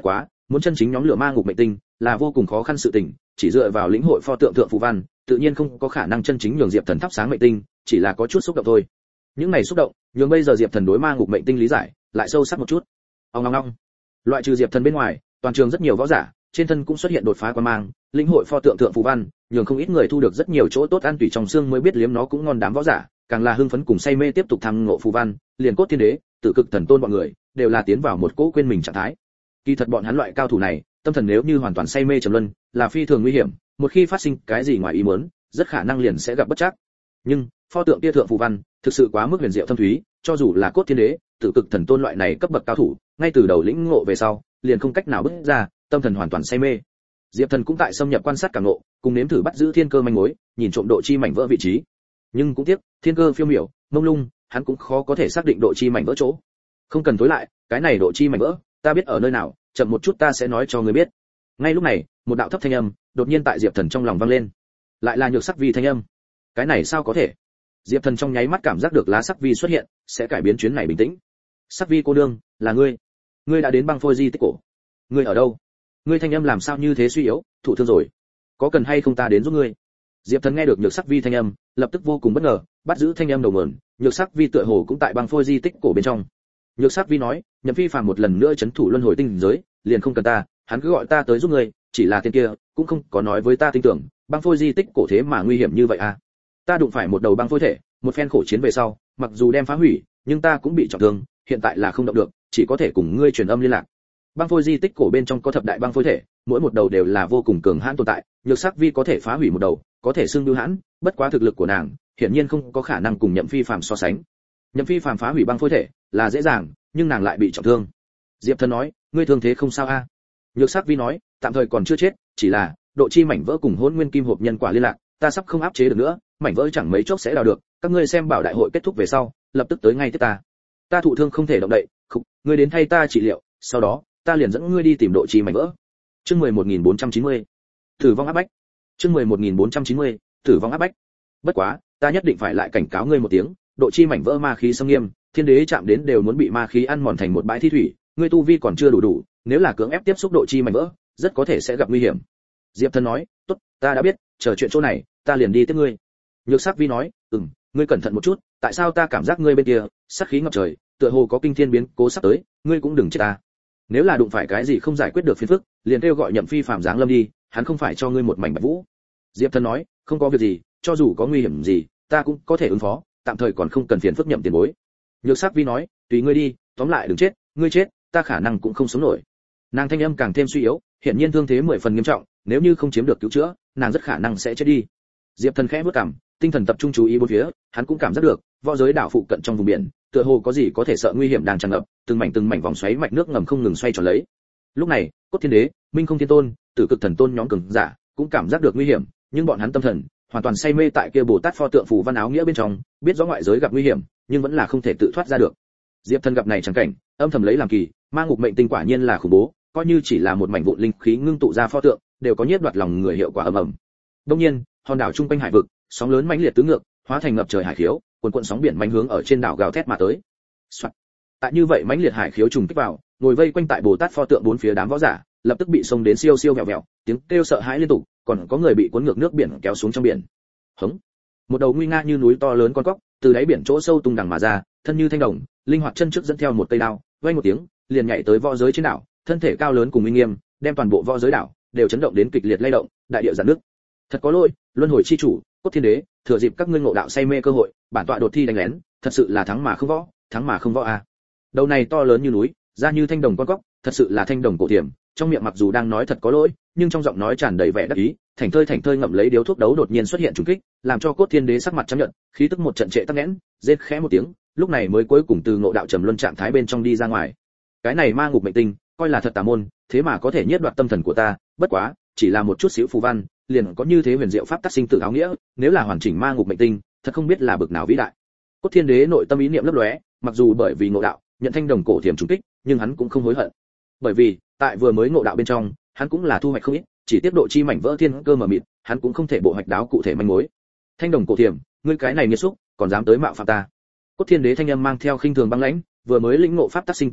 muốn chân chính nhóm lửa ma ngục mệnh tinh là vô cùng khó khăn sự tình, chỉ dựa vào lĩnh hội pho tượng thượng phù văn tự nhiên không có khả năng chân chính nhường Diệp Thần thắp sáng mệnh tinh, chỉ là có chút xúc động thôi. Những này xúc động nhường bây giờ Diệp Thần đối ma ngục mệnh tinh lý giải lại sâu sắc một chút. Ong ong ong. Loại trừ Diệp Thần bên ngoài, toàn trường rất nhiều võ giả trên thân cũng xuất hiện đột phá quan mang, lĩnh hội pho tượng thượng phù văn nhường không ít người thu được rất nhiều chỗ tốt, ăn tùy trong xương mới biết liếm nó cũng ngon. Đám võ giả càng là hưng phấn cùng say mê tiếp tục tham ngộ phù văn, liền Cốt Thiên Đế, Tử Cực Thần Tôn bọn người đều là tiến vào một cỗ quên mình trạng thái. Kỳ thật bọn hắn loại cao thủ này, tâm thần nếu như hoàn toàn say mê trầm luân, là phi thường nguy hiểm, một khi phát sinh cái gì ngoài ý muốn, rất khả năng liền sẽ gặp bất trắc. Nhưng pho tượng kia thượng phù văn thực sự quá mức huyền diệu thâm thúy, cho dù là Cốt Thiên Đế, Tử Cực Thần Tôn loại này cấp bậc cao thủ, ngay từ đầu lĩnh ngộ về sau, liền không cách nào bước ra, tâm thần hoàn toàn say mê. Diệp Thần cũng tại xâm nhập quan sát cảm ngộ, cùng nếm thử bắt giữ thiên cơ manh mối, nhìn trộm độ chi mảnh vỡ vị trí. Nhưng cũng tiếc, thiên cơ phiêu miểu, mông lung, hắn cũng khó có thể xác định độ chi mảnh vỡ chỗ. Không cần tối lại, cái này độ chi mảnh vỡ, ta biết ở nơi nào, chậm một chút ta sẽ nói cho ngươi biết. Ngay lúc này, một đạo thấp thanh âm đột nhiên tại Diệp Thần trong lòng vang lên. Lại là Nhược Sắc Vi thanh âm. Cái này sao có thể? Diệp Thần trong nháy mắt cảm giác được lá Sắc Vi xuất hiện, sẽ cải biến chuyến này bình tĩnh. Sắc Vi cô nương, là ngươi? Ngươi đã đến băng phôi di tích cổ? Ngươi ở đâu? Ngươi thanh âm làm sao như thế suy yếu, thụ thương rồi? Có cần hay không ta đến giúp ngươi? Diệp Thần nghe được Nhược Sắc Vi thanh âm, lập tức vô cùng bất ngờ, bắt giữ thanh âm đầu nguồn, Nhược Sắc Vi tựa hồ cũng tại băng phôi di tích cổ bên trong. Nhược Sắc Vi nói, Nhậm Phi Phàm một lần nữa chấn thủ luân hồi tinh giới, liền không cần ta, hắn cứ gọi ta tới giúp ngươi, chỉ là tên kia cũng không có nói với ta tin tưởng, băng phôi di tích cổ thế mà nguy hiểm như vậy à? Ta đụng phải một đầu băng phôi thể, một phen khổ chiến về sau, mặc dù đem phá hủy, nhưng ta cũng bị trọng thương, hiện tại là không động được, chỉ có thể cùng ngươi truyền âm liên lạc. Băng phôi di tích cổ bên trong có thập đại băng phôi thể, mỗi một đầu đều là vô cùng cường hãn tồn tại, Nhược Sắc Vi có thể phá hủy một đầu, có thể xưng bưu hãn, bất quá thực lực của nàng, hiển nhiên không có khả năng cùng Nhậm Phi Phàm so sánh. Nhậm Phi Phàm phá hủy băng phôi thể là dễ dàng, nhưng nàng lại bị trọng thương. Diệp Thần nói, ngươi thương thế không sao a? À? Nhược Sắc Vi nói, tạm thời còn chưa chết, chỉ là độ chi mảnh vỡ cùng Hỗn Nguyên Kim Hộp nhân quả liên lạc, ta sắp không áp chế được nữa, mảnh vỡ chẳng mấy chốc sẽ đào được, các ngươi xem bảo đại hội kết thúc về sau, lập tức tới ngay tiếp ta. Ta thụ thương không thể động đậy, khục, ngươi đến thay ta trị liệu, sau đó ta liền dẫn ngươi đi tìm độ chi mảnh vỡ. Chương mười một nghìn bốn trăm chín mươi. Tử vong áp bách. Chương mười một nghìn bốn trăm chín mươi. Tử vong áp bách. Bất quá, ta nhất định phải lại cảnh cáo ngươi một tiếng, độ chi mảnh vỡ ma khí xâm nghiêm, thiên đế chạm đến đều muốn bị ma khí ăn mòn thành một bãi thi thủy, ngươi tu vi còn chưa đủ đủ, nếu là cưỡng ép tiếp xúc độ chi mảnh vỡ, rất có thể sẽ gặp nguy hiểm. Diệp Thần nói, tốt, ta đã biết, chờ chuyện chỗ này, ta liền đi tiếp ngươi. Nhược Sắc Vi nói, ừm, ngươi cẩn thận một chút, tại sao ta cảm giác ngươi bên kia sát khí ngập trời, tựa hồ có kinh thiên biến cố sắp tới, ngươi cũng đừng chết ta. Nếu là đụng phải cái gì không giải quyết được phiền phức, liền kêu gọi Nhậm Phi Phàm giáng lâm đi, hắn không phải cho ngươi một mảnh bạch vũ. Diệp Thần nói, không có việc gì, cho dù có nguy hiểm gì, ta cũng có thể ứng phó, tạm thời còn không cần phiền phức Nhậm tiền bối. Nhược Sắc Vi nói, tùy ngươi đi, tóm lại đừng chết, ngươi chết, ta khả năng cũng không sống nổi. Nàng thanh âm càng thêm suy yếu, hiện nhiên thương thế mười phần nghiêm trọng, nếu như không chiếm được cứu chữa, nàng rất khả năng sẽ chết đi. Diệp Thần khẽ bước cằm, tinh thần tập trung chú ý bốn phía, hắn cũng cảm giác được, võ giới đảo phụ cận trong vùng biển, tựa hồ có gì có thể sợ nguy hiểm đang tràn ngập, từng mảnh từng mảnh vòng xoáy mạch nước ngầm không ngừng xoay tròn lấy. Lúc này, Cốt Thiên Đế, Minh Không Thiên Tôn, Tử Cực Thần Tôn nhóm cường giả cũng cảm giác được nguy hiểm, nhưng bọn hắn tâm thần hoàn toàn say mê tại kia Bồ Tát pho tượng phù văn áo nghĩa bên trong, biết rõ ngoại giới gặp nguy hiểm, nhưng vẫn là không thể tự thoát ra được. Diệp Thần gặp này chẳng cảnh, âm thầm lấy làm kỳ, ma ngục mệnh tinh quả nhiên là khủng bố, coi như chỉ là một mảnh vụn linh khí ngưng tụ ra pho tượng, đều có nhiếp đoạt lòng người hiệu quả ầm ầm. Đương nhiên, hòn đảo trung quanh hải vực, sóng lớn mãnh liệt tứ ngược, hóa thành ngập trời hải khiếu, cuồn cuộn sóng biển mãnh hướng ở trên đảo gào thét mà tới. Soạn. Tại như vậy mãnh liệt hải khiếu trùng kích vào, ngồi vây quanh tại Bồ Tát pho tượng bốn phía đám võ giả, lập tức bị xông đến siêu siêu vẹo vẹo, tiếng kêu sợ hãi liên tục, còn có người bị cuốn ngược nước biển kéo xuống trong biển. Hống. Một đầu nguy nga như núi to lớn con cóc, từ đáy biển chỗ sâu tung đằng mà ra, thân như thanh đồng, linh hoạt chân trước dẫn theo một cây đao, vang một tiếng, liền nhảy tới võ giới trên đảo, thân thể cao lớn cùng uy nghiêm, đem toàn bộ võ giới đảo đều chấn động đến kịch liệt lay động, đại địa giận nước. Thật có lỗi, luân hồi chi chủ, Cốt Thiên Đế, thừa dịp các ngươi ngộ đạo say mê cơ hội, bản tọa đột thi đánh lén, thật sự là thắng mà không võ, thắng mà không võ à. Đầu này to lớn như núi, da như thanh đồng con cóc, thật sự là thanh đồng cổ tiềm, trong miệng mặc dù đang nói thật có lỗi, nhưng trong giọng nói tràn đầy vẻ đắc ý, thành thơi thành thơi ngậm lấy điếu thuốc đấu đột nhiên xuất hiện trùng kích, làm cho Cốt Thiên Đế sắc mặt trắng nhợt, khí tức một trận trệ tắc nghẽn, rên khẽ một tiếng, lúc này mới cuối cùng từ ngộ đạo trầm luân trạng thái bên trong đi ra ngoài. Cái này ma ngục mệnh tinh, coi là thật tà môn, thế mà có thể nhiếp đoạt tâm thần của ta, bất quá, chỉ là một chút xíu phù văn, liền có như thế huyền diệu pháp tắc sinh tử áo nghĩa, nếu là hoàn chỉnh ma ngục mệnh tinh, thật không biết là bực nào vĩ đại. Cốt Thiên Đế nội tâm ý niệm lấp lóe, mặc dù bởi vì ngộ đạo, nhận thanh đồng cổ thiểm trùng kích, nhưng hắn cũng không hối hận. Bởi vì, tại vừa mới ngộ đạo bên trong, hắn cũng là thu hoạch không ít, chỉ tiếp độ chi mảnh vỡ thiên cơ mờ mịt, hắn cũng không thể bộ hoạch đáo cụ thể manh mối. Thanh đồng cổ thiểm, ngươi cái này nghiệt xúc, còn dám tới mạo phạm ta. Cốt Thiên Đế thanh âm mang theo khinh thường băng lãnh, vừa mới lĩnh ngộ pháp tắc sinh tử hắn,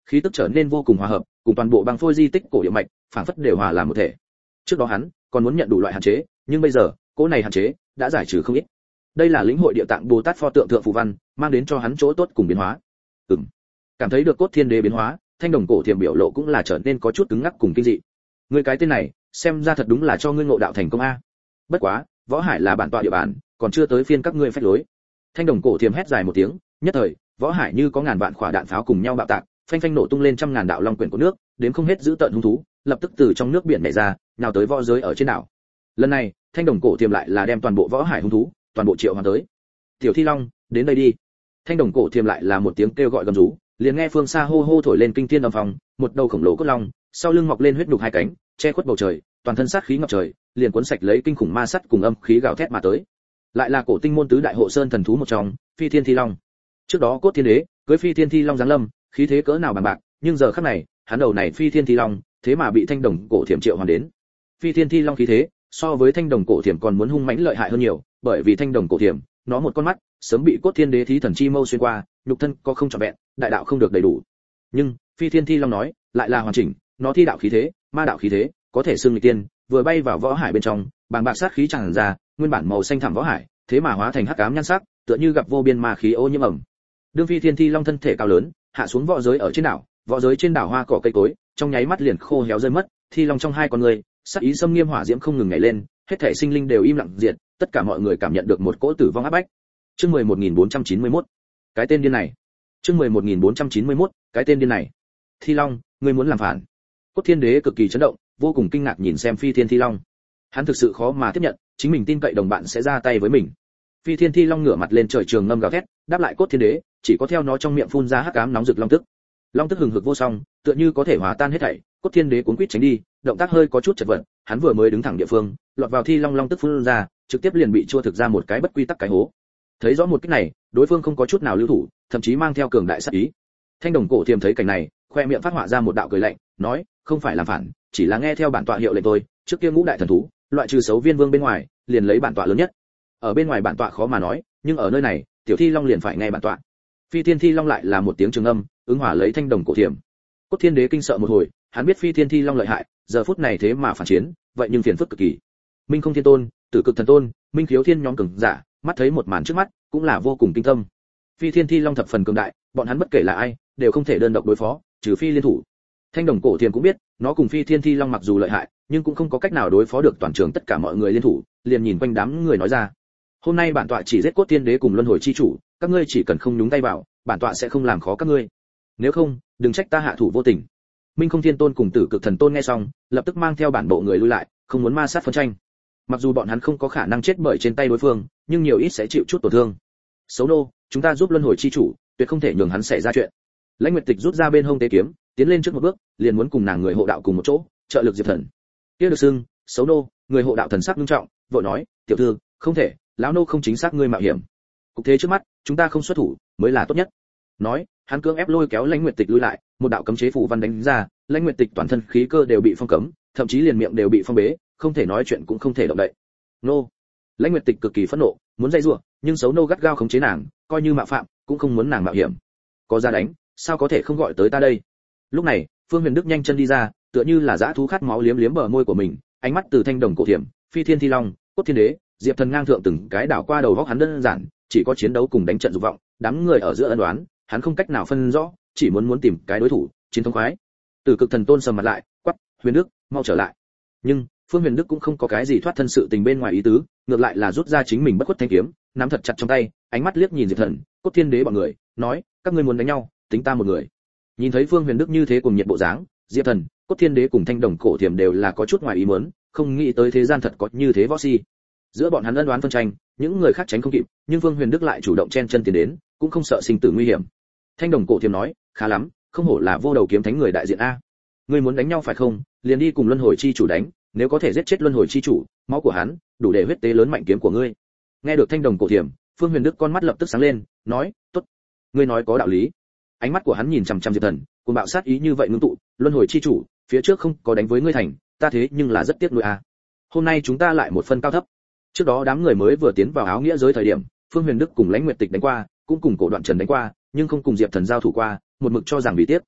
khí tức trở nên vô cùng hòa hợp, cùng toàn bộ băng phôi di tích cổ địa mạch phảng phất đều hòa làm một thể. Trước đó hắn còn muốn nhận đủ loại hạn chế, nhưng bây giờ cỗ này hạn chế đã giải trừ không ít. Đây là lĩnh hội địa tạng Bồ Tát pho tượng thượng phù văn mang đến cho hắn chỗ tốt cùng biến hóa. Ừm, cảm thấy được cốt thiên đế biến hóa, Thanh Đồng Cổ Thiểm biểu lộ cũng là trở nên có chút cứng ngắc cùng kinh dị. Ngươi cái tên này, xem ra thật đúng là cho ngươi ngộ đạo thành công a. Bất quá, Võ Hải là bản tọa địa bàn, còn chưa tới phiên các ngươi phách lối. Thanh Đồng Cổ Thiểm hét dài một tiếng, nhất thời, Võ Hải như có ngàn vạn quả đạn pháo cùng nhau bạo tạc, phanh phanh nổ tung lên trăm ngàn đạo long quyển của nước, đến không hết giữ tận hung thú, lập tức từ trong nước biển nhảy ra, nhào tới võ giới ở trên đảo. Lần này, Thanh Đồng Cổ Thiểm lại là đem toàn bộ Võ Hải hung thú, toàn bộ triệu hoàn tới. Tiểu Thi Long, đến đây đi. Thanh Đồng Cổ Thiểm lại là một tiếng kêu gọi gầm rú, liền nghe phương xa hô hô thổi lên kinh thiên âm phong, một đầu khổng lồ cốt long, sau lưng mọc lên huyết nhục hai cánh, che khuất bầu trời, toàn thân sát khí ngập trời, liền cuốn sạch lấy kinh khủng ma sắt cùng âm khí gào thét mà tới. Lại là cổ tinh môn tứ đại hộ sơn thần thú một trong, Phi Thiên Thi Long. Trước đó Cốt Thiên Đế cưỡi Phi Thiên Thi Long giáng lâm, khí thế cỡ nào bằng bạc, nhưng giờ khắc này, hắn đầu này Phi Thiên Thi Long, thế mà bị Thanh Đồng Cổ Thiểm triệu hoàn đến. Phi Thiên Thi Long khí thế, so với Thanh Đồng Cổ Thiểm còn muốn hung mãnh lợi hại hơn nhiều, bởi vì Thanh Đồng Cổ Thiểm, nó một con mắt, sớm bị Cốt Thiên Đế thí thần chi mâu xuyên qua, nhục thân có không trọn vẹn, đại đạo không được đầy đủ. Nhưng Phi Thiên Thi Long nói, lại là hoàn chỉnh, nó thi đạo khí thế, ma đạo khí thế, có thể xưng nghịch tiên, vừa bay vào võ hải bên trong, bàng bạc sát khí tràn ra, nguyên bản màu xanh thẳm võ hải, thế mà hóa thành hắc ám nhan sắc, tựa như gặp vô biên ma khí ô nhiễm ẩm. Đương Phi Thiên Thi Long thân thể cao lớn, hạ xuống võ giới ở trên đảo, võ giới trên đảo hoa cỏ cây cối, trong nháy mắt liền khô héo rơi mất, Thi Long trong hai con người, sát ý xâm nghiêm hỏa diễm không ngừng nhảy lên, hết thảy sinh linh đều im lặng diệt, tất cả mọi người cảm nhận được một cỗ tử vong áp bách. Chương mười một nghìn bốn trăm chín mươi mốt. Cái tên điên này. Chương mười một nghìn bốn trăm chín mươi mốt. Cái tên điên này. Thi Long, ngươi muốn làm phản? Cốt Thiên Đế cực kỳ chấn động, vô cùng kinh ngạc nhìn xem Phi Thiên Thi Long. Hắn thực sự khó mà tiếp nhận, chính mình tin cậy đồng bạn sẽ ra tay với mình. Phi Thiên Thi Long ngửa mặt lên trời trường ngâm gào thét, đáp lại Cốt Thiên Đế, chỉ có theo nó trong miệng phun ra hắc ám nóng rực long tức. Long tức hừng hực vô song, tựa như có thể hòa tan hết thảy. Cốt Thiên Đế cuống quýt tránh đi, động tác hơi có chút chật vật, hắn vừa mới đứng thẳng địa phương, lọt vào Thi Long long tức phun ra, trực tiếp liền bị chua thực ra một cái bất quy tắc cái hố. Thấy rõ một kích này, đối phương không có chút nào lưu thủ, thậm chí mang theo cường đại sát ý. Thanh Đồng Cổ Thiểm thấy cảnh này, khoe miệng phát họa ra một đạo cười lạnh, nói, không phải làm phản, chỉ là nghe theo bản tọa hiệu lệnh thôi. Trước kia ngũ đại thần thú, loại trừ xấu viên vương bên ngoài, liền lấy bản tọa lớn nhất. Ở bên ngoài bản tọa khó mà nói, nhưng ở nơi này, tiểu Thi Long liền phải nghe bản tọa. Phi Thiên Thi Long lại là một tiếng trường âm, ứng hòa lấy Thanh Đồng Cổ Thiểm. Cốt Thiên Đế kinh sợ một hồi, hắn biết Phi Thiên Thi Long lợi hại, giờ phút này thế mà phản chiến, vậy nhưng phiền phức cực kỳ. Minh Không Thiên Tôn, Tử Cực Thần Tôn, Minh Khiếu Thiên nhóm cường giả, mắt thấy một màn trước mắt, cũng là vô cùng kinh tâm. Phi Thiên Thi Long thập phần cường đại, bọn hắn bất kể là ai, đều không thể đơn độc đối phó, trừ phi liên thủ. Thanh Đồng Cổ Thiểm cũng biết, nó cùng Phi Thiên Thi Long mặc dù lợi hại, nhưng cũng không có cách nào đối phó được toàn trường tất cả mọi người liên thủ, liền nhìn quanh đám người nói ra: "Hôm nay bản tọa chỉ giết Cốt Thiên Đế cùng Luân Hồi chi chủ, các ngươi chỉ cần không nhúng tay vào, bản tọa sẽ không làm khó các ngươi. Nếu không, đừng trách ta hạ thủ vô tình." Minh Không Thiên Tôn cùng Tử Cực Thần Tôn nghe xong, lập tức mang theo bản bộ người lui lại, không muốn ma sát phân tranh. Mặc dù bọn hắn không có khả năng chết bởi trên tay đối phương, nhưng nhiều ít sẽ chịu chút tổn thương. Xấu nô, chúng ta giúp Luân Hồi chi chủ, tuyệt không thể nhường hắn xảy ra chuyện. Lãnh Nguyệt Tịch rút ra bên hông tế kiếm, tiến lên trước một bước, liền muốn cùng nàng người hộ đạo cùng một chỗ, trợ lực Diệp Thần. Kia được xưng, xấu nô, người hộ đạo thần sắc nghiêm trọng, vội nói, tiểu thư, không thể, lão nô không chính xác ngươi mạo hiểm. Cục thế trước mắt, chúng ta không xuất thủ, mới là tốt nhất. Nói, hắn cưỡng ép lôi kéo Lãnh Nguyệt Tịch lui lại, một đạo cấm chế phù văn đánh ra, Lãnh Nguyệt Tịch toàn thân khí cơ đều bị phong cấm, thậm chí liền miệng đều bị phong bế, không thể nói chuyện cũng không thể động đậy. Nô. Lãnh Nguyệt Tịch cực kỳ phẫn nộ, muốn dây rủa, nhưng xấu nô gắt gao khống chế nàng, coi như mạo phạm, cũng không muốn nàng mạo hiểm. Có ra đánh, sao có thể không gọi tới ta đây? Lúc này, Phương Huyền Đức nhanh chân đi ra, tựa như là dã thú khát máu liếm liếm bờ môi của mình, ánh mắt từ Thanh Đồng Cổ Thiểm, Phi Thiên Thi Long, Cốt Thiên Đế, Diệp Thần ngang thượng từng cái đảo qua đầu góc hắn đơn giản, chỉ có chiến đấu cùng đánh trận dục vọng, đám người ở giữa ân đoán, hắn không cách nào phân rõ, chỉ muốn muốn tìm cái đối thủ, chiến thống khoái. Tử Cực Thần Tôn sầm mặt lại, quát, "Huyền Đức, mau trở lại." Nhưng Phương Huyền Đức cũng không có cái gì thoát thân sự tình bên ngoài ý tứ, ngược lại là rút ra chính mình bất khuất thanh kiếm, nắm thật chặt trong tay, ánh mắt liếc nhìn Diệp Thần, Cốt Thiên Đế bọn người, nói, "Các ngươi muốn đánh nhau, tính ta một người." Nhìn thấy Phương Huyền Đức như thế cùng nhiệt bộ dáng, Diệp Thần, Cốt Thiên Đế cùng Thanh Đồng Cổ Thiểm đều là có chút ngoài ý muốn, không nghĩ tới thế gian thật có như thế võ si. Giữa bọn hắn ân oán phân tranh, những người khác tránh không kịp, nhưng Phương Huyền Đức lại chủ động chen chân tiến đến, cũng không sợ sinh tử nguy hiểm. Thanh Đồng Cổ Thiểm nói, "Khá lắm, không hổ là Vô Đầu Kiếm Thánh người đại diện a. Ngươi muốn đánh nhau phải không? Liền đi cùng Luân Hồi chi chủ đánh, nếu có thể giết chết Luân Hồi chi chủ, máu của hắn đủ để huyết tế lớn mạnh kiếm của ngươi." Nghe được Thanh Đồng Cổ Thiểm, Phương Huyền Đức con mắt lập tức sáng lên, nói, "Tốt, ngươi nói có đạo lý." Ánh mắt của hắn nhìn chằm chằm Diệp Thần, cuồng bạo sát ý như vậy ngưng tụ, Luân Hồi chi chủ, phía trước không có đánh với ngươi thành, ta thế nhưng là rất tiếc nuối a. Hôm nay chúng ta lại một phân cao thấp. Trước đó đám người mới vừa tiến vào áo nghĩa giới thời điểm, Phương Huyền Đức cùng Lãnh Nguyệt Tịch đánh qua, cũng cùng Cổ Đoạn Trần đánh qua, nhưng không cùng Diệp Thần giao thủ qua, một mực cho rằng bị tiếc.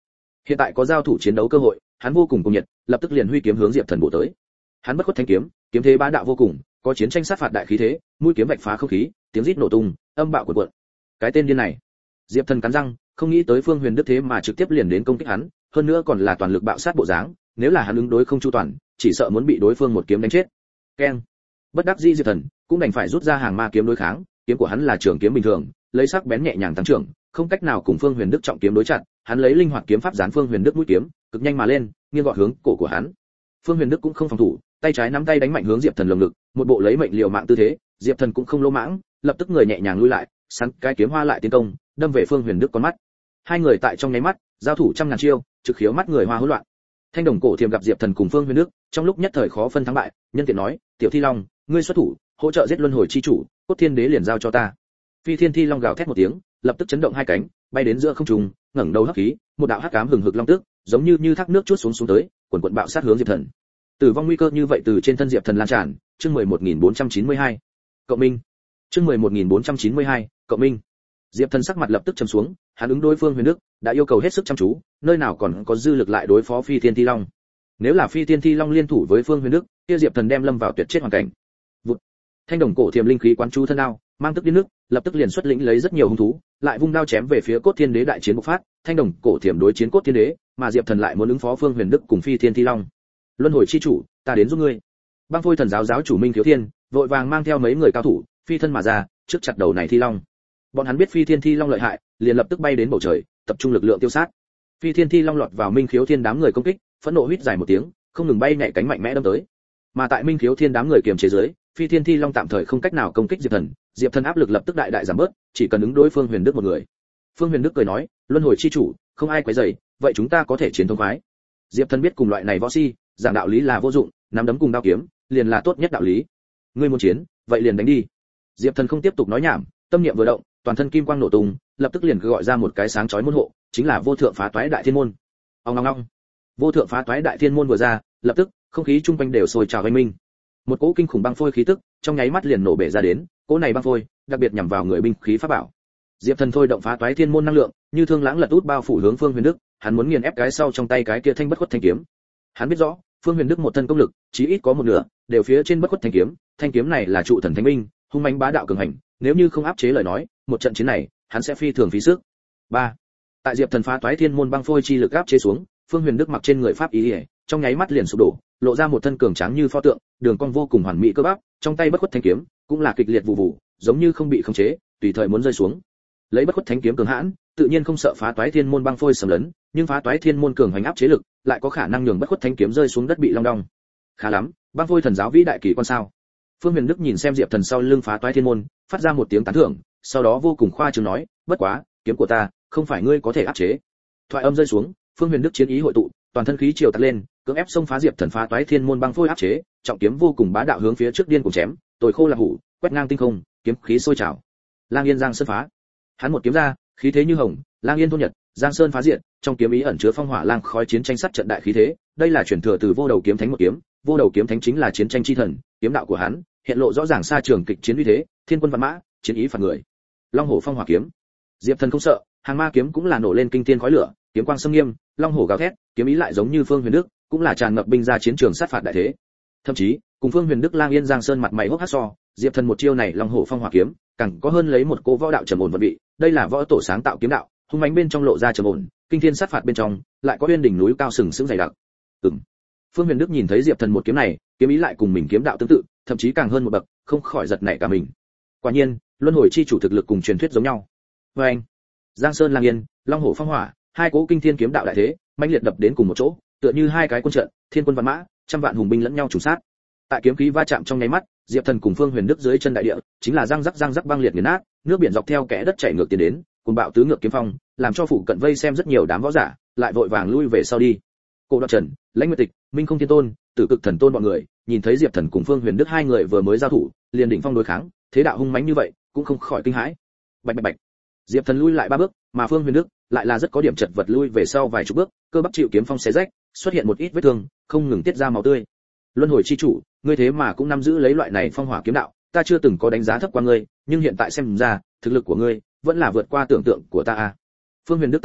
Hiện tại có giao thủ chiến đấu cơ hội, hắn vô cùng cuồng nhiệt, lập tức liền huy kiếm hướng Diệp Thần bổ tới. Hắn bất khuất thanh kiếm, kiếm thế bá đạo vô cùng, có chiến tranh sát phạt đại khí thế, mũi kiếm vạch phá không khí, tiếng rít nổ tung, âm bạo cuộn cuộn. Cái tên điên này. Diệp Thần cắn răng, không nghĩ tới Phương Huyền Đức thế mà trực tiếp liền đến công kích hắn, hơn nữa còn là toàn lực bạo sát bộ dáng, nếu là hắn ứng đối không chu toàn, chỉ sợ muốn bị đối phương một kiếm đánh chết. Keng. Bất đắc dĩ Diệp Thần cũng đành phải rút ra hàng ma kiếm đối kháng, kiếm của hắn là trường kiếm bình thường, lấy sắc bén nhẹ nhàng tăng trưởng, không cách nào cùng Phương Huyền Đức trọng kiếm đối chặn, hắn lấy linh hoạt kiếm pháp giáng Phương Huyền Đức mũi kiếm, cực nhanh mà lên, nghiêng gọt hướng cổ của hắn. Phương Huyền Đức cũng không phòng thủ, tay trái nắm tay đánh mạnh hướng Diệp Thần lồng ngực, một bộ lấy mệnh liều mạng tư thế, Diệp Thần cũng không lỗ mãng, lập tức người nhẹ nhàng lui lại, sắn cái kiếm hoa lại tiến công, đâm về Phương Huyền Đức con mắt. Hai người tại trong nháy mắt, giao thủ trăm ngàn chiêu, trực khiếu mắt người hoa hỗn loạn. Thanh Đồng Cổ Thiềm gặp Diệp Thần cùng Phương Huyền Đức, trong lúc nhất thời khó phân thắng bại, nhân tiện nói, "Tiểu Thi Long, ngươi xuất thủ, hỗ trợ giết Luân Hồi chi chủ, Cốt Thiên Đế liền giao cho ta." Phi Thiên Thi Long gào thét một tiếng, lập tức chấn động hai cánh, bay đến giữa không trung, ngẩng đầu hấp khí, một đạo hắc ám hừng hực long tức, giống như như thác nước chuốt xuống xuống tới, cuồn cuộn bạo sát hướng Diệp Thần. Tử vong nguy cơ như vậy từ trên thân Diệp Thần lan tràn, chương mười một nghìn bốn trăm chín mươi hai. Cộng minh. Chương mười một nghìn bốn trăm chín mươi hai, Cộng minh. Diệp Thần sắc mặt lập tức trầm xuống, hắn ứng đối Phương Huyền Đức, đã yêu cầu hết sức chăm chú, nơi nào còn có dư lực lại đối phó Phi Thiên Thi Long. Nếu là Phi Thiên Thi Long liên thủ với Phương Huyền Đức, kia Diệp Thần đem lâm vào tuyệt chết hoàn cảnh. Vụt. Thanh Đồng Cổ Thiềm linh khí quán chú thân đao, mang tức điên nước, lập tức liền xuất lĩnh lấy rất nhiều hung thú, lại vung đao chém về phía Cốt Thiên Đế đại chiến bộc phát, Thanh Đồng Cổ Thiềm đối chiến Cốt Thiên Đế, mà Diệp Thần lại muốn ứng phó Phương Huyền Đức cùng Phi Thiên Thi Long. Luân Hồi chi chủ, ta đến giúp ngươi. Băng Phôi Thần giáo giáo chủ Minh Thiếu Thiên, vội vàng mang theo mấy người cao thủ, phi thân mà ra, trước chặt đầu này Thi Long. Bọn hắn biết Phi Thiên Thi Long lợi hại, liền lập tức bay đến bầu trời, tập trung lực lượng tiêu sát. Phi Thiên Thi Long lọt vào Minh Khiếu Thiên đám người công kích, phẫn nộ huýt dài một tiếng, không ngừng bay nhảy cánh mạnh mẽ đâm tới. Mà tại Minh Khiếu Thiên đám người kiềm chế dưới, Phi Thiên Thi Long tạm thời không cách nào công kích Diệp Thần, Diệp Thần áp lực lập tức đại đại giảm bớt, chỉ cần ứng đối Phương Huyền Đức một người. Phương Huyền Đức cười nói, Luân Hồi chi chủ, không ai quấy rầy, vậy chúng ta có thể chiến thông khoái. Diệp Thần biết cùng loại này võ si, giảng đạo lý là vô dụng, nắm đấm cùng đao kiếm, liền là tốt nhất đạo lý. Ngươi muốn chiến, vậy liền đánh đi. Diệp Thần không tiếp tục nói nhảm, tâm niệm vừa động, toàn thân kim quang nổ tung, lập tức liền gọi ra một cái sáng chói môn hộ, chính là Vô Thượng Phá Toái Đại Thiên Môn. Ong ong ong. Vô Thượng Phá Toái Đại Thiên Môn vừa ra, lập tức, không khí trung quanh đều sôi trào oanh minh. Một cỗ kinh khủng băng phôi khí tức, trong nháy mắt liền nổ bể ra đến, cỗ này băng phôi, đặc biệt nhằm vào người binh khí pháp bảo. Diệp Thần thôi động Phá Toái Thiên Môn năng lượng, như thương lãng lật út bao phủ hướng Phương Huyền Đức, hắn muốn nghiền ép cái sau trong tay cái kia thanh bất khuất thanh kiếm. Hắn biết rõ, Phương Huyền Đức một thân công lực, chí ít có một nửa đều phía trên bất khuất thanh kiếm, thanh kiếm này là trụ thần thánh binh, hung mãnh bá đạo cường hành, nếu như không áp chế lời nói, một trận chiến này, hắn sẽ phi thường phí sức. ba. Tại Diệp Thần Phá Toái Thiên Môn băng phôi chi lực áp chế xuống, Phương Huyền Đức mặc trên người pháp ý, trong nháy mắt liền sụp đổ, lộ ra một thân cường tráng như pho tượng, đường cong vô cùng hoàn mỹ cơ bắp, trong tay bất khuất thanh kiếm, cũng là kịch liệt vụ vụ, giống như không bị khống chế, tùy thời muốn rơi xuống. Lấy bất khuất thánh kiếm cường hãn, tự nhiên không sợ Phá Toái Thiên Môn băng phôi xâm lấn, nhưng Phá Toái Thiên Môn cường hành áp chế lực, lại có khả năng nhường bất khuất thánh kiếm rơi xuống đất bị long đong. Khá lắm, băng phôi thần giáo vĩ đại kỳ quan sao. Phương Huyền Đức nhìn xem Diệp Thần sau lưng Phá Toái Thiên Môn, phát ra một tiếng tán thưởng, sau đó vô cùng khoa trương nói, bất quá, kiếm của ta, không phải ngươi có thể áp chế. Thoại âm rơi xuống, Phương Huyền Đức chiến ý hội tụ, toàn thân khí triều tạt lên, cưỡng ép xông phá Diệp Thần Phá Toái Thiên Môn băng phôi áp chế, trọng kiếm vô cùng bá đạo hướng phía trước điên cùng chém, tồi khô là hủ, quét ngang tinh không, kiếm khí sôi trào. Lang Yên Giang Sơn phá. Hắn một kiếm ra, khí thế như hồng, Lang Yên thôn nhật, Giang Sơn phá diện, trong kiếm ý ẩn chứa phong hỏa lang khói chiến tranh sắt trận đại khí thế, đây là truyền thừa từ Vô Đầu kiếm thánh một kiếm, Vô Đầu kiếm thánh chính là chiến tranh chi thần, kiếm đạo của hắn hiện lộ rõ ràng xa trường kịch chiến uy thế, thiên quân vạn mã, chiến ý phản người. Long hổ phong hỏa kiếm. Diệp Thần không sợ, hàng ma kiếm cũng là nổ lên kinh thiên khói lửa, kiếm quang sâm nghiêm, long hổ gào thét, kiếm ý lại giống như Phương Huyền Đức, cũng là tràn ngập binh ra chiến trường sát phạt đại thế. Thậm chí, cùng Phương Huyền Đức Lang Yên Giang Sơn mặt mày hốc hác so, Diệp Thần một chiêu này long hổ phong hỏa kiếm, càng có hơn lấy một cô võ đạo trầm ổn vận vị, đây là võ tổ sáng tạo kiếm đạo, hung mãnh bên trong lộ ra trầm ổn, kinh thiên sát phạt bên trong, lại có uyên đỉnh núi cao sừng sững dày đặc. Ừm. Phương Huyền Đức nhìn thấy Diệp Thần một kiếm này, kiếm ý lại cùng mình kiếm đạo tương tự, thậm chí càng hơn một bậc, không khỏi giật nảy cả mình. Quả nhiên, luân hồi chi chủ thực lực cùng truyền thuyết giống nhau. Và anh, Giang Sơn Lang Yên, Long Hổ Phong Hỏa, hai cỗ kinh thiên kiếm đạo đại thế, mãnh liệt đập đến cùng một chỗ, tựa như hai cái quân trận, thiên quân vạn mã, trăm vạn hùng binh lẫn nhau trùng sát. Tại kiếm khí va chạm trong nháy mắt, Diệp Thần cùng Phương Huyền Đức dưới chân đại địa, chính là răng rắc răng rắc băng liệt nghiền nát, nước biển dọc theo kẽ đất chảy ngược tiến đến, cuồng bạo tứ ngược kiếm phong, làm cho phụ cận vây xem rất nhiều đám võ giả, lại vội vàng lui về sau đi. Cổ Đoạt Trần, Lãnh Nguyệt Tịch, Minh Không Thiên Tôn, Tử Cực Thần Tôn bọn người, nhìn thấy Diệp Thần cùng Phương Huyền Đức hai người vừa mới giao thủ, liền đỉnh phong đối kháng, thế đạo hung mãnh như vậy, cũng không khỏi kinh hãi. Bạch bạch bạch. Diệp Thần lui lại ba bước, mà Phương Huyền Đức lại là rất có điểm chật vật lui về sau vài chục bước, cơ bắp chịu kiếm phong xé rách, xuất hiện một ít vết thương, không ngừng tiết ra máu tươi. Luân hồi chi chủ, ngươi thế mà cũng nắm giữ lấy loại này phong hỏa kiếm đạo, ta chưa từng có đánh giá thấp qua ngươi, nhưng hiện tại xem ra, thực lực của ngươi vẫn là vượt qua tưởng tượng của ta a. Phương Huyền Đức tán thưởng,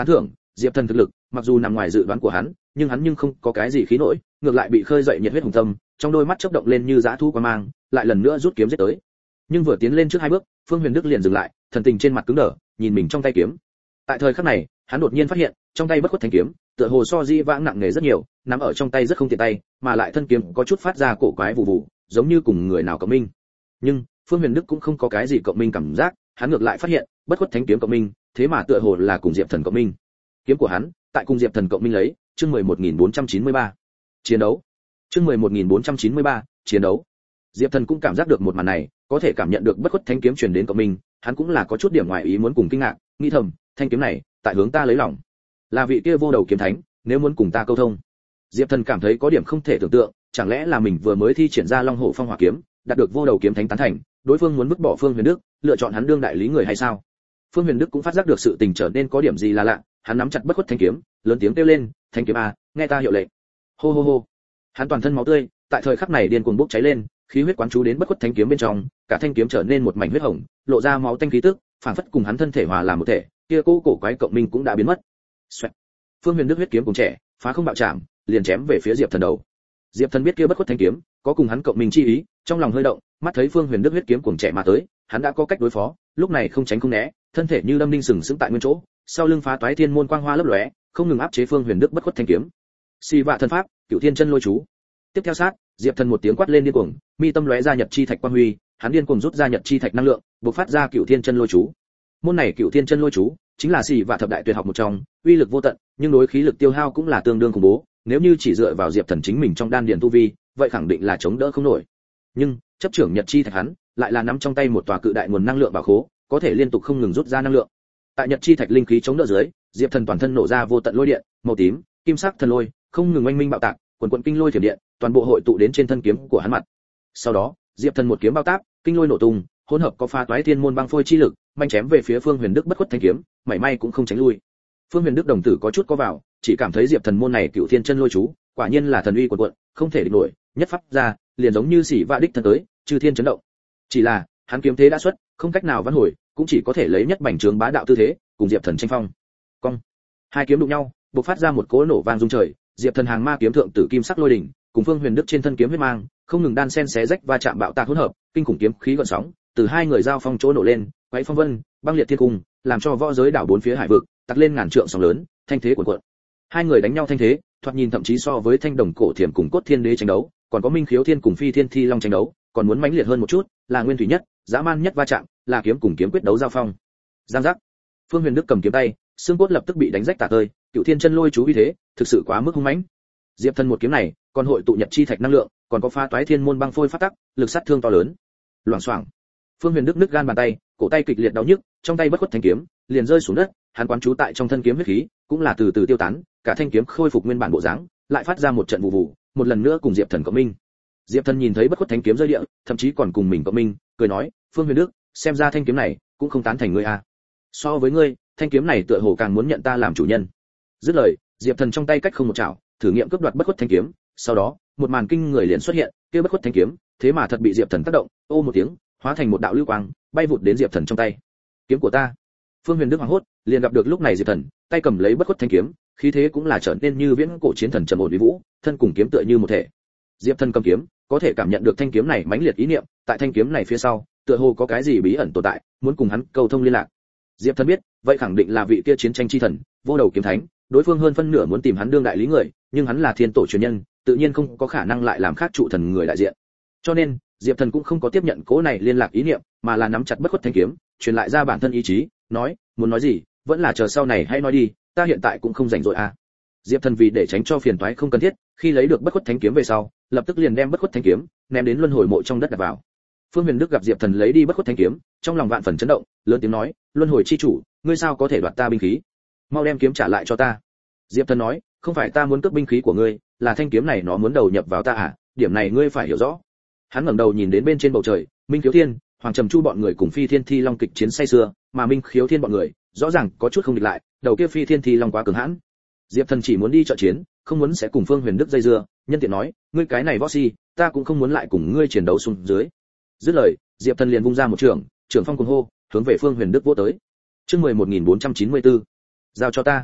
Diệp Thần thực lực mặc dù nằm ngoài dự đoán của hắn, nhưng hắn nhưng không có cái gì khí nổi, ngược lại bị khơi dậy nhiệt huyết hùng tâm, trong đôi mắt chớp động lên như dã thú quang mang, lại lần nữa rút kiếm giết tới. Nhưng vừa tiến lên trước hai bước, Phương Huyền Đức liền dừng lại, thần tình trên mặt cứng đờ, nhìn mình trong tay kiếm. Tại thời khắc này, hắn đột nhiên phát hiện, trong tay bất khuất thanh kiếm, tựa hồ so di vãng nặng nề rất nhiều, nắm ở trong tay rất không tiện tay, mà lại thân kiếm có chút phát ra cổ quái vụ vụ, giống như cùng người nào cộng minh. Nhưng Phương Huyền Đức cũng không có cái gì cộng minh cảm giác, hắn ngược lại phát hiện, bất khuất thánh kiếm cộng minh, thế mà tựa hồ là cùng Diệp Thần cộng minh. Kiếm của hắn, tại cùng Diệp Thần cộng minh lấy, chương mười một nghìn bốn trăm chín mươi ba. Chiến đấu. Chương mười một nghìn bốn trăm chín mươi ba, chiến đấu. Diệp Thần cũng cảm giác được một màn này, có thể cảm nhận được bất khuất thánh kiếm truyền đến cộng minh, hắn cũng là có chút điểm ngoài ý muốn cùng kinh ngạc, nghĩ thầm, thanh kiếm này, tại hướng ta lấy lòng. Là vị kia vô đầu kiếm thánh, nếu muốn cùng ta câu thông. Diệp Thần cảm thấy có điểm không thể tưởng tượng, chẳng lẽ là mình vừa mới thi triển ra Long Hổ Phong Hỏa kiếm, đạt được vô đầu kiếm thánh tán thành, đối phương muốn vứt bỏ Phương Huyền Đức, lựa chọn hắn đương đại lý người hay sao? Phương Huyền Đức cũng phát giác được sự tình trở nên có điểm gì là lạ, hắn nắm chặt bất khuất thanh kiếm, lớn tiếng kêu lên, "Thanh kiếm a, nghe ta hiệu lệnh." Hô hô hô. Hắn toàn thân máu tươi, tại thời khắc này điên cuồng bốc cháy lên, khí huyết quán chú đến bất khuất thanh kiếm bên trong, cả thanh kiếm trở nên một mảnh huyết hồng, lộ ra máu tanh khí tức, phảng phất cùng hắn thân thể hòa làm một thể, kia cô cổ quái cộng minh cũng đã biến mất. Xoẹt. Phương Huyền Đức huyết kiếm cùng trẻ, phá không bạo chạm, liền chém về phía Diệp Thần đầu. Diệp Thần biết kia bất khuất thanh kiếm, có cùng hắn cộng minh chi ý, trong lòng hơi động, mắt thấy Phương Huyền Đức huyết kiếm cuồng trẻ mà tới, hắn đã có cách đối phó, lúc này không tránh không né, thân thể như đâm đinh sừng sững tại nguyên chỗ, sau lưng phá toái thiên môn quang hoa lấp lóe, không ngừng áp chế Phương Huyền Đức bất khuất thanh kiếm. Xì vạ thần pháp, Cửu Thiên chân lôi chú. Tiếp theo sát, Diệp Thần một tiếng quát lên điên cuồng, mi tâm lóe ra nhật chi thạch quang huy, hắn điên cuồng rút ra nhật chi thạch năng lượng, bộc phát ra Cửu Thiên chân lôi chú. Môn này Cửu Thiên chân lôi chú chính là xì vạ thập đại tuyệt học một trong, uy lực vô tận, nhưng đối khí lực tiêu hao cũng là tương đương khủng bố, nếu như chỉ dựa vào Diệp Thần chính mình trong đan điền tu vi, vậy khẳng định là chống đỡ không nổi. Nhưng chấp trưởng nhật chi thạch hắn, lại là nắm trong tay một tòa cự đại nguồn năng lượng bảo khố, có thể liên tục không ngừng rút ra năng lượng. Tại nhật chi thạch linh khí chống đỡ dưới, Diệp Thần toàn thân nổ ra vô tận lôi điện, màu tím, kim sắc thần lôi, không ngừng oanh minh bạo tạc, quần quần kinh lôi thiểm điện, toàn bộ hội tụ đến trên thân kiếm của hắn mặt. Sau đó, Diệp Thần một kiếm bao táp, kinh lôi nổ tung, hỗn hợp có pha toái thiên môn băng phôi chi lực, manh chém về phía Phương Huyền Đức bất khuất thanh kiếm, mảy may cũng không tránh lui. Phương Huyền Đức đồng tử có chút có vào, chỉ cảm thấy Diệp Thần môn này Cửu Thiên chân lôi chú, quả nhiên là thần uy cuồn cuộn, không thể địch nổi, nhất pháp ra, liền giống như xỉ vạ đích thân tới, chư thiên chấn động. Chỉ là, hắn kiếm thế đã xuất, không cách nào vãn hồi, cũng chỉ có thể lấy nhất bành trướng bá đạo tư thế, cùng Diệp Thần tranh phong. Cong. Hai kiếm đụng nhau, bộc phát ra một cỗ nổ vang rung trời, Diệp Thần hàng ma kiếm thượng tử kim sắc lôi đỉnh, cùng Phương Huyền Đức trên thân kiếm huyết mang, không ngừng đan xen xé rách va chạm bạo tạc hỗn hợp, kinh khủng kiếm khí gợn sóng, từ hai người giao phong chỗ nổ lên, quấy phong vân, băng liệt thiên cung, làm cho võ giới đảo bốn phía hải vực, tạc lên ngàn trượng sóng lớn, thanh thế cuồn cuộn. Hai người đánh nhau thanh thế, thoạt nhìn thậm chí so với Thanh Đồng Cổ Thiểm cùng Cốt Thiên Đế tranh đấu, còn có Minh Khiếu Thiên cùng Phi Thiên Thi Long tranh đấu, còn muốn mãnh liệt hơn một chút, là nguyên thủy nhất, dã man nhất va chạm, là kiếm cùng kiếm quyết đấu giao phong. Giang giác. Phương Huyền Đức cầm kiếm tay, xương cốt lập tức bị đánh rách tả tơi, Cửu Thiên chân lôi chú uy thế, thực sự quá mức hung mãnh. Diệp Thần một kiếm này, còn hội tụ nhật chi thạch năng lượng, còn có pha toái thiên môn băng phôi phát tắc, lực sát thương to lớn. Loảng xoảng. Phương Huyền Đức nứt gan bàn tay, cổ tay kịch liệt đau nhức, trong tay bất khuất thanh kiếm, liền rơi xuống đất, hắn quán trú tại trong thân kiếm huyết khí, cũng là từ từ tiêu tán, cả thanh kiếm khôi phục nguyên bản bộ dáng, lại phát ra một trận vụ vụ, một lần nữa cùng Diệp Thần cộng minh. Diệp Thần nhìn thấy bất khuất thanh kiếm rơi địa, thậm chí còn cùng mình cộng minh, cười nói, "Phương Huyền Đức, xem ra thanh kiếm này cũng không tán thành ngươi a. So với ngươi, thanh kiếm này tựa hồ càng muốn nhận ta làm chủ nhân." Dứt lời, Diệp Thần trong tay cách không một chảo, thử nghiệm cướp đoạt bất khuất thanh kiếm, sau đó, một màn kinh người liền xuất hiện, kia bất khuất thanh kiếm, thế mà thật bị Diệp Thần tác động, ô một tiếng, hóa thành một đạo lưu quang, bay vụt đến Diệp Thần trong tay. "Kiếm của ta!" Phương Huyền Đức hoảng hốt, liền gặp được lúc này Diệp Thần, tay cầm lấy bất khuất thanh kiếm, khí thế cũng là trở nên như viễn cổ chiến thần trầm ổn uy vũ, thân cùng kiếm tựa như một thể. Diệp Thần cầm kiếm, có thể cảm nhận được thanh kiếm này mãnh liệt ý niệm, tại thanh kiếm này phía sau, tựa hồ có cái gì bí ẩn tồn tại, muốn cùng hắn cầu thông liên lạc. Diệp Thần biết, vậy khẳng định là vị kia chiến tranh chi thần, vô đầu kiếm thánh, đối phương hơn phân nửa muốn tìm hắn đương đại lý người, nhưng hắn là thiên tổ truyền nhân, tự nhiên không có khả năng lại làm khác trụ thần người đại diện. Cho nên, Diệp Thần cũng không có tiếp nhận cố này liên lạc ý niệm, mà là nắm chặt bất khuất thanh kiếm, truyền lại ra bản thân ý chí, nói, muốn nói gì, vẫn là chờ sau này hãy nói đi, ta hiện tại cũng không rảnh rỗi à. Diệp Thần vì để tránh cho phiền toái không cần thiết, khi lấy được bất khuất thanh kiếm về sau, lập tức liền đem bất khuất thanh kiếm ném đến luân hồi mộ trong đất đặt vào. Phương Huyền Đức gặp Diệp Thần lấy đi bất khuất thanh kiếm, trong lòng vạn phần chấn động, lớn tiếng nói, luân hồi chi chủ, ngươi sao có thể đoạt ta binh khí? Mau đem kiếm trả lại cho ta. Diệp Thần nói, không phải ta muốn cướp binh khí của ngươi, là thanh kiếm này nó muốn đầu nhập vào ta à, điểm này ngươi phải hiểu rõ. Hắn ngẩng đầu nhìn đến bên trên bầu trời, Minh Khiếu Thiên, Hoàng Trầm Chu bọn người cùng Phi Thiên Thi Long kịch chiến say sưa, mà Minh Khiếu Thiên bọn người, rõ ràng có chút không địch lại, đầu kia Phi Thiên Thi Long quá cường hãn. Diệp Thần chỉ muốn đi trợ chiến, không muốn sẽ cùng Phương Huyền Đức dây dưa, nhân tiện nói, ngươi cái này võ si, ta cũng không muốn lại cùng ngươi chiến đấu xuống dưới. Dứt lời, Diệp Thần liền vung ra một trường, trường phong cuồng hô, hướng về Phương Huyền Đức vỗ tới. Chương mười một nghìn bốn trăm chín mươi tư, giao cho ta.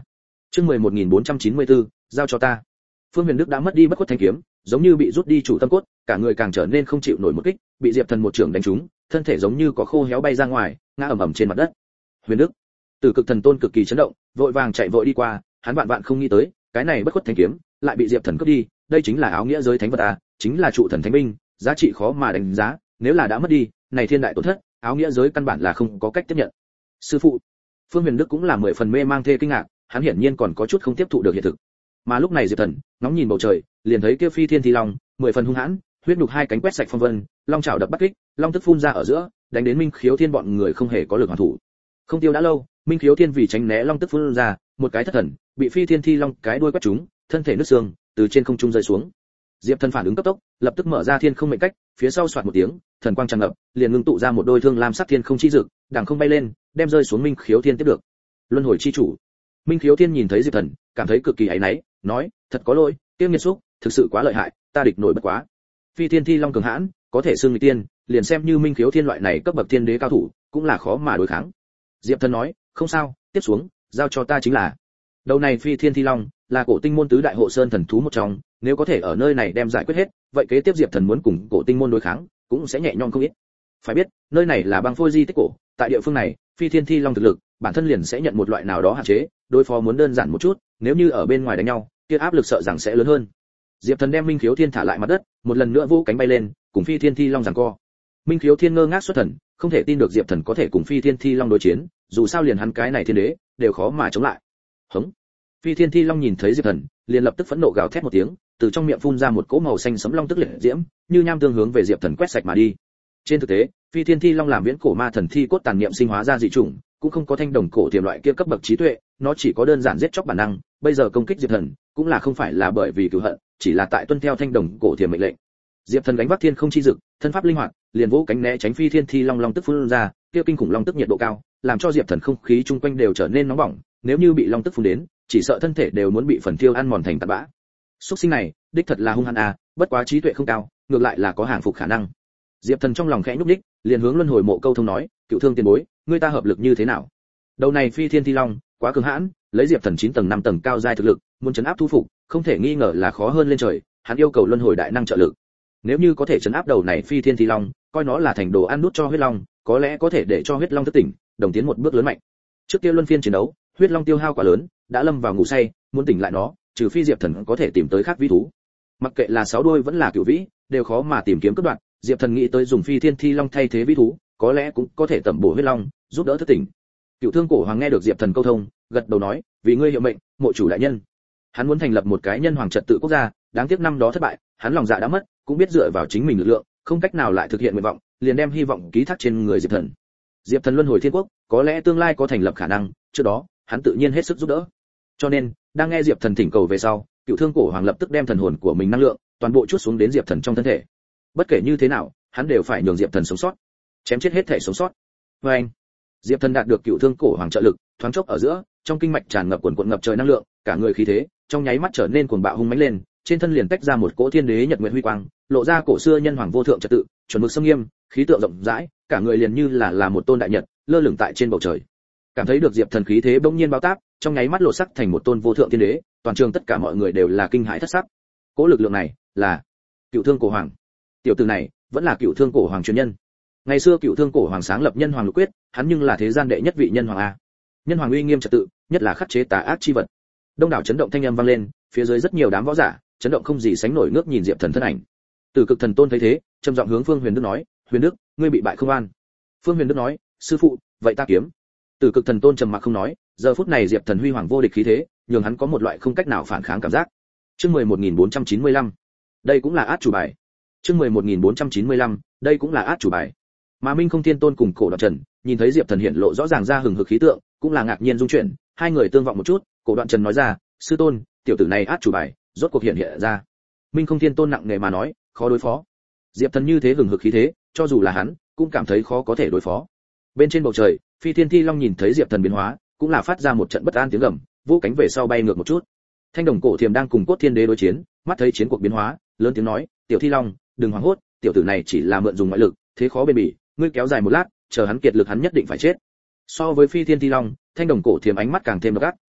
Chương mười một nghìn bốn trăm chín mươi tư, giao cho ta. Phương Huyền Đức đã mất đi bất khuất thanh kiếm, giống như bị rút đi chủ tâm cốt, cả người càng trở nên không chịu nổi một kích, bị Diệp Thần một chưởng đánh trúng, thân thể giống như có khô héo bay ra ngoài, ngã ầm ầm trên mặt đất. Huyền Đức, Tử Cực Thần Tôn cực kỳ chấn động, vội vàng chạy vội đi qua, hắn vạn vạn không nghĩ tới, cái này bất khuất thanh kiếm lại bị Diệp Thần cướp đi, đây chính là áo nghĩa giới thánh vật à, chính là trụ thần thánh binh, giá trị khó mà đánh giá, nếu là đã mất đi, này thiên đại tổn thất, áo nghĩa giới căn bản là không có cách tiếp nhận. Sư phụ, Phương Huyền Đức cũng là mười phần mê mang thê kinh ngạc, hắn hiển nhiên còn có chút không tiếp thụ được hiện thực. Mà lúc này Diệp Thần, ngóng nhìn bầu trời, liền thấy kia phi thiên thi long, mười phần hung hãn, huyết nhục hai cánh quét sạch phong vân, long chảo đập bắt kích, long tức phun ra ở giữa, đánh đến Minh Khiếu Thiên bọn người không hề có lực hoàn thủ. Không tiêu đã lâu, Minh Khiếu Thiên vì tránh né long tức phun ra, một cái thất thần, bị phi thiên thi long cái đuôi quét trúng, thân thể nứt xương, từ trên không trung rơi xuống. Diệp Thần phản ứng cấp tốc, lập tức mở ra thiên không mệnh cách, phía sau xoạt một tiếng, thần quang tràn ngập, liền ngưng tụ ra một đôi thương lam sắc thiên không chi dực, đằng không bay lên, đem rơi xuống Minh Khiếu Thiên tiếp được. Luân hồi chi chủ. Minh Khiếu Thiên nhìn thấy Diệp Thần, cảm thấy cực kỳ áy náy, nói, thật có lỗi, Tiêu Nghiệt Xúc, thực sự quá lợi hại, ta địch nổi bất quá. Phi thiên thi long cường hãn, có thể xưng người tiên, liền xem như Minh Khiếu Thiên loại này cấp bậc thiên đế cao thủ, cũng là khó mà đối kháng. Diệp Thần nói, không sao, tiếp xuống, giao cho ta chính là. Đầu này phi thiên thi long là cổ tinh môn tứ đại hộ sơn thần thú một trong, nếu có thể ở nơi này đem giải quyết hết, vậy kế tiếp Diệp Thần muốn cùng cổ tinh môn đối kháng, cũng sẽ nhẹ nhõm không ít. Phải biết, nơi này là băng phôi di tích cổ, tại địa phương này, phi thiên thi long thực lực, bản thân liền sẽ nhận một loại nào đó hạn chế, đối phó muốn đơn giản một chút, nếu như ở bên ngoài đánh nhau, kia áp lực sợ rằng sẽ lớn hơn. Diệp Thần đem Minh Khiếu Thiên thả lại mặt đất, một lần nữa vỗ cánh bay lên, cùng phi thiên thi long giằng co. Minh Khiếu Thiên ngơ ngác xuất thần, không thể tin được Diệp Thần có thể cùng phi thiên thi long đối chiến, dù sao liền hắn cái này thiên đế, đều khó mà chống lại. Hống. Phi thiên thi long nhìn thấy Diệp Thần, liền lập tức phẫn nộ gào thét một tiếng, từ trong miệng phun ra một cỗ màu xanh sẫm long tức liệt diễm, như nham tương hướng về Diệp Thần quét sạch mà đi. Trên thực tế, phi thiên thi long làm viễn cổ ma thần thi cốt tàn niệm sinh hóa ra dị chủng, cũng không có thanh đồng cổ tiềm loại kia cấp bậc trí tuệ, nó chỉ có đơn giản giết chóc bản năng, bây giờ công kích Diệp Thần, cũng là không phải là bởi vì cừu hận, chỉ là tại tuân theo thanh đồng cổ tiềm mệnh lệnh. Diệp Thần gánh vác thiên không chi dực, thân pháp linh hoạt, liền vỗ cánh né tránh phi thiên thi long long tức phun ra, kia kinh khủng long tức nhiệt độ cao, làm cho Diệp Thần không khí chung quanh đều trở nên nóng bỏng, nếu như bị long tức phun đến, chỉ sợ thân thể đều muốn bị phần tiêu ăn mòn thành tạt bã. Súc sinh này, đích thật là hung hăng à, bất quá trí tuệ không cao, ngược lại là có hàng phục khả năng. Diệp Thần trong lòng khẽ nhúc nhích, liền hướng Luân Hồi Mộ câu thông nói, Cựu Thương tiền bối, ngươi ta hợp lực như thế nào? Đầu này phi thiên thi long, quá cường hãn, lấy Diệp Thần chín tầng năm tầng cao giai thực lực, muốn trấn áp thu phục, không thể nghi ngờ là khó hơn lên trời, hắn yêu cầu Luân Hồi đại năng trợ lực. Nếu như có thể trấn áp đầu này phi thiên thi long, coi nó là thành đồ ăn nút cho huyết long, có lẽ có thể để cho huyết long thức tỉnh, đồng tiến một bước lớn mạnh. Trước kia luân phiên chiến đấu, huyết long tiêu hao quá lớn, đã lâm vào ngủ say, muốn tỉnh lại nó, trừ phi Diệp Thần có thể tìm tới khác vĩ thú. Mặc kệ là sáu đuôi vẫn là cửu vĩ, đều khó mà tìm kiếm cướp đoạt, Diệp Thần nghĩ tới dùng phi thiên thi long thay thế vĩ thú, có lẽ cũng có thể tẩm bổ huyết long, giúp đỡ thức tỉnh. Cựu Thương Cổ Hoàng nghe được Diệp Thần câu thông, gật đầu nói, vì ngươi hiệu mệnh, mộ chủ đại nhân. Hắn muốn thành lập một cái nhân hoàng trật tự quốc gia, đáng tiếc năm đó thất bại, hắn lòng dạ đã mất, cũng biết dựa vào chính mình lực lượng, không cách nào lại thực hiện nguyện vọng, liền đem hy vọng ký thác trên người Diệp Thần. Diệp Thần luân hồi thiên quốc, có lẽ tương lai có thành lập khả năng, trước đó, hắn tự nhiên hết sức giúp đỡ. Cho nên, đang nghe Diệp Thần thỉnh cầu về sau, Cựu Thương Cổ Hoàng lập tức đem thần hồn của mình năng lượng toàn bộ chút xuống đến Diệp Thần trong thân thể. Bất kể như thế nào, hắn đều phải nhường Diệp Thần sống sót, chém chết hết thể sống sót. Và anh, Diệp Thần đạt được Cựu Thương Cổ Hoàng trợ lực, thoáng chốc ở giữa, trong kinh mạch tràn ngập quần quần ngập trời năng lượng, cả người khí thế trong nháy mắt trở nên cuồng bạo hung mãnh lên, trên thân liền tách ra một cỗ thiên đế nhật nguyệt huy quang, lộ ra cổ xưa nhân hoàng vô thượng trật tự, chuẩn mực sâm nghiêm, khí tượng rộng rãi, cả người liền như là là một tôn đại nhật, lơ lửng tại trên bầu trời. Cảm thấy được Diệp Thần khí thế bỗng nhiên bao táp, trong nháy mắt lộ sắc thành một tôn vô thượng thiên đế, toàn trường tất cả mọi người đều là kinh hãi thất sắc. Cỗ lực lượng này là Cựu Thương Cổ Hoàng. Tiểu tử này vẫn là Cựu Thương Cổ Hoàng truyền nhân. Ngày xưa Cựu Thương Cổ Hoàng sáng lập nhân hoàng lục quyết, hắn nhưng là thế gian đệ nhất vị nhân hoàng a. Nhân hoàng uy nghiêm trật tự, nhất là khắc chế tà ác chi vật. Đông đảo chấn động thanh âm vang lên, phía dưới rất nhiều đám võ giả, chấn động không gì sánh nổi ngước nhìn Diệp Thần thân ảnh. Từ Cực Thần Tôn thấy thế, trầm giọng hướng Phương Huyền Đức nói, "Huyền Đức, ngươi bị bại không an." Phương Huyền Đức nói, "Sư phụ, vậy ta kiếm." Từ Cực Thần Tôn trầm mặc không nói, giờ phút này Diệp Thần huy hoàng vô địch khí thế, nhường hắn có một loại không cách nào phản kháng cảm giác. Chương mười một nghìn bốn trăm chín mươi lăm. Đây cũng là át chủ bài. Chương mười một nghìn bốn trăm chín mươi lăm. Đây cũng là át chủ bài. Mà Minh Không Thiên Tôn cùng Cổ Đoạn Trần, nhìn thấy Diệp Thần hiện lộ rõ ràng ra hừng hực khí tượng, cũng là ngạc nhiên rung chuyển, hai người tương vọng một chút, Cổ Đoạn Trần nói ra, "Sư tôn, tiểu tử này át chủ bài, rốt cuộc hiện hiện ra." Minh Không Thiên Tôn nặng nề mà nói, "Khó đối phó." Diệp Thần như thế hừng hực khí thế, cho dù là hắn, cũng cảm thấy khó có thể đối phó. Bên trên bầu trời, Phi Thiên Thi Long nhìn thấy Diệp Thần biến hóa, cũng là phát ra một trận bất an tiếng gầm, vỗ cánh về sau bay ngược một chút. Thanh Đồng Cổ Thiềm đang cùng Cốt Thiên Đế đối chiến, mắt thấy chiến cuộc biến hóa, lớn tiếng nói, "Tiểu Thi Long, đừng hoảng hốt, tiểu tử này chỉ là mượn dùng ngoại lực, thế khó bền bỉ, ngươi kéo dài một lát, chờ hắn kiệt lực hắn nhất định phải chết." So với Phi Thiên Thi Long, Thanh Đồng Cổ Thiềm ánh mắt càng thêm độc ác,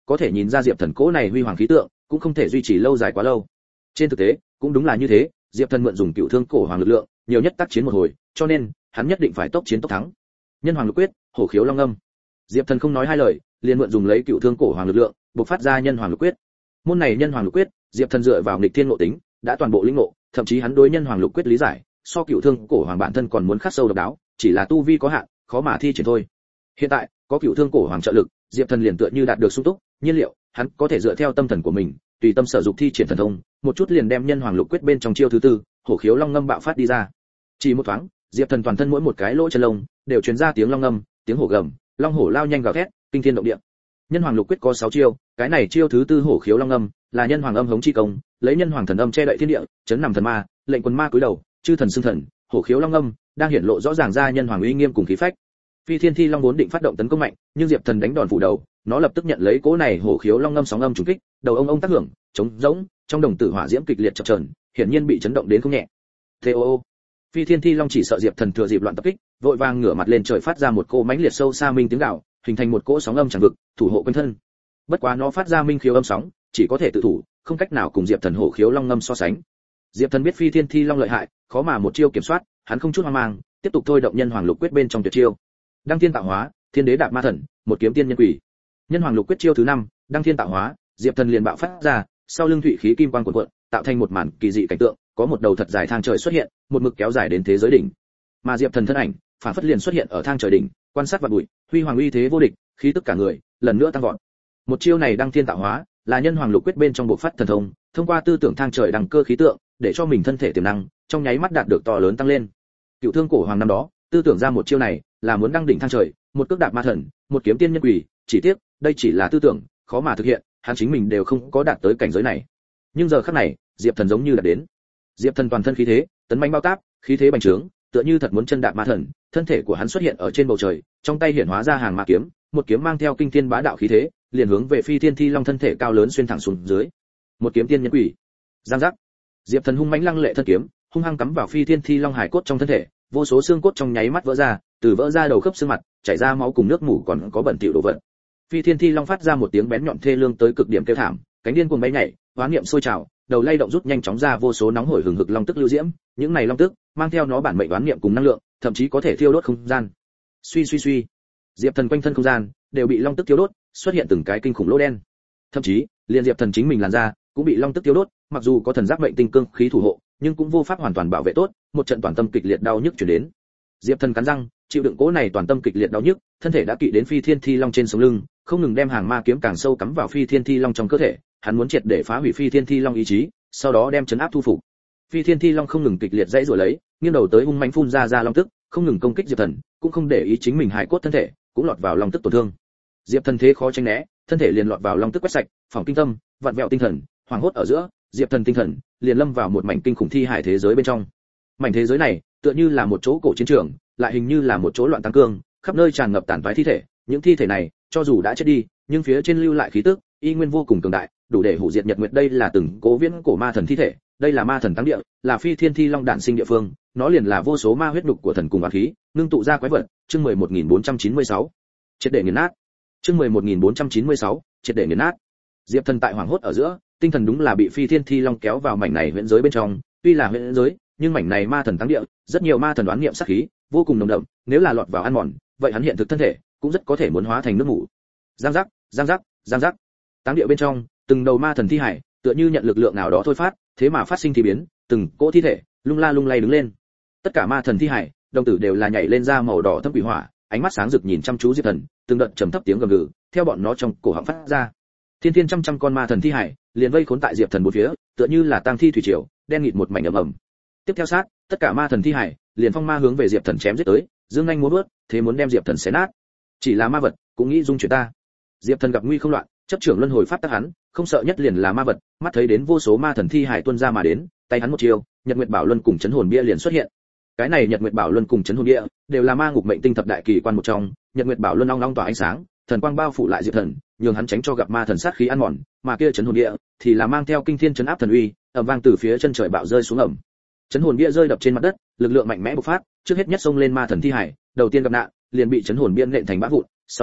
có thể nhìn ra Diệp Thần cố này huy hoàng khí tượng cũng không thể duy trì lâu dài quá lâu. Trên thực tế cũng đúng là như thế, Diệp Thần mượn dùng cựu thương cổ hoàng lực lượng nhiều nhất tác chiến một hồi, cho nên hắn nhất định phải tốc chiến tốc thắng. Nhân hoàng lục quyết, hổ khiếu long âm. Diệp Thần không nói hai lời, liền mượn dùng lấy cựu thương cổ hoàng lực lượng bộc phát ra nhân hoàng lục quyết. Môn này nhân hoàng lục quyết, Diệp Thần dựa vào nghịch thiên ngộ tính đã toàn bộ lĩnh ngộ, thậm chí hắn đối nhân hoàng lục quyết lý giải so cựu thương cổ hoàng bản thân còn muốn khắc sâu độc đáo, chỉ là tu vi có hạn, khó mà thi triển thôi. Hiện tại có cựu thương cổ hoàng trợ lực, Diệp Thần liền tựa như đạt được sung túc nhiên liệu, hắn có thể dựa theo tâm thần của mình tùy tâm sở dụng thi triển thần thông, một chút liền đem nhân hoàng lục quyết bên trong chiêu thứ tư hổ khiếu long ngâm bạo phát đi ra. Chỉ một thoáng, Diệp Thần toàn thân mỗi một cái lỗ chân lông đều truyền ra tiếng long ngâm, tiếng hổ gầm, long hổ lao nhanh gào thét, kinh thiên động địa. Nhân hoàng lục quyết có sáu chiêu, cái này chiêu thứ tư hổ khiếu long ngâm là nhân hoàng âm hống chi công, lấy nhân hoàng thần âm che đậy thiên địa, chấn nằm thần ma, lệnh quần ma cúi đầu, chư thần xưng thần, hổ khiếu long ngâm đang hiển lộ rõ ràng ra nhân hoàng uy nghiêm cùng khí phách. Phi Thiên Thi Long vốn định phát động tấn công mạnh, nhưng Diệp Thần đánh đòn phủ đầu, nó lập tức nhận lấy cỗ này hổ khiếu long ngâm sóng âm trùng kích, đầu ông ông tác hưởng, trống rỗng, trong đồng tử hỏa diễm kịch liệt chập chờn, hiển nhiên bị chấn động đến không nhẹ. Thê ô ô. Phi Thiên Thi Long chỉ sợ Diệp Thần thừa dịp loạn tập kích, vội vàng ngửa mặt lên trời phát ra một cỗ mãnh liệt sâu xa minh tiếng gào, hình thành một cỗ sóng âm tràn vực, thủ hộ quanh thân. Bất quá nó phát ra minh khiếu âm sóng, chỉ có thể tự thủ, không cách nào cùng Diệp Thần hổ khiếu long ngâm so sánh. Diệp Thần biết Phi Thiên Thi Long lợi hại, khó mà một chiêu kiểm soát, hắn không chút hoang mang, tiếp tục thôi động nhân hoàng lục quyết bên trong tuyệt chiêu. Đăng thiên tạo hóa, thiên đế đạp ma thần, một kiếm tiên nhân quỷ. Nhân hoàng lục quyết chiêu thứ năm, đăng thiên tạo hóa, Diệp Thần liền bạo phát ra, sau lưng thủy khí kim quang cuộn cuộn, tạo thành một màn kỳ dị cảnh tượng, có một đầu thật dài thang trời xuất hiện, một mực kéo dài đến thế giới đỉnh. Mà Diệp Thần thân ảnh, phản phất liền xuất hiện ở thang trời đỉnh, quan sát vạn bụi, huy hoàng uy thế vô địch, khí tức cả người lần nữa tăng vọt. Một chiêu này đăng thiên tạo hóa, là nhân hoàng lục quyết bên trong bộ phát thần thông, thông qua tư tưởng thang trời đằng cơ khí tượng, để cho mình thân thể tiềm năng trong nháy mắt đạt được to lớn tăng lên. Cựu thương cổ hoàng năm đó, tư tưởng ra một chiêu này, là muốn đăng đỉnh thang trời, một cước đạp ma thần, một kiếm tiên nhân quỷ, chỉ tiếc, đây chỉ là tư tưởng, khó mà thực hiện, hắn chính mình đều không có đạt tới cảnh giới này. Nhưng giờ khắc này, Diệp Thần giống như đã đến. Diệp Thần toàn thân khí thế, tấn mãnh bao táp, khí thế bành trướng, tựa như thật muốn chân đạp ma thần, thân thể của hắn xuất hiện ở trên bầu trời, trong tay hiển hóa ra hàng ma kiếm, một kiếm mang theo kinh thiên bá đạo khí thế, liền hướng về Phi Thiên Thi Long thân thể cao lớn xuyên thẳng xuống dưới. Một kiếm tiên nhân quỷ. Giang giác. Diệp Thần hung mãnh lăng lệ thân kiếm, hung hăng cắm vào Phi Thiên Thi Long hải cốt trong thân thể, vô số xương cốt trong nháy mắt vỡ ra, từ vỡ ra đầu khớp xương mặt, chảy ra máu cùng nước mủ còn có bẩn thỉu đồ vật. Phi Thiên Thi Long phát ra một tiếng bén nhọn thê lương tới cực điểm kêu thảm, cánh điên cuồng bay nhảy, hoán niệm sôi trào, đầu lay động rút nhanh chóng ra vô số nóng hổi hừng hực long tức lưu diễm, những này long tức mang theo nó bản mệnh hoán niệm cùng năng lượng, thậm chí có thể thiêu đốt không gian. Suy suy suy, Diệp Thần quanh thân không gian đều bị long tức thiêu đốt, xuất hiện từng cái kinh khủng lỗ đen. Thậm chí, liền Diệp Thần chính mình làn da cũng bị long tức thiêu đốt, mặc dù có thần giáp mệnh tinh cương khí thủ hộ, nhưng cũng vô pháp hoàn toàn bảo vệ tốt, một trận toàn tâm kịch liệt đau nhức truyền đến. Diệp Thần cắn răng, chịu đựng cỗ này toàn tâm kịch liệt đau nhức, thân thể đã kỵ đến Phi Thiên Thi Long trên sống lưng, không ngừng đem hàng ma kiếm càng sâu cắm vào Phi Thiên Thi Long trong cơ thể, hắn muốn triệt để phá hủy Phi Thiên Thi Long ý chí, sau đó đem chấn áp thu phục. Phi Thiên Thi Long không ngừng kịch liệt dãy rủa lấy, nghiêng đầu tới hung mãnh phun ra ra long tức, không ngừng công kích Diệp Thần, cũng không để ý chính mình hài cốt thân thể, cũng lọt vào long tức tổn thương. Diệp Thần thế khó tránh né, thân thể liền lọt vào long tức quét sạch, phòng kinh tâm, vặn vẹo tinh thần, hoảng hốt ở giữa, Diệp Thần tinh thần liền lâm vào một mảnh kinh khủng thi hải thế giới bên trong. Mảnh thế giới này, tựa như là một chỗ cổ chiến trường, lại hình như là một chỗ loạn tăng cương, khắp nơi tràn ngập tàn phái thi thể, những thi thể này, cho dù đã chết đi, nhưng phía trên lưu lại khí tức, y nguyên vô cùng cường đại, đủ để hủy diệt nhật nguyệt. Đây là từng cố viễn cổ ma thần thi thể, đây là ma thần tăng địa, là Phi Thiên Thi Long đản sinh địa phương, nó liền là vô số ma huyết đục của thần cùng oán khí, ngưng tụ ra quái vật. Chương mười một nghìn bốn trăm chín mươi sáu, triệt để nghiền nát. Chương mười một nghìn bốn trăm chín mươi sáu, triệt để nghiền nát. Diệp Thần tại hoảng hốt ở giữa, tinh thần đúng là bị Phi Thiên Thi Long kéo vào mảnh này huyễn giới bên trong, tuy là huyễn giới, nhưng mảnh này ma thần tăng địa, rất nhiều ma thần đoán niệm sát khí, vô cùng nồng đậm, nếu là lọt vào ăn mòn, vậy hắn hiện thực thân thể cũng rất có thể muốn hóa thành nước ngủ. Giang giác, giang giác, giang giác. Táng địa bên trong, từng đầu ma thần thi hải, tựa như nhận lực lượng nào đó thôi phát, thế mà phát sinh thi biến, từng cỗ thi thể lung la lung lay đứng lên. Tất cả ma thần thi hải, đồng tử đều là nhảy lên ra màu đỏ thâm quỷ hỏa, ánh mắt sáng rực nhìn chăm chú Diệp Thần, từng đợt trầm thấp tiếng gầm gừ theo bọn nó trong cổ họng phát ra. Thiên thiên trăm trăm con ma thần thi hải liền vây khốn tại Diệp Thần bốn phía, tựa như là tang thi thủy triều, đen nghịt một mảnh ầm ầm. Tiếp theo sát, tất cả ma thần thi hải liền phong ma hướng về Diệp Thần chém giết tới, dương nhanh múa vớt, thế muốn đem Diệp Thần xé nát. Chỉ là ma vật, cũng nghĩ dung chuyển ta. Diệp Thần gặp nguy không loạn, chấp trưởng luân hồi pháp tắc hắn, không sợ nhất liền là ma vật, mắt thấy đến vô số ma thần thi hải tuôn ra mà đến, tay hắn một chiêu, Nhật Nguyệt Bảo Luân cùng Chấn Hồn Bia liền xuất hiện. Cái này Nhật Nguyệt Bảo Luân cùng Chấn Hồn Bia đều là ma ngục mệnh tinh thập đại kỳ quan một trong, Nhật Nguyệt Bảo Luân long long tỏa ánh sáng, thần quang bao phủ lại Diệp Thần, nhường hắn tránh cho gặp ma thần sát khí ăn mòn, mà kia Chấn Hồn Bia thì là mang theo kinh thiên chấn áp thần uy, ầm vang từ phía chân trời bạo rơi xuống ẩm. Chấn Hồn Bia rơi đập trên mặt đất, lực lượng mạnh mẽ bộc phát, trước hết nhất xông lên ma thần thi hải, đầu tiên gặp nạn, liền bị Chấn Hồn Bia nện thành bã vụn, sau đó,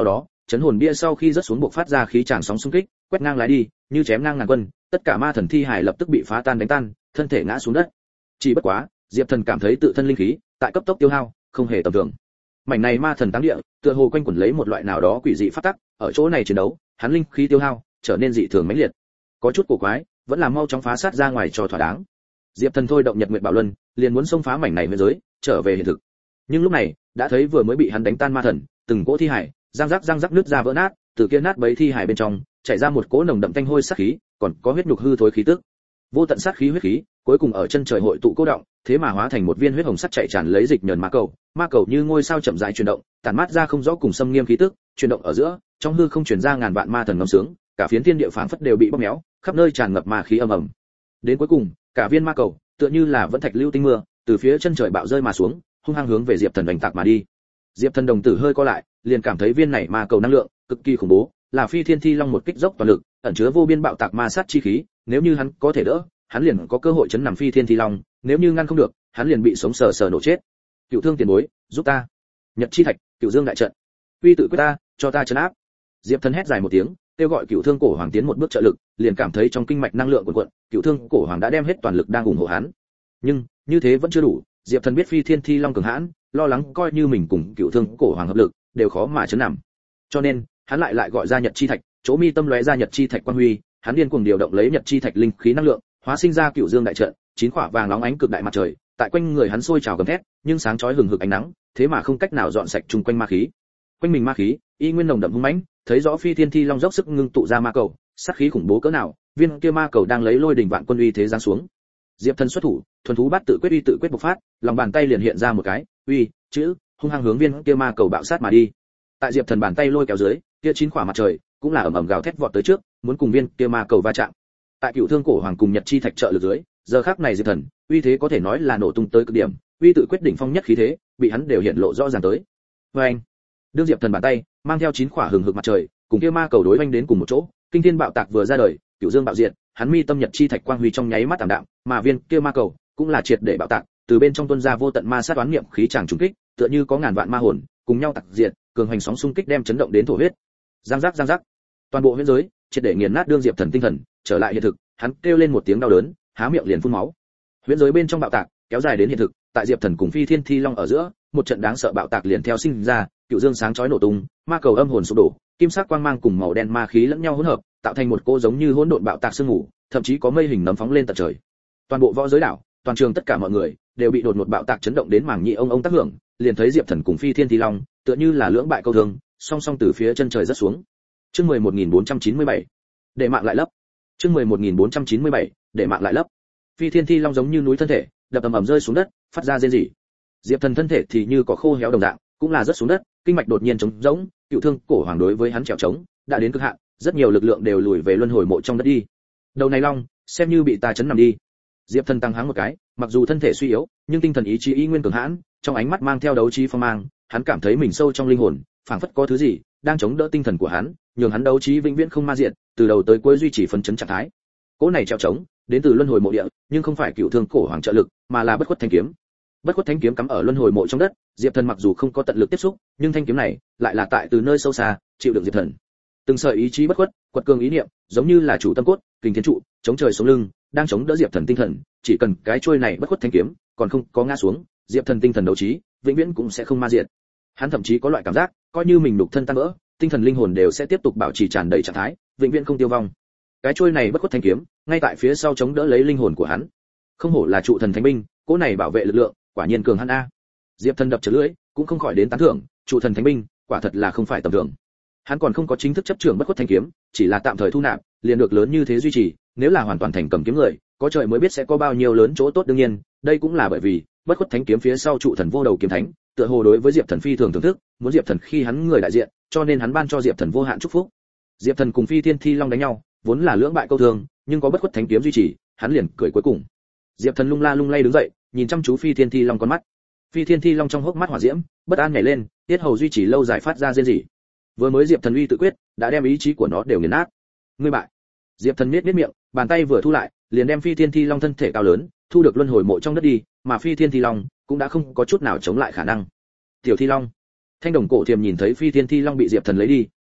chấn hồn bia sau khi rớt xuống buộc phát ra khí tràng sóng xung kích, quét ngang lái đi, như chém ngang ngàn quân, tất cả ma thần thi hài lập tức bị phá tan đánh tan, thân thể ngã xuống đất. Chỉ bất quá, Diệp Thần cảm thấy tự thân linh khí tại cấp tốc tiêu hao, không hề tầm thường. Mảnh này ma thần táng địa, tựa hồ quanh quẩn lấy một loại nào đó quỷ dị phát tắc, ở chỗ này chiến đấu, hắn linh khí tiêu hao trở nên dị thường mãnh liệt. Có chút cổ quái, vẫn là mau chóng phá sát ra ngoài cho thỏa đáng. Diệp Thần thôi động Nhật Nguyệt Bảo Luân, liền muốn xông phá mảnh này nguyên giới, trở về hiện thực. Nhưng lúc này, đã thấy vừa mới bị hắn đánh tan ma thần, từng cỗ thi hải, răng rắc răng rắc nứt ra vỡ nát, từ kia nát bấy thi hải bên trong, chảy ra một cỗ nồng đậm tanh hôi sát khí, còn có huyết nhục hư thối khí tức. Vô tận sát khí huyết khí, cuối cùng ở chân trời hội tụ cô động, thế mà hóa thành một viên huyết hồng sắt chảy tràn lấy dịch nhờn ma cầu, ma cầu như ngôi sao chậm rãi chuyển động, tản mát ra không rõ cùng xâm nghiêm khí tức, chuyển động ở giữa, trong hư không truyền ra ngàn vạn ma thần ngâm sướng, cả phiến thiên địa phảng phất đều bị bóp méo, khắp nơi tràn ngập ma khí ầm ầm. Đến cuối cùng, cả viên ma cầu, tựa như là vẫn thạch lưu tinh mưa, từ phía chân trời bạo rơi mà xuống, hung hăng hướng về Diệp Thần đánh tạc mà đi. Diệp Thần đồng tử hơi co lại, liền cảm thấy viên này ma cầu năng lượng cực kỳ khủng bố, là Phi Thiên Thi Long một kích dốc toàn lực, ẩn chứa vô biên bạo tạc ma sát chi khí, nếu như hắn có thể đỡ, hắn liền có cơ hội chấn nằm Phi Thiên Thi Long, nếu như ngăn không được, hắn liền bị sống sờ sờ nổ chết. Cựu Thương tiền bối, giúp ta. Nhật chi thạch, Cựu Dương đại trận. Uy tự quyết ta, cho ta trấn áp. Diệp Thần hét dài một tiếng, kêu gọi Cựu Thương cổ hoàng tiến một bước trợ lực, liền cảm thấy trong kinh mạch năng lượng cuộn cuộn, Cựu Thương cổ hoàng đã đem hết toàn lực đang ủng hộ hắn. Nhưng, như thế vẫn chưa đủ, Diệp Thần biết Phi Thiên Thi Long cường hãn, lo lắng coi như mình cùng Cựu Thương cổ hoàng hợp lực, đều khó mà chấn nằm. Cho nên, hắn lại lại gọi ra Nhật chi thạch, chỗ mi tâm lóe ra Nhật chi thạch quang huy, hắn điên cuồng điều động lấy Nhật chi thạch linh khí năng lượng, hóa sinh ra Cựu Dương đại trận, chín quả vàng nóng ánh cực đại mặt trời, tại quanh người hắn sôi trào gầm thét, nhưng sáng chói hừng hực ánh nắng, thế mà không cách nào dọn sạch chung quanh ma khí. Quanh mình ma khí, y nguyên nồng đậm hung mãnh, thấy rõ Phi Thiên Thi Long dốc sức ngưng tụ ra ma cầu, sát khí khủng bố cỡ nào, viên kia ma cầu đang lấy lôi đỉnh vạn quân uy thế giáng xuống. Diệp Thần xuất thủ, thuần thú bát tự quyết uy tự quyết bộc phát, lòng bàn tay liền hiện ra một cái uy chữ, hung hăng hướng viên kia ma cầu bạo sát mà đi. Tại Diệp Thần bàn tay lôi kéo dưới, kia chín quả mặt trời cũng là ầm ầm gào thét vọt tới trước, muốn cùng viên kia ma cầu va chạm. Tại Cựu Thương cổ hoàng cùng Nhật chi thạch trợ lực dưới, giờ khắc này Diệp Thần, uy thế có thể nói là nổ tung tới cực điểm, uy tự quyết đỉnh phong nhất khí thế, bị hắn đều hiện lộ rõ ràng tới. Oeng! Đương Diệp Thần bàn tay mang theo chín quả hừng hực mặt trời, cùng kia ma cầu đối oanh đến cùng một chỗ, kinh thiên bạo tạc vừa ra đời, Cựu Dương bạo diệt, hắn mi tâm Nhật chi thạch quang huy trong nháy mắt tạm đạm, mà viên kia ma cầu cũng là triệt để bạo tạc, từ bên trong tuôn ra vô tận ma sát oán niệm khí tràng trùng kích, tựa như có ngàn vạn ma hồn cùng nhau tạc diệt, cường hành sóng xung kích đem chấn động đến thổ huyết. Giang giác giang giác, toàn bộ huyễn giới triệt để nghiền nát đương Diệp Thần tinh thần trở lại hiện thực, hắn kêu lên một tiếng đau đớn, há miệng liền phun máu. Huyễn giới bên trong bạo tạc kéo dài đến hiện thực, tại Diệp Thần cùng Phi Thiên Thi Long ở giữa, một trận đáng sợ bạo tạc liền theo sinh ra, Cựu Dương sáng chói nổ tung, ma cầu âm hồn sụp đổ, kim sắc quang mang cùng màu đen ma khí lẫn nhau hỗn hợp, tạo thành một cô giống như hỗn độn bạo tạc sương mù, thậm chí có mây hình nấm phóng lên tận trời. Toàn bộ võ giới đảo, toàn trường tất cả mọi người đều bị đột ngột bạo tạc chấn động đến màng nhĩ ông ông tác hưởng, liền thấy Diệp Thần cùng Phi Thiên Thi Long, tựa như là lưỡng bại câu thương, song song từ phía chân trời rất xuống. Chương mười một nghìn bốn trăm chín mươi bảy, để mạng lại lấp. Chương mười một nghìn bốn trăm chín mươi bảy, để mạng lại lấp. Phi Thiên Thi Long giống như núi thân thể, đập ầm ầm rơi xuống đất, phát ra rên rỉ. Diệp Thần thân thể thì như cỏ khô héo đồng dạng, cũng là rất xuống đất, kinh mạch đột nhiên trống rỗng, Cựu Thương cổ hoàng đối với hắn trèo trống, đã đến cực hạn, rất nhiều lực lượng đều lùi về luân hồi mộ trong đất đi. Đầu này long, xem như bị ta chấn nằm đi. Diệp Thần tăng háng một cái, mặc dù thân thể suy yếu, nhưng tinh thần ý chí y nguyên cường hãn, trong ánh mắt mang theo đấu trí phong mang, hắn cảm thấy mình sâu trong linh hồn, phảng phất có thứ gì đang chống đỡ tinh thần của hắn, nhường hắn đấu trí vĩnh viễn không ma diện, từ đầu tới cuối duy trì phấn chấn trạng thái. Cỗ này treo trống, đến từ luân hồi mộ địa, nhưng không phải Cựu Thương cổ hoàng trợ lực, mà là bất khuất thanh kiếm. Bất khuất thanh kiếm cắm ở luân hồi mộ trong đất, Diệp Thần mặc dù không có tận lực tiếp xúc, nhưng thanh kiếm này lại là tại từ nơi sâu xa chịu đựng Diệp Thần. Từng sợi ý chí bất khuất, quật cường ý niệm, giống như là chủ tâm cốt, kình thiên trụ, chống trời sống lưng, đang chống đỡ Diệp Thần tinh thần, chỉ cần cái chuôi này bất khuất thanh kiếm còn không có ngã xuống, Diệp Thần tinh thần đấu trí vĩnh viễn cũng sẽ không ma diệt. Hắn thậm chí có loại cảm giác, coi như mình đục thân tan vỡ, tinh thần linh hồn đều sẽ tiếp tục bảo trì tràn đầy trạng thái, vĩnh viễn không tiêu vong. Cái chuôi này bất khuất thanh kiếm, ngay tại phía sau chống đỡ lấy linh hồn của hắn. Không hổ là trụ thần thánh binh, cỗ này bảo vệ lực lượng, quả nhiên cường hắn a. Diệp Thần đập chật lưỡi, cũng không khỏi đến tán thưởng, trụ thần thánh binh, quả thật là không phải tầm thường. Hắn còn không có chính thức chấp trưởng bất khuất thanh kiếm, chỉ là tạm thời thu nạp, liền được lớn như thế duy trì, nếu là hoàn toàn thành cầm kiếm người, có trời mới biết sẽ có bao nhiêu lớn chỗ tốt. Đương nhiên, đây cũng là bởi vì bất khuất thánh kiếm phía sau trụ thần vô đầu kiếm thánh, tựa hồ đối với Diệp Thần phi thường thưởng thức, muốn Diệp Thần khi hắn người đại diện, cho nên hắn ban cho Diệp Thần vô hạn chúc phúc. Diệp Thần cùng Phi Thiên Thi Long đánh nhau, vốn là lưỡng bại câu thương, nhưng có bất khuất thánh kiếm duy trì, hắn liền cười cuối cùng. Diệp Thần lung la lung lay đứng dậy, nhìn chăm chú Phi Thiên Thi Long con mắt. Phi Thiên Thi Long trong hốc mắt hỏa diễm, bất an nhảy lên, tiết hầu duy trì lâu dài phát ra rên rỉ. Vừa mới Diệp Thần uy tự quyết, đã đem ý chí của nó đều nghiền nát. Ngươi bại. Diệp Thần nhếch nhếch miệng, bàn tay vừa thu lại, liền đem Phi Thiên Thi Long thân thể cao lớn, thu được luân hồi mộ trong đất đi, mà Phi Thiên Thi Long cũng đã không có chút nào chống lại khả năng. Tiểu Thi Long. Thanh đồng cổ thiềm nhìn thấy Phi Thiên Thi Long bị Diệp Thần lấy đi,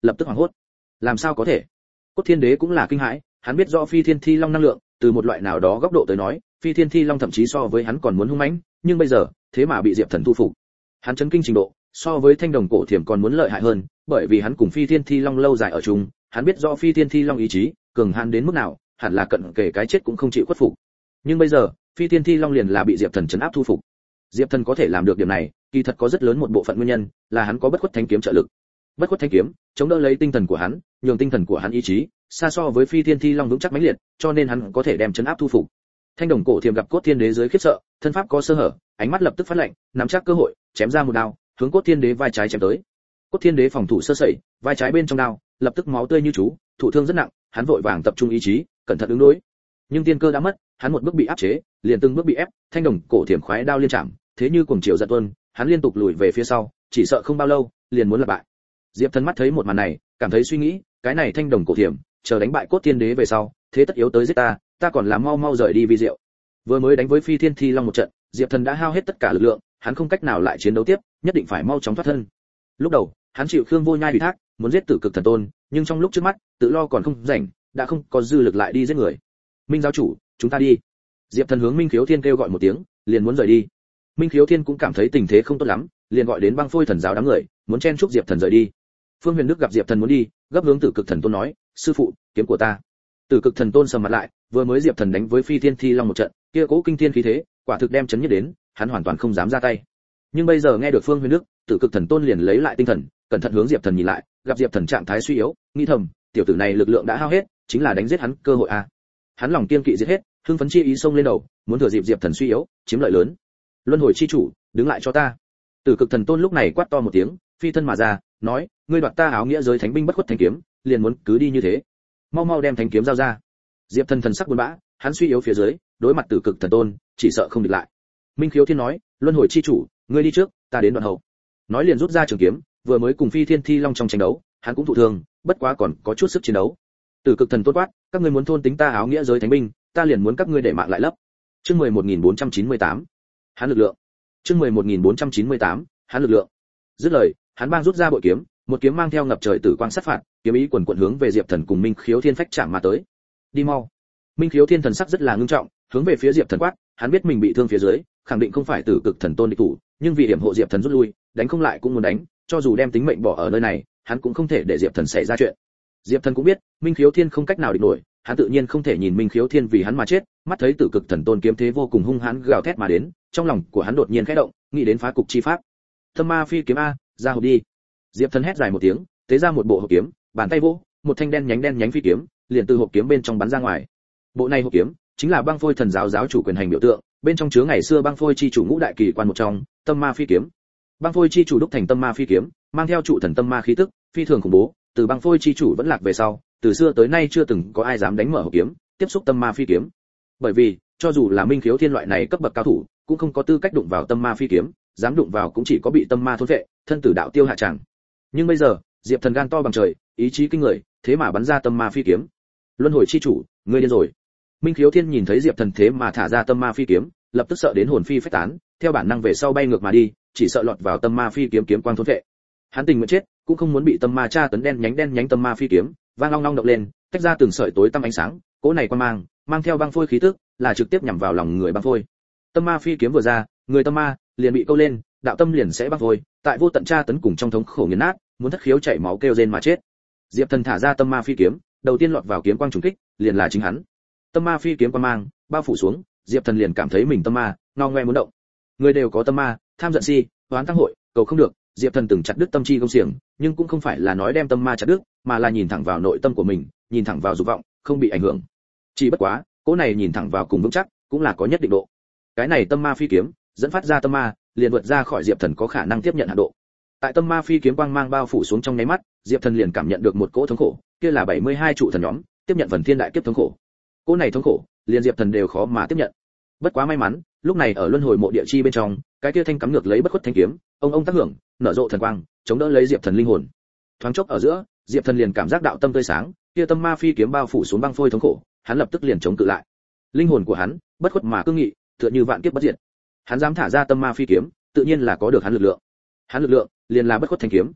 lập tức hoảng hốt. Làm sao có thể? Cốt Thiên Đế cũng là kinh hãi, hắn biết rõ Phi Thiên Thi Long năng lượng, từ một loại nào đó góc độ tới nói, Phi Thiên Thi Long thậm chí so với hắn còn muốn hung mãnh, nhưng bây giờ, thế mà bị Diệp Thần thu phục. Hắn chấn kinh trình độ, so với Thanh Đồng Cổ Thiểm còn muốn lợi hại hơn, bởi vì hắn cùng Phi Thiên Thi Long lâu dài ở chung, hắn biết rõ Phi Thiên Thi Long ý chí, cường hãn đến mức nào, hẳn là cận kề cái chết cũng không chịu khuất phục. Nhưng bây giờ, Phi Thiên Thi Long liền là bị Diệp Thần trấn áp thu phục. Diệp Thần có thể làm được điểm này, kỳ thật có rất lớn một bộ phận nguyên nhân, là hắn có Bất Khuất Thanh Kiếm trợ lực. Bất Khuất Thanh Kiếm chống đỡ lấy tinh thần của hắn, nhường tinh thần của hắn ý chí xa so với Phi Thiên Thi Long vững chắc mãnh liệt, cho nên hắn có thể đem trấn áp thu phục. Thanh Đồng Cổ Thiểm gặp Cốt Thiên Đế dưới khiếp sợ, thân pháp có sơ hở, ánh mắt lập tức phát lạnh, nắm chắc cơ hội, chém ra một đao, hướng Cốt Thiên Đế vai trái chém tới. Cốt Thiên Đế phòng thủ sơ sẩy, vai trái bên trong đao, lập tức máu tươi như chú, thụ thương rất nặng, hắn vội vàng tập trung ý chí, cẩn thận ứng đối. Nhưng tiên cơ đã mất, hắn một bước bị áp chế, liền từng bước bị ép, Thanh Đồng Cổ Thiểm khoái đao liên chạm, thế như cuồng chiều giật tuôn, hắn liên tục lùi về phía sau, chỉ sợ không bao lâu, liền muốn là bại. Diệp Thần mắt thấy một màn này, cảm thấy suy nghĩ, cái này Thanh Đồng Cổ Thiểm, chờ đánh bại Cốt Thiên Đế về sau, thế tất yếu tới giết ta, ta còn làm mau mau rời đi vi diệu. Vừa mới đánh với Phi Thiên Thi Long một trận, Diệp Thần đã hao hết tất cả lực lượng, hắn không cách nào lại chiến đấu tiếp, nhất định phải mau chóng thoát thân. Lúc đầu, hắn chịu Khương Vô Nhai ủy thác, muốn giết Tử Cực Thần Tôn, nhưng trong lúc trước mắt, tự lo còn không rảnh, đã không có dư lực lại đi giết người. Minh giáo chủ, chúng ta đi. Diệp Thần hướng Minh Khiếu Thiên kêu gọi một tiếng, liền muốn rời đi. Minh Khiếu Thiên cũng cảm thấy tình thế không tốt lắm, liền gọi đến Băng Phôi Thần giáo đám người, muốn chen chúc Diệp Thần rời đi. Phương Huyền Đức gặp Diệp Thần muốn đi, gấp hướng Tử Cực Thần Tôn nói, sư phụ, kiếm của ta. Tử Cực Thần Tôn sầm mặt lại, vừa mới Diệp Thần đánh với Phi Thiên Thi Long một trận, kia cố kinh thiên khí thế, quả thực đem chấn nhất đến, hắn hoàn toàn không dám ra tay. Nhưng bây giờ nghe được Phương Huyền Đức, Tử Cực Thần Tôn liền lấy lại tinh thần, cẩn thận hướng Diệp Thần nhìn lại, gặp Diệp Thần trạng thái suy yếu, nghĩ thầm, tiểu tử này lực lượng đã hao hết, chính là đánh giết hắn cơ hội a. Hắn lòng kiên kỵ giết hết, hưng phấn chi ý xông lên đầu, muốn thừa dịp Diệp Thần suy yếu, chiếm lợi lớn. Luân hồi chi chủ, đứng lại cho ta. Tử Cực Thần Tôn lúc này quát to một tiếng, phi thân mà ra, nói, ngươi đoạt ta áo nghĩa giới thánh binh Bất Khuất Thanh Kiếm, liền muốn cứ đi như thế. Mau mau đem thanh kiếm giao ra. Diệp Thần thần sắc buồn bã, hắn suy yếu phía dưới, đối mặt Tử Cực Thần Tôn, chỉ sợ không địch lại. Minh Khiếu Thiên nói, luân hồi chi chủ, ngươi đi trước, ta đến đoạn hậu. Nói liền rút ra trường kiếm, vừa mới cùng Phi Thiên Thi Long trong tranh đấu, hắn cũng thụ thương, bất quá còn có chút sức chiến đấu. Tử Cực Thần Tôn quát, các ngươi muốn thôn tính ta áo nghĩa giới thánh binh, ta liền muốn các ngươi để mạng lại lấp. Chương mười một nghìn bốn trăm chín mươi tám, hắn lực lượng. Chương mười một nghìn bốn trăm chín mươi tám, hắn lực lượng. Dứt lời, hắn bang rút ra bội kiếm, một kiếm mang theo ngập trời tử quang sát phạt, kiếm ý quần quần hướng về Diệp Thần cùng Minh Khiếu Thiên phách chạm mà tới. Đi mau. Minh Khiếu Thiên thần sắc rất là ngưng trọng, hướng về phía Diệp Thần quát, hắn biết mình bị thương phía dưới, khẳng định không phải Tử Cực Thần Tôn địch thủ, nhưng vì điểm hộ Diệp Thần rút lui, đánh không lại cũng muốn đánh, cho dù đem tính mệnh bỏ ở nơi này, hắn cũng không thể để Diệp Thần xảy ra chuyện. Diệp Thần cũng biết, Minh Khiếu Thiên không cách nào địch nổi, hắn tự nhiên không thể nhìn Minh Khiếu Thiên vì hắn mà chết, mắt thấy Tử Cực Thần Tôn kiếm thế vô cùng hung hãn gào thét mà đến, trong lòng của hắn đột nhiên khẽ động, nghĩ đến phá cục chi pháp. Tâm Ma Phi kiếm a, ra hộp đi. Diệp Thần hét dài một tiếng, tế ra một bộ hộp kiếm, bàn tay vỗ, một thanh đen nhánh đen nhánh phi kiếm, liền từ hộp kiếm bên trong bắn ra ngoài. Bộ này hộp kiếm chính là Băng Phôi Thần giáo giáo chủ quyền hành biểu tượng, bên trong chứa ngày xưa Băng Phôi chi chủ ngũ đại kỳ quan một trong, Tâm Ma Phi kiếm. Băng Phôi chi chủ đúc thành Tâm Ma Phi kiếm, mang theo trụ thần Tâm Ma khí tức, phi thường khủng bố, từ Băng Phôi chi chủ vẫn lạc về sau, từ xưa tới nay chưa từng có ai dám đánh mở hộp kiếm, tiếp xúc Tâm Ma Phi kiếm. Bởi vì, cho dù là Minh Khiếu Thiên loại này cấp bậc cao thủ, cũng không có tư cách đụng vào Tâm Ma Phi kiếm, dám đụng vào cũng chỉ có bị Tâm Ma thôn phệ, thân tử đạo tiêu hạ tràng. Nhưng bây giờ, Diệp Thần gan to bằng trời, ý chí kinh người, thế mà bắn ra Tâm Ma Phi kiếm. Luân hồi chi chủ, ngươi điên rồi. Minh Khiếu Thiên nhìn thấy Diệp Thần thế mà thả ra Tâm Ma Phi kiếm, lập tức sợ đến hồn phi phách tán, theo bản năng về sau bay ngược mà đi, chỉ sợ lọt vào Tâm Ma Phi kiếm kiếm quang thôn phệ. Hắn tình nguyện chết, cũng không muốn bị Tâm Ma tra tấn đen nhánh đen nhánh Tâm Ma Phi kiếm, vang long long động lên, tách ra từng sợi tối tăm ánh sáng, cỗ này quang mang, mang theo băng phôi khí tức, là trực tiếp nhằm vào lòng người băng phôi. Tâm Ma Phi kiếm vừa ra, người Tâm Ma liền bị câu lên, đạo tâm liền sẽ băng phôi, tại vô tận tra tấn cùng trong thống khổ nghiền nát, muốn thất khiếu chảy máu kêu rên mà chết. Diệp Thần thả ra Tâm Ma Phi kiếm, đầu tiên lọt vào kiếm quang trùng kích, liền là chính hắn. Tâm Ma Phi kiếm quang mang bao phủ xuống, Diệp Thần liền cảm thấy mình tâm ma ngao ngoe muốn động. Người đều có tâm ma, tham giận si, oán tăng hội, cầu không được, Diệp Thần từng chặt đứt tâm chi công xiềng, nhưng cũng không phải là nói đem tâm ma chặt đứt, mà là nhìn thẳng vào nội tâm của mình, nhìn thẳng vào dục vọng, không bị ảnh hưởng. Chỉ bất quá, cỗ này nhìn thẳng vào cùng vững chắc, cũng là có nhất định độ. Cái này Tâm Ma Phi kiếm, dẫn phát ra tâm ma, liền vượt ra khỏi Diệp Thần có khả năng tiếp nhận hạn độ. Tại Tâm Ma Phi kiếm quang mang bao phủ xuống trong nháy mắt, Diệp Thần liền cảm nhận được một cỗ thống khổ, kia là bảy mươi hai trụ thần nhóm, tiếp nhận phần thiên đại kiếp thống khổ. Cỗ này thống khổ, liền Diệp Thần đều khó mà tiếp nhận. Bất quá may mắn, lúc này ở luân hồi mộ địa chi bên trong, cái kia thanh cắm ngược lấy bất khuất thanh kiếm, ông ông tác hưởng, nở rộ thần quang, chống đỡ lấy Diệp Thần linh hồn. Thoáng chốc ở giữa, Diệp Thần liền cảm giác đạo tâm tươi sáng, kia Tâm Ma Phi kiếm bao phủ xuống băng phôi thống khổ, hắn lập tức liền chống cự lại. Linh hồn của hắn, bất khuất mà cương nghị, tựa như vạn kiếp bất diệt. Hắn dám thả ra Tâm Ma Phi kiếm, tự nhiên là có được hắn lực lượng. Hắn lực lượng, liền là bất khuất thanh kiếm.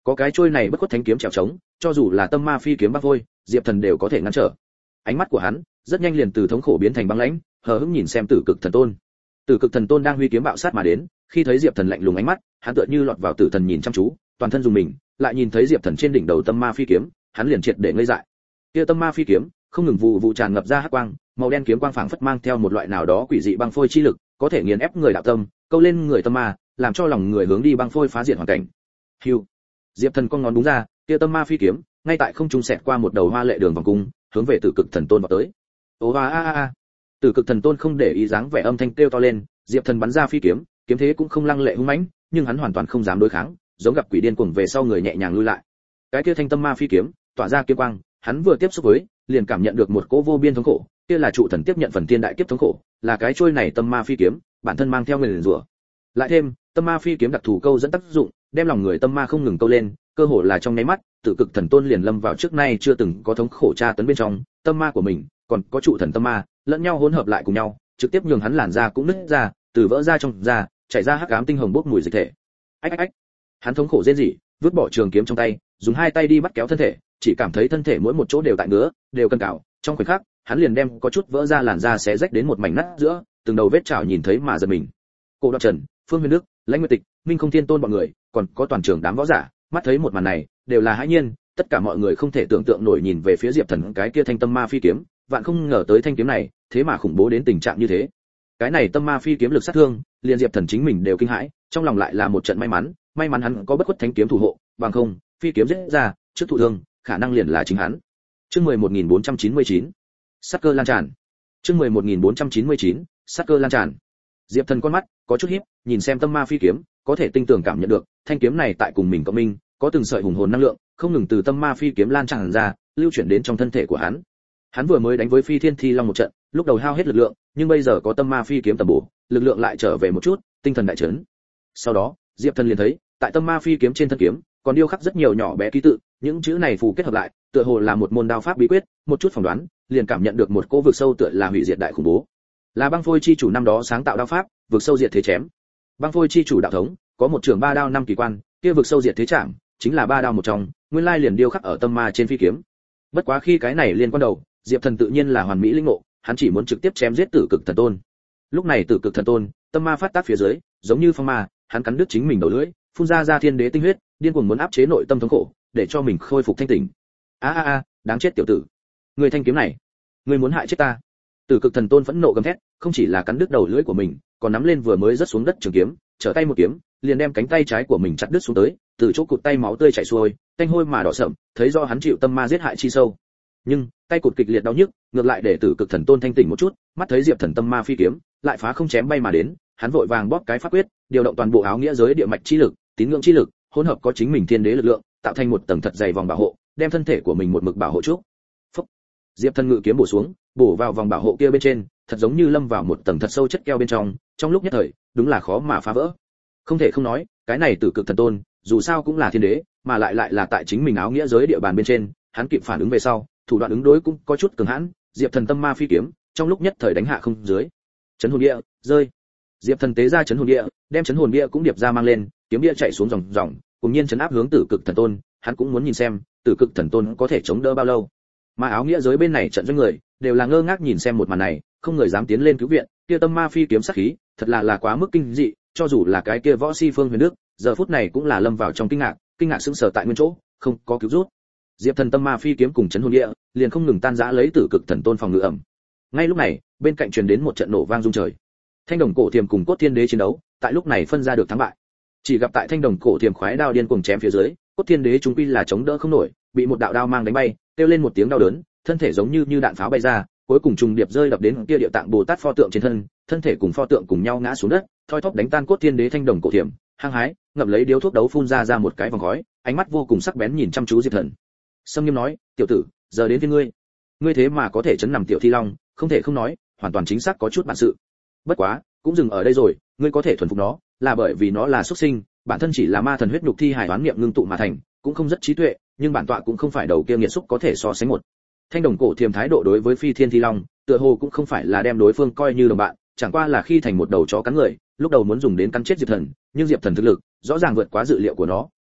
Có cái trôi này bất khuất thánh kiếm trèo trống, cho dù là tâm ma phi kiếm băng vôi, Diệp Thần đều có thể ngăn trở. Ánh mắt của hắn rất nhanh liền từ thống khổ biến thành băng lãnh, hờ hững nhìn xem Tử Cực Thần Tôn. Tử Cực Thần Tôn đang huy kiếm bạo sát mà đến, khi thấy Diệp Thần lạnh lùng ánh mắt, hắn tựa như lọt vào tử thần nhìn chăm chú, toàn thân dùng mình, lại nhìn thấy Diệp Thần trên đỉnh đầu tâm ma phi kiếm, hắn liền triệt để ngây dại. Kia tâm ma phi kiếm, không ngừng vụ vụ tràn ngập ra hắc quang, màu đen kiếm quang phảng phất mang theo một loại nào đó quỷ dị băng phôi chi lực, có thể nghiền ép người đạo tâm, câu lên người tâm ma, làm cho lòng người hướng đi băng phôi phá diệt hoàn cảnh. Hưu. Diệp Thần con ngón đúng ra, kia tâm ma phi kiếm, ngay tại không trung xẹt qua một đầu hoa lệ đường vòng cung, hướng về Tử Cực Thần Tôn vào tới. Ô a a a. Tử Cực Thần Tôn không để ý dáng vẻ âm thanh kêu to lên, Diệp Thần bắn ra phi kiếm, kiếm thế cũng không lăng lệ hung mãnh, nhưng hắn hoàn toàn không dám đối kháng, giống gặp quỷ điên cuồng về sau người nhẹ nhàng lui lại. Cái kia thanh tâm ma phi kiếm, tỏa ra kiếm quang, hắn vừa tiếp xúc với, liền cảm nhận được một cỗ vô biên thống khổ, kia là trụ thần tiếp nhận phần thiên đại kiếp thống khổ, là cái trôi này tâm ma phi kiếm, bản thân mang theo người rủa. Lại thêm, tâm ma phi kiếm đặc thù câu dẫn tác dụng, đem lòng người tâm ma không ngừng câu lên, cơ hồ là trong nháy mắt, Tử Cực Thần Tôn liền lâm vào trước nay chưa từng có thống khổ tra tấn bên trong, tâm ma của mình, còn có trụ thần tâm ma, lẫn nhau hỗn hợp lại cùng nhau, trực tiếp nhường hắn làn da cũng nứt ra, từ vỡ ra trong da, chảy ra hắc ám tinh hồng bốc mùi dịch thể. Ách ách ách. Hắn thống khổ rên rỉ, vứt bỏ trường kiếm trong tay, dùng hai tay đi bắt kéo thân thể, chỉ cảm thấy thân thể mỗi một chỗ đều tại ngứa, đều cân cào, trong khoảnh khắc, hắn liền đem có chút vỡ ra làn da xé rách đến một mảnh nát giữa, từng đầu vết chảo nhìn thấy mà giật mình. Cổ Đoạt Trần, Phương Huyền Đức, Lãnh Nguyệt Tịch, Minh Không Thiên Tôn bọn người, còn có toàn trường đám võ giả, mắt thấy một màn này, đều là hãi nhiên, tất cả mọi người không thể tưởng tượng nổi nhìn về phía Diệp Thần cái kia thanh tâm ma phi kiếm, vạn không ngờ tới thanh kiếm này, thế mà khủng bố đến tình trạng như thế. Cái này tâm ma phi kiếm lực sát thương, liền Diệp Thần chính mình đều kinh hãi, trong lòng lại là một trận may mắn, may mắn hắn có bất khuất thánh kiếm thủ hộ, bằng không, phi kiếm giết ra, trước thụ thương, khả năng liền là chính hắn. Chương mười một nghìn bốn trăm chín mươi chín, sát cơ lan tràn. Chương mười một nghìn bốn trăm chín mươi chín, sát cơ lan tràn. Diệp Thần con mắt có chút híp, nhìn xem tâm ma phi kiếm, có thể tinh tường cảm nhận được, thanh kiếm này tại cùng mình cộng minh, có từng sợi hùng hồn năng lượng, không ngừng từ tâm ma phi kiếm lan tràn ra, lưu chuyển đến trong thân thể của hắn. Hắn vừa mới đánh với Phi Thiên Thi Long một trận, lúc đầu hao hết lực lượng, nhưng bây giờ có tâm ma phi kiếm tầm bổ, lực lượng lại trở về một chút, tinh thần đại chấn. Sau đó, Diệp Thần liền thấy, tại tâm ma phi kiếm trên thân kiếm, còn điêu khắc rất nhiều nhỏ bé ký tự, những chữ này phù kết hợp lại, tựa hồ là một môn đao pháp bí quyết, một chút phỏng đoán, liền cảm nhận được một cỗ vực sâu tựa là hủy diệt đại khủng bố. Là băng phôi chi chủ năm đó sáng tạo đao pháp, vực sâu diệt thế chém. Băng phôi chi chủ đạo thống, có một trường ba đao năm kỳ quan, kia vực sâu diệt thế chạm, chính là ba đao một trong, nguyên lai liền điêu khắc ở tâm ma trên phi kiếm. Bất quá khi cái này liên quan đầu, Diệp Thần tự nhiên là hoàn mỹ linh ngộ, hắn chỉ muốn trực tiếp chém giết Tử Cực Thần Tôn. Lúc này Tử Cực Thần Tôn, tâm ma phát tác phía dưới, giống như phong ma, hắn cắn đứt chính mình đầu lưỡi, phun ra ra thiên đế tinh huyết, điên cuồng muốn áp chế nội tâm thống khổ, để cho mình khôi phục thanh tỉnh. A a a, đáng chết tiểu tử. Người thanh kiếm này, người muốn hại chết ta. Tử Cực Thần Tôn phẫn nộ gầm thét, không chỉ là cắn đứt đầu lưỡi của mình, còn nắm lên vừa mới rớt xuống đất trường kiếm, trở tay một kiếm, liền đem cánh tay trái của mình chặt đứt xuống tới, từ chỗ cụt tay máu tươi chảy xuôi, tanh hôi mà đỏ sậm, thấy do hắn chịu tâm ma giết hại chi sâu. Nhưng, tay cụt kịch liệt đau nhức, ngược lại để Tử Cực Thần Tôn thanh tỉnh một chút, mắt thấy Diệp Thần tâm ma phi kiếm, lại phá không chém bay mà đến, hắn vội vàng bóp cái pháp quyết, điều động toàn bộ áo nghĩa giới địa mạch chi lực, tín ngưỡng chi lực, hỗn hợp có chính mình thiên đế lực lượng, tạo thành một tầng thật dày vòng bảo hộ, đem thân thể của mình một mực bảo hộ trước. Phúc. Diệp Thần ngự kiếm bổ xuống, bổ vào vòng bảo hộ kia bên trên, thật giống như lâm vào một tầng thật sâu chất keo bên trong, trong lúc nhất thời, đúng là khó mà phá vỡ. Không thể không nói, cái này Tử Cực Thần Tôn, dù sao cũng là thiên đế, mà lại lại là tại chính mình áo nghĩa giới địa bàn bên trên, hắn kịp phản ứng về sau, thủ đoạn ứng đối cũng có chút cường hãn, Diệp Thần tâm ma phi kiếm, trong lúc nhất thời đánh hạ không dưới. Chấn hồn địa, rơi. Diệp Thần tế ra chấn hồn địa, đem chấn hồn địa cũng điệp ra mang lên, kiếm địa chạy xuống dòng dòng, cùng nhiên chấn áp hướng Tử Cực Thần Tôn, hắn cũng muốn nhìn xem, Tử Cực Thần Tôn có thể chống đỡ bao lâu. Mà áo nghĩa giới bên này trận doanh người, đều là ngơ ngác nhìn xem một màn này, không người dám tiến lên cứu viện, kia tâm ma phi kiếm sát khí, thật là là quá mức kinh dị, cho dù là cái kia võ si Phương Huyền Đức, giờ phút này cũng là lâm vào trong kinh ngạc, kinh ngạc sững sờ tại nguyên chỗ, không có cứu rút. Diệp Thần tâm ma phi kiếm cùng chấn hồn địa, liền không ngừng tan rã lấy Tử Cực Thần Tôn phòng ngự ẩm. Ngay lúc này, bên cạnh truyền đến một trận nổ vang rung trời. Thanh đồng cổ thiềm cùng cốt thiên đế chiến đấu, tại lúc này phân ra được thắng bại. Chỉ gặp tại thanh đồng cổ thiềm khoái đao điên cuồng chém phía dưới, cốt thiên đế chúng quy là chống đỡ không nổi, bị một đạo đao mang đánh bay, kêu lên một tiếng đau đớn, thân thể giống như như đạn pháo bay ra, cuối cùng trùng điệp rơi đập đến kia địa tạng Bồ Tát pho tượng trên thân, thân thể cùng pho tượng cùng nhau ngã xuống đất, thoi thóp đánh tan cốt thiên đế thanh đồng cổ thiềm, hăng hái, ngậm lấy điếu thuốc đấu phun ra ra một cái vòng khói, ánh mắt vô cùng sắc bén nhìn chăm chú Diệp Thần. Sâm Nghiêm nói, tiểu tử, giờ đến với ngươi. Ngươi thế mà có thể chấn nằm tiểu thi long, không thể không nói, hoàn toàn chính xác có chút bản sự. Bất quá, cũng dừng ở đây rồi, ngươi có thể thuần phục nó, là bởi vì nó là xuất sinh, bản thân chỉ là ma thần huyết nhục thi hải đoán niệm ngưng tụ mà thành, cũng không rất trí tuệ, nhưng bản tọa cũng không phải đầu kia nghiệt xúc có thể so sánh một. Thanh đồng cổ thiềm thái độ đối với Phi Thiên Thi Long, tựa hồ cũng không phải là đem đối phương coi như đồng bạn, chẳng qua là khi thành một đầu chó cắn người, lúc đầu muốn dùng đến cắn chết Diệp Thần, nhưng Diệp Thần thực lực rõ ràng vượt quá dự liệu của nó,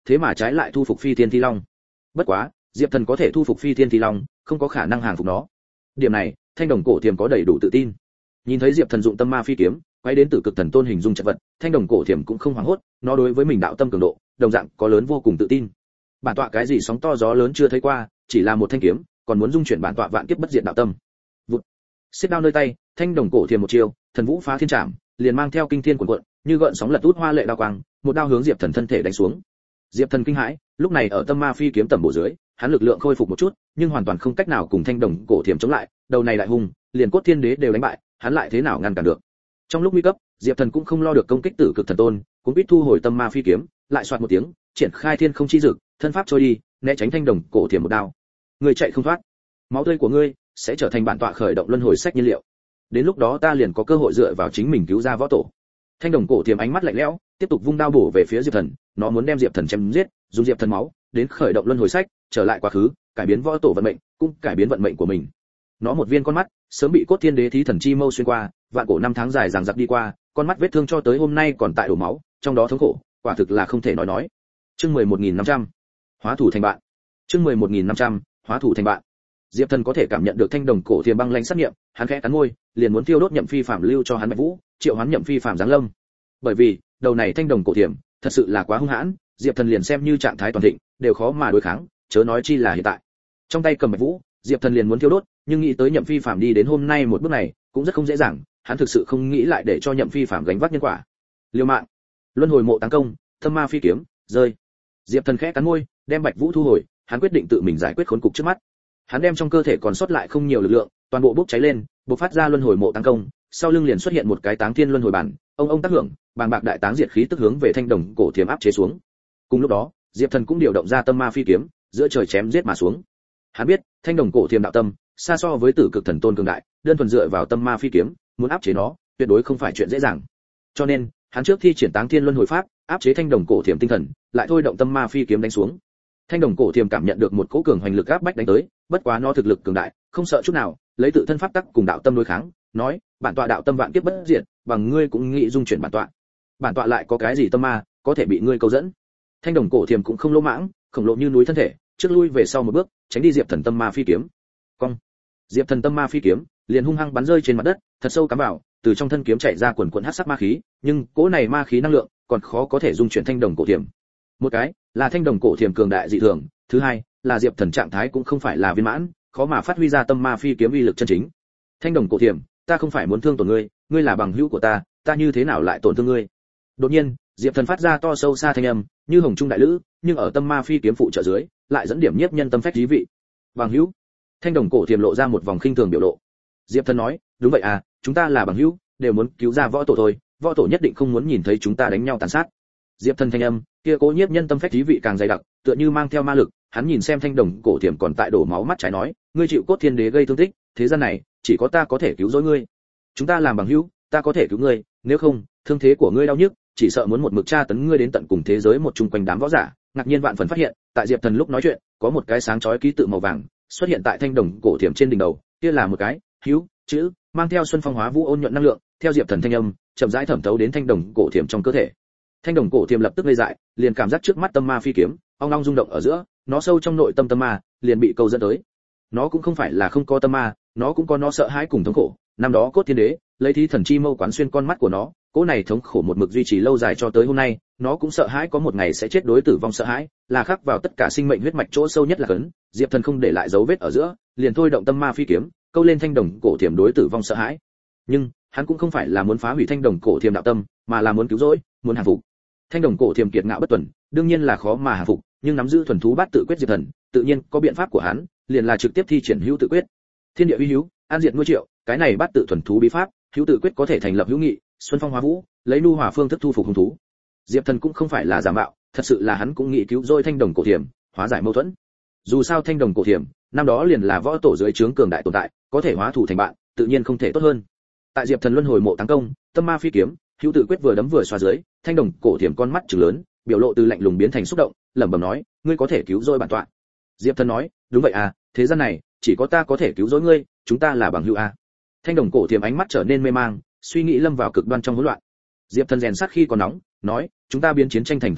thế mà trái lại thu phục Phi Thiên Thi Long. Bất quá, Diệp Thần có thể thu phục Phi Thiên Thi Long, không có khả năng hàng phục nó. Điểm này, Thanh Đồng Cổ Thiểm có đầy đủ tự tin. Nhìn thấy Diệp Thần dụng Tâm Ma Phi kiếm, quay đến Tử Cực Thần Tôn hình dung trận vật, Thanh Đồng Cổ Thiểm cũng không hoảng hốt, nó đối với mình đạo tâm cường độ, đồng dạng có lớn vô cùng tự tin. Bản tọa cái gì sóng to gió lớn chưa thấy qua, chỉ là một thanh kiếm, còn muốn dung chuyển bản tọa vạn kiếp bất diệt đạo tâm. Vụt. Xếp đao nơi tay, Thanh Đồng Cổ Thiểm một chiêu, thần vũ phá thiên trảm, liền mang theo kinh thiên cuộn cuộn, như gợn sóng lật út hoa lệ đao quang, một đao hướng Diệp Thần thân thể đánh xuống. Diệp Thần kinh hãi, lúc này ở Tâm Ma Phi kiếm tầm bổ dưới, hắn lực lượng khôi phục một chút, nhưng hoàn toàn không cách nào cùng Thanh Đồng Cổ Thiểm chống lại, đầu này đại hung, liền Cốt Thiên Đế đều đánh bại, hắn lại thế nào ngăn cản được. Trong lúc nguy cấp, Diệp Thần cũng không lo được công kích Tử Cực Thần Tôn, cũng biết thu hồi Tâm Ma Phi kiếm, lại xoạt một tiếng, triển khai thiên không chi dực, thân pháp trôi đi, né tránh Thanh Đồng Cổ Thiểm một đao. Người chạy không thoát, máu tươi của ngươi sẽ trở thành bản tọa khởi động luân hồi sách nhiên liệu. Đến lúc đó ta liền có cơ hội dựa vào chính mình cứu ra võ tổ. Thanh Đồng Cổ Thiểm ánh mắt lạnh lẽo, tiếp tục vung đao bổ về phía Diệp Thần, nó muốn đem Diệp Thần chém giết, dùng Diệp Thần máu đến khởi động luân hồi sách, trở lại quá khứ, cải biến võ tổ vận mệnh, cũng cải biến vận mệnh của mình. Nó một viên con mắt sớm bị Cốt Thiên Đế thí thần chi mâu xuyên qua, vạn cổ năm tháng dài dằng dặc đi qua, con mắt vết thương cho tới hôm nay còn tại đổ máu, trong đó thống khổ, quả thực là không thể nói nói. Chương mười một nghìn năm trăm, hóa thủ thành bạn. Chương mười một nghìn năm trăm, hóa thủ thành bạn. Diệp Thần có thể cảm nhận được Thanh Đồng Cổ Thiểm băng lãnh sát nghiệm, hắn khẽ cắn môi, liền muốn tiêu đốt Nhậm Phi Phàm lưu cho hắn Bạch Vũ, triệu hoán Nhậm Phi Phàm giáng lâm. Bởi vì, đầu này Thanh Đồng Cổ Thiểm thật sự là quá hung hãn, Diệp Thần liền xem như trạng thái toàn thịnh, đều khó mà đối kháng, chớ nói chi là hiện tại. Trong tay cầm Bạch Vũ, Diệp Thần liền muốn tiêu đốt, nhưng nghĩ tới Nhậm Phi Phàm đi đến hôm nay một bước này, cũng rất không dễ dàng, hắn thực sự không nghĩ lại để cho Nhậm Phi Phàm gánh vác nhân quả. Liều mạng, luân hồi mộ táng công, Tâm Ma Phi kiếm, rơi. Diệp Thần khẽ cắn môi, đem Bạch Vũ thu hồi, hắn quyết định tự mình giải quyết khốn cục trước mắt. Hắn đem trong cơ thể còn sót lại không nhiều lực lượng, toàn bộ bốc cháy lên, bộc phát ra luân hồi mộ táng công, sau lưng liền xuất hiện một cái táng thiên luân hồi bản, ông ông tác hưởng, bàng bạc đại táng diệt khí tức hướng về Thanh Đồng Cổ Thiểm áp chế xuống. Cùng lúc đó, Diệp Thần cũng điều động ra Tâm Ma Phi kiếm, giữa trời chém giết mà xuống. Hắn biết, Thanh Đồng Cổ Thiểm đạo tâm xa so với Tử Cực Thần Tôn cường đại, đơn thuần dựa vào Tâm Ma Phi kiếm, muốn áp chế nó, tuyệt đối không phải chuyện dễ dàng. Cho nên, hắn trước thi triển Táng Thiên Luân Hồi Pháp, áp chế Thanh Đồng Cổ Thiểm tinh thần, lại thôi động Tâm Ma Phi kiếm đánh xuống. Thanh Đồng Cổ Thiểm cảm nhận được một cỗ cường hoành lực áp bách đánh tới, bất quá nó thực lực cường đại, không sợ chút nào, lấy tự thân pháp tắc cùng đạo tâm đối kháng, nói, bản tọa đạo tâm vạn kiếp bất diệt, bằng ngươi cũng nghĩ dung chuyển bản tọa. Bản tọa lại có cái gì tâm ma, có thể bị ngươi câu dẫn. Thanh Đồng Cổ Thiểm cũng không lỗ mãng, khổng lồ như núi thân thể, trước lui về sau một bước, tránh đi Diệp Thần Tâm Ma Phi kiếm. Cong. Diệp Thần Tâm Ma Phi kiếm liền hung hăng bắn rơi trên mặt đất, thật sâu cắm vào, từ trong thân kiếm chảy ra quần quần hắc sắc ma khí, nhưng cỗ này ma khí năng lượng còn khó có thể dung chuyển Thanh Đồng Cổ Thiểm. Một cái là Thanh Đồng Cổ Thiểm cường đại dị thường, thứ hai là Diệp Thần trạng thái cũng không phải là viên mãn, khó mà phát huy ra Tâm Ma Phi kiếm uy lực chân chính. Thanh Đồng Cổ Thiểm, ta không phải muốn thương tổn ngươi, ngươi là bằng hữu của ta, ta như thế nào lại tổn thương ngươi? Đột nhiên, Diệp Thần phát ra to sâu xa thanh âm, như hồng trung đại lữ, nhưng ở Tâm Ma Phi kiếm phụ trợ dưới, lại dẫn điểm nhiếp nhân tâm phách thí vị. Bằng hữu. Thanh Đồng Cổ Thiểm lộ ra một vòng khinh thường biểu lộ. Diệp Thần nói, đúng vậy à, chúng ta là bằng hữu, đều muốn cứu ra võ tổ thôi, võ tổ nhất định không muốn nhìn thấy chúng ta đánh nhau tàn sát. Diệp Thần thanh âm, kia cố nhiếp nhân tâm phách thí vị càng dày đặc, tựa như mang theo ma lực, hắn nhìn xem Thanh Đồng Cổ Thiểm còn tại đổ máu mắt trái nói, ngươi chịu Cốt Thiên Đế gây thương tích, thế gian này chỉ có ta có thể cứu rỗi ngươi. Chúng ta làm bằng hữu, ta có thể cứu ngươi, nếu không, thương thế của ngươi đau nhức, chỉ sợ muốn một mực tra tấn ngươi đến tận cùng thế giới một chung quanh đám võ giả. Ngạc nhiên vạn phần phát hiện, tại Diệp Thần lúc nói chuyện, có một cái sáng chói ký tự màu vàng xuất hiện tại Thanh Đồng Cổ Thiểm trên đỉnh đầu, kia là một cái hữu chữ, mang theo xuân phong hóa vũ ôn nhuận năng lượng, theo Diệp Thần thanh âm, chậm rãi thẩm thấu đến Thanh Đồng Cổ Thiểm trong cơ thể. Thanh Đồng Cổ Thiểm lập tức ngây dại, liền cảm giác trước mắt Tâm Ma Phi kiếm, ong ong rung động ở giữa, nó sâu trong nội tâm tâm ma, liền bị câu dẫn tới. Nó cũng không phải là không có tâm ma, nó cũng có nó sợ hãi cùng thống khổ. Năm đó Cốt Thiên Đế lấy thí thần chi mâu quán xuyên con mắt của nó, cỗ này thống khổ một mực duy trì lâu dài cho tới hôm nay, nó cũng sợ hãi có một ngày sẽ chết đối tử vong sợ hãi, là khắc vào tất cả sinh mệnh huyết mạch chỗ sâu nhất là cấn. Diệp Thần không để lại dấu vết ở giữa, liền thôi động Tâm Ma Phi kiếm, câu lên Thanh Đồng Cổ Thiểm đối tử vong sợ hãi. Nhưng, hắn cũng không phải là muốn phá hủy Thanh Đồng Cổ Thiểm đạo tâm, mà là muốn cứu rỗi, muốn hàng phục. Thanh Đồng Cổ Thiểm kiệt ngạo bất tuần, đương nhiên là khó mà hàng phục, nhưng nắm giữ thuần thú bát tự quyết Diệp Thần, tự nhiên có biện pháp của hắn, liền là trực tiếp thi triển hữu tự quyết. Thiên địa uy hữu, an diệt nuôi triệu, cái này bát tự thuần thú bí pháp, hữu tự quyết có thể thành lập hữu nghị, xuân phong hóa vũ, lấy nu hòa phương thức thu phục hung thú. Diệp Thần cũng không phải là giả mạo, thật sự là hắn cũng nghĩ cứu rỗi Thanh Đồng Cổ Thiểm, hóa giải mâu thuẫn. Dù sao Thanh Đồng Cổ Thiểm, năm đó liền là võ tổ dưới trướng cường đại tồn tại, có thể hóa thủ thành bạn, tự nhiên không thể tốt hơn. Tại Diệp Thần luân hồi mộ táng công, Tâm Ma Phi kiếm, hữu tự quyết vừa đấm vừa xoa dưới, Thanh Đồng Cổ Thiểm con mắt trừng lớn, biểu lộ từ lạnh lùng biến thành xúc động, lẩm bẩm nói, ngươi có thể cứu rỗi bản tọa. Diệp Thần nói, đúng vậy à, thế gian này chỉ có ta có thể cứu rỗi ngươi, chúng ta là bằng hữu à. Thanh Đồng Cổ Thiểm ánh mắt trở nên mê mang, suy nghĩ lâm vào cực đoan trong hỗn loạn. Diệp Thần rèn sát khi còn nóng, nói, chúng ta biến chiến tranh thành tơ lụa,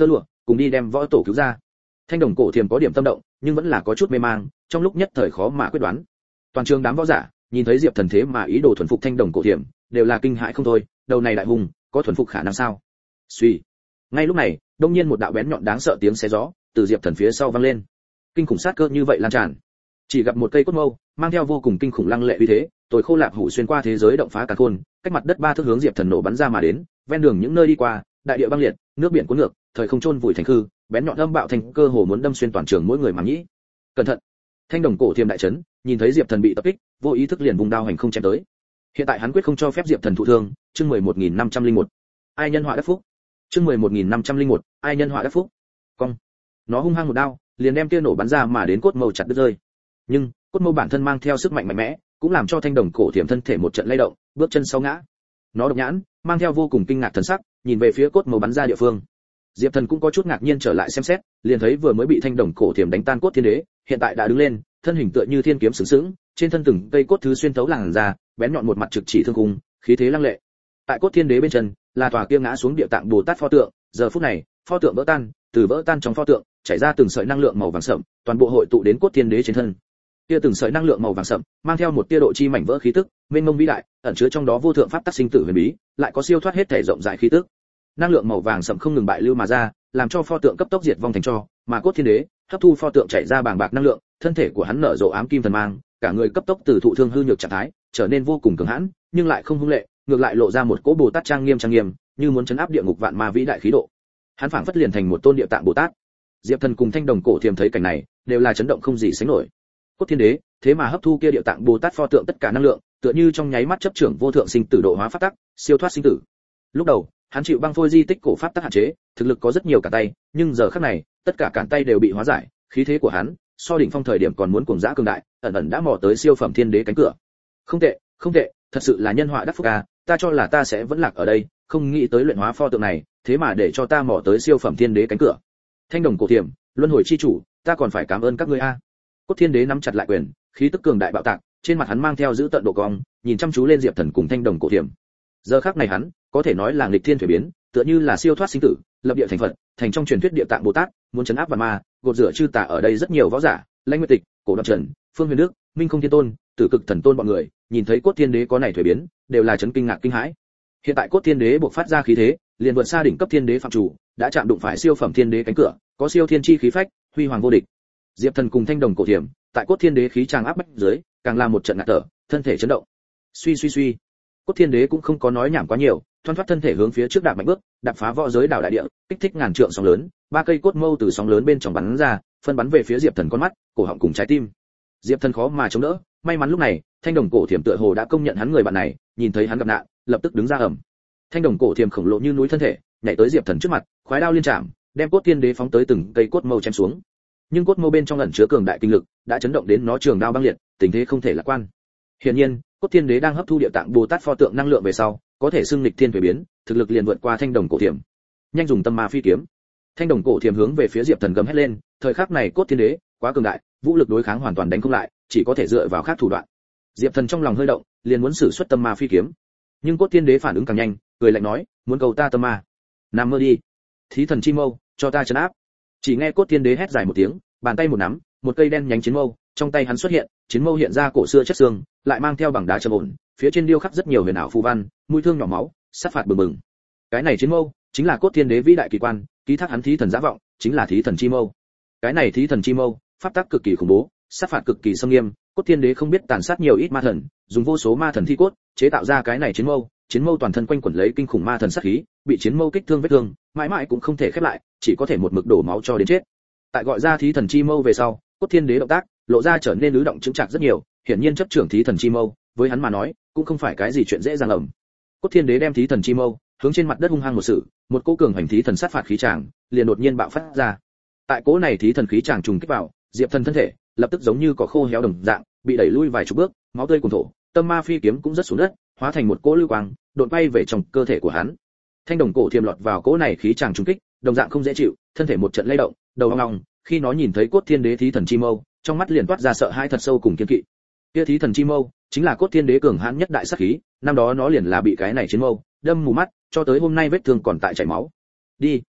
cùng đi đem võ tổ cứu ra. Thanh đồng cổ thiềm có điểm tâm động, nhưng vẫn là có chút mê mang, trong lúc nhất thời khó mà quyết đoán. Toàn trường đám võ giả nhìn thấy Diệp Thần thế mà ý đồ thuần phục thanh đồng cổ thiềm, đều là kinh hãi không thôi, đầu này đại hùng có thuần phục khả năng sao? Suy. Ngay lúc này, đông nhiên một đạo bén nhọn đáng sợ tiếng xé gió từ Diệp Thần phía sau vang lên. Kinh khủng sát cơ như vậy lan tràn. Chỉ gặp một cây cốt mâu, mang theo vô cùng kinh khủng lăng lệ uy thế, tối khô lạp hủ xuyên qua thế giới động phá cả khôn, cách mặt đất ba thước hướng Diệp Thần nổ bắn ra mà đến, ven đường những nơi đi qua, đại địa băng liệt, nước biển cuốn ngược, thời không chôn vùi thành hư, bén nhọn âm bạo thành cơ hồ muốn đâm xuyên toàn trường mỗi người màng nhĩ. Cẩn thận! Thanh đồng cổ thiềm đại chấn, nhìn thấy Diệp Thần bị tập kích, vô ý thức liền vùng đao hành không chém tới. Hiện tại hắn quyết không cho phép Diệp Thần thụ thương, chương mười một nghìn năm trăm lẻ một. Ai nhân họa đắc phúc. Chương mười một nghìn năm trăm lẻ một, ai nhân họa đắc phúc. Cong. Nó hung hăng một đao, liền đem kia nổ bắn ra mà đến cốt mâu chặt đứt rơi. Nhưng, cốt mâu bản thân mang theo sức mạnh mạnh mẽ, cũng làm cho thanh đồng cổ thiềm thân thể một trận lay động, bước chân sau ngã. Nó độc nhãn, mang theo vô cùng kinh ngạc thần sắc, nhìn về phía cốt mâu bắn ra địa phương. Diệp Thần cũng có chút ngạc nhiên trở lại xem xét, liền thấy vừa mới bị thanh đồng cổ thiềm đánh tan cốt thiên đế, hiện tại đã đứng lên, thân hình tựa như thiên kiếm sướng sướng, trên thân từng cây cốt thứ xuyên tấu làn ra, bén nhọn một mặt trực chỉ thương cung, khí thế lăng lệ. Tại cốt thiên đế bên chân, là tòa kia ngã xuống địa tạng Bồ Tát pho tượng, giờ phút này, pho tượng vỡ tan, từ vỡ tan trong pho tượng, chảy ra từng sợi năng lượng màu vàng sậm, toàn bộ hội tụ đến cốt thiên đế trên thân. Kia từng sợi năng lượng màu vàng sậm, mang theo một tia độ chi mảnh vỡ khí tức, mênh mông vĩ đại, ẩn chứa trong đó vô thượng pháp tắc sinh tử huyền bí, lại có siêu thoát hết thể rộng rãi khí tức. Năng lượng màu vàng sậm không ngừng bại lưu mà ra, làm cho pho tượng cấp tốc diệt vong thành tro, mà cốt thiên đế hấp thu pho tượng chảy ra bàng bạc năng lượng, thân thể của hắn nở rộ ám kim thần mang, cả người cấp tốc từ thụ thương hư nhược trạng thái, trở nên vô cùng cường hãn, nhưng lại không hung lệ, ngược lại lộ ra một cỗ Bồ Tát trang nghiêm trang nghiêm, như muốn chấn áp địa ngục vạn ma vĩ đại khí độ. Hắn phảng phất liền thành một tôn địa tạng Bồ Tát. Diệp Thần cùng thanh đồng cổ thiềm thấy cảnh này, đều là chấn động không gì sánh nổi. Cốt thiên đế, thế mà hấp thu kia địa tạng Bồ Tát pho tượng tất cả năng lượng, tựa như trong nháy mắt chấp trưởng vô thượng sinh tử độ hóa pháp tắc, siêu thoát sinh tử. Lúc đầu, hắn chịu băng phôi di tích cổ pháp tắc hạn chế, thực lực có rất nhiều cả tay, nhưng giờ khắc này, tất cả cản tay đều bị hóa giải, khí thế của hắn, so đỉnh phong thời điểm còn muốn cuồng dã cường đại, ẩn ẩn đã mò tới siêu phẩm thiên đế cánh cửa. Không tệ, không tệ, thật sự là nhân họa đắc phúc a, ta cho là ta sẽ vẫn lạc ở đây, không nghĩ tới luyện hóa pho tượng này, thế mà để cho ta mò tới siêu phẩm thiên đế cánh cửa. Thanh đồng cổ thiềm, luân hồi chi chủ, ta còn phải cảm ơn các ngươi a. Cốt thiên đế nắm chặt lại quyền, khí tức cường đại bạo tạc, trên mặt hắn mang theo giữ tận độ cong, nhìn chăm chú lên Diệp Thần cùng thanh đồng cổ thiềm. Giờ khắc này hắn, có thể nói là nghịch thiên thủy biến, tựa như là siêu thoát sinh tử, lập địa thành Phật, thành trong truyền thuyết địa tạng Bồ Tát, muốn trấn áp vạn ma, gột rửa chư tà ở đây rất nhiều võ giả, Lãnh Nguyệt Tịch, Cổ Đoan Trần, Phương Huyền Đức, Minh Không Thiên Tôn, Tử Cực Thần Tôn bọn người, nhìn thấy cốt thiên đế có này thủy biến, đều là chấn kinh ngạc kinh hãi. Hiện tại cốt thiên đế buộc phát ra khí thế, liền vượt xa đỉnh cấp thiên đế phạm chủ, đã chạm đụng phải siêu phẩm thiên đế cánh cửa, có siêu thiên chi khí phách, huy hoàng vô địch. Diệp Thần cùng thanh đồng cổ thiềm, tại cốt thiên đế khí tràng áp bách dưới, càng làm một trận ngạt thở, thân thể chấn động. Suy suy suy, cốt thiên đế cũng không có nói nhảm quá nhiều, thoăn thoắt thân thể hướng phía trước đạp mạnh bước, đạp phá võ giới đảo đại địa, kích thích ngàn trượng sóng lớn, ba cây cốt mâu từ sóng lớn bên trong bắn ra, phân bắn về phía Diệp Thần con mắt, cổ họng cùng trái tim. Diệp Thần khó mà chống đỡ, may mắn lúc này, thanh đồng cổ thiềm tựa hồ đã công nhận hắn người bạn này, nhìn thấy hắn gặp nạn, lập tức đứng ra ầm. Thanh đồng cổ thiềm khổng lồ như núi thân thể, nhảy tới Diệp Thần trước mặt, khoái đao liên chạm, đem cốt thiên đế phóng tới từng cây cốt mâu chém xuống. Nhưng cốt mâu bên trong ẩn chứa cường đại kinh lực, đã chấn động đến nó trường đao băng liệt, tình thế không thể lạc quan. Hiển nhiên, cốt thiên đế đang hấp thu địa tạng Bồ Tát pho tượng năng lượng về sau, có thể xưng lịch thiên thủy biến, thực lực liền vượt qua thanh đồng cổ thiềm. Nhanh dùng tâm ma phi kiếm. Thanh đồng cổ thiềm hướng về phía Diệp Thần gầm hét lên, thời khắc này cốt thiên đế quá cường đại, vũ lực đối kháng hoàn toàn đánh không lại, chỉ có thể dựa vào khác thủ đoạn. Diệp Thần trong lòng hơi động, liền muốn sử xuất tâm ma phi kiếm. Nhưng cốt thiên đế phản ứng càng nhanh, cười lạnh nói, muốn cầu ta tâm ma, nằm mơ đi. Thí thần chi mâu, cho ta trấn áp. Chỉ nghe cốt thiên đế hét dài một tiếng, bàn tay một nắm, một cây đen nhánh chiến mâu, trong tay hắn xuất hiện, chiến mâu hiện ra cổ xưa chất xương, lại mang theo bằng đá trầm ổn, phía trên điêu khắc rất nhiều huyền ảo phù văn, mũi thương nhỏ máu, sát phạt bừng bừng. Cái này chiến mâu, chính là cốt thiên đế vĩ đại kỳ quan, ký thác hắn thí thần giả vọng, chính là thí thần chi mâu. Cái này thí thần chi mâu, pháp tắc cực kỳ khủng bố, sát phạt cực kỳ xâm nghiêm, cốt thiên đế không biết tàn sát nhiều ít ma thần, dùng vô số ma thần thi cốt, chế tạo ra cái này chiến mâu, chiến mâu toàn thân quanh quẩn lấy kinh khủng ma thần sát khí, bị chiến mâu kích thương vết thương, mãi mãi cũng không thể khép lại, chỉ có thể một mực đổ máu cho đến chết. Tại gọi ra thí thần chi mâu về sau, cốt thiên đế động tác lộ ra trở nên lứ động chứng chặt rất nhiều, hiển nhiên chấp trưởng thí thần chi mâu, với hắn mà nói, cũng không phải cái gì chuyện dễ dàng ẩm. Cốt thiên đế đem thí thần chi mâu hướng trên mặt đất hung hăng một sự, một cỗ cường hành thí thần sát phạt khí tràng liền đột nhiên bạo phát ra. Tại cỗ này thí thần khí tràng trùng kích vào, Diệp Thần thân thể lập tức giống như cỏ khô héo đồng dạng, bị đẩy lui vài chục bước, máu tươi cuồn thổ, tâm ma phi kiếm cũng rất xuống đất, hóa thành một cỗ lưu quang, đột bay về trong cơ thể của hắn. Thanh đồng cổ thiềm lọt vào cỗ này khí tràng trùng kích, đồng dạng không dễ chịu, thân thể một trận lay động, đầu ong ong, khi nó nhìn thấy cốt thiên đế thí thần chi mâu, trong mắt liền toát ra sợ hãi thật sâu cùng kiên kỵ. Kia thí thần chi mâu chính là cốt thiên đế cường hãn nhất đại sát khí, năm đó nó liền là bị cái này chiến mâu đâm mù mắt, cho tới hôm nay vết thương còn tại chảy máu. Đi.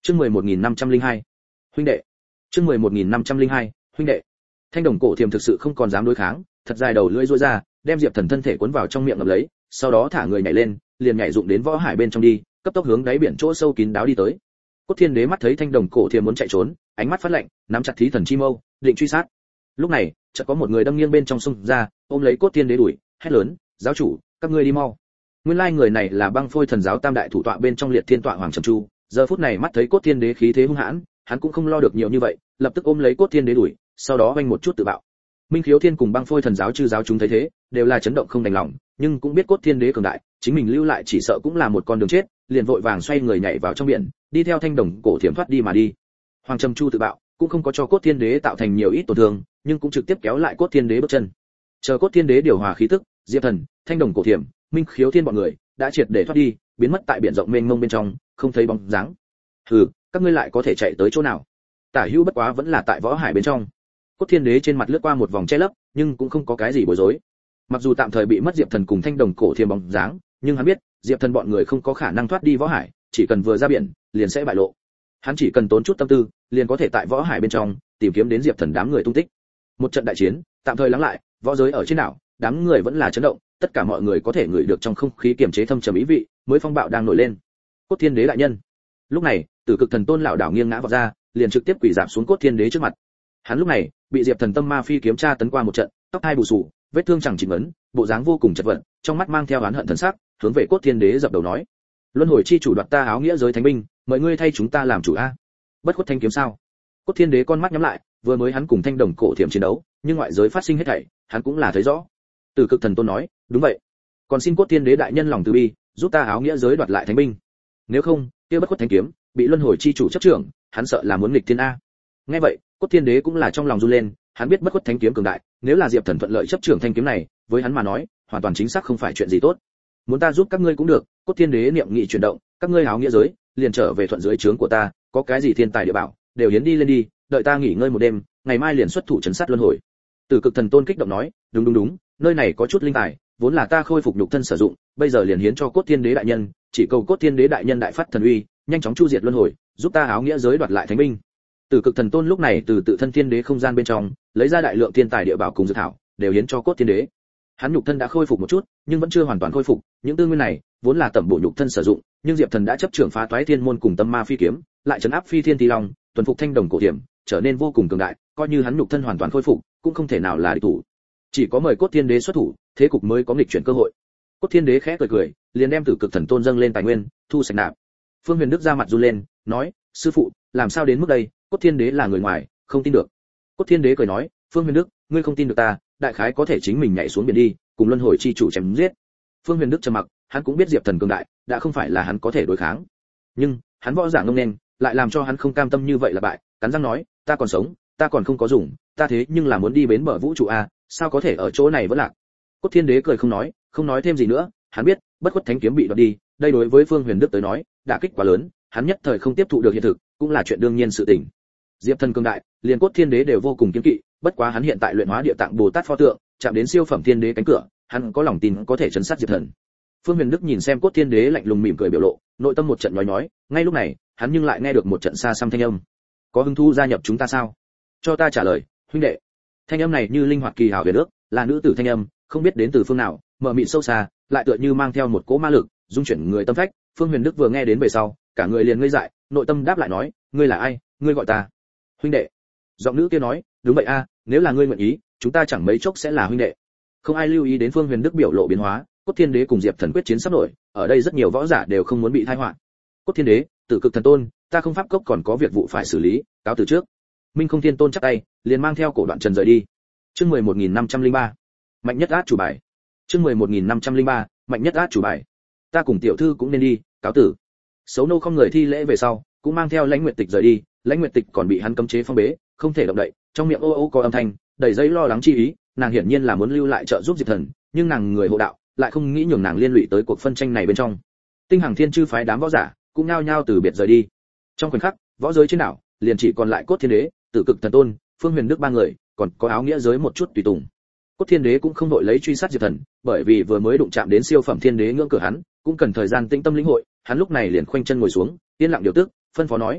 Chương mười một nghìn năm trăm lẻ hai. Huynh đệ. Chương mười một nghìn năm trăm lẻ hai. Huynh đệ. Thanh đồng cổ thiềm thực sự không còn dám đối kháng, thật dài đầu lưỡi duỗi ra, đem Diệp Thần thân thể cuốn vào trong miệng ngậm lấy, sau đó thả người nhảy lên, liền nhảy dụng đến võ hải bên trong đi, cấp tốc hướng đáy biển chỗ sâu kín đáo đi tới. Cốt Thiên Đế mắt thấy thanh đồng cổ thiềm muốn chạy trốn, ánh mắt phát lạnh, nắm chặt thí thần chi mâu, định truy sát. Lúc này, chợt có một người đâm nghiêng bên trong sông ra, ôm lấy Cốt Thiên Đế đuổi, hét lớn, "Giáo chủ, các ngươi đi mau!" Nguyên lai người này là Băng Phôi Thần giáo tam đại thủ tọa bên trong Liệt Thiên tọa Hoàng Trầm Chu, giờ phút này mắt thấy Cốt Thiên Đế khí thế hung hãn, hắn cũng không lo được nhiều như vậy, lập tức ôm lấy Cốt Thiên Đế đuổi, sau đó vênh một chút tự bạo. Minh Khiếu Thiên cùng Băng Phôi Thần giáo chư giáo chúng thấy thế, đều là chấn động không đành lòng, nhưng cũng biết Cốt Thiên Đế cường đại, chính mình lưu lại chỉ sợ cũng là một con đường chết, liền vội vàng xoay người nhảy vào trong biển, đi theo thanh đồng cổ thiểm thoát đi mà đi. Hoàng Trầm Chu tự bạo, cũng không có cho Cốt Thiên Đế tạo thành nhiều ít tổn thương, nhưng cũng trực tiếp kéo lại Cốt Thiên Đế bước chân. Chờ Cốt Thiên Đế điều hòa khí tức, Diệp Thần, thanh đồng cổ thiểm, Minh Khiếu Thiên bọn người đã triệt để thoát đi, biến mất tại biển rộng mênh mông bên trong, không thấy bóng dáng. Hừ, các ngươi lại có thể chạy tới chỗ nào? Tả Hữu bất quá vẫn là tại võ hải bên trong. Cốt Thiên Đế trên mặt lướt qua một vòng che lấp, nhưng cũng không có cái gì bối rối. Mặc dù tạm thời bị mất Diệp Thần cùng thanh đồng cổ thiềm bóng dáng, nhưng hắn biết, Diệp Thần bọn người không có khả năng thoát đi võ hải, chỉ cần vừa ra biển, liền sẽ bại lộ. Hắn chỉ cần tốn chút tâm tư, liền có thể tại võ hải bên trong tìm kiếm đến Diệp Thần đám người tung tích. Một trận đại chiến, tạm thời lắng lại, võ giới ở trên đảo, đám người vẫn là chấn động, tất cả mọi người có thể ngửi được trong không khí kiềm chế thâm trầm ý vị, mới phong bạo đang nổi lên. Cốt Thiên Đế đại nhân. Lúc này, Tử Cực Thần Tôn lão đảo nghiêng ngã vọt ra, liền trực tiếp quỳ rạp xuống Cốt Thiên Đế trước mặt. Hắn lúc này bị Diệp Thần tâm ma phi kiếm tra tấn qua một trận, tóc hai bù xù, vết thương chẳng chịt ngấn, bộ dáng vô cùng chật vật, trong mắt mang theo oán hận thần sắc, hướng về Cốt Thiên Đế dập đầu nói: "Luân hồi chi chủ đoạt ta áo nghĩa giới thánh binh, mời ngươi thay chúng ta làm chủ a." Bất khuất thanh kiếm sao? Cốt Thiên Đế con mắt nhắm lại, vừa mới hắn cùng thanh đồng cổ thiểm chiến đấu, nhưng ngoại giới phát sinh hết thảy, hắn cũng là thấy rõ. Tử Cực Thần Tôn nói: "Đúng vậy. Còn xin Cốt Thiên Đế đại nhân lòng từ bi, giúp ta áo nghĩa giới đoạt lại thánh binh. Nếu không, kia bất khuất thanh kiếm bị luân hồi chi chủ chấp trưởng, hắn sợ là muốn nghịch thiên a." Nghe vậy, Cốt Thiên Đế cũng là trong lòng run lên, hắn biết bất khuất thánh kiếm cường đại, nếu là Diệp Thần thuận lợi chấp trưởng thanh kiếm này, với hắn mà nói, hoàn toàn chính xác không phải chuyện gì tốt. Muốn ta giúp các ngươi cũng được. Cốt Thiên Đế niệm nghị chuyển động, các ngươi áo nghĩa giới, liền trở về thuận dưới trướng của ta, có cái gì thiên tài địa bảo, đều hiến đi lên đi, đợi ta nghỉ ngơi một đêm, ngày mai liền xuất thủ trấn sát luân hồi. Tử Cực Thần Tôn kích động nói: "Đúng đúng đúng, nơi này có chút linh tài, vốn là ta khôi phục nhục thân sử dụng, bây giờ liền hiến cho Cốt Thiên Đế đại nhân, chỉ cầu Cốt Thiên Đế đại nhân đại phát thần uy, nhanh chóng chu diệt luân hồi, giúp ta áo nghĩa giới đoạt lại thánh binh." Tử Cực Thần Tôn lúc này từ tự thân Thiên Đế không gian bên trong, lấy ra đại lượng thiên tài địa bảo cùng dược thảo, đều hiến cho Cốt Thiên Đế. Hắn nhục thân đã khôi phục một chút, nhưng vẫn chưa hoàn toàn khôi phục, những tư nguyên này vốn là tẩm bổ nhục thân sử dụng, nhưng Diệp Thần đã chấp trưởng phá toái thiên môn cùng tâm ma phi kiếm, lại trấn áp phi thiên tỷ long, tuần phục thanh đồng cổ thiểm, trở nên vô cùng cường đại, coi như hắn nhục thân hoàn toàn khôi phục, cũng không thể nào là địch thủ. Chỉ có mời Cốt Thiên Đế xuất thủ, thế cục mới có nghịch chuyển cơ hội. Cốt Thiên Đế khẽ cười cười, liền đem Tử Cực Thần Tôn dâng lên tài nguyên, thu sạch nạp. Phương Huyền Đức ra mặt run lên, nói: "Sư phụ, làm sao đến mức đây? Cốt Thiên Đế là người ngoài, không tin được." Cốt Thiên Đế cười nói: "Phương Huyền Đức, ngươi không tin được ta, đại khái có thể chính mình nhảy xuống biển đi, cùng luân hồi chi chủ chém giết." Phương Huyền Đức trầm mặc, hắn cũng biết Diệp Thần cường đại, đã không phải là hắn có thể đối kháng. Nhưng, hắn võ giả ngông nên, lại làm cho hắn không cam tâm như vậy là bại, cắn răng nói: "Ta còn sống, ta còn không có dùng, ta thế nhưng là muốn đi bến bờ vũ trụ a, sao có thể ở chỗ này vẫn lạc." Cốt Thiên Đế cười không nói, không nói thêm gì nữa, hắn biết, bất khuất thánh kiếm bị đoạt đi, đây đối với Phương Huyền Đức tới nói, đả kích quá lớn, hắn nhất thời không tiếp thụ được hiện thực, cũng là chuyện đương nhiên sự tình. Diệp Thần cường đại, liền Cốt Thiên Đế đều vô cùng kiêng kỵ, bất quá hắn hiện tại luyện hóa địa tạng Bồ Tát pho tượng, chạm đến siêu phẩm Thiên Đế cánh cửa, hắn có lòng tin có thể trấn sát Diệp Thần. Phương Huyền Đức nhìn xem Cốt Thiên Đế lạnh lùng mỉm cười biểu lộ, nội tâm một trận nhói nhói, ngay lúc này, hắn nhưng lại nghe được một trận xa xăm thanh âm. "Có hứng thú gia nhập chúng ta sao?" "Cho ta trả lời, huynh đệ." Thanh âm này như linh hoạt kỳ hảo huyền ước, là nữ tử thanh âm, không biết đến từ phương nào, mờ mịt sâu xa, lại tựa như mang theo một cỗ ma lực, dung chuyển người tâm phách. Phương Huyền Đức vừa nghe đến về sau, cả người liền ngây dại, nội tâm đáp lại nói: "Ngươi là ai? Ngươi gọi ta huynh đệ?" Giọng nữ kia nói: "Đúng vậy a, nếu là ngươi nguyện ý, chúng ta chẳng mấy chốc sẽ là huynh đệ." Không ai lưu ý đến Phương Huyền Đức biểu lộ biến hóa, Cốt Thiên Đế cùng Diệp Thần quyết chiến sắp nổi, ở đây rất nhiều võ giả đều không muốn bị tai họa. "Cốt Thiên Đế, Tử Cực Thần Tôn, ta không pháp cốc còn có việc vụ phải xử lý, cáo từ trước." Minh Không Thiên Tôn chắp tay, liền mang theo cổ đoạn trần rời đi. Chương mười một nghìn năm trăm lẻ ba, mạnh nhất át chủ bài. Chương mười một nghìn năm trăm lẻ ba, mạnh nhất át chủ bài. "Ta cùng tiểu thư cũng nên đi, cáo tử." Sấu Nô không người thi lễ về sau, cũng mang theo Lãnh Nguyệt Tịch rời đi, Lãnh Nguyệt Tịch còn bị hắn cấm chế phong bế, không thể động đậy, trong miệng ô ô có âm thanh, đầy dây lo lắng chi ý, nàng hiển nhiên là muốn lưu lại trợ giúp Diệp Thần, nhưng nàng người hộ đạo, lại không nghĩ nhường nàng liên lụy tới cuộc phân tranh này bên trong. Tinh Hằng Thiên Chư phái đám võ giả, cũng nhao nhao từ biệt rời đi. Trong khoảnh khắc, võ giới trên đảo, liền chỉ còn lại Cốt Thiên Đế, Tử Cực Thần Tôn, Phương Huyền Đức ba người, còn có áo nghĩa giới một chút tùy tùng. Cốt Thiên Đế cũng không đội lấy truy sát Diệp Thần, bởi vì vừa mới đụng chạm đến siêu phẩm Thiên Đế ngưỡng cửa hắn, cũng cần thời gian tĩnh tâm lĩnh hội, hắn lúc này liền khoanh chân ngồi xuống, yên lặng điều tức, phân phó nói: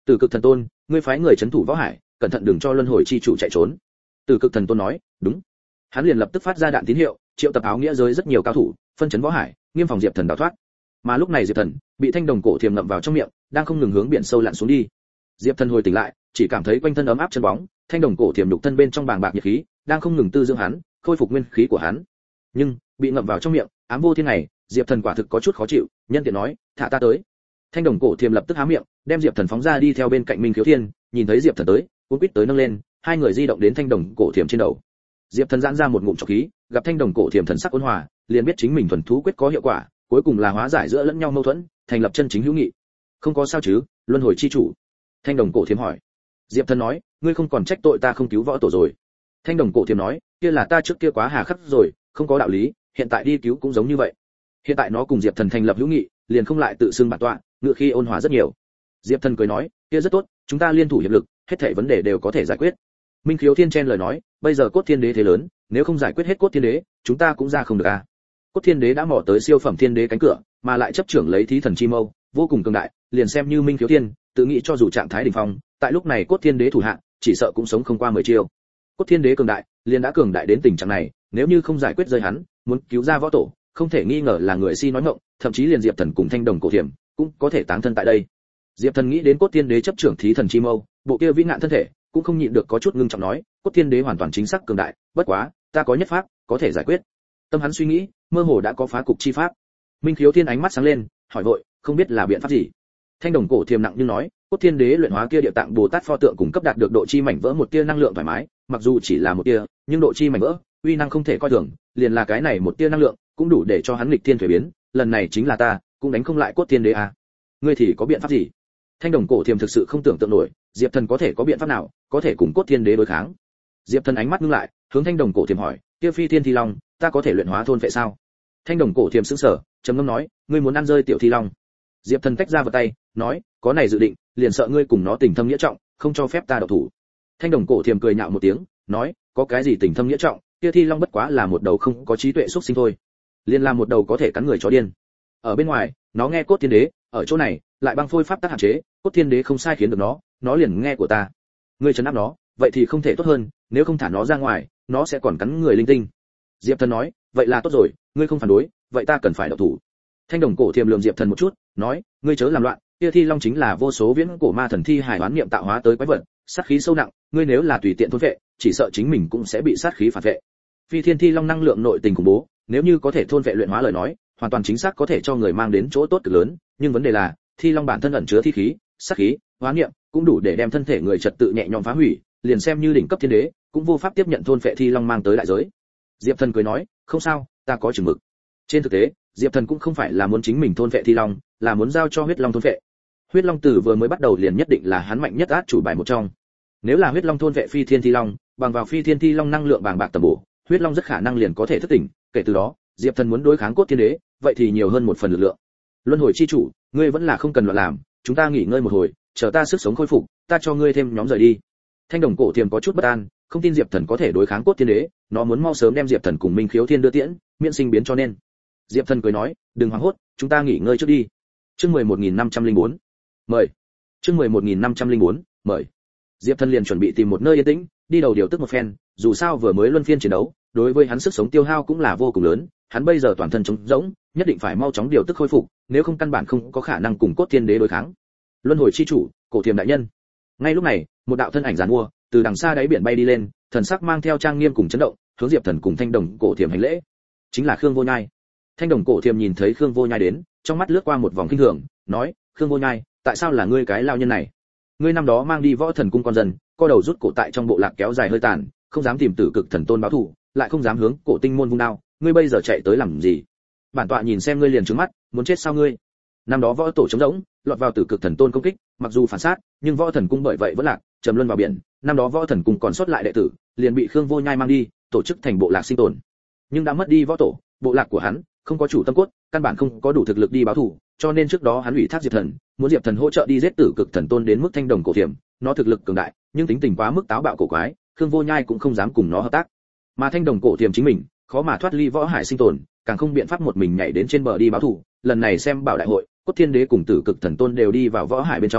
Tử Cực Thần Tôn, ngươi phái người trấn thủ võ hải, cẩn thận đừng cho luân hồi chi chủ chạy trốn. Tử Cực Thần Tôn nói, đúng. Hắn liền lập tức phát ra đạn tín hiệu, triệu tập áo nghĩa giới rất nhiều cao thủ, phân chấn võ hải, nghiêm phòng Diệp Thần đào thoát. Mà lúc này Diệp Thần bị thanh đồng cổ thiềm ngậm vào trong miệng, đang không ngừng hướng biển sâu lặn xuống đi. Diệp Thần hồi tỉnh lại, chỉ cảm thấy quanh thân ấm áp chân bóng, thanh đồng cổ thiềm nhục thân bên trong bàng bạc nhiệt khí, đang không ngừng tư dưỡng hắn, khôi phục nguyên khí của hắn. Nhưng bị ngậm vào trong miệng, ám vô thiên này, Diệp Thần quả thực có chút khó chịu, nhân tiện nói, thả ta tới. Thanh đồng cổ thiềm lập tức há miệng, đem Diệp Thần phóng ra đi theo bên cạnh Minh Khiếu Thiên, nhìn thấy Diệp Thần tới, cuốn quýt tới nâng lên, hai người di động đến thanh đồng cổ thiềm trên đầu. Diệp Thần giãn ra một ngụm trọc khí, gặp thanh đồng cổ thiềm thần sắc ôn hòa, liền biết chính mình thuần thú quyết có hiệu quả, cuối cùng là hóa giải giữa lẫn nhau mâu thuẫn, thành lập chân chính hữu nghị. Không có sao chứ, luân hồi chi chủ? Thanh đồng cổ thiềm hỏi. Diệp Thần nói, ngươi không còn trách tội ta không cứu võ tổ rồi. Thanh đồng cổ thiềm nói, kia là ta trước kia quá hà khắc rồi, không có đạo lý, hiện tại đi cứu cũng giống như vậy. Hiện tại nó cùng Diệp Thần thành lập hữu nghị, liền không lại tự xưng bản tọa, ngựa khi ôn hòa rất nhiều. Diệp Thần cười nói, kia rất tốt, chúng ta liên thủ hiệp lực, hết thảy vấn đề đều có thể giải quyết. Minh Khiếu Thiên chen lời nói, bây giờ Cốt Thiên Đế thế lớn, nếu không giải quyết hết Cốt Thiên Đế, chúng ta cũng ra không được à. Cốt Thiên Đế đã mò tới siêu phẩm Thiên Đế cánh cửa, mà lại chấp trưởng lấy Thí Thần Chi Mâu, vô cùng cường đại, liền xem như Minh Khiếu Thiên, tự nghĩ cho dù trạng thái đỉnh phong, tại lúc này Cốt Thiên Đế thủ hạ, chỉ sợ cũng sống không qua mười chiêu. Cốt Thiên Đế cường đại, liền đã cường đại đến tình trạng này, nếu như không giải quyết rơi hắn, muốn cứu ra võ tổ, không thể nghi ngờ là người si nói ngọng, thậm chí liền Diệp Thần cùng thanh đồng cổ thiểm cũng có thể táng thân tại đây. Diệp Thần nghĩ đến Cốt Thiên Đế chấp trưởng Thí Thần Chi Mâu, bộ kia vĩ ngạn thân thể, cũng không nhịn được có chút ngưng trọng nói, Cốt Thiên Đế hoàn toàn chính xác cường đại, bất quá, ta có nhất pháp, có thể giải quyết. Tâm hắn suy nghĩ, mơ hồ đã có phá cục chi pháp. Minh Khiếu Thiên ánh mắt sáng lên, hỏi vội, không biết là biện pháp gì? Thanh đồng cổ thiềm nặng như nói, Cốt Thiên Đế luyện hóa kia địa tạng Bồ Tát pho tượng cùng cấp đạt được độ chi mảnh vỡ một tia năng lượng thoải mái, mặc dù chỉ là một tia, nhưng độ chi mảnh vỡ, uy năng không thể coi thường, liền là cái này một tia năng lượng, cũng đủ để cho hắn nghịch thiên thủy biến, lần này chính là ta, cũng đánh không lại Cốt Thiên Đế à? Ngươi thì có biện pháp gì? Thanh đồng cổ thiềm thực sự không tưởng tượng nổi, Diệp Thần có thể có biện pháp nào, có thể cùng Cốt Thiên Đế đối kháng? Diệp Thần ánh mắt ngưng lại, hướng thanh đồng cổ thiềm hỏi, kia phi thiên thi long, ta có thể luyện hóa thôn vệ sao? Thanh đồng cổ thiềm sững sờ, trầm ngâm nói, ngươi muốn ăn rơi tiểu thi long? Diệp Thần tách ra vào tay, nói, có này dự định, liền sợ ngươi cùng nó tình thâm nghĩa trọng, không cho phép ta động thủ. Thanh đồng cổ thiềm cười nhạo một tiếng, nói, có cái gì tình thâm nghĩa trọng, kia thi long bất quá là một đầu không có trí tuệ xuất sinh thôi, liền là một đầu có thể cắn người chó điên. Ở bên ngoài, nó nghe Cốt Thiên Đế, ở chỗ này, lại băng phôi pháp tắc hạn chế, Cốt Thiên Đế không sai khiến được nó, nó liền nghe của ta. Ngươi trấn áp nó, vậy thì không thể tốt hơn, nếu không thả nó ra ngoài, nó sẽ còn cắn người linh tinh. Diệp Thần nói, vậy là tốt rồi, ngươi không phản đối, vậy ta cần phải động thủ. Thanh đồng cổ thiềm lườm Diệp Thần một chút, nói, ngươi chớ làm loạn, kia thi long chính là vô số viễn cổ ma thần thi hải oán niệm tạo hóa tới quái vật, sát khí sâu nặng, ngươi nếu là tùy tiện thôn vệ, chỉ sợ chính mình cũng sẽ bị sát khí phản vệ. Phi thiên thi long năng lượng nội tình khủng bố, nếu như có thể thôn vệ luyện hóa lời nói, hoàn toàn chính xác có thể cho người mang đến chỗ tốt cực lớn, nhưng vấn đề là, thi long bản thân ẩn chứa thi khí, sát khí, oán niệm, cũng đủ để đem thân thể người trật tự nhẹ nhõm phá hủy, liền xem như đỉnh cấp thiên đế, cũng vô pháp tiếp nhận thôn vệ thi long mang tới đại giới. Diệp Thần cười nói, không sao, ta có chừng mực. Trên thực tế, Diệp Thần cũng không phải là muốn chính mình thôn vệ thi long, là muốn giao cho huyết long thôn vệ. Huyết long tử vừa mới bắt đầu liền nhất định là hắn mạnh nhất át chủ bài một trong. Nếu là huyết long thôn vệ phi thiên thi long, bằng vào phi thiên thi long năng lượng bàng bạc tầm bổ, huyết long rất khả năng liền có thể thức tỉnh, kể từ đó, Diệp Thần muốn đối kháng Cốt Thiên Đế, vậy thì nhiều hơn một phần lực lượng. Luân hồi chi chủ, ngươi vẫn là không cần loạn làm, chúng ta nghỉ ngơi một hồi, chờ ta sức sống khôi phục, ta cho ngươi thêm nhóm rời đi. Thanh đồng cổ thiềm có chút bất an, không tin Diệp Thần có thể đối kháng Cốt Thiên Đế, nó muốn mau sớm đem Diệp Thần cùng Minh Khiếu Thiên đưa tiễn, miễn sinh biến cho nên. Diệp Thần cười nói, đừng hoảng hốt, chúng ta nghỉ ngơi trước đi. Chương mười một nghìn năm trăm lẻ bốn. Mời. Chương mười một nghìn năm trăm lẻ bốn. Mời. Diệp Thần liền chuẩn bị tìm một nơi yên tĩnh, đi đầu điều tức một phen, dù sao vừa mới luân phiên chiến đấu, đối với hắn sức sống tiêu hao cũng là vô cùng lớn, hắn bây giờ toàn thân trống rỗng, nhất định phải mau chóng điều tức khôi phục, nếu không căn bản không có khả năng cùng Cốt Thiên Đế đối kháng. Luân hồi chi chủ, cổ thiềm đại nhân. Ngay lúc này, một đạo thân ảnh giàn mua từ đằng xa đáy biển bay đi lên, thần sắc mang theo trang nghiêm cùng chấn động, hướng Diệp Thần cùng thanh đồng cổ thiềm hành lễ. Chính là Khương Vô Nhai. Thanh đồng cổ thiềm nhìn thấy Khương Vô Nhai đến, trong mắt lướt qua một vòng kinh thường, nói, Khương Vô Nhai, tại sao là ngươi cái lao nhân này? Ngươi năm đó mang đi Võ Thần cung con dân, co đầu rút cổ tại trong bộ lạc kéo dài hơi tàn, không dám tìm Tử Cực Thần Tôn báo thù, lại không dám hướng Cổ Tinh môn vung đao, ngươi bây giờ chạy tới làm gì? Bản tọa nhìn xem ngươi liền trừng mắt, muốn chết sao ngươi? Năm đó võ tổ chống rỗng, lọt vào Tử Cực Thần Tôn công kích, mặc dù phản sát, nhưng Võ Thần cung bởi vậy vẫn lạc, trầm luân vào biển. Năm đó Võ Thần cung còn sót lại đệ tử, liền bị Khương Vô Nhai mang đi, tổ chức thành bộ lạc sinh tồn. Nhưng đã mất đi võ tổ, bộ lạc của hắn không có chủ tâm cốt, căn bản không có đủ thực lực đi báo thù, cho nên trước đó hắn ủy thác Diệp Thần, muốn Diệp Thần hỗ trợ đi giết Tử Cực Thần Tôn đến mức thanh đồng cổ thiểm, nó thực lực cường đại, nhưng tính tình quá mức táo bạo cổ quái, Khương Vô Nhai cũng không dám cùng nó hợp tác. Mà thanh đồng cổ thiểm chính mình, khó mà thoát ly võ hải sinh tồn, càng không biện pháp một mình nhảy đến trên bờ đi báo thù, lần này xem bảo đại hội, Cốt Thiên Đế cùng Tử Cực Thần Tôn đều đi vào võ hải bên trong,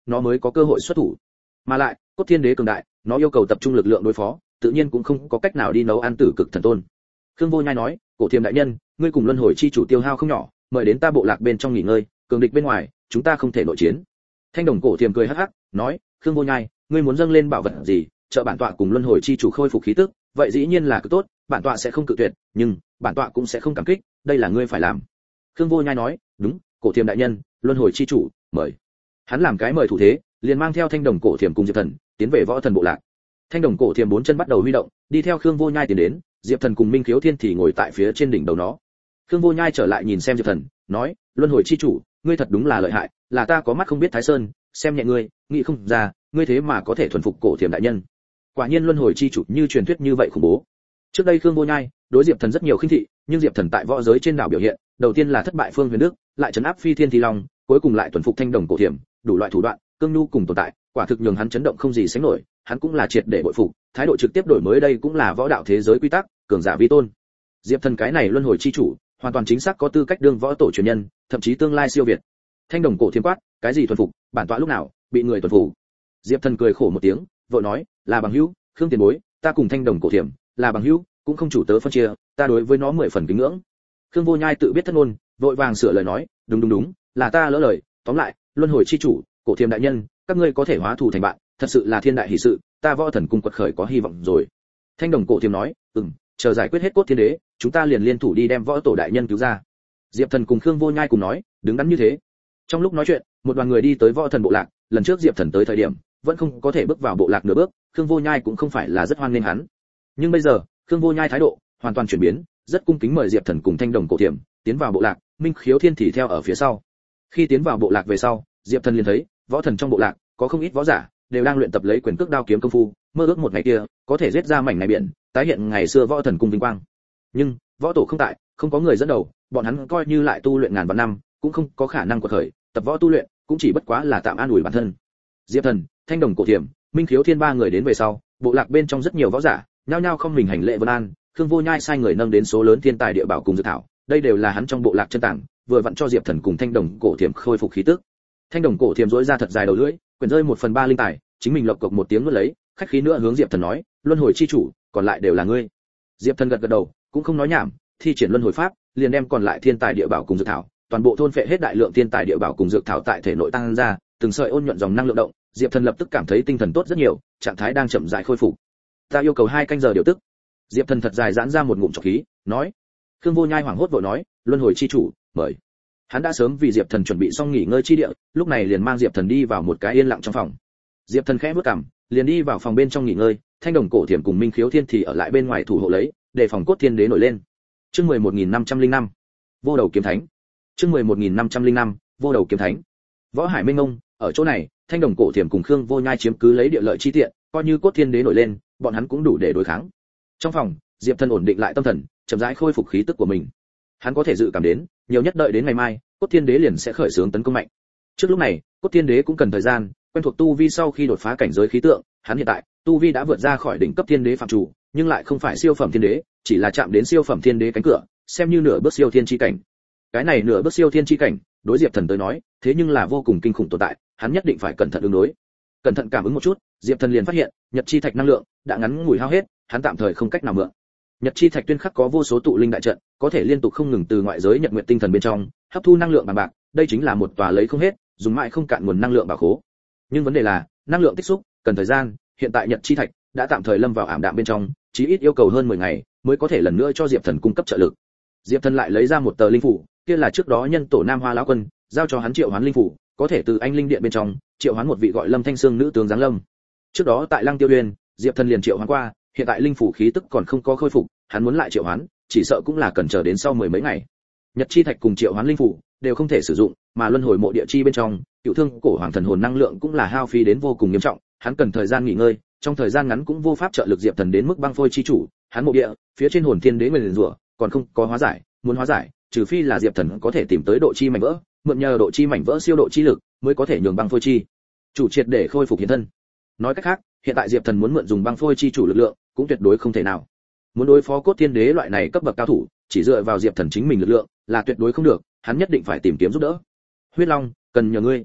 nó mới có cơ hội xuất thủ. Mà lại, cốt thiên đế cường đại, nó yêu cầu tập trung lực lượng đối phó, tự nhiên cũng không có cách nào đi nấu ăn tử cực thần tôn. Khương Vô Nhai nói, cổ thiềm đại nhân, ngươi cùng luân hồi chi chủ tiêu hao không nhỏ, mời đến ta bộ lạc bên trong nghỉ ngơi, cường địch bên ngoài, chúng ta không thể nội chiến. Thanh đồng cổ thiềm cười hắc hắc, nói, Khương Vô Nhai, ngươi muốn dâng lên bảo vật gì, trợ bản tọa cùng luân hồi chi chủ khôi phục khí tức, vậy dĩ nhiên là cực tốt, bản tọa sẽ không cự tuyệt, nhưng bản tọa cũng sẽ không cảm kích, đây là ngươi phải làm. Khương Vô Nhai nói, đúng, cổ thiềm đại nhân, luân hồi chi chủ, mời. Hắn làm cái mời thủ thế, liền mang theo thanh đồng cổ thiềm cùng Diệp Thần tiến về võ thần bộ lạc. Thanh đồng cổ thiềm bốn chân bắt đầu huy động, đi theo Khương Vô Nhai tiến đến, Diệp Thần cùng Minh Khiếu Thiên thì ngồi tại phía trên đỉnh đầu nó. Khương Vô Nhai trở lại nhìn xem Diệp Thần, nói, luân hồi chi chủ, ngươi thật đúng là lợi hại, là ta có mắt không biết Thái Sơn, xem nhẹ ngươi, nghĩ không ra, ngươi thế mà có thể thuần phục cổ thiềm đại nhân. Quả nhiên luân hồi chi chủ như truyền thuyết như vậy khủng bố. Trước đây Khương Vô Nhai đối Diệp Thần rất nhiều khinh thị, nhưng Diệp Thần tại võ giới trên đảo biểu hiện, đầu tiên là thất bại Phương Huyền Đức, lại trấn áp Phi Thiên Thi Long, cuối cùng lại thuần phục thanh đồng cổ thiềm, đủ loại thủ đoạn, cương nhu cùng tồn tại, quả thực nhường hắn chấn động không gì sánh nổi, hắn cũng là triệt để bội phục, thái độ trực tiếp đổi mới đây cũng là võ đạo thế giới quy tắc, cường giả vi tôn. Diệp Thần cái này luân hồi chi chủ, hoàn toàn chính xác có tư cách đương võ tổ truyền nhân, thậm chí tương lai siêu việt. Thanh đồng cổ thiềm quát, cái gì thuần phục, bản tọa lúc nào bị người tuần phục. Diệp Thần cười khổ một tiếng, vội nói, là bằng hữu, Khương tiền bối, ta cùng thanh đồng cổ thiềm là bằng hữu, cũng không chủ tớ phân chia, ta đối với nó mười phần kính ngưỡng. Khương Vô Nhai tự biết thất ngôn, vội vàng sửa lời nói, đúng đúng đúng, là ta lỡ lời, tóm lại, luân hồi chi chủ, cổ thiềm đại nhân, các ngươi có thể hóa thù thành bạn, thật sự là thiên đại hỷ sự, ta võ thần cung quật khởi có hy vọng rồi. Thanh đồng cổ thiềm nói, ừm, chờ giải quyết hết cốt thiên đế, chúng ta liền liên thủ đi đem võ tổ đại nhân cứu ra. Diệp Thần cùng Khương Vô Nhai cùng nói, đứng đắn như thế. Trong lúc nói chuyện, một đoàn người đi tới võ thần bộ lạc, lần trước Diệp Thần tới thời điểm, vẫn không có thể bước vào bộ lạc nửa bước, Khương Vô Nhai cũng không phải là rất hoan nghênh hắn. Nhưng bây giờ, Khương Vô Nhai thái độ hoàn toàn chuyển biến, rất cung kính mời Diệp Thần cùng thanh đồng cổ thiềm tiến vào bộ lạc, Minh Khiếu Thiên thì theo ở phía sau. Khi tiến vào bộ lạc về sau, Diệp Thần liền thấy, võ thần trong bộ lạc có không ít võ giả đều đang luyện tập lấy quyền cước đao kiếm công phu, mơ ước một ngày kia có thể giết ra mảnh này biển, tái hiện ngày xưa võ thần cung vinh quang. Nhưng võ tổ không tại, không có người dẫn đầu, bọn hắn coi như lại tu luyện ngàn vạn năm, cũng không có khả năng quật khởi, tập võ tu luyện cũng chỉ bất quá là tạm an ủi bản thân. Diệp Thần, thanh đồng cổ thiềm, Minh Khiếu Thiên ba người đến về sau, bộ lạc bên trong rất nhiều võ giả nhao nhao không mình hành lễ vân an. Khương Vô Nhai sai người nâng đến số lớn thiên tài địa bảo cùng dược thảo, đây đều là hắn trong bộ lạc chân tàng, vừa vặn cho Diệp Thần cùng thanh đồng cổ thiềm khôi phục khí tức. Thanh đồng cổ thiềm rỗi ra thật dài đầu lưỡi, quyển rơi một phần ba linh tài, chính mình lộc cộc một tiếng nuốt lấy, khách khí nữa hướng Diệp Thần nói, luân hồi chi chủ, còn lại đều là ngươi. Diệp Thần gật gật đầu, cũng không nói nhảm, thi triển luân hồi pháp, liền đem còn lại thiên tài địa bảo cùng dược thảo, toàn bộ thôn phệ hết đại lượng thiên tài địa bảo cùng dược thảo tại thể nội tăng ra, từng sợi ôn nhuận dòng năng lượng động, Diệp Thần lập tức cảm thấy tinh thần tốt rất nhiều, trạng thái đang chậm rãi khôi phục. Ta yêu cầu hai canh giờ điều tức. Diệp Thần thật dài giãn ra một ngụm trọc khí, nói. Khương Vô Nhai hoảng hốt vội nói, luân hồi chi chủ, mời. Hắn đã sớm vì Diệp Thần chuẩn bị xong nghỉ ngơi chi địa, lúc này liền mang Diệp Thần đi vào một cái yên lặng trong phòng. Diệp Thần khẽ bước cằm, liền đi vào phòng bên trong nghỉ ngơi, thanh đồng cổ thiềm cùng Minh Khiếu Thiên thì ở lại bên ngoài thủ hộ lấy, để phòng cốt thiên đế nổi lên. Chương mười một nghìn năm trăm lẻ năm, vô đầu kiếm thánh. Chương mười một nghìn năm trăm lẻ năm, vô đầu kiếm thánh. Võ Hải Minh Ngông, ở chỗ này, thanh đồng cổ thiềm cùng Khương Vô Nhai chiếm cứ lấy địa lợi chi tiện, coi như cốt thiên đế nổi lên, bọn hắn cũng đủ để đối kháng. Trong phòng, Diệp Thần ổn định lại tâm thần, chậm rãi khôi phục khí tức của mình. Hắn có thể dự cảm đến, nhiều nhất đợi đến ngày mai, cốt thiên đế liền sẽ khởi xướng tấn công mạnh. Trước lúc này, cốt thiên đế cũng cần thời gian quen thuộc tu vi sau khi đột phá cảnh giới khí tượng, hắn hiện tại tu vi đã vượt ra khỏi đỉnh cấp thiên đế phạm chủ, nhưng lại không phải siêu phẩm thiên đế, chỉ là chạm đến siêu phẩm thiên đế cánh cửa, xem như nửa bước siêu thiên chi cảnh. Cái này nửa bước siêu thiên chi cảnh, đối Diệp Thần tới nói, thế nhưng là vô cùng kinh khủng tồn tại, hắn nhất định phải cẩn thận ứng đối. Cẩn thận cảm ứng một chút, Diệp Thần liền phát hiện, nhật chi thạch năng lượng đã ngắn ngủi hao hết, hắn tạm thời không cách nào mượn. Nhật chi thạch tuyên khắc có vô số tụ linh đại trận, có thể liên tục không ngừng từ ngoại giới nhật nguyện tinh thần bên trong hấp thu năng lượng bằng bạc, đây chính là một tòa lấy không hết, dùng mãi không cạn nguồn năng lượng bảo khố. Nhưng vấn đề là, năng lượng tích xúc cần thời gian, hiện tại nhật chi thạch đã tạm thời lâm vào ảm đạm bên trong, chí ít yêu cầu hơn mười ngày mới có thể lần nữa cho Diệp Thần cung cấp trợ lực. Diệp Thần lại lấy ra một tờ linh phủ, kia là trước đó nhân tổ Nam Hoa lão quân giao cho hắn triệu hoán linh phủ, có thể từ anh linh điện bên trong triệu hoán một vị gọi Lâm Thanh Sương nữ tướng giáng lâm. Trước đó tại Lăng Tiêu Uyên, Diệp Thần liền triệu hoán qua, hiện tại linh phủ khí tức còn không có khôi phục, hắn muốn lại triệu hoán, chỉ sợ cũng là cần chờ đến sau mười mấy ngày. Nhật chi thạch cùng triệu hoán linh phủ đều không thể sử dụng, mà luân hồi mộ địa chi bên trong, cựu thương cổ hoàng thần hồn năng lượng cũng là hao phí đến vô cùng nghiêm trọng, hắn cần thời gian nghỉ ngơi, trong thời gian ngắn cũng vô pháp trợ lực Diệp Thần đến mức băng phôi chi chủ, hắn mộ địa, phía trên hồn thiên đế nguyền rủa, còn không có hóa giải, muốn hóa giải, trừ phi là Diệp Thần có thể tìm tới độ chi mảnh vỡ, mượn nhờ độ chi mảnh vỡ siêu độ chi lực, mới có thể nhường băng phôi chi chủ triệt để khôi phục hiện thân. Nói cách khác, hiện tại Diệp Thần muốn mượn dùng băng phôi chi chủ lực lượng, cũng tuyệt đối không thể nào. Muốn đối phó cốt thiên đế loại này cấp bậc cao thủ, chỉ dựa vào Diệp Thần chính mình lực lượng là tuyệt đối không được, hắn nhất định phải tìm kiếm giúp đỡ. Huyết Long, cần nhờ ngươi.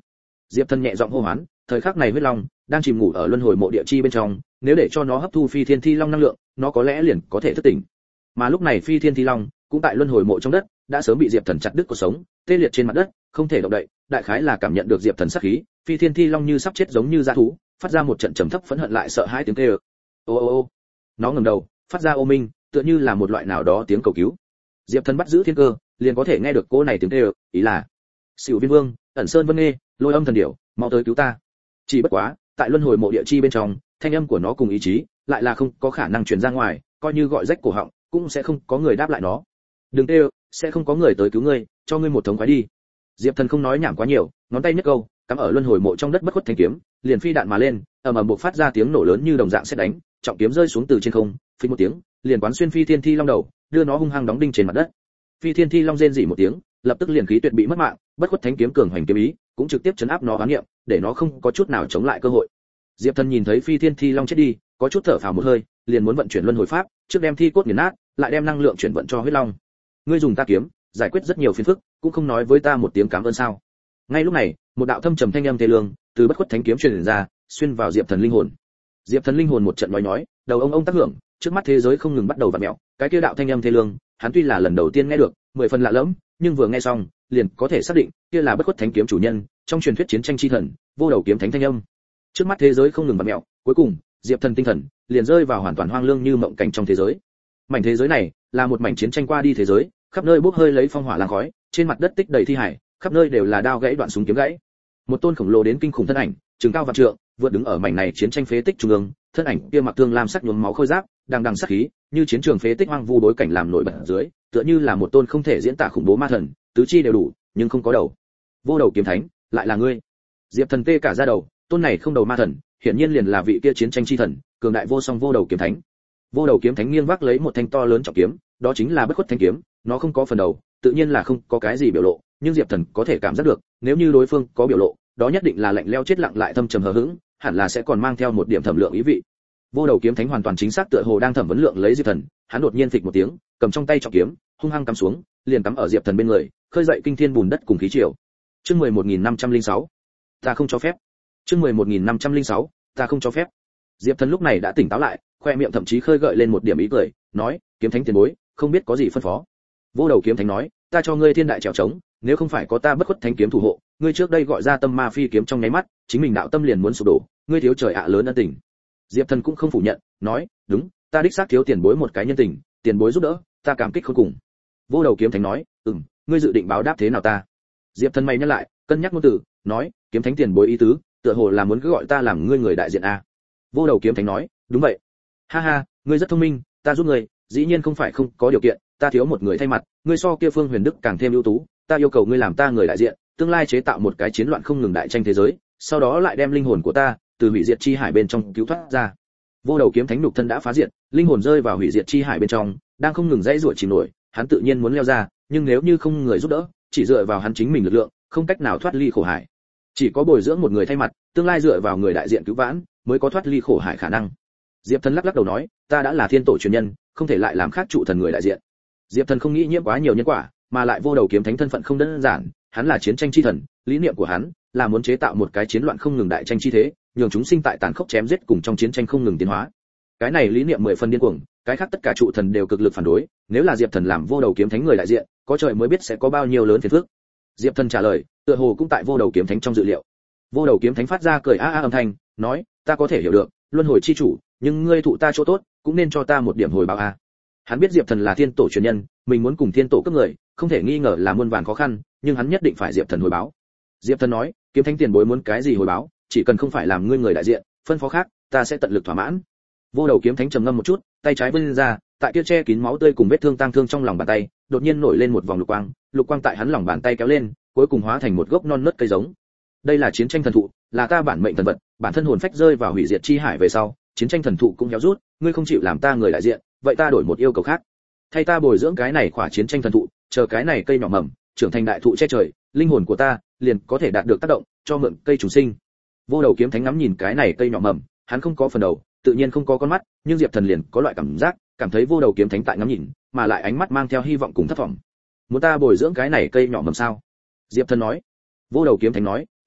Diệp Thần nhẹ giọng hô hoán, thời khắc này huyết long đang chìm ngủ ở luân hồi mộ địa chi bên trong, nếu để cho nó hấp thu phi thiên thi long năng lượng, nó có lẽ liền có thể thức tỉnh. Mà lúc này phi thiên thi long cũng tại luân hồi mộ trong đất, đã sớm bị Diệp Thần chặt đứt cuộc sống, tê liệt trên mặt đất, không thể động đậy, đại khái là cảm nhận được Diệp Thần sát khí, phi thiên thi long như sắp chết giống như dã thú, phát ra một trận trầm thấp phẫn hận lại sợ hãi tiếng kêu. Ô ô ô. Nó ngẩng đầu, phát ra ô minh, tựa như là một loại nào đó tiếng cầu cứu. Diệp Thần bắt giữ thiên cơ, liền có thể nghe được cô này tiếng kêu, ý là Sửu Viên Vương, Ẩn Sơn Vân Nghê, Lôi Âm Thần Điểu, mau tới cứu ta. Chỉ bất quá, tại luân hồi mộ địa chi bên trong, thanh âm của nó cùng ý chí lại là không có khả năng truyền ra ngoài, coi như gọi rách cổ họng, cũng sẽ không có người đáp lại nó. Đừng kêu, sẽ không có người tới cứu ngươi, cho ngươi một thống khoái đi. Diệp Thần không nói nhảm quá nhiều, ngón tay nhấc câu, cắm ở luân hồi mộ trong đất bất khuất thanh kiếm, liền phi đạn mà lên, ầm ầm bộc phát ra tiếng nổ lớn như đồng dạng sét đánh, trọng kiếm rơi xuống từ trên không, phình một tiếng, liền quán xuyên phi thiên thi long đầu, đưa nó hung hăng đóng đinh trên mặt đất. Phi thiên thi long rên rỉ một tiếng, lập tức liền khí tuyệt bị mất mạng, bất khuất thánh kiếm cường hoành kiếm ý, cũng trực tiếp chấn áp nó oán niệm, để nó không có chút nào chống lại cơ hội. Diệp Thần nhìn thấy phi thiên thi long chết đi, có chút thở phào một hơi, liền muốn vận chuyển luân hồi pháp, trước đem thi cốt nghiền nát, lại đem năng lượng chuyển vận cho huyết long. Ngươi dùng ta kiếm, giải quyết rất nhiều phiền phức, cũng không nói với ta một tiếng cảm ơn sao? Ngay lúc này, một đạo thâm trầm thanh âm thê lương từ bất khuất thánh kiếm truyền ra, xuyên vào Diệp Thần linh hồn. Diệp Thần linh hồn một trận nói nói, đầu ông ông tác hưởng, trước mắt thế giới không ngừng bắt đầu vặn mèo, cái kia đạo thanh âm thê lương, hắn tuy là lần đầu tiên nghe được, mười phần lạ lẫm, nhưng vừa nghe xong, liền có thể xác định, kia là bất khuất thánh kiếm chủ nhân, trong truyền thuyết chiến tranh chi thần, vô đầu kiếm thánh thanh âm. Trước mắt thế giới không ngừng vặn mèo, cuối cùng, Diệp Thần tinh thần liền rơi vào hoàn toàn hoang lương như mộng cảnh trong thế giới. Mảnh thế giới này là một mảnh chiến tranh qua đi thế giới, khắp nơi bốc hơi lấy phong hỏa lang khói, trên mặt đất tích đầy thi hải, khắp nơi đều là đao gãy đoạn súng kiếm gãy. Một tôn khổng lồ đến kinh khủng thân ảnh, trường cao vạn trượng, vượt đứng ở mảnh này chiến tranh phế tích trung ương, thân ảnh kia mặc thương lam sắc nhuốm máu khôi giáp, đằng đằng sát khí, như chiến trường phế tích hoang vu đối cảnh làm nổi bật dưới, tựa như là một tôn không thể diễn tả khủng bố ma thần, tứ chi đều đủ, nhưng không có đầu. Vô đầu kiếm thánh, lại là ngươi. Diệp Thần tê cả da đầu, tôn này không đầu ma thần, hiển nhiên liền là vị kia chiến tranh chi thần, cường đại vô song vô đầu kiếm thánh. Vô đầu kiếm thánh nghiêng vác lấy một thanh to lớn trọng kiếm, đó chính là bất khuất thanh kiếm, nó không có phần đầu, tự nhiên là không có cái gì biểu lộ, nhưng Diệp Thần có thể cảm giác được, nếu như đối phương có biểu lộ, đó nhất định là lạnh lẽo chết lặng lại thâm trầm hờ hững, hẳn là sẽ còn mang theo một điểm thẩm lượng ý vị. Vô đầu kiếm thánh hoàn toàn chính xác tựa hồ đang thẩm vấn lượng lấy Diệp Thần, hắn đột nhiên phịch một tiếng, cầm trong tay trọng kiếm, hung hăng cắm xuống, liền cắm ở Diệp Thần bên người, khơi dậy kinh thiên bùn đất cùng khí triều. Chương mười một nghìn năm trăm lẻ sáu, ta không cho phép. Chương mười một nghìn năm trăm lẻ sáu, ta không cho phép. Diệp Thần lúc này đã tỉnh táo lại, khoe miệng thậm chí khơi gợi lên một điểm ý cười, nói, kiếm thánh tiền bối, không biết có gì phân phó. Vô đầu kiếm thánh nói, ta cho ngươi thiên đại trèo trống, nếu không phải có ta bất khuất thánh kiếm thủ hộ, ngươi trước đây gọi ra tâm ma phi kiếm trong nháy mắt, chính mình đạo tâm liền muốn sụp đổ, ngươi thiếu trời ạ lớn ân tình. Diệp Thần cũng không phủ nhận, nói, đúng, ta đích xác thiếu tiền bối một cái nhân tình, tiền bối giúp đỡ, ta cảm kích khôn cùng. Vô đầu kiếm thánh nói, ừm, ngươi dự định báo đáp thế nào ta? Diệp Thần mày nhắc lại, cân nhắc ngôn từ, nói, kiếm thánh tiền bối ý tứ, tựa hồ là muốn cứ gọi ta làm ngươi người đại diện a. Vô đầu kiếm thánh nói, đúng vậy. Ha ha, ngươi rất thông minh, ta giúp ngươi, dĩ nhiên không phải không có điều kiện, ta thiếu một người thay mặt, ngươi so kia Phương Huyền Đức càng thêm ưu tú, ta yêu cầu ngươi làm ta người đại diện, tương lai chế tạo một cái chiến loạn không ngừng đại tranh thế giới, sau đó lại đem linh hồn của ta từ hủy diệt chi hải bên trong cứu thoát ra. Vô đầu kiếm thánh nhục thân đã phá diệt, linh hồn rơi vào hủy diệt chi hải bên trong, đang không ngừng dãy rủa chìm nổi, hắn tự nhiên muốn leo ra, nhưng nếu như không người giúp đỡ, chỉ dựa vào hắn chính mình lực lượng, không cách nào thoát ly khổ hải. Chỉ có bồi dưỡng một người thay mặt, tương lai dựa vào người đại diện cứu vãn, mới có thoát ly khổ hải khả năng. Diệp Thần lắc lắc đầu nói, ta đã là thiên tổ truyền nhân, không thể lại làm khác trụ thần người đại diện. Diệp Thần không nghĩ nhiễm quá nhiều nhân quả, mà lại vô đầu kiếm thánh thân phận không đơn giản, hắn là chiến tranh chi thần, lý niệm của hắn là muốn chế tạo một cái chiến loạn không ngừng đại tranh chi thế, nhường chúng sinh tại tàn khốc chém giết cùng trong chiến tranh không ngừng tiến hóa. Cái này lý niệm mười phần điên cuồng, cái khác tất cả trụ thần đều cực lực phản đối, nếu là Diệp Thần làm vô đầu kiếm thánh người đại diện, có trời mới biết sẽ có bao nhiêu lớn phiền phức. Diệp Thần trả lời, tựa hồ cũng tại vô đầu kiếm thánh trong dự liệu. Vô đầu kiếm thánh phát ra cười a a âm thanh, nói, ta có thể hiểu được, luân hồi chi chủ, nhưng ngươi thụ ta chỗ tốt, cũng nên cho ta một điểm hồi báo a. Hắn biết Diệp Thần là thiên tổ truyền nhân, mình muốn cùng thiên tổ cấp người, không thể nghi ngờ là muôn vàn khó khăn, nhưng hắn nhất định phải Diệp Thần hồi báo. Diệp Thần nói, kiếm thánh tiền bối muốn cái gì hồi báo, chỉ cần không phải làm ngươi người đại diện, phân phó khác, ta sẽ tận lực thỏa mãn. Vô đầu kiếm thánh trầm ngâm một chút, tay trái vươn ra, tại kia che kín máu tươi cùng vết thương tang thương trong lòng bàn tay, đột nhiên nổi lên một vòng lục quang, lục quang tại hắn lòng bàn tay kéo lên, cuối cùng hóa thành một gốc non nớt cây giống. Đây là chiến tranh thần thụ, là ta bản mệnh thần vật, bản thân hồn phách rơi vào hủy diệt chi hải về sau, chiến tranh thần thụ cũng héo rút, ngươi không chịu làm ta người đại diện, vậy ta đổi một yêu cầu khác. Thay ta bồi dưỡng cái này khỏa chiến tranh thần thụ, chờ cái này cây nhỏ mầm, trưởng thành đại thụ che trời, linh hồn của ta liền có thể đạt được tác động, cho mượn cây trùng sinh. Vô đầu kiếm thánh ngắm nhìn cái này cây nhỏ mầm, hắn không có phần đầu, tự nhiên không có con mắt, nhưng Diệp Thần liền có loại cảm giác, cảm thấy vô đầu kiếm thánh tại ngắm nhìn, mà lại ánh mắt mang theo hy vọng cùng thất vọng. Muốn ta bồi dưỡng cái này cây nhỏ mầm sao? Diệp Thần nói. Vô đầu kiếm thánh nói, đúng vậy,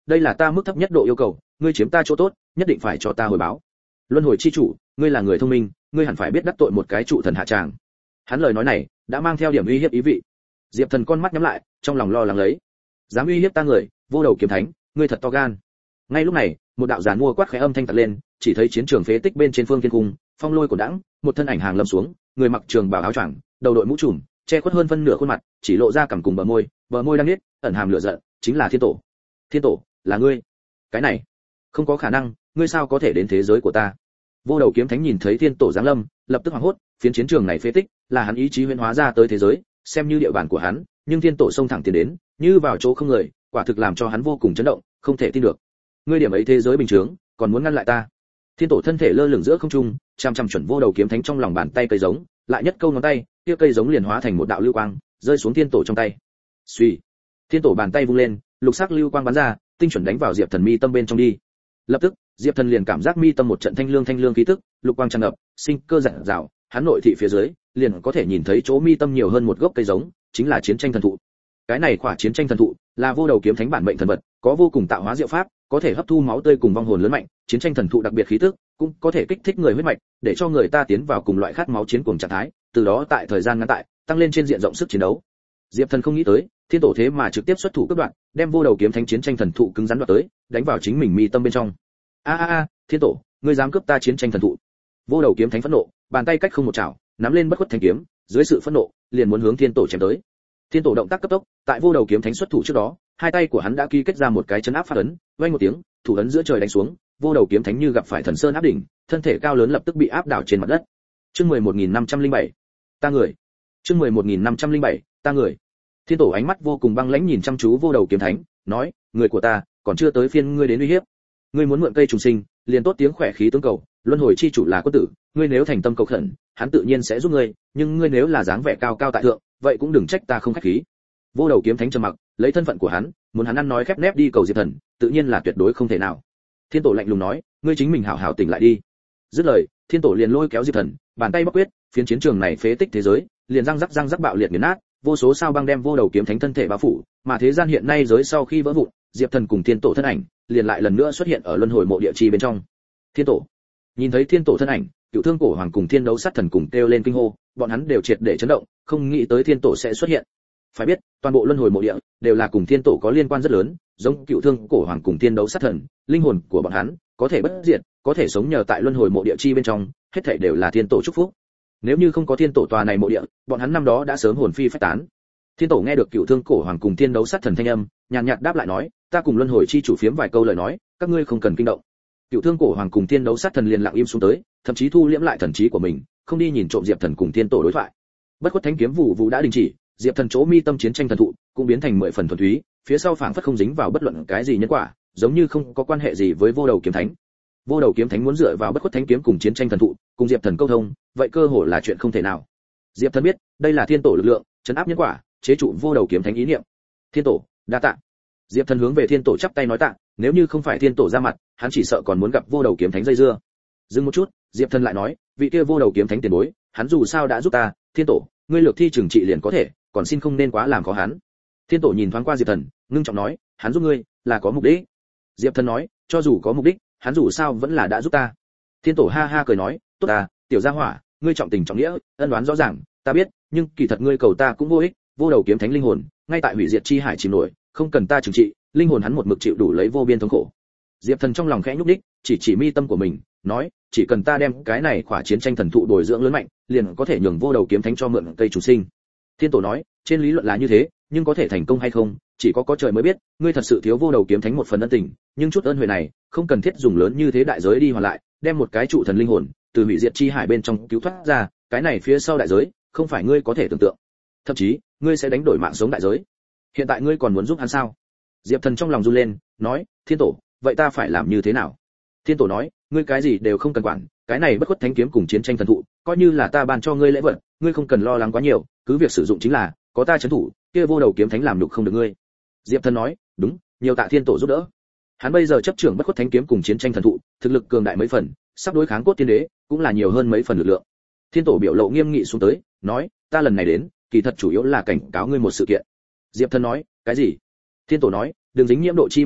đây là ta mức thấp nhất độ yêu cầu, ngươi chiếm ta chỗ tốt, nhất định phải cho ta hồi báo. Luân hồi chi chủ, ngươi là người thông minh, ngươi hẳn phải biết đắc tội một cái trụ thần hạ tràng. Hắn lời nói này đã mang theo điểm uy hiếp ý vị. Diệp Thần con mắt nhắm lại, trong lòng lo lắng lấy. Dám uy hiếp ta người, vô đầu kiếm thánh, ngươi thật to gan. Ngay lúc này, một đạo giàn mua quát khẽ âm thanh tạt lên, chỉ thấy chiến trường phế tích bên trên phương thiên cung, phong lôi cổ đãng, một thân ảnh hàng lâm xuống, người mặc trường bào áo choàng, đầu đội mũ trùm, che khuất hơn phân nửa khuôn mặt, chỉ lộ ra cằm cùng bờ môi, bờ môi đang nhếch, ẩn hàm lửa giận, chính là Thiên Tổ. Thiên Tổ, là ngươi? Cái này, không có khả năng, ngươi sao có thể đến thế giới của ta? Vô đầu kiếm thánh nhìn thấy Thiên Tổ giáng lâm, lập tức hoảng hốt, phiến chiến trường này phế tích, là hắn ý chí huyễn hóa ra tới thế giới, xem như địa bàn của hắn, nhưng Thiên Tổ xông thẳng tiến đến, như vào chỗ không người, quả thực làm cho hắn vô cùng chấn động, không thể tin được. Ngươi điểm ấy thế giới bình thường, còn muốn ngăn lại ta? Thiên Tổ thân thể lơ lửng giữa không trung, chăm chăm chuẩn vô đầu kiếm thánh trong lòng bàn tay cây giống, lại nhất câu ngón tay, kia cây giống liền hóa thành một đạo lưu quang, rơi xuống Thiên Tổ trong tay. Suy, Thiên Tổ bàn tay vung lên, lục sắc lưu quang bắn ra, tinh chuẩn đánh vào Diệp Thần mi tâm bên trong đi. Lập tức, Diệp Thần liền cảm giác mi tâm một trận thanh lương thanh lương khí tức, lục quang tràn ngập, sinh cơ rạng rào, hắn nội thị phía dưới, liền có thể nhìn thấy chỗ mi tâm nhiều hơn một gốc cây giống, chính là chiến tranh thần thụ. Cái này quả chiến tranh thần thụ, là vô đầu kiếm thánh bản mệnh thần vật, có vô cùng tạo hóa diệu pháp, có thể hấp thu máu tươi cùng vong hồn lớn mạnh, chiến tranh thần thụ đặc biệt khí tức, cũng có thể kích thích người huyết mạch, để cho người ta tiến vào cùng loại khát máu chiến cuồng trạng thái, từ đó tại thời gian ngắn tại, tăng lên trên diện rộng sức chiến đấu. Diệp Thần không nghĩ tới, Thiên Tổ thế mà trực tiếp xuất thủ cướp đoạn, đem vô đầu kiếm thánh chiến tranh thần thụ cứng rắn đoạt tới, đánh vào chính mình mi tâm bên trong. A a a, Thiên Tổ, ngươi dám cướp ta chiến tranh thần thụ? Vô đầu kiếm thánh phẫn nộ, bàn tay cách không một chảo, nắm lên bất khuất thanh kiếm, dưới sự phẫn nộ, liền muốn hướng Thiên Tổ chém tới. Thiên Tổ động tác cấp tốc, tại vô đầu kiếm thánh xuất thủ trước đó, hai tay của hắn đã ký kết ra một cái chấn áp pháp ấn, vang một tiếng, thủ ấn giữa trời đánh xuống, vô đầu kiếm thánh như gặp phải thần sơn áp đỉnh, thân thể cao lớn lập tức bị áp đảo trên mặt đất. Chương mười một nghìn năm trăm lẻ bảy, ta người. Chương mười một nghìn năm trăm lẻ bảy, ta người. Thiên Tổ ánh mắt vô cùng băng lãnh nhìn chăm chú vô đầu kiếm thánh, nói, người của ta, còn chưa tới phiên ngươi đến uy hiếp. Ngươi muốn mượn cây trùng sinh, liền tốt tiếng khỏe khí tướng cầu, luân hồi chi chủ là quân tử, ngươi nếu thành tâm cầu khẩn, hắn tự nhiên sẽ giúp ngươi, nhưng ngươi nếu là dáng vẻ cao cao tại thượng, vậy cũng đừng trách ta không khách khí. Vô đầu kiếm thánh trầm mặc, lấy thân phận của hắn, muốn hắn ăn nói khép nép đi cầu Diệp Thần, tự nhiên là tuyệt đối không thể nào. Thiên Tổ lạnh lùng nói, ngươi chính mình hảo hảo tỉnh lại đi. Dứt lời, Thiên Tổ liền lôi kéo Diệp Thần, bàn tay bắc quyết, phiến chiến trường này phế tích thế giới, liền răng rắc răng rắc bạo liệt nghiền nát, vô số sao băng đem vô đầu kiếm thánh thân thể bao phủ, mà thế gian hiện nay giới sau khi vỡ vụn, Diệp Thần cùng Thiên Tổ thân ảnh, liền lại lần nữa xuất hiện ở luân hồi mộ địa chi bên trong. Thiên Tổ, nhìn thấy Thiên Tổ thân ảnh, Cựu Thương Cổ Hoàng cùng Thiên Đấu Sát Thần cùng kêu lên kinh hô, bọn hắn đều triệt để chấn động, không nghĩ tới Thiên Tổ sẽ xuất hiện. Phải biết, toàn bộ luân hồi mộ địa đều là cùng Thiên Tổ có liên quan rất lớn, giống Cựu Thương Cổ Hoàng cùng Thiên Đấu Sát Thần, linh hồn của bọn hắn có thể bất diệt, có thể sống nhờ tại luân hồi mộ địa chi bên trong, hết thảy đều là Thiên Tổ chúc phúc. Nếu như không có Thiên Tổ tòa này mộ địa, bọn hắn năm đó đã sớm hồn phi phách tán. Thiên Tổ nghe được Cựu Thương Cổ Hoàng cùng Thiên Đấu Sát Thần thanh âm, nhàn nhạt đáp lại nói, ta cùng luân hồi chi chủ phiếm vài câu lời nói, các ngươi không cần kinh động. Cựu Thương Cổ Hoàng cùng Thiên Đấu Sát Thần liền lặng im xuống tới, thậm chí thu liễm lại thần trí của mình, không đi nhìn trộm Diệp Thần cùng Thiên Tổ đối thoại. Bất khuất thánh kiếm vụ vụ đã đình chỉ, Diệp Thần chỗ mi tâm chiến tranh thần thụ cũng biến thành mười phần thuần túy, phía sau phảng phất không dính vào bất luận cái gì nhân quả, giống như không có quan hệ gì với vô đầu kiếm thánh. Vô đầu kiếm thánh muốn dựa vào bất khuất thánh kiếm cùng chiến tranh thần thụ, cùng Diệp Thần câu thông, vậy cơ hồ là chuyện không thể nào. Diệp Thần biết, đây là Thiên Tổ lực lượng, trấn áp nhân quả, chế trụ vô đầu kiếm thánh ý niệm. Thiên Tổ, đa tạ. Diệp Thần hướng về Thiên Tổ chắp tay nói tạ, nếu như không phải Thiên Tổ ra mặt, hắn chỉ sợ còn muốn gặp vô đầu kiếm thánh dây dưa. Dừng một chút, Diệp Thần lại nói, vị kia vô đầu kiếm thánh tiền bối, hắn dù sao đã giúp ta, Thiên Tổ, ngươi lược thi trừng trị liền có thể, còn xin không nên quá làm khó hắn. Thiên Tổ nhìn thoáng qua Diệp Thần, ngưng trọng nói, hắn giúp ngươi là có mục đích. Diệp Thần nói, cho dù có mục đích, hắn dù sao vẫn là đã giúp ta. Thiên Tổ ha ha cười nói, tốt ta, tiểu gia hỏa, ngươi trọng tình trọng nghĩa, ân oán rõ ràng, ta biết, nhưng kỳ thật ngươi cầu ta cũng vô ích, vô đầu kiếm thánh linh hồn, ngay tại hủy diệt chi hải chìm nổi, không cần ta trừng trị, linh hồn hắn một mực chịu đủ lấy vô biên thống khổ. Diệp Thần trong lòng khẽ nhúc nhích, chỉ chỉ mi tâm của mình, nói, chỉ cần ta đem cái này khỏa chiến tranh thần thụ bồi dưỡng lớn mạnh, liền có thể nhường vô đầu kiếm thánh cho mượn cây chủ sinh. Thiên Tổ nói, trên lý luận là như thế, nhưng có thể thành công hay không, chỉ có có trời mới biết, ngươi thật sự thiếu vô đầu kiếm thánh một phần ân tình, nhưng chút ơn huệ này, không cần thiết dùng lớn như thế đại giới đi hoàn lại, đem một cái trụ thần linh hồn từ hủy diệt chi hải bên trong cứu thoát ra, cái này phía sau đại giới, không phải ngươi có thể tưởng tượng. Thậm chí, ngươi sẽ đánh đổi mạng sống đại giới. Hiện tại ngươi còn muốn giúp hắn sao? Diệp Thần trong lòng run lên, nói, Thiên Tổ, vậy ta phải làm như thế nào? Thiên Tổ nói, ngươi cái gì đều không cần quản, cái này bất khuất thánh kiếm cùng chiến tranh thần thụ, coi như là ta ban cho ngươi lễ vật, ngươi không cần lo lắng quá nhiều, cứ việc sử dụng chính là, có ta trấn thủ, kia vô đầu kiếm thánh làm nhục không được ngươi. Diệp Thần nói, đúng, nhiều tạ Thiên Tổ giúp đỡ. Hắn bây giờ chấp trưởng bất khuất thánh kiếm cùng chiến tranh thần thụ, thực lực cường đại mấy phần, sắp đối kháng cốt tiên đế, cũng là nhiều hơn mấy phần lực lượng. Thiên Tổ biểu lộ nghiêm nghị xuống tới, nói, ta lần này đến, kỳ thật chủ yếu là cảnh cáo ngươi một sự kiện. Diệp Thần nói, cái gì? Thiên Tổ nói, đừng dính nhiễm độ chi mảnh vỡ,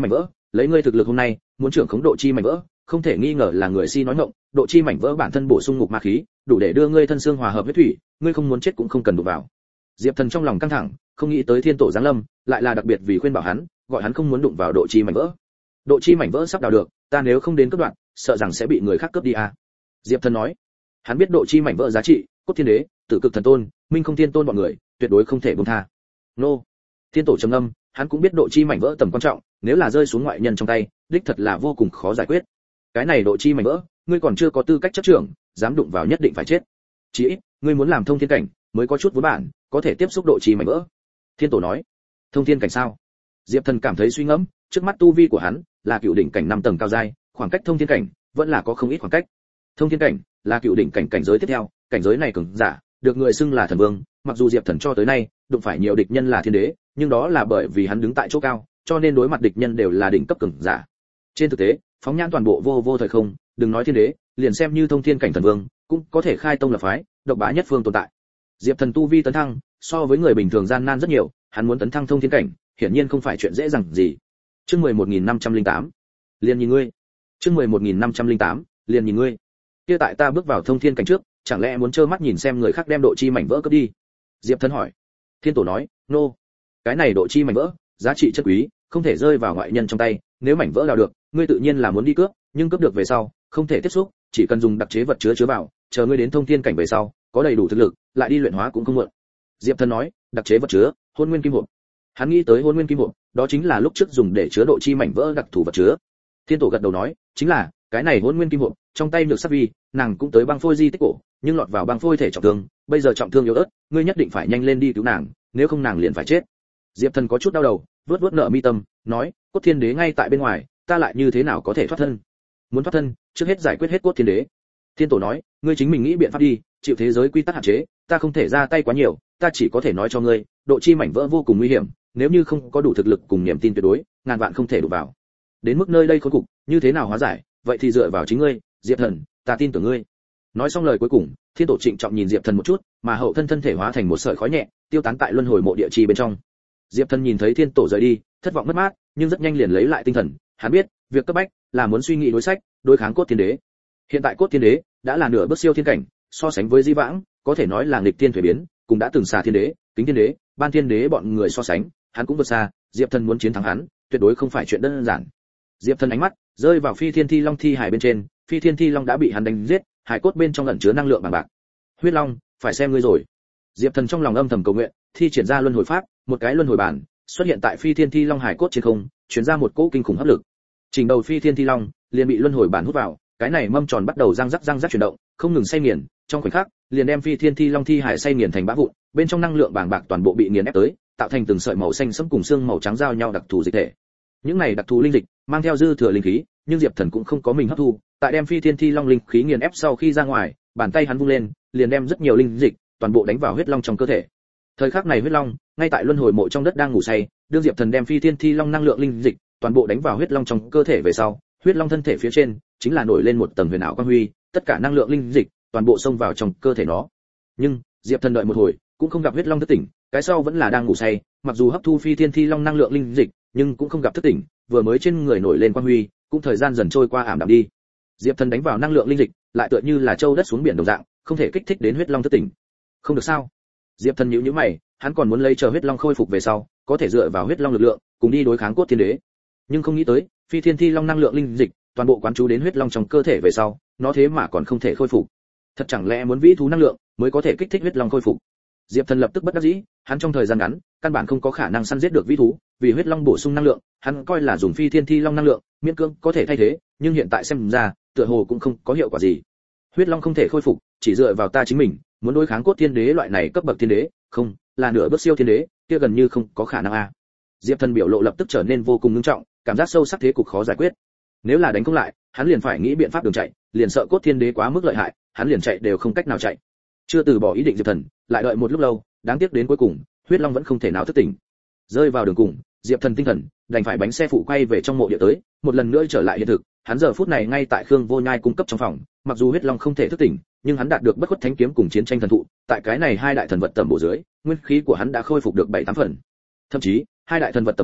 lấy ngươi thực lực hôm nay muốn trưởng khống độ chi mảnh vỡ không thể nghi ngờ là người si nói ngọng, độ chi mảnh vỡ bản thân bổ sung ngục ma khí đủ để đưa ngươi thân xương hòa hợp huyết thủy, ngươi không muốn chết cũng không cần đụng vào. Diệp Thần trong lòng căng thẳng, không nghĩ tới thiên tổ giáng lâm lại là đặc biệt vì khuyên bảo hắn, gọi hắn không muốn đụng vào độ chi mảnh vỡ. Độ chi mảnh vỡ sắp đào được, ta nếu không đến cấp đoạn sợ rằng sẽ bị người khác cướp đi à. Diệp Thần nói, hắn biết độ chi mảnh vỡ giá trị, cốt thiên đế, tử cực thần tôn, minh không thiên tôn bọn người tuyệt đối không thể buông tha. Nô. Thiên tổ trầm ngâm, hắn cũng biết độ chi mảnh vỡ tầm quan trọng, nếu là rơi xuống ngoại nhân trong tay, đích thật là vô cùng khó giải quyết. Cái này độ chi mảnh vỡ, ngươi còn chưa có tư cách chấp trưởng, dám đụng vào nhất định phải chết. Chỉ ít, ngươi muốn làm thông thiên cảnh, mới có chút vốn bản, có thể tiếp xúc độ chi mảnh vỡ. Thiên tổ nói, thông thiên cảnh sao? Diệp Thần cảm thấy suy ngẫm, trước mắt tu vi của hắn là cựu đỉnh cảnh năm tầng cao giai, khoảng cách thông thiên cảnh vẫn là có không ít khoảng cách. Thông thiên cảnh là cựu đỉnh cảnh cảnh giới tiếp theo, cảnh giới này cường giả, được người xưng là thần vương, mặc dù Diệp Thần cho tới nay đụng phải nhiều địch nhân là thiên đế, nhưng đó là bởi vì hắn đứng tại chỗ cao, cho nên đối mặt địch nhân đều là đỉnh cấp cường giả. Trên thực tế, phóng nhãn toàn bộ vô vô thời không, đừng nói thiên đế, liền xem như thông thiên cảnh thần vương, cũng có thể khai tông lập phái, độc bá nhất phương tồn tại. Diệp Thần tu vi tấn thăng, so với người bình thường gian nan rất nhiều, hắn muốn tấn thăng thông thiên cảnh, hiển nhiên không phải chuyện dễ dàng gì. Chương mười một nghìn năm trăm lẻ tám, liền nhìn ngươi. Chương mười một nghìn năm trăm lẻ tám, liền nhìn ngươi. Kia tại ta bước vào thông thiên cảnh trước, chẳng lẽ muốn trơ mắt nhìn xem người khác đem độ chi mảnh vỡ cướp đi? Diệp Thần hỏi. Thiên tổ nói, nô. No. Cái này độ chi mảnh vỡ, giá trị chất quý, không thể rơi vào ngoại nhân trong tay, nếu mảnh vỡ đào được, ngươi tự nhiên là muốn đi cướp, nhưng cướp được về sau, không thể tiếp xúc, chỉ cần dùng đặc chế vật chứa chứa vào, chờ ngươi đến thông thiên cảnh về sau, có đầy đủ thực lực, lại đi luyện hóa cũng không muộn. Diệp Thần nói, đặc chế vật chứa, hôn nguyên kim hộp. Hắn nghĩ tới hôn nguyên kim hộp, đó chính là lúc trước dùng để chứa độ chi mảnh vỡ đặc thù vật chứa. Thiên tổ gật đầu nói, chính là, cái này hôn nguyên kim hộp, trong tay Nhược Sắc Vi, nàng cũng tới băng phôi di tích cổ, nhưng lọt vào băng phôi thể trọng thương, bây giờ trọng thương yếu ớt, ngươi nhất định phải nhanh lên đi cứu nàng, nếu không nàng liền phải chết. Diệp Thần có chút đau đầu, vớt vớt nợ mi tâm, nói, cốt thiên đế ngay tại bên ngoài, ta lại như thế nào có thể thoát thân? Muốn thoát thân, trước hết giải quyết hết cốt thiên đế. Thiên tổ nói, ngươi chính mình nghĩ biện pháp đi, chịu thế giới quy tắc hạn chế, ta không thể ra tay quá nhiều, ta chỉ có thể nói cho ngươi, độ chi mảnh vỡ vô cùng nguy hiểm, nếu như không có đủ thực lực cùng niềm tin tuyệt đối, ngàn vạn không thể đụng vào. Đến mức nơi đây khốn cục, như thế nào hóa giải, vậy thì dựa vào chính ngươi, Diệp Thần, ta tin tưởng ngươi. Nói xong lời cuối cùng, Thiên tổ trịnh trọng nhìn Diệp Thần một chút, mà hậu thân thân thể hóa thành một sợi khói nhẹ, tiêu tán tại luân hồi mộ địa chi bên trong. Diệp Thần nhìn thấy Thiên tổ rời đi, thất vọng mất mát, nhưng rất nhanh liền lấy lại tinh thần, hắn biết, việc cấp bách là muốn suy nghĩ đối sách, đối kháng cốt thiên đế. Hiện tại cốt thiên đế đã là nửa bước siêu thiên cảnh, so sánh với Di Vãng, có thể nói là nghịch thiên thủy biến, cũng đã từng xà thiên đế, kính thiên đế, ban thiên đế bọn người so sánh, hắn cũng vượt xa, Diệp Thần muốn chiến thắng hắn, tuyệt đối không phải chuyện đơn giản. Diệp Thần ánh mắt rơi vào Phi Thiên Thi Long thi hài bên trên, Phi Thiên Thi Long đã bị hắn đánh giết, hải cốt bên trong ẩn chứa năng lượng bằng bạc. Huyết Long, phải xem ngươi rồi. Diệp Thần trong lòng âm thầm cầu nguyện, thi triển ra luân hồi pháp, một cái luân hồi bản xuất hiện tại Phi Thiên Thi Long hải cốt trên không, truyền ra một cỗ kinh khủng hấp lực. Trình đầu Phi Thiên Thi Long liền bị luân hồi bản hút vào, cái này mâm tròn bắt đầu răng rắc răng rắc chuyển động, không ngừng xay nghiền, trong khoảnh khắc, liền đem Phi Thiên Thi Long thi hải xay nghiền thành bã vụn, bên trong năng lượng bàng bạc toàn bộ bị nghiền ép tới, tạo thành từng sợi màu xanh sẫm cùng xương màu trắng giao nhau đặc thù dịch thể. Những này đặc thù linh dịch mang theo dư thừa linh khí, nhưng Diệp Thần cũng không có mình hấp thu, tại đem Phi Thiên Thi Long linh khí nghiền ép sau khi ra ngoài, bàn tay hắn vung lên, liền đem rất nhiều linh dịch toàn bộ đánh vào huyết long trong cơ thể. Thời khắc này huyết long ngay tại luân hồi mộ trong đất đang ngủ say, đương Diệp Thần đem Phi Thiên Thi Long năng lượng linh dịch toàn bộ đánh vào huyết long trong cơ thể về sau, huyết long thân thể phía trên chính là nổi lên một tầng huyền ảo quang huy, tất cả năng lượng linh dịch toàn bộ xông vào trong cơ thể nó. Nhưng Diệp Thần đợi một hồi cũng không gặp huyết long thức tỉnh, cái sau vẫn là đang ngủ say, mặc dù hấp thu Phi Thiên Thi Long năng lượng linh dịch, nhưng cũng không gặp thức tỉnh, vừa mới trên người nổi lên quang huy, cũng thời gian dần trôi qua ảm đạm đi. Diệp Thần đánh vào năng lượng linh dịch, lại tựa như là châu đất xuống biển đồng dạng, không thể kích thích đến huyết long thức tỉnh. Không được sao? Diệp Thần nhíu nhíu mày, hắn còn muốn lấy chờ huyết long khôi phục về sau, có thể dựa vào huyết long lực lượng, cùng đi đối kháng cốt thiên đế. Nhưng không nghĩ tới, Phi Thiên Thi Long năng lượng linh dịch, toàn bộ quán chú đến huyết long trong cơ thể về sau, nó thế mà còn không thể khôi phục. Thật chẳng lẽ muốn vĩ thú năng lượng mới có thể kích thích huyết long khôi phục? Diệp Thần lập tức bất đắc dĩ, hắn trong thời gian ngắn, căn bản không có khả năng săn giết được vĩ thú, vì huyết long bổ sung năng lượng, hắn coi là dùng Phi Thiên Thi Long năng lượng, miễn cưỡng có thể thay thế, nhưng hiện tại xem ra, tựa hồ cũng không có hiệu quả gì. Huyết long không thể khôi phục, chỉ dựa vào ta chính mình, muốn đối kháng cốt thiên đế loại này cấp bậc thiên đế, không, là nửa bước siêu thiên đế, kia gần như không có khả năng a. Diệp Thần biểu lộ lập tức trở nên vô cùng nghiêm trọng, cảm giác sâu sắc thế cục khó giải quyết. Nếu là đánh không lại, hắn liền phải nghĩ biện pháp đường chạy, liền sợ cốt thiên đế quá mức lợi hại, hắn liền chạy đều không cách nào chạy. Chưa từ bỏ ý định Diệp Thần, lại đợi một lúc lâu, đáng tiếc đến cuối cùng, huyết long vẫn không thể nào thức tỉnh. Rơi vào đường cùng, Diệp Thần tinh thần đành phải bánh xe phụ quay về trong mộ địa tới, một lần nữa trở lại hiện thực. Hắn giờ phút này ngay tại Khương Vô Nhai cung cấp trong phòng, mặc dù huyết long không thể thức tỉnh, nhưng hắn đạt được bất khuất thánh kiếm cùng chiến tranh thần thụ, tại cái này hai đại thần vật tầm bổ dưới, nguyên khí của hắn đã khôi phục được bảy tám phần. Thậm chí, hai đại thần vật tầm bổ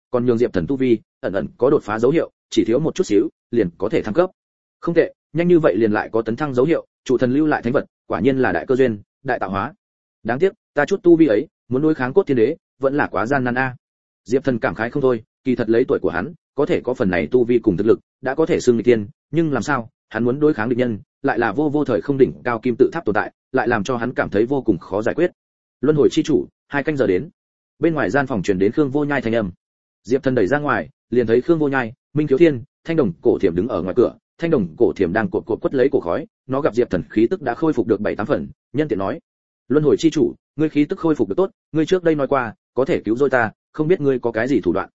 còn nhường Diệp Thần tu vi ẩn ẩn có đột phá dấu hiệu, chỉ thiếu một chút xíu, liền có thể thăng cấp. Không tệ, nhanh như vậy liền lại có tấn thăng dấu hiệu, chủ thần lưu lại thánh vật, quả nhiên là đại cơ duyên, đại tạo hóa. Đáng tiếc, ta chút tu vi ấy, muốn đối kháng cốt thiên đế, vẫn là quá gian nan a. Diệp Thần cảm khái không thôi, kỳ thật lấy tuổi của hắn, có thể có phần này tu vi cùng thực lực, đã có thể xưng nghịch tiên, nhưng làm sao, hắn muốn đối kháng địch nhân, lại là vô vô thời không đỉnh cao kim tự tháp tồn tại, lại làm cho hắn cảm thấy vô cùng khó giải quyết. Luân hồi chi chủ, hai canh giờ đến. Bên ngoài gian phòng truyền đến Khương Vô Nhai thanh âm. Diệp Thần đẩy ra ngoài, liền thấy Khương Vô Nhai, Minh Thiếu Thiên, Thanh Đồng Cổ Thiểm đứng ở ngoài cửa, Thanh Đồng Cổ Thiểm đang cột cột quất lấy cổ khói, nó gặp Diệp Thần khí tức đã khôi phục được bảy tám phần, nhân tiện nói: "Luân hồi chi chủ, ngươi khí tức khôi phục được tốt, ngươi trước đây nói qua, có thể cứu rỗi ta, không biết ngươi có cái gì thủ đoạn?"